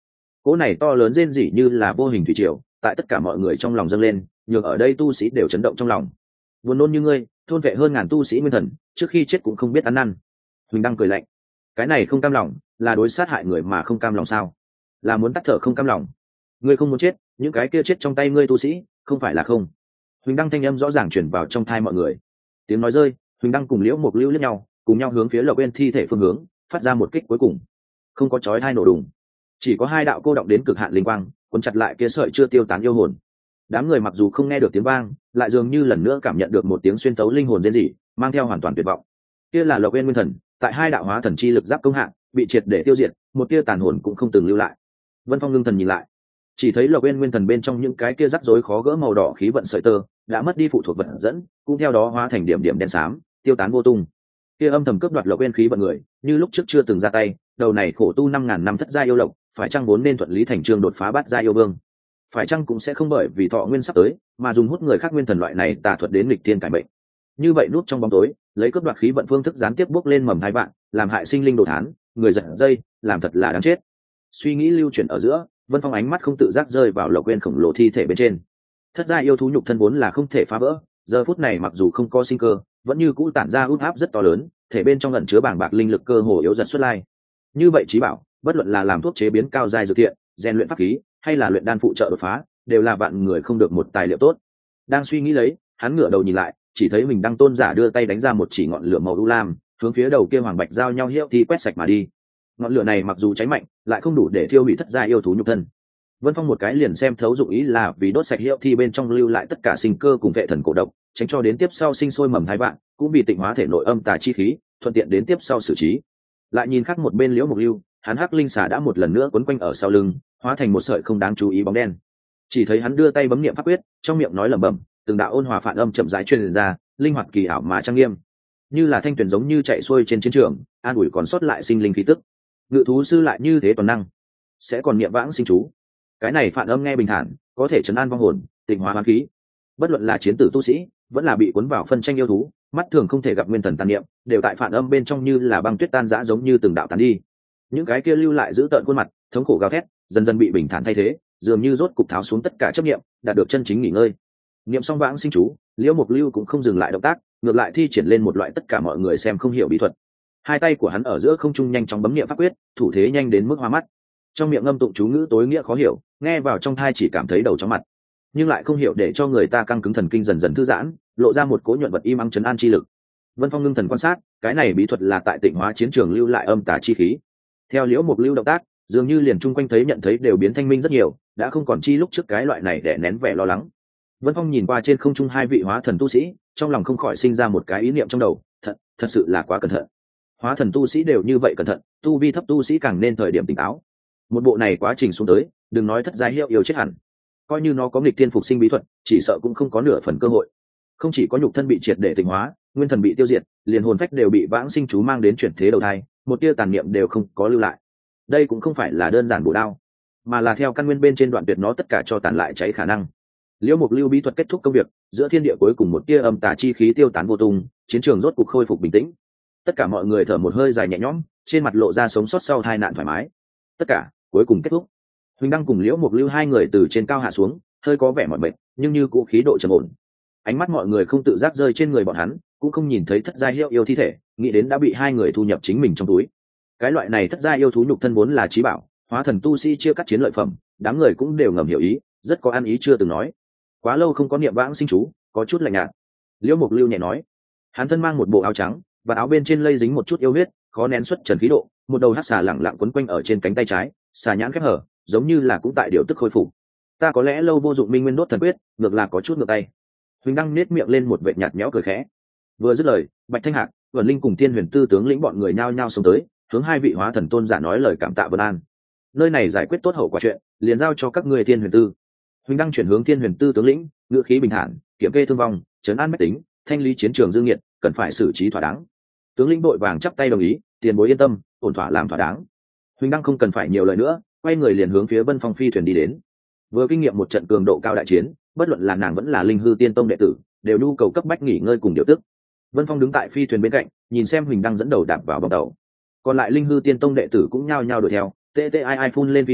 cỗ này to lớn rên rỉ như là vô hình thủy triều tại tất cả mọi người trong lòng dâng lên, nhường ở đây tu sĩ đều chấn động trong lòng. Buồn nôn như ngươi, thôn vệ hơn ngàn tu sĩ nguyên thần, trước khi chết cũng không biết ăn năn. Huỳnh Đăng cười lạnh, cái này không cam lòng là đối sát hại người mà không cam lòng sao? Là muốn tắt thở không cam lòng? Ngươi không muốn chết, những cái kia chết trong tay ngươi tu sĩ không phải là không? Huỳnh Đăng thanh âm rõ ràng truyền vào trong tai mọi người. Tiếng nói rơi, Huỳnh Đăng cùng Liễu Mục Lưu liếc nhau, cùng nhau hướng phía Lộc Uyên thi thể phương hướng phát ra một kích cuối cùng. Không có chói tai nổ đùng, chỉ có hai đạo cô động đến cực hạn linh quang cuốn chặt lại kia sợi chưa tiêu tán yêu hồn. Đám người mặc dù không nghe được tiếng vang, lại dường như lần nữa cảm nhận được một tiếng xuyên tấu linh hồn đến gì, mang theo hoàn toàn tuyệt vọng. Kia là Lộc Uyên nguyên thần, tại hai đạo hóa thần chi lực giáp công hạng bị triệt để tiêu diệt, một tia tàn hồn cũng không từng lưu lại. Vân Phong ngưng thần nhìn lại, chỉ thấy Lộc Uyên nguyên thần bên trong những cái kia rắc rối khó gỡ màu đỏ khí vận sợi tơ đã mất đi phụ thuộc vận dẫn, cũng theo đó hóa thành điểm điểm đen xám, tiêu tán vô tung. Kia âm thầm cướp đoạt Lộc Uyên khí vận người, như lúc trước chưa từng ra tay, đầu này khổ tu 5.000 năm thất gia yêu lộc, phải chăng vốn nên thuận lý thành chương đột phá bát gia yêu vương? Phải chăng cũng sẽ không bởi vì thọ nguyên sắp tới mà dùng hút người khác nguyên thần loại này tà thuật đến nghịch thiên cải mệnh? Như vậy núp trong bóng tối, lấy cướp đoạt khí vận phương thức gián tiếp bước lên mầm hai vạn, làm hại sinh linh đồ thán, người giật dây, làm thật là đáng chết. Suy nghĩ lưu chuyển ở giữa, Vân Phong ánh mắt không tự giác rơi vào Lộc Uyên khổng lồ thi thể bên trên. Thất gia yêu thú nhục thân vốn là không thể phá vỡ, giờ phút này mặc dù không có sinh cơ, vẫn như cũ tản ra út áp rất to lớn, thể bên trong ẩn chứa bàng bạc linh lực cơ hồ yếu dần xuất lai. Như vậy chí bảo, bất luận là làm thuốc chế biến cao giai dược thiện, rèn luyện pháp khí, hay là luyện đan phụ trợ đột phá, đều là vạn người không được một tài liệu tốt. Đang suy nghĩ lấy, hắn ngửa đầu nhìn lại, chỉ thấy mình đang tôn giả đưa tay đánh ra một chỉ ngọn lửa màu u lam, hướng phía đầu kia hoàng bạch giao nhau hiệu thì quét sạch mà đi. Ngọn lửa này mặc dù cháy mạnh, lại không đủ để thiêu hủy thất gia yêu thú nhục thân. Vân Phong một cái liền xem thấu dụng ý là vì đốt sạch hiệu thì bên trong lưu lại tất cả sinh cơ cùng vệ thần cổ độc, tránh cho đến tiếp sau sinh sôi mầm hai vạn, cũng vì tịnh hóa thể nội âm tà chi khí, thuận tiện đến tiếp sau xử trí. Lại nhìn khác một bên Liễu Mục Lưu, hắn hắc linh xà đã một lần nữa quấn quanh ở sau lưng, hóa thành một sợi không đáng chú ý bóng đen. Chỉ thấy hắn đưa tay bấm niệm pháp quyết, trong miệng nói lẩm bẩm, từng đạo ôn hòa phản âm chậm rãi truyền ra, linh hoạt kỳ ảo mà trang nghiêm, như là thanh tuyển giống như chạy xuôi trên chiến trường, an ủi còn sót lại sinh linh khí tức. Ngự thú sư lại như thế toàn năng, sẽ còn niệm vãng sinh chú. Cái này phản âm nghe bình thản, có thể trấn an vong hồn, tịnh hóa hoán khí. Bất luận là chiến tử tu sĩ, vẫn là bị cuốn vào phân tranh yêu thú, mắt thường không thể gặp nguyên thần tàn niệm, đều tại phản âm bên trong như là băng tuyết tan rã giống như từng đạo tàn đi. Những cái kia lưu lại giữ tợn khuôn mặt, thống khổ gào thét, dần dần bị bình thản thay thế, dường như rốt cục tháo xuống tất cả chấp niệm, đạt được chân chính nghỉ ngơi. Niệm xong vãng sinh chú, Liễu Mục Lưu cũng không dừng lại động tác, ngược lại thi triển lên một loại tất cả mọi người xem không hiểu bí thuật. Hai tay của hắn ở giữa không trung nhanh chóng bấm niệm pháp quyết, thủ thế nhanh đến mức hoa mắt. Trong miệng ngâm tụng chú ngữ tối nghĩa khó hiểu, nghe vào trong tai chỉ cảm thấy đầu chóng mặt, nhưng lại không hiểu để cho người ta căng cứng thần kinh dần dần thư giãn, lộ ra một cỗ nhuận vật im ắng trấn an chi lực. Vân Phong ngưng thần quan sát, cái này bí thuật là tại tịnh hóa chiến trường lưu lại âm tà chi khí. Theo Liễu Mục Lưu động tác, dường như liền chung quanh thấy nhận thấy đều biến thanh minh rất nhiều, đã không còn chi lúc trước cái loại này để nén vẻ lo lắng. Vân Phong nhìn qua trên không trung hai vị hóa thần tu sĩ, trong lòng không khỏi sinh ra một cái ý niệm trong đầu, thật sự là quá cẩn thận. Hóa thần tu sĩ đều như vậy cẩn thận, tu vi thấp tu sĩ càng nên thời điểm tỉnh táo. Một bộ này quá trình xuống tới, đừng nói thất gia hiệu yêu chết hẳn, coi như nó có nghịch thiên phục sinh bí thuật, chỉ sợ cũng không có nửa phần cơ hội. Không chỉ có nhục thân bị triệt để tịnh hóa, nguyên thần bị tiêu diệt, liền hồn phách đều bị vãng sinh chú mang đến chuyển thế đầu thai, một tia tàn niệm đều không có lưu lại. Đây cũng không phải là đơn giản bổ đao, mà là theo căn nguyên bên trên đoạn tuyệt nó tất cả cho tàn lại cháy khả năng. Liễu Mục Lưu bí thuật kết thúc công việc, giữa thiên địa cuối cùng một tia âm tà chi khí tiêu tán vô tung, chiến trường rốt cục khôi phục bình tĩnh. Tất cả mọi người thở một hơi dài nhẹ nhõm, trên mặt lộ ra sống sót sau tai nạn thoải mái. Tất cả cuối cùng kết thúc. Huỳnh Đăng cùng Liễu Mục Lưu hai người từ trên cao hạ xuống, hơi có vẻ mỏi mệt, nhưng như cũ khí độ trầm ổn. Ánh mắt mọi người không tự giác rơi trên người bọn hắn, cũng không nhìn thấy thất gia hiệu yêu thi thể, nghĩ đến đã bị hai người thu nhập chính mình trong túi. Cái loại này thất gia yêu thú nhục thân vốn là chí bảo, hóa thần tu sĩ chia cắt chiến lợi phẩm, đám người cũng đều ngầm hiểu ý, rất có ăn ý chưa từng nói. Quá lâu không có niệm vãng sinh chú, có chút lạnh nhạt. Liễu Mục Lưu nhẹ nói, hắn thân mang một bộ áo trắng, và áo bên trên lây dính một chút yêu huyết, khó nén xuất trần khí độ, một đầu hắc xà lẳng lặng quấn quanh ở trên cánh tay trái, xà nhãn khép hở, giống như là cũng tại điều tức khôi phục. Ta có lẽ lâu vô dụng minh nguyên đốt thần quyết, ngược là có chút ngược tay. Huỳnh Đăng nết miệng lên một vệt nhạt nhẽo cười khẽ. Vừa dứt lời, Bạch Thanh Hạc, Vân Linh cùng Tiên Huyền Tư tướng lĩnh bọn người nhao nhao xông tới, hướng hai vị hóa thần tôn giả nói lời cảm tạ vân an. Nơi này giải quyết tốt hậu quả chuyện, liền giao cho các ngươi Tiên Huyền Tư. Huỳnh Đăng chuyển hướng Tiên Huyền Tư tướng lĩnh, ngữ khí bình thản, kiểm kê thương vong, trấn an bách tính, thanh lý chiến trường dương nghiệt, cần phải xử trí thỏa đáng. Tướng lĩnh đội vàng chắp tay đồng ý, tiền bối yên tâm, ổn thỏa làm thỏa đáng. Huỳnh Đăng không cần phải nhiều lời nữa, quay người liền hướng phía Vân Phong phi thuyền đi đến. Vừa kinh nghiệm một trận cường độ cao đại chiến, bất luận là nàng vẫn là Linh Hư Tiên Tông đệ tử, đều nhu cầu cấp bách nghỉ ngơi cùng điều tức. Vân Phong đứng tại phi thuyền bên cạnh, nhìn xem Huỳnh Đăng dẫn đầu đạp vào bong tàu, còn lại Linh Hư Tiên Tông đệ tử cũng nhao nhao đuổi theo, tê tê ai ai phun lên phi thuyền,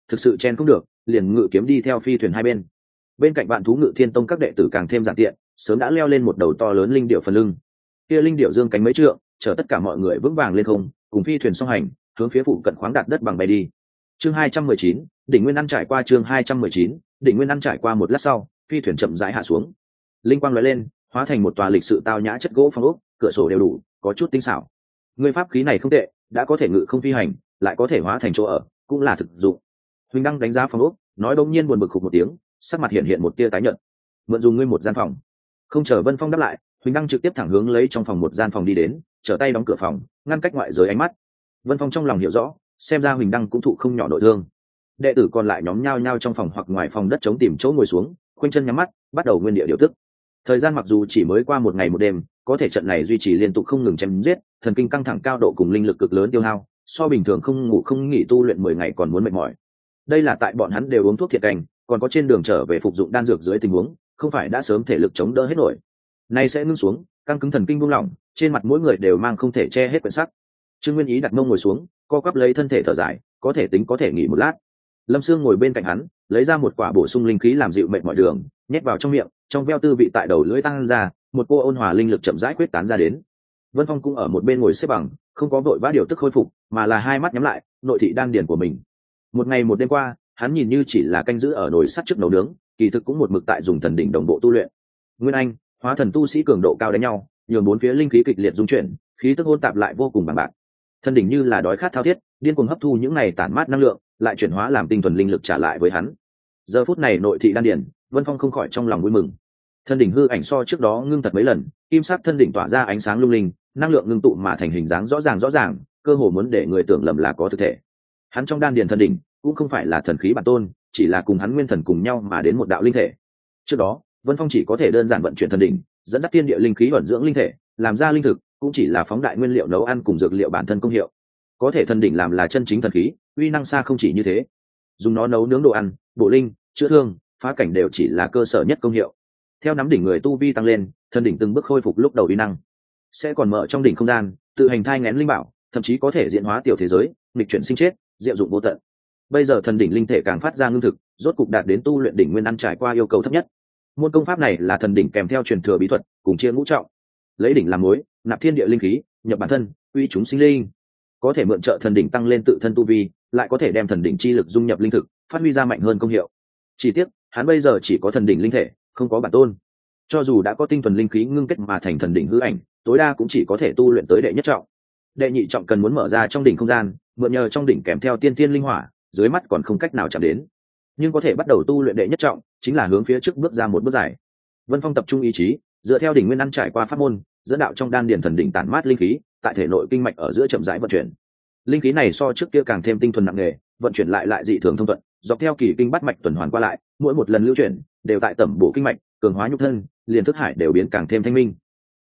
thực sự chen không được liền ngự kiếm đi theo phi thuyền hai bên. Bên cạnh Vạn Thú Ngự Thiên Tông các đệ tử càng thêm giản tiện, sớm đã leo lên một đầu to lớn linh điệu phần lưng. Kia linh điệu dương cánh mấy trượng, chở tất cả mọi người vững vàng lên không, cùng phi thuyền song hành hướng phía phụ cận khoáng đạt đất bằng bay đi. Chương 219, đỉnh nguyên ăn trải qua. Chương 219, đỉnh nguyên ăn trải qua. Một lát sau, phi thuyền chậm rãi hạ xuống, linh quang lóe lên, hóa thành một tòa lịch sự tao nhã chất gỗ phong ốc, cửa sổ đều đủ, có chút tinh xảo. Người pháp khí này không tệ, đã có thể ngự không phi hành, lại có thể hóa thành chỗ ở, cũng là thực dụng. Huỳnh Đăng đánh giá phong ốc, nói bỗng nhiên buồn bực khục một tiếng, sắc mặt hiện một tia tái nhợt. Mượn dùng ngươi một gian phòng. Không chờ Vân Phong đáp lại, Huỳnh Đăng trực tiếp thẳng hướng lấy trong phòng một gian phòng đi đến, trở tay đóng cửa phòng, ngăn cách ngoại giới ánh mắt. Vân Phong trong lòng hiểu rõ, xem ra Huỳnh Đăng cũng thụ không nhỏ nội thương. Đệ tử còn lại nhóm nhao nhao trong phòng hoặc ngoài phòng đất chống tìm chỗ ngồi xuống, khoanh chân nhắm mắt, bắt đầu nguyên địa điều tức. Thời gian mặc dù chỉ mới qua một ngày một đêm, có thể trận này duy trì liên tục không ngừng chém giết, thần kinh căng thẳng cao độ cùng linh lực cực lớn tiêu hao, so bình thường không ngủ không nghỉ tu luyện 10 ngày còn muốn mệt mỏi. Đây là tại bọn hắn đều uống thuốc thiệt canh, còn có trên đường trở về phục dụng đan dược dưới tình huống, không phải đã sớm thể lực chống đỡ hết nổi. Nay sẽ ngưng xuống, căng cứng thần kinh buông lỏng, trên mặt mỗi người đều mang không thể che hết quyển sắc. Trương Nguyên Ý đặt mông ngồi xuống, co quắp lấy thân thể thở dài, có thể tính có thể nghỉ một lát. Lâm Sương ngồi bên cạnh hắn, lấy ra một quả bổ sung linh khí làm dịu mệt mỏi đường, nhét vào trong miệng, trong veo tư vị tại đầu lưỡi tăng ra, một cô ôn hòa linh lực chậm rãi quyết tán ra đến. Vân Phong cũng ở một bên ngồi xếp bằng, không có vội vã điều tức khôi phục, mà là hai mắt nhắm lại, nội thị đan điển của mình. Một ngày một đêm qua, hắn nhìn như chỉ là canh giữ ở nồi sắt trước nấu nướng, kỳ thực cũng một mực tại dùng thần đỉnh đồng bộ tu luyện. Nguyên Anh, hóa thần tu sĩ cường độ cao đánh nhau, nhường bốn phía linh khí kịch liệt dung chuyển, khí tức hỗn tạp lại vô cùng bằng bạc. Thần đỉnh như là đói khát thao thiết, điên cuồng hấp thu những này tản mát năng lượng, lại chuyển hóa làm tinh thuần linh lực trả lại với hắn. Giờ phút này nội thị đan điển, Vân Phong không khỏi trong lòng vui mừng. Thân đỉnh hư ảnh so trước đó ngưng thật mấy lần, kim sắc thân đỉnh tỏa ra ánh sáng lung linh, năng lượng ngưng tụ mà thành hình dáng rõ ràng, cơ hồ muốn để người tưởng lầm là có thực thể. Hắn trong đan điển thân đỉnh cũng không phải là thần khí bản tôn, chỉ là cùng hắn nguyên thần cùng nhau mà đến một đạo linh thể. Trước đó, Vân Phong chỉ có thể đơn giản vận chuyển thân đỉnh, dẫn dắt tiên địa linh khí ẩn dưỡng linh thể, làm ra linh thực, cũng chỉ là phóng đại nguyên liệu nấu ăn cùng dược liệu bản thân công hiệu. Có thể thân đỉnh làm là chân chính thần khí, uy năng xa không chỉ như thế. Dùng nó nấu nướng đồ ăn, bổ linh, chữa thương, phá cảnh đều chỉ là cơ sở nhất công hiệu. Theo nắm đỉnh người tu vi tăng lên, thân đỉnh từng bước khôi phục lúc đầu uy năng, sẽ còn mở trong đỉnh không gian, tự hành thai nghén linh bảo, thậm chí có thể diễn hóa tiểu thế giới, nghịch chuyển sinh chết, diệu dụng vô tận. Bây giờ thần đỉnh linh thể càng phát ra ngưng thực, rốt cục đạt đến tu luyện đỉnh nguyên ăn trải qua yêu cầu thấp nhất. Môn công pháp này là thần đỉnh kèm theo truyền thừa bí thuật, cùng chia ngũ trọng, lấy đỉnh làm mối, nạp thiên địa linh khí, nhập bản thân, uy chúng sinh linh. Có thể mượn trợ thần đỉnh tăng lên tự thân tu vi, lại có thể đem thần đỉnh chi lực dung nhập linh thực, phát huy ra mạnh hơn công hiệu. Chỉ tiếc, hắn bây giờ chỉ có thần đỉnh linh thể, không có bản tôn. Cho dù đã có tinh thuần linh khí ngưng kết mà thành thần đỉnh hư ảnh, tối đa cũng chỉ có thể tu luyện tới đệ nhất trọng. Đệ nhị trọng cần muốn mở ra trong đỉnh không gian, mượn nhờ trong đỉnh kèm theo tiên thiên linh hỏa, dưới mắt còn không cách nào chạm đến. Nhưng có thể bắt đầu tu luyện đệ nhất trọng, chính là hướng phía trước bước ra một bước dài. Vân Phong tập trung ý chí, dựa theo đỉnh nguyên ăn trải qua pháp môn, dẫn đạo trong đan điền thần đỉnh tản mát linh khí, tại thể nội kinh mạch ở giữa chậm rãi vận chuyển. Linh khí này so trước kia càng thêm tinh thuần nặng nề, vận chuyển lại dị thường thông thuận, dọc theo kỳ kinh bát mạch tuần hoàn qua lại, mỗi một lần lưu chuyển đều tại tẩm bổ kinh mạch, cường hóa nhục thân, liền thức hải đều biến càng thêm thanh minh.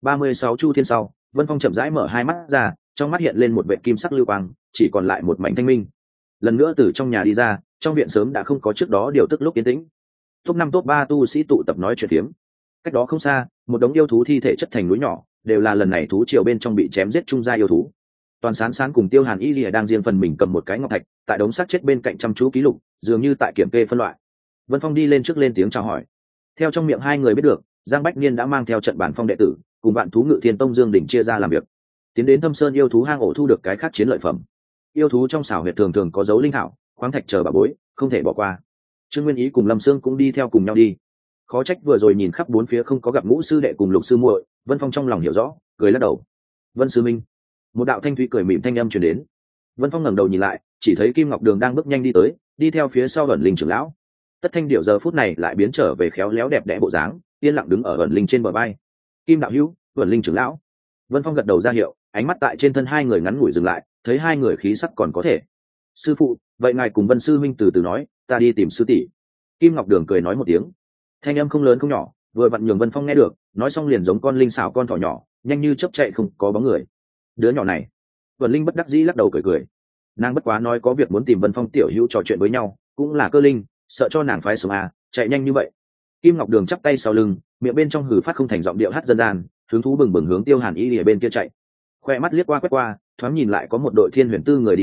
36 chu thiên sau, Vân Phong chậm rãi mở hai mắt ra, trong mắt hiện lên một vệt kim sắc lưu quang, chỉ còn lại một mảnh thanh minh. Lần nữa từ trong nhà đi ra, trong viện sớm đã không có trước đó điều tức lúc yên tĩnh. Top 5 top 3 tu sĩ tụ tập nói chuyện phiếm. Cách đó không xa, một đống yêu thú thi thể chất thành núi nhỏ, đều là lần này thú triều bên trong bị chém giết trung gia yêu thú. Toàn Sán Sán cùng Tiêu Hàn Y Lìa đang riêng phần mình cầm một cái ngọc thạch, tại đống xác chết bên cạnh chăm chú ký lục, dường như tại kiểm kê phân loại. Vân Phong đi lên trước lên tiếng chào hỏi. Theo trong miệng hai người biết được, Giang Bách Niên đã mang theo trận bản phong đệ tử, cùng Vạn Thú Ngự Thiên Tông Dương Đỉnh chia ra làm việc, tiến đến Thâm Sơn yêu thú hang ổ thu được cái khác chiến lợi phẩm. Yêu thú trong xảo huyệt thường thường có dấu linh thảo, khoáng thạch chờ bà bối, không thể bỏ qua. Trương Nguyên Ý cùng Lâm Sương cũng đi theo cùng nhau đi. Khó trách vừa rồi nhìn khắp bốn phía không có gặp Ngũ sư đệ cùng Lục sư muội, Vân Phong trong lòng hiểu rõ, cười lắc đầu. Vân sư minh. Một đạo thanh thúy cười mỉm thanh âm truyền đến. Vân Phong ngẩng đầu nhìn lại, chỉ thấy Kim Ngọc Đường đang bước nhanh đi tới, đi theo phía sau ẩn linh trưởng lão. Tất Thanh Điểu giờ phút này lại biến trở về khéo léo đẹp đẽ bộ dáng, yên lặng đứng ở ẩn linh trên bờ vai. Kim đạo hữu, ẩn linh trưởng lão. Vân Phong gật đầu ra hiệu, ánh mắt tại trên thân hai người ngắn ngủi dừng lại, thấy hai người khí sắc còn có thể. Sư phụ, vậy ngài cùng Vân sư minh từ từ nói, ta đi tìm sư tỷ. Kim Ngọc Đường cười nói một tiếng, thanh âm không lớn không nhỏ, vừa vặn nhường Vân Phong nghe được, nói xong liền giống con linh xảo con thỏ nhỏ, nhanh như chớp chạy không có bóng người. Đứa nhỏ này. Vân Linh bất đắc dĩ lắc đầu cười. Nàng bất quá nói có việc muốn tìm Vân Phong tiểu hữu trò chuyện với nhau, cũng là cơ linh, sợ cho nàng phái xuống chạy nhanh như vậy. Kim Ngọc Đường chắp tay sau lưng, miệng bên trong hừ phát không thành giọng điệu hát dân gian, hứng thú bừng bừng hướng Tiêu Hàn Y ở bên kia chạy. Khoe mắt liếc qua quét qua, thoáng nhìn lại có một đội Thiên Huyền Tư người đi tới,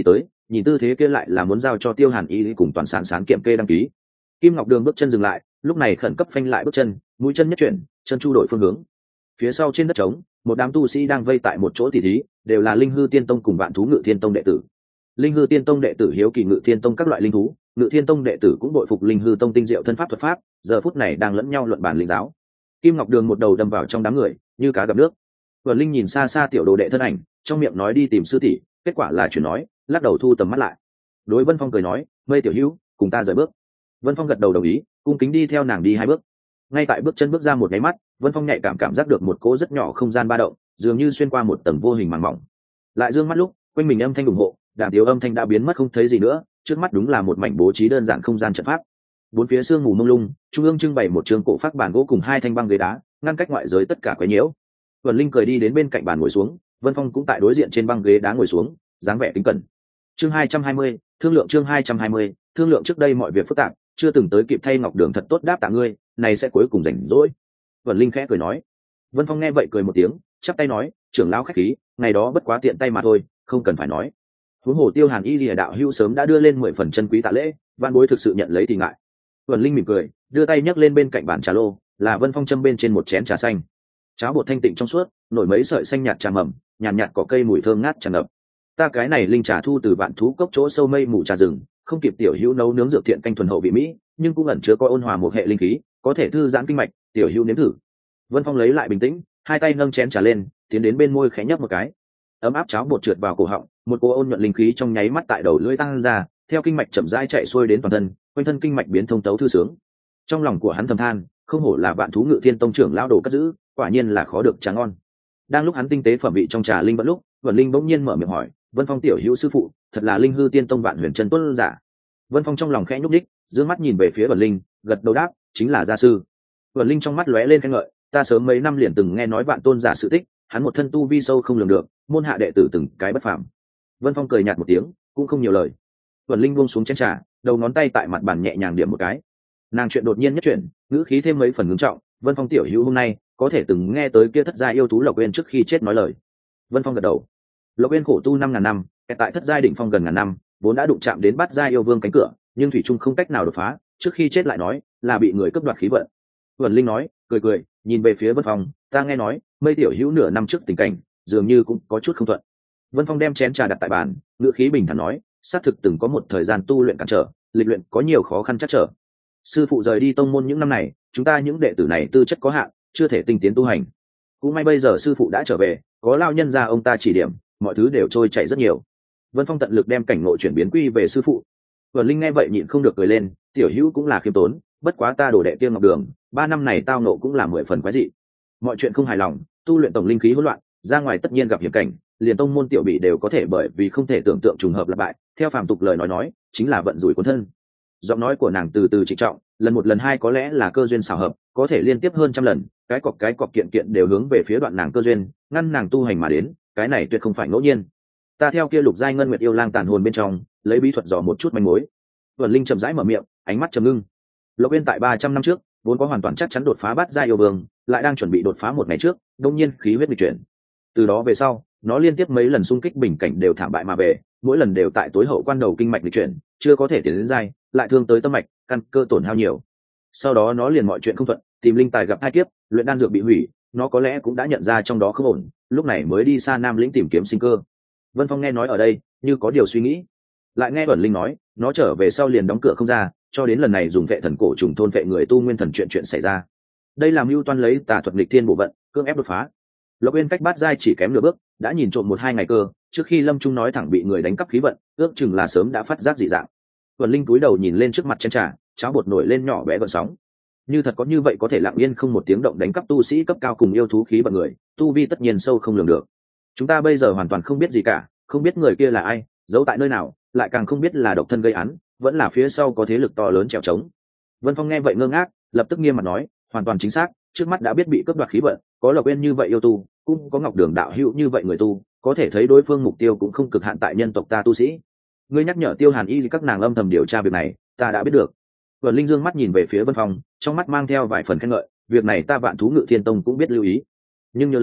nhìn tư thế kia lại là muốn giao cho Tiêu Hàn Y cùng toàn sản sán kiểm kê đăng ký. Kim Ngọc Đường bước chân dừng lại, lúc này khẩn cấp phanh lại bước chân, mũi chân nhất chuyển, chân chu đổi phương hướng. Phía sau trên đất trống, một đám tu sĩ đang vây tại một chỗ tỉ thí, đều là Linh Hư Tiên Tông cùng Vạn Thú Ngự Thiên Tông đệ tử. Linh Hư Tiên Tông đệ tử hiếu kỳ Ngự Thiên Tông các loại linh thú, Ngự Thiên Tông đệ tử cũng bội phục Linh Hư Tông tinh diệu thân pháp thuật pháp, giờ phút này đang lẫn nhau luận bàn linh giáo. Kim Ngọc Đường một đầu đâm vào trong đám người, như cá gặp nước. Vân Linh nhìn xa xa tiểu đồ đệ thân ảnh, trong miệng nói đi tìm sư tỷ, kết quả là chuyển nói, lắc đầu thu tầm mắt lại. Đối Vân Phong cười nói, "Mây tiểu hữu, cùng ta rời bước." Vân Phong gật đầu đồng ý, cung kính đi theo nàng đi hai bước. Ngay tại bước chân bước ra một cái mắt, Vân Phong nhạy cảm giác được một cỗ rất nhỏ không gian ba động, dường như xuyên qua một tầng vô hình màng mỏng. Lại dương mắt lúc, quanh mình âm thanh ủng hộ, đàm tiếu âm thanh đã biến mất không thấy gì nữa, trước mắt đúng là một mảnh bố trí đơn giản không gian trận pháp. Bốn phía sương mù mông lung, trung ương trưng bày một trường cổ phác bàn gỗ cùng hai thanh băng ghế đá, ngăn cách ngoại giới tất cả quấy nhiễu. Vân Linh cười đi đến bên cạnh bàn ngồi xuống, Vân Phong cũng tại đối diện trên băng ghế đá ngồi xuống, dáng vẻ kính cẩn. Chương 220, thương lượng chương 220, thương lượng trước đây mọi việc phức tạp, chưa từng tới kịp thay Ngọc Đường thật tốt đáp tạ ngươi, này sẽ cuối cùng rảnh rỗi. Vân Linh khẽ cười nói. Vân Phong nghe vậy cười một tiếng, chắp tay nói, trưởng lão khách khí, ngày đó bất quá tiện tay mà thôi, không cần phải nói. Huống hồ Tiêu Hàn Y Lìa đạo hữu sớm đã đưa lên 10 phần chân quý tạ lễ, văn bối thực sự nhận lấy thì ngại. Vân Linh mỉm cười, đưa tay nhấc lên bên cạnh bàn trà lô, là Vân Phong châm bên trên một chén trà xanh. Cháo bột thanh tịnh trong suốt, nổi mấy sợi xanh nhạt trà mầm, nhàn nhạt cỏ cây mùi thơm ngát tràn ngập. Ta cái này linh trà thu từ Vạn Thú cốc chỗ sâu mây mù trà rừng, không kịp tiểu hữu nấu nướng dược thiện canh thuần hậu vị mỹ, nhưng cũng ẩn chứa có ôn hòa một hệ linh khí, có thể thư giãn kinh mạch, tiểu hữu nếm thử. Vân Phong lấy lại bình tĩnh, hai tay nâng chén trà lên, tiến đến bên môi khẽ nhấp một cái. Ấm áp cháo bột trượt vào cổ họng, một cô ôn nhuận linh khí trong nháy mắt tại đầu lưỡi tăng ra, theo kinh mạch chậm rãi chạy xuôi đến toàn thân, quanh thân kinh mạch biến thông tấu thư sướng. Trong lòng của hắn thầm than, không hổ là Vạn Thú Ngự Thiên Tông trưởng lão đồ cất giữ, quả nhiên là khó được trà ngon. Đang lúc hắn tinh tế phẩm vị trong trà linh vẫn lúc, Vân Linh bỗng nhiên mở miệng hỏi, Vân Phong tiểu hữu sư phụ, thật là Linh Hư Tiên Tông Vạn Huyền Chân Tuân giả? Vân Phong trong lòng khẽ nhúc đích, dương mắt nhìn về phía Vân Linh, gật đầu đáp, chính là gia sư. Vân Linh trong mắt lóe lên khen ngợi, ta sớm mấy năm liền từng nghe nói Vạn Tôn giả sự tích, hắn một thân tu vi sâu không lường được, môn hạ đệ tử từng cái bất phàm. Vân Phong cười nhạt một tiếng, cũng không nhiều lời. Vân Linh buông xuống chén trà, đầu ngón tay tại mặt bàn nhẹ nhàng điểm một cái. Nàng chuyện đột nhiên nhất chuyển, ngữ khí thêm mấy phần ngưng trọng, Vân Phong tiểu hữu hôm nay có thể từng nghe tới kia thất gia yêu thú Lộc Uyên trước khi chết nói lời. Vân Phong gật đầu. Lộc Uyên khổ tu 5.000 năm, tại thất giai đỉnh phong gần ngàn năm, vốn đã đụng chạm đến bát giai yêu vương cánh cửa, nhưng thủy trung không cách nào đột phá, trước khi chết lại nói là bị người cướp đoạt khí vận. Vân Linh nói, cười cười, nhìn về phía Vân Phong, ta nghe nói, Mây tiểu hữu nửa năm trước tình cảnh, dường như cũng có chút không thuận. Vân Phong đem chén trà đặt tại bàn, ngữ khí bình thản nói, xác thực từng có một thời gian tu luyện cản trở, lịch luyện có nhiều khó khăn chắc trở. Sư phụ rời đi tông môn những năm này, chúng ta những đệ tử này tư chất có hạn, chưa thể tinh tiến tu hành. Cũng may bây giờ sư phụ đã trở về, có lao nhân gia ông ta chỉ điểm, mọi thứ đều trôi chảy rất nhiều. Vân Phong tận lực đem cảnh ngộ chuyển biến quy về sư phụ. Vân Linh nghe vậy nhịn không được cười lên, tiểu hữu cũng là khiêm tốn, bất quá ta đổ đệ Tiêu Ngọc Đường, 3 năm này tao ngộ cũng là 10 phần quái dị. Mọi chuyện không hài lòng, tu luyện tổng linh khí hỗn loạn, ra ngoài tất nhiên gặp hiểm cảnh, liền tông môn tiểu bị đều có thể bởi vì không thể tưởng tượng trùng hợp lặp bại, theo phàm tục lời nói chính là vận rủi cuốn thân. Giọng nói của nàng từ từ trịnh trọng, lần một lần hai có lẽ là cơ duyên xảo hợp, có thể liên tiếp hơn trăm lần, cái cọc kiện kiện đều hướng về phía đoạn nàng cơ duyên, ngăn nàng tu hành mà đến, cái này tuyệt không phải ngẫu nhiên. Ta theo kia lục giai ngân nguyệt yêu lang tàn hồn bên trong, lấy bí thuật dò một chút manh mối. Vân Linh chậm rãi mở miệng, ánh mắt trầm ngưng. Lộc Uyên tại 300 năm trước, vốn có hoàn toàn chắc chắn đột phá bát giai yêu vương, lại đang chuẩn bị đột phá một ngày trước, đột nhiên khí huyết nghịch chuyển. Từ đó về sau, nó liên tiếp mấy lần xung kích bình cảnh đều thảm bại mà về, mỗi lần đều tại tối hậu quan đầu kinh mạch nghịch chuyển, chưa có thể tiến đến giai, lại thương tới tâm mạch, căn cơ tổn hao nhiều. Sau đó nó liền mọi chuyện không thuận, tìm linh tài gặp hai kiếp, luyện đan dược bị hủy, nó có lẽ cũng đã nhận ra trong đó không ổn, lúc này mới đi xa Nam lĩnh tìm kiếm sinh cơ. Vân Phong nghe nói ở đây, như có điều suy nghĩ. Lại nghe Bẩn Linh nói, nó trở về sau liền đóng cửa không ra, cho đến lần này dùng vệ thần cổ trùng thôn vệ người tu nguyên thần chuyện xảy ra. Đây là mưu toan lấy tà thuật nghịch thiên bộ vận, cưỡng ép đột phá. Lộc Uyên cách bát giai chỉ kém nửa bước, đã nhìn trộm 1-2 ngày cơ, trước khi Lâm Trung nói thẳng bị người đánh cắp khí vận, ước chừng là sớm đã phát giác dị dạng. Vân Linh cúi đầu nhìn lên trước mặt chén trà, cháo bột nổi lên nhỏ bé gợn sóng. Như thật có như vậy có thể lặng yên không một tiếng động đánh cắp tu sĩ cấp cao cùng yêu thú khí vận người, tu vi tất nhiên sâu không lường được. Chúng ta bây giờ hoàn toàn không biết gì cả, không biết người kia là ai, giấu tại nơi nào, lại càng không biết là độc thân gây án, vẫn là phía sau có thế lực to lớn trèo trống. Vân Phong nghe vậy ngơ ngác, lập tức nghiêm mặt nói, hoàn toàn chính xác, trước mắt đã biết bị cướp đoạt khí vận, có Lộc Uyên như vậy yêu tu, cũng có Ngọc Đường đạo hữu như vậy người tu, có thể thấy đối phương mục tiêu cũng không cực hạn tại nhân tộc ta tu sĩ. Ngươi nhắc nhở Tiêu Hàn Y các nàng âm thầm điều tra việc này, ta đã biết được. Vân Linh dương mắt nhìn về phía Vân Phong, trong mắt mang theo vài phần khen ngợi, việc này ta Vạn Thú Ngự Thiên Tông cũng biết lưu ý, nhưng nhớ lấy,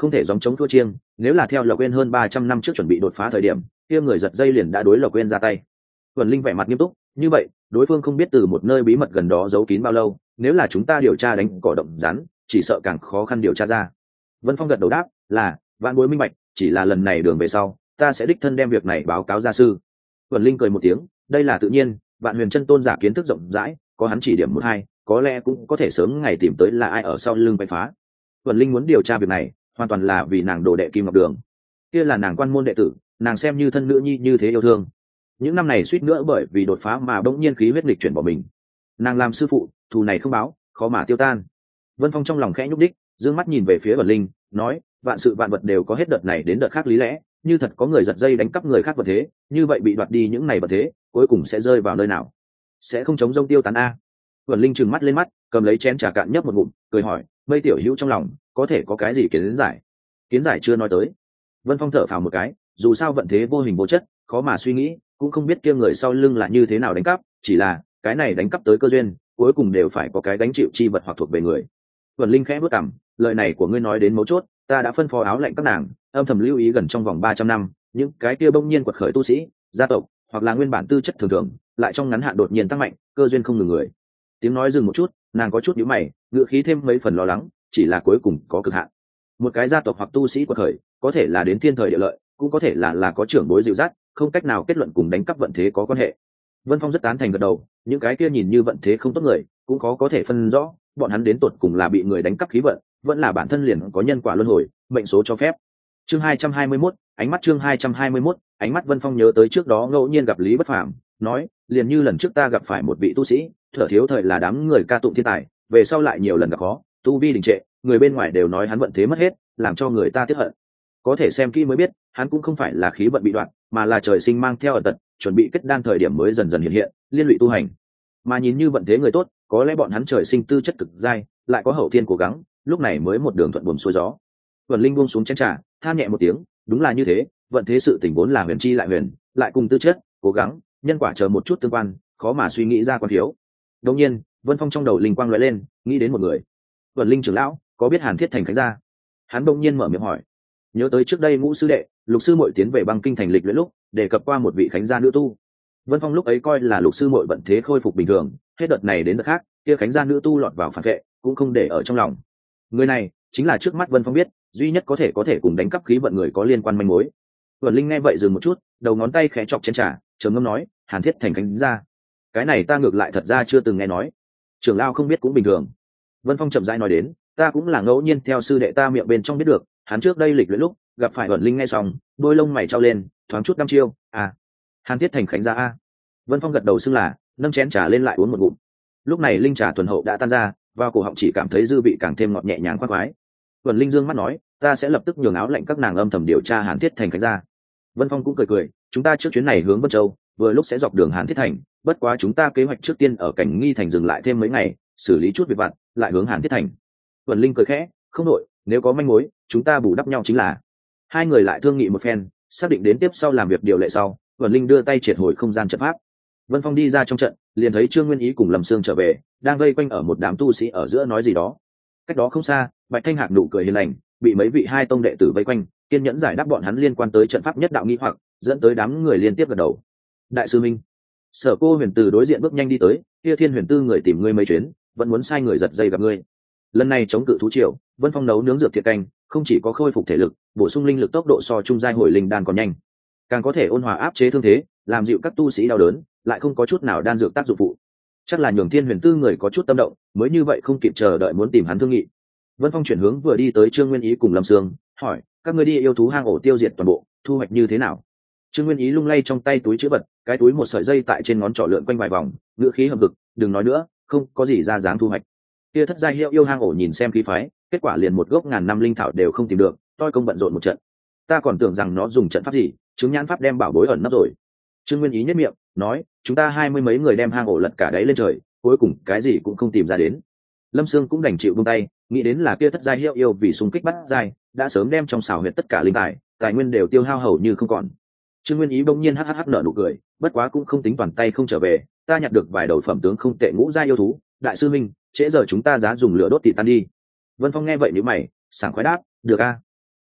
không thể gióng chống thua chiêng. Nếu là theo Lộc Uyên hơn 300 năm trước chuẩn bị đột phá thời điểm, kia người giật dây liền đã đối Lộc Uyên ra tay. Vân Linh vẻ mặt nghiêm túc, như vậy đối phương không biết từ một nơi bí mật gần đó giấu kín bao lâu, nếu là chúng ta điều tra đánh cỏ động rắn, chỉ sợ càng khó khăn điều tra ra. Vân Phong gật đầu đáp, là vạn bối minh bạch, chỉ là lần này đường về sau, ta sẽ đích thân đem việc này báo cáo gia sư. Vân Linh cười một tiếng, đây là tự nhiên, Vạn Huyền Chân Tôn giả kiến thức rộng rãi, có hắn chỉ điểm một hai, có lẽ cũng có thể sớm ngày tìm tới là ai ở sau lưng quay phá. Vân Linh muốn điều tra việc này, hoàn toàn là vì nàng đồ đệ Kim Ngọc Đường, kia là nàng quan môn đệ tử, nàng xem như thân nữ nhi như thế yêu thương. Những năm này suýt nữa bởi vì đột phá mà bỗng nhiên khí huyết nghịch chuyển bỏ mình, nàng làm sư phụ, thù này không báo, khó mà tiêu tan. Vân Phong trong lòng khẽ nhúc đích, dương mắt nhìn về phía Vân Linh, nói, vạn sự vạn vật đều có hết đợt này đến đợt khác lý lẽ, như thật có người giật dây đánh cắp người khác vật thế, như vậy bị đoạt đi những này vật thế, cuối cùng sẽ rơi vào nơi nào? Sẽ không chống rông tiêu tán a? Vân Linh trừng mắt lên mắt, cầm lấy chén trà cạn nhấp một ngụm, cười hỏi, Mây tiểu hữu trong lòng có thể có cái gì kiến giải? Kiến giải chưa nói tới. Vân Phong thở phào một cái, dù sao vận thế vô hình vô chất, khó mà suy nghĩ, cũng không biết kia người sau lưng là như thế nào đánh cắp, chỉ là cái này đánh cắp tới cơ duyên, cuối cùng đều phải có cái gánh chịu chi vật hoặc thuộc về người. Vân Linh khẽ bước cằm, lời này của ngươi nói đến mấu chốt, ta đã phân phó áo lạnh các nàng, âm thầm lưu ý gần trong vòng 300 năm, những cái kia bỗng nhiên quật khởi tu sĩ, gia tộc, hoặc là nguyên bản tư chất thường thường, lại trong ngắn hạn đột nhiên tăng mạnh, cơ duyên không ngừng người. Tiếng nói dừng một chút, nàng có chút nhíu mày, ngựa khí thêm mấy phần lo lắng, chỉ là cuối cùng có cực hạn. Một cái gia tộc hoặc tu sĩ quật khởi, có thể là đến thiên thời địa lợi, cũng có thể là có trưởng bối dịu dắt, không cách nào kết luận cùng đánh cắp vận thế có quan hệ. Vân Phong rất tán thành gật đầu, những cái kia nhìn như vận thế không tốt người, cũng khó có thể phân rõ, bọn hắn đến tột cùng là bị người đánh cắp khí vận, vẫn là bản thân liền có nhân quả luân hồi, mệnh số cho phép. Chương 221, ánh mắt chương 221, ánh mắt Vân Phong nhớ tới trước đó ngẫu nhiên gặp Lý Bất Phàm, nói, liền như lần trước ta gặp phải một vị tu sĩ, thở thiếu thời là đám người ca tụng thiên tài, về sau lại nhiều lần gặp khó, tu vi đình trệ, người bên ngoài đều nói hắn vận thế mất hết, làm cho người ta tiếc hận. Có thể xem kỹ mới biết, hắn cũng không phải là khí vận bị đoạn, mà là trời sinh mang theo ở tật, chuẩn bị kết đan thời điểm mới dần dần hiện hiện, liên lụy tu hành. Mà nhìn như vận thế người tốt, có lẽ bọn hắn trời sinh tư chất cực dai, lại có hậu thiên cố gắng, lúc này mới một đường thuận buồm xuôi gió. Vân Linh buông xuống chén trà, than nhẹ một tiếng, đúng là như thế, vận thế sự tình vốn là huyền chi lại huyền, lại cùng tư chất, cố gắng, nhân quả chờ một chút tương quan, khó mà suy nghĩ ra quan thiếu. Đương nhiên, Vân Phong trong đầu linh quang lóe lên, nghĩ đến một người. Vân Linh trưởng lão, có biết Hàn Thiết Thành Khánh gia? Hắn bỗng nhiên mở miệng hỏi. Nhớ tới trước đây Ngũ sư đệ, Lục sư muội tiến về băng kinh thành lịch luyện lúc, đề cập qua một vị Khánh gia nữ tu. Vân Phong lúc ấy coi là Lục sư muội vận thế khôi phục bình thường, hết đợt này đến đợt khác, kia Khánh gia nữ tu lọt vào phản vệ, cũng không để ở trong lòng. Người này chính là trước mắt Vân Phong biết, duy nhất có thể cùng đánh cắp khí vận người có liên quan manh mối. Vân Linh nghe vậy dừng một chút, đầu ngón tay khẽ chọc chén trà, trầm ngâm nói, Hàn Thiết Thành Khánh gia. Cái này ta ngược lại thật ra chưa từng nghe nói. Trưởng lão không biết cũng bình thường. Vân Phong chậm rãi nói đến, ta cũng là ngẫu nhiên theo sư đệ ta miệng bên trong biết được, hắn trước đây lịch luyện lúc gặp phải Vân Linh nghe xong, đôi lông mày trao lên, thoáng chút đăm chiêu, à, Hàn Thiết Thành Khánh gia a. Vân Phong gật đầu xưng là, nâng chén trà lên lại uống một ngụm. Lúc này linh trà thuần hậu đã tan ra, vào cổ họng chỉ cảm thấy dư vị càng thêm ngọt nhẹ nhàng khoan khoái. Vân Linh dương mắt nói, ta sẽ lập tức nhường áo lạnh các nàng âm thầm điều tra Hàn Thiết Thành Khánh gia. Vân Phong cũng cười cười, chúng ta trước chuyến này hướng Vân Châu, vừa lúc sẽ dọc đường Hàn Thiết Thành, bất quá chúng ta kế hoạch trước tiên ở Cảnh Nghi thành dừng lại thêm mấy ngày, xử lý chút việc vặt, lại hướng Hàn Thiết Thành. Vân Linh cười khẽ, không đội, nếu có manh mối, chúng ta bù đắp nhau chính là. Hai người lại thương nghị một phen, xác định đến tiếp sau làm việc điều lệ sau, Vân Linh đưa tay triệt hồi không gian trận pháp. Vân Phong đi ra trong trận, liền thấy Trương Nguyên Ý cùng Lâm Sương trở về, đang vây quanh ở một đám tu sĩ ở giữa nói gì đó. Cách đó không xa, Bạch Thanh Hạc nụ cười hiền lành, bị mấy vị hai tông đệ tử vây quanh, kiên nhẫn giải đáp bọn hắn liên quan tới trận pháp nhất đạo nghi hoặc, dẫn tới đám người liên tiếp gật đầu. Đại sư Minh, Sở Cô Huyền từ đối diện bước nhanh đi tới, kia Thiên Huyền Tư người tìm ngươi mấy chuyến, vẫn muốn sai người giật dây gặp ngươi. Lần này chống cự thú triều, Vân Phong nấu nướng dược thiệt canh, không chỉ có khôi phục thể lực, bổ sung linh lực tốc độ so trung giai hồi linh đan còn nhanh, càng có thể ôn hòa áp chế thương thế, làm dịu các tu sĩ đau đớn, lại không có chút nào đan dược tác dụng phụ. Chắc là nhường Thiên Huyền Tư người có chút tâm động, mới như vậy không kịp chờ đợi muốn tìm hắn thương nghị. Vân Phong chuyển hướng vừa đi tới Trương Nguyên Ý cùng Lâm Sương, hỏi, các ngươi đi yêu thú hang ổ tiêu diệt toàn bộ, thu hoạch như thế nào? Trương Nguyên Ý lung lay trong tay túi chữ vật, cái túi một sợi dây tại trên ngón trỏ lượn quanh vài vòng, ngữ khí hậm hực, đừng nói nữa, không có gì ra dáng thu hoạch. Kia thất giai hiệu yêu hang ổ nhìn xem khí phái, kết quả liền một gốc ngàn năm linh thảo đều không tìm được, tôi công bận rộn một trận. Ta còn tưởng rằng nó dùng trận pháp gì, chứng nhãn pháp đem bảo bối ẩn nấp rồi. Trương Nguyên Ý nhếch miệng, nói, chúng ta 20 mấy người đem hang ổ lật cả đáy lên trời, cuối cùng cái gì cũng không tìm ra đến. Lâm Sương cũng đành chịu buông tay, nghĩ đến là kia thất giai hiệu yêu vì xung kích bắt giai, đã sớm đem trong xào huyệt tất cả linh tài nguyên đều tiêu hao hầu như không còn. Trương Nguyên Ý bỗng nhiên hắc nở nụ cười, bất quá cũng không tính toàn tay không trở về, ta nhặt được vài đầu phẩm tướng không tệ ngũ giai yêu thú, đại sư minh, trễ giờ chúng ta giá dùng lửa đốt thịt tan đi. Vân Phong nghe vậy nhíu mày, sảng khoái đáp, được a.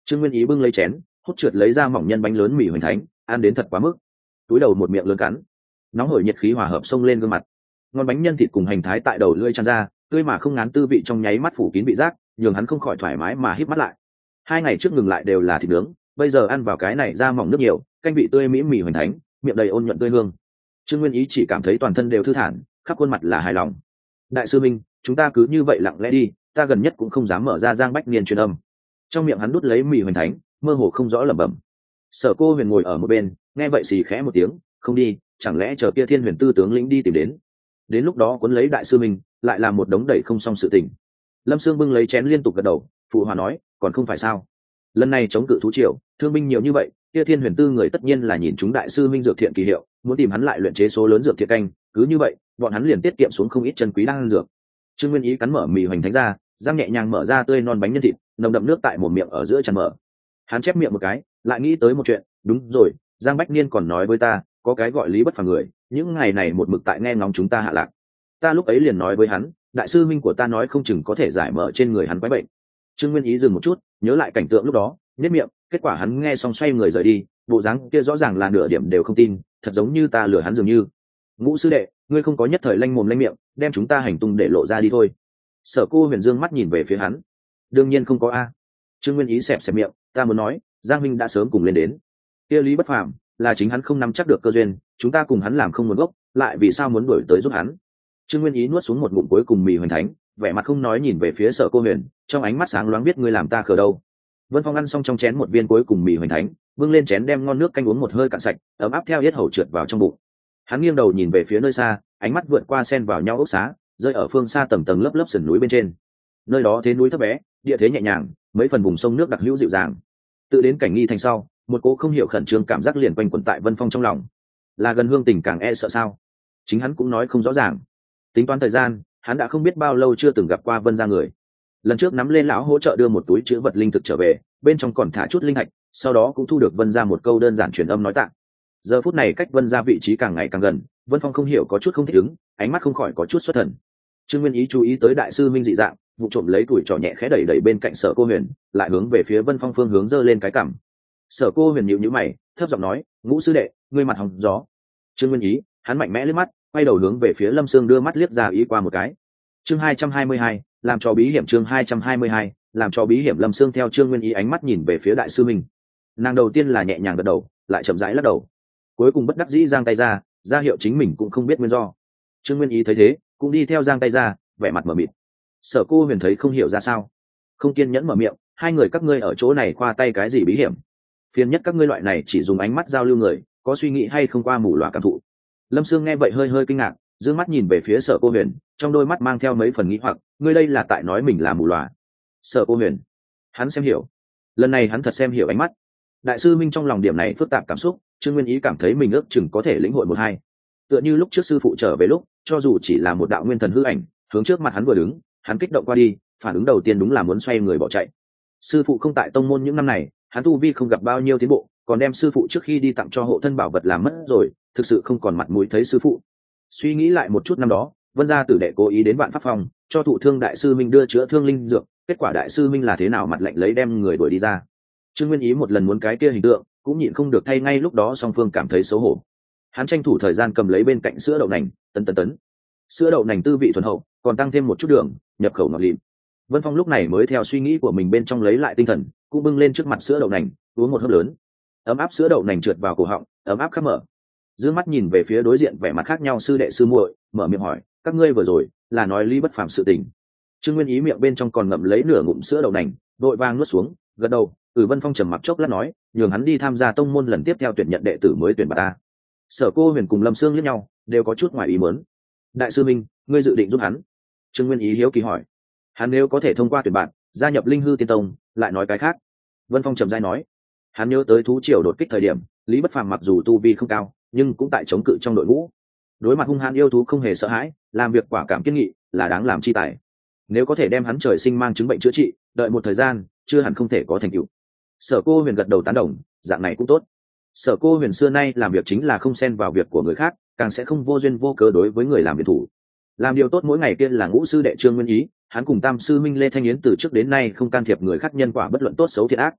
Trương Nguyên Ý bưng lấy chén, hút trượt lấy ra mỏng nhân bánh lớn mì hoành thánh, ăn đến thật quá mức. Túi đầu một miệng lớn cắn, nóng hổi nhiệt khí hòa hợp xông lên gương mặt. Ngon bánh nhân thịt cùng hành thái tại đầu lưỡi tràn ra, tươi mà không ngán tư vị trong nháy mắt phủ kín vị giác, nhường hắn không khỏi thoải mái mà híp mắt lại. 2 ngày trước ngừng lại đều là thịt nướng, bây giờ ăn vào cái này ra mỏng nước nhiều, canh vị tươi mỹ mì hoành thánh, miệng đầy ôn nhuận tươi hương. Trương Nguyên Ý chỉ cảm thấy toàn thân đều thư thản, khắp khuôn mặt là hài lòng. Đại sư Minh, chúng ta cứ như vậy lặng lẽ đi, ta gần nhất cũng không dám mở ra Giang Bách Niên truyền âm. Trong miệng hắn đút lấy mì hoành thánh, mơ hồ không rõ lẩm bẩm. Sở Cô Huyền ngồi ở một bên, nghe vậy xì khẽ một tiếng, không đi, chẳng lẽ chờ kia Thiên Huyền Tư tướng lĩnh đi tìm đến lúc đó cuốn lấy đại sư Minh, lại làm một đống đẩy không xong sự tình. Lâm Sương bưng lấy chén liên tục gật đầu, phụ hòa nói, còn không phải sao? Lần này chống cự thú triều, thương binh nhiều như vậy, kia Thiên Huyền Tư người tất nhiên là nhìn chúng đại sư Minh dược thiện kỳ hiệu, muốn tìm hắn lại luyện chế số lớn dược thiện canh, cứ như vậy, bọn hắn liền tiết kiệm xuống không ít chân quý đan dược. Trương Nguyên Ý cắn mở mì hoành thánh ra, răng nhẹ nhàng mở ra tươi non bánh nhân thịt, nồng đậm nước tại một miệng ở giữa tràn mở. Hắn chép miệng một cái, lại nghĩ tới một chuyện, đúng rồi, Giang Bách Niên còn nói với ta, có cái gọi Lý Bất Phàm người, những ngày này một mực tại nghe ngóng chúng ta hạ lạc. Ta lúc ấy liền nói với hắn, đại sư Minh của ta nói không chừng có thể giải mở trên người hắn quái bệnh. Trương Nguyên Ý dừng một chút, nhớ lại cảnh tượng lúc đó, nhếch miệng, kết quả hắn nghe xong xoay người rời đi, bộ dáng kia rõ ràng là nửa điểm đều không tin, thật giống như ta lừa hắn dường như. Ngũ sư đệ, ngươi không có nhất thời lanh mồm lanh miệng, đem chúng ta hành tung để lộ ra đi thôi. Sở Cô Huyền dương mắt nhìn về phía hắn. Đương nhiên không có a. Trương Nguyên Ý xẹp xẹp miệng, ta muốn nói, Giang Minh đã sớm cùng lên đến. Kia Lý Bất Phàm, là chính hắn không nắm chắc được cơ duyên, chúng ta cùng hắn làm không nguồn gốc, lại vì sao muốn đuổi tới giúp hắn? Trương Nguyên Ý nuốt xuống một ngụm cuối cùng mì hoành thánh, vẻ mặt không nói nhìn về phía Sở Cô Huyền, trong ánh mắt sáng loáng biết ngươi làm ta khờ đâu. Vân Phong ăn xong trong chén một viên cuối cùng mì hoành thánh, bưng lên chén đem ngon nước canh uống một hơi cạn sạch, ấm áp theo yết hầu trượt vào trong bụng. Hắn nghiêng đầu nhìn về phía nơi xa, ánh mắt vượt qua xen vào nhau ốc xá, rơi ở phương xa tầng tầng lớp lớp sườn núi bên trên. Nơi đó thế núi thấp bé, địa thế nhẹ nhàng, mấy phần vùng sông nước đặc hữu dịu dàng. Tự đến cảnh nghi thành sau, một cố không hiểu khẩn trương cảm giác liền quanh quẩn tại Vân Phong trong lòng. Là gần hương tình càng e sợ sao? Chính hắn cũng nói không rõ ràng. Tính toán thời gian, hắn đã không biết bao lâu chưa từng gặp qua Vân gia người. Lần trước nắm lên lão hỗ trợ đưa một túi chứa vật linh thực trở về, bên trong còn thả chút linh hạch, sau đó cũng thu được Vân gia một câu đơn giản truyền âm nói tạng. Giờ phút này cách Vân gia vị trí càng ngày càng gần, Vân Phong không hiểu có chút không thích ứng, ánh mắt không khỏi có chút xuất thần. Trương Nguyên Ý chú ý tới đại sư Minh dị dạng, vụ trộm lấy tuổi trò nhẹ khẽ đẩy đẩy bên cạnh Sở Cô Huyền, lại hướng về phía Vân Phong phương hướng giơ lên cái cằm. Sở Cô Huyền nhíu nhíu mày, thấp giọng nói, Ngũ sư đệ, ngươi mặt hồng gió. Trương Nguyên Ý, hắn mạnh mẽ liếc mắt, quay đầu hướng về phía Lâm Sương đưa mắt liếc ra ý qua một cái. Chương 222, làm cho bí hiểm. Chương 222, làm cho bí hiểm. Lâm Sương theo Trương Nguyên Ý ánh mắt nhìn về phía đại sư Minh. Nàng đầu tiên là nhẹ nhàng gật đầu, lại chậm rãi lắc đầu, cuối cùng bất đắc dĩ giang tay ra hiệu chính mình cũng không biết nguyên do. Trương Nguyên Ý thấy thế, cũng đi theo giang tay ra, vẻ mặt mờ mịt. Sở Cô Huyền thấy không hiểu ra sao, không kiên nhẫn mở miệng, hai người các ngươi ở chỗ này khoa tay cái gì bí hiểm? Phiền nhất các ngươi loại này chỉ dùng ánh mắt giao lưu người, có suy nghĩ hay không qua mù loà cảm thụ. Lâm Sương nghe vậy hơi hơi kinh ngạc, dương mắt nhìn về phía Sở Cô Huyền, trong đôi mắt mang theo mấy phần nghĩ hoặc, ngươi đây là tại nói mình là mù loà? Sở Cô Huyền, hắn xem hiểu, lần này hắn thật xem hiểu ánh mắt. Đại sư Minh trong lòng điểm này phức tạp cảm xúc, Trương Nguyên Ý cảm thấy mình ước chừng có thể lĩnh hội một hai. Tựa như lúc trước sư phụ trở về lúc, cho dù chỉ là một đạo nguyên thần hư ảnh, hướng trước mặt hắn vừa đứng, hắn kích động qua đi, phản ứng đầu tiên đúng là muốn xoay người bỏ chạy. Sư phụ không tại tông môn những năm này, hắn tu vi không gặp bao nhiêu tiến bộ, còn đem sư phụ trước khi đi tặng cho hộ thân bảo vật làm mất rồi, thực sự không còn mặt mũi thấy sư phụ. Suy nghĩ lại một chút năm đó, Vân gia tử đệ cố ý đến Vạn Pháp Phòng, cho thụ thương đại sư Minh đưa chữa thương linh dược, kết quả đại sư Minh là thế nào mặt lạnh lấy đem người đuổi đi ra. Trương Nguyên Ý một lần muốn cái kia hình tượng, cũng nhịn không được thay ngay lúc đó song phương cảm thấy xấu hổ. Hắn tranh thủ thời gian cầm lấy bên cạnh sữa đậu nành, tấn. Sữa đậu nành tư vị thuần hậu, còn tăng thêm một chút đường, nhập khẩu ngọt lịm. Vân Phong lúc này mới theo suy nghĩ của mình bên trong lấy lại tinh thần, cũng bưng lên trước mặt sữa đậu nành, uống một hớp lớn. Ấm áp sữa đậu nành trượt vào cổ họng, ấm áp khắp mở. Dương mắt nhìn về phía đối diện vẻ mặt khác nhau sư đệ sư muội, mở miệng hỏi, các ngươi vừa rồi là nói Lý Bất Phàm sự tình? Trương Nguyên Ý miệng bên trong còn ngậm lấy nửa ngụm sữa đậu nành, vội vàng nuốt xuống, gật đầu. Vân Phong trầm mặc chốc lát nói, nhường hắn đi tham gia tông môn lần tiếp theo tuyển nhận đệ tử mới tuyển bạt ta. Sở Cô Huyền cùng Lâm Sương liếc nhau, đều có chút ngoài ý muốn. Đại sư Minh, ngươi dự định giúp hắn? Trương Nguyên Ý hiếu kỳ hỏi. Hắn nếu có thể thông qua tuyển bạn, gia nhập Linh Hư Tiên Tông, lại nói cái khác. Vân Phong trầm dai nói. Hắn nhớ tới thú triều đột kích thời điểm, Lý Bất Phàm mặc dù tu vi không cao, nhưng cũng tại chống cự trong đội ngũ. Đối mặt hung hãn yêu thú không hề sợ hãi, làm việc quả cảm kiên nghị, là đáng làm chi tài. Nếu có thể đem hắn trời sinh mang chứng bệnh chữa trị, đợi một thời gian, chưa hẳn không thể có thành tựu. Sở Cô Huyền gật đầu tán đồng, dạng này cũng tốt. Sở Cô Huyền xưa nay làm việc chính là không xen vào việc của người khác, càng sẽ không vô duyên vô cớ đối với người làm việc thủ. Làm điều tốt mỗi ngày kia là ngũ sư đệ Trương Nguyên Ý, hắn cùng tam sư Minh Lê Thanh Yến từ trước đến nay không can thiệp người khác nhân quả bất luận tốt xấu thiện ác.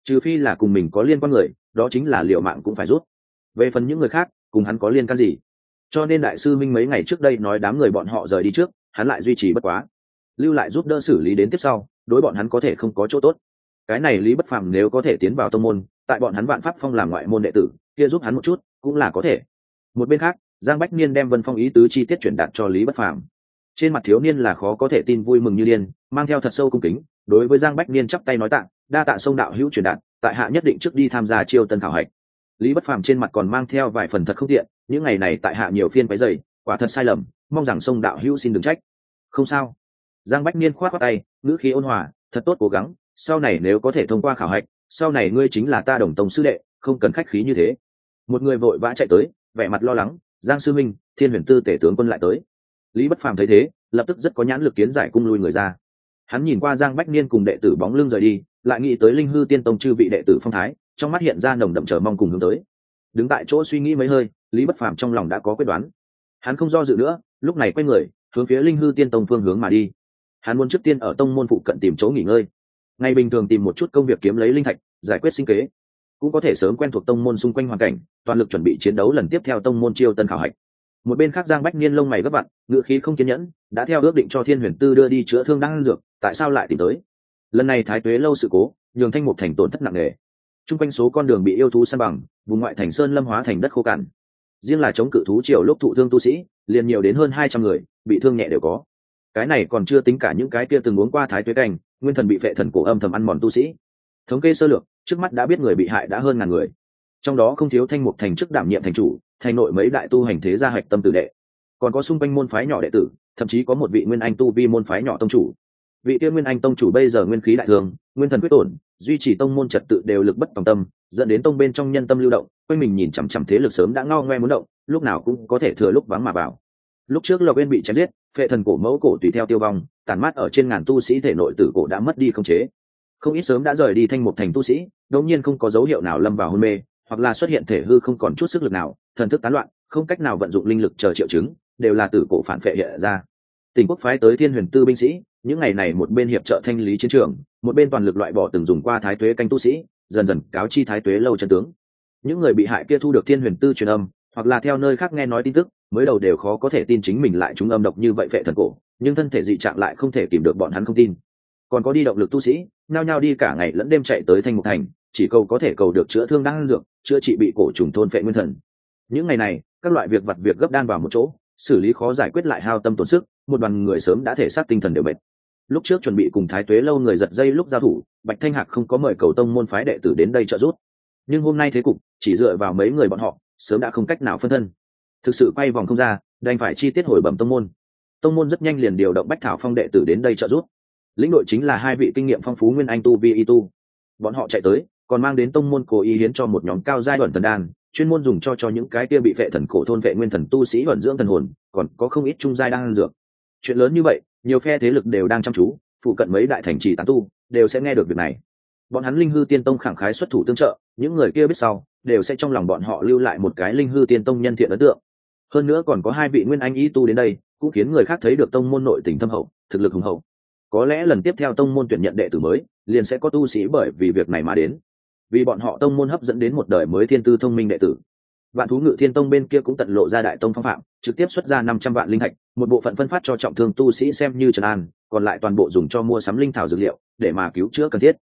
trừ phi là cùng mình có liên quan người, đó chính là liều mạng cũng phải rút. Về phần những người khác cùng hắn có liên can gì, cho nên đại sư minh mấy ngày trước đây nói đám người bọn họ rời đi trước, hắn lại duy trì bất quá, lưu lại giúp đỡ xử lý đến tiếp sau, đối bọn hắn có thể không có chỗ tốt. Cái này Lý Bất Phàm nếu có thể tiến vào tông môn, tại bọn hắn Vạn Pháp Phong làm ngoại môn đệ tử, kia giúp hắn một chút cũng là có thể. Một bên khác, Giang Bách Niên đem Vân Phong ý tứ chi tiết truyền đạt cho Lý Bất Phàm. Trên mặt thiếu niên là khó có thể tin vui mừng như điên, mang theo thật sâu cung kính, đối với Giang Bách Niên chắp tay nói tạ, đa tạ Sông đạo hữu truyền đạt, tại hạ nhất định trước đi tham gia chiêu tân khảo hạch. Lý Bất Phàm trên mặt còn mang theo vài phần thật không tiện, những ngày này tại hạ nhiều phiên váy dày, quả thật sai lầm, mong rằng Sông đạo hữu xin đừng trách. Không sao. Giang Bách Niên khoát khoát tay, ngữ khí ôn hòa, thật tốt cố gắng, sau này nếu có thể thông qua khảo hạch, sau này ngươi chính là ta đồng tông sư đệ, không cần khách khí như thế. Một người vội vã chạy tới, vẻ mặt lo lắng, Giang sư minh, Thiên Huyền Tư tể tướng quân lại tới. Lý Bất Phàm thấy thế, lập tức rất có nhãn lực kiến giải cung lui người ra. Hắn nhìn qua Giang Bách Niên cùng đệ tử bóng lưng rời đi, lại nghĩ tới Linh Hư Tiên Tông chư vị đệ tử phong thái, trong mắt hiện ra nồng đậm chờ mong cùng hướng tới. Đứng tại chỗ suy nghĩ mấy hơi, Lý Bất Phàm trong lòng đã có quyết đoán. Hắn không do dự nữa, lúc này quay người, hướng phía Linh Hư Tiên Tông phương hướng mà đi. Hắn muốn trước tiên ở tông môn phụ cận tìm chỗ nghỉ ngơi. Ngày bình thường tìm một chút công việc kiếm lấy linh thạch, giải quyết sinh kế, cũng có thể sớm quen thuộc tông môn xung quanh hoàn cảnh, toàn lực chuẩn bị chiến đấu lần tiếp theo tông môn chiêu tân khảo hạch. Một bên khác Giang Bách Niên lông mày gấp vặn, ngựa khí không kiên nhẫn, đã theo ước định cho Thiên Huyền Tư đưa đi chữa thương đang dược, tại sao lại tìm tới? Lần này Thái Tuế lâu sự cố, nhường Thanh Mục thành tổn thất nặng nề. Trung quanh số con đường bị yêu thú săn bằng, vùng ngoại thành sơn lâm hóa thành đất khô cằn. Riêng là chống cự thú triều lúc thụ thương tu sĩ, liền nhiều đến hơn 200 người, bị thương nhẹ đều có. Cái này còn chưa tính cả những cái kia từng uống qua Thái Tuế canh, nguyên thần bị phệ thần cổ âm thầm ăn mòn tu sĩ. Thống kê sơ lược, trước mắt đã biết người bị hại đã hơn ngàn người. Trong đó không thiếu Thanh Mục thành chức đảm nhiệm thành chủ, thành nội mấy đại tu hành thế gia hạch tâm tử đệ, còn có xung quanh môn phái nhỏ đệ tử, thậm chí có một vị nguyên anh tu vi môn phái nhỏ tông chủ. Vị tiên nguyên anh tông chủ bây giờ nguyên khí đại thường, nguyên thần quyết ổn, duy trì tông môn trật tự đều lực bất tòng tâm, dẫn đến tông bên trong nhân tâm lưu động, quanh mình nhìn chằm chằm thế lực sớm đã ngao ngoe muốn động, lúc nào cũng có thể thừa lúc vắng mà vào. Lúc trước Lộc Uyên bị chém giết, phệ thần cổ mẫu cổ tùy theo tiêu vong, tàn mát ở trên ngàn tu sĩ thể nội tử cổ đã mất đi khống chế. Không ít sớm đã rời đi Thanh Mục thành tu sĩ, đột nhiên không có dấu hiệu nào lâm vào hôn mê, hoặc là xuất hiện thể hư không còn chút sức lực nào, thần thức tán loạn, không cách nào vận dụng linh lực chờ triệu chứng, đều là tử cổ phản phệ hiện ra. Tỉnh quốc phái tới Thiên Huyền Tư binh sĩ, những ngày này một bên hiệp trợ thanh lý chiến trường, một bên toàn lực loại bỏ từng dùng qua Thái Tuế canh tu sĩ, dần dần cáo chi Thái Tuế lâu chân tướng. Những người bị hại kia thu được Thiên Huyền Tư truyền âm, hoặc là theo nơi khác nghe nói tin tức, mới đầu đều khó có thể tin chính mình lại trúng âm độc như vậy phệ thần cổ, nhưng thân thể dị trạng lại không thể kìm được bọn hắn không tin. Còn có đi động lực tu sĩ, nhao nhao đi cả ngày lẫn đêm chạy tới Thanh Mục thành, chỉ cầu có thể cầu được chữa thương đang dược, chữa trị bị cổ trùng thôn phệ nguyên thần. Những ngày này, các loại việc vặt việc gấp đan vào một chỗ, xử lý khó giải quyết lại hao tâm tổn sức, một đoàn người sớm đã thể xác tinh thần đều mệt. Lúc trước chuẩn bị cùng Thái Tuế lâu người giật dây lúc giao thủ, Bạch Thanh Hạc không có mời cầu tông môn phái đệ tử đến đây trợ giúp, nhưng hôm nay thế cục chỉ dựa vào mấy người bọn họ sớm đã không cách nào phân thân, thực sự quay vòng không ra, đành phải chi tiết hồi bẩm tông môn. Tông môn rất nhanh liền điều động Bách Thảo Phong đệ tử đến đây trợ giúp. Lĩnh đội chính là hai vị kinh nghiệm phong phú nguyên anh tu vi y tu. Bọn họ chạy tới, còn mang đến tông môn cố ý hiến cho một nhóm cao giai ẩn thần đan, chuyên môn dùng cho những cái kia bị phệ thần cổ thôn phệ nguyên thần tu sĩ ẩn dưỡng thần hồn, còn có không ít trung giai đan dược. Chuyện lớn như vậy, nhiều phe thế lực đều đang chăm chú, phụ cận mấy đại thành trì tán tu đều sẽ nghe được việc này. Bọn hắn Linh Hư Tiên Tông khẳng khái xuất thủ tương trợ, những người kia biết sau đều sẽ trong lòng bọn họ lưu lại một cái Linh Hư Tiên Tông nhân thiện ấn tượng. Hơn nữa còn có hai vị nguyên anh y tu đến đây, cũng khiến người khác thấy được tông môn nội tình thâm hậu, thực lực hùng hậu. Có lẽ lần tiếp theo tông môn tuyển nhận đệ tử mới, liền sẽ có tu sĩ bởi vì việc này mà đến. Vì bọn họ tông môn hấp dẫn đến một đời mới thiên tư thông minh đệ tử. Vạn Thú Ngự Thiên Tông bên kia cũng tận lộ ra đại tông phong phạm, trực tiếp xuất ra 500 vạn linh thạch, một bộ phận phân phát cho trọng thương tu sĩ xem như trấn an, còn lại toàn bộ dùng cho mua sắm linh thảo dược liệu, để mà cứu chữa cần thiết.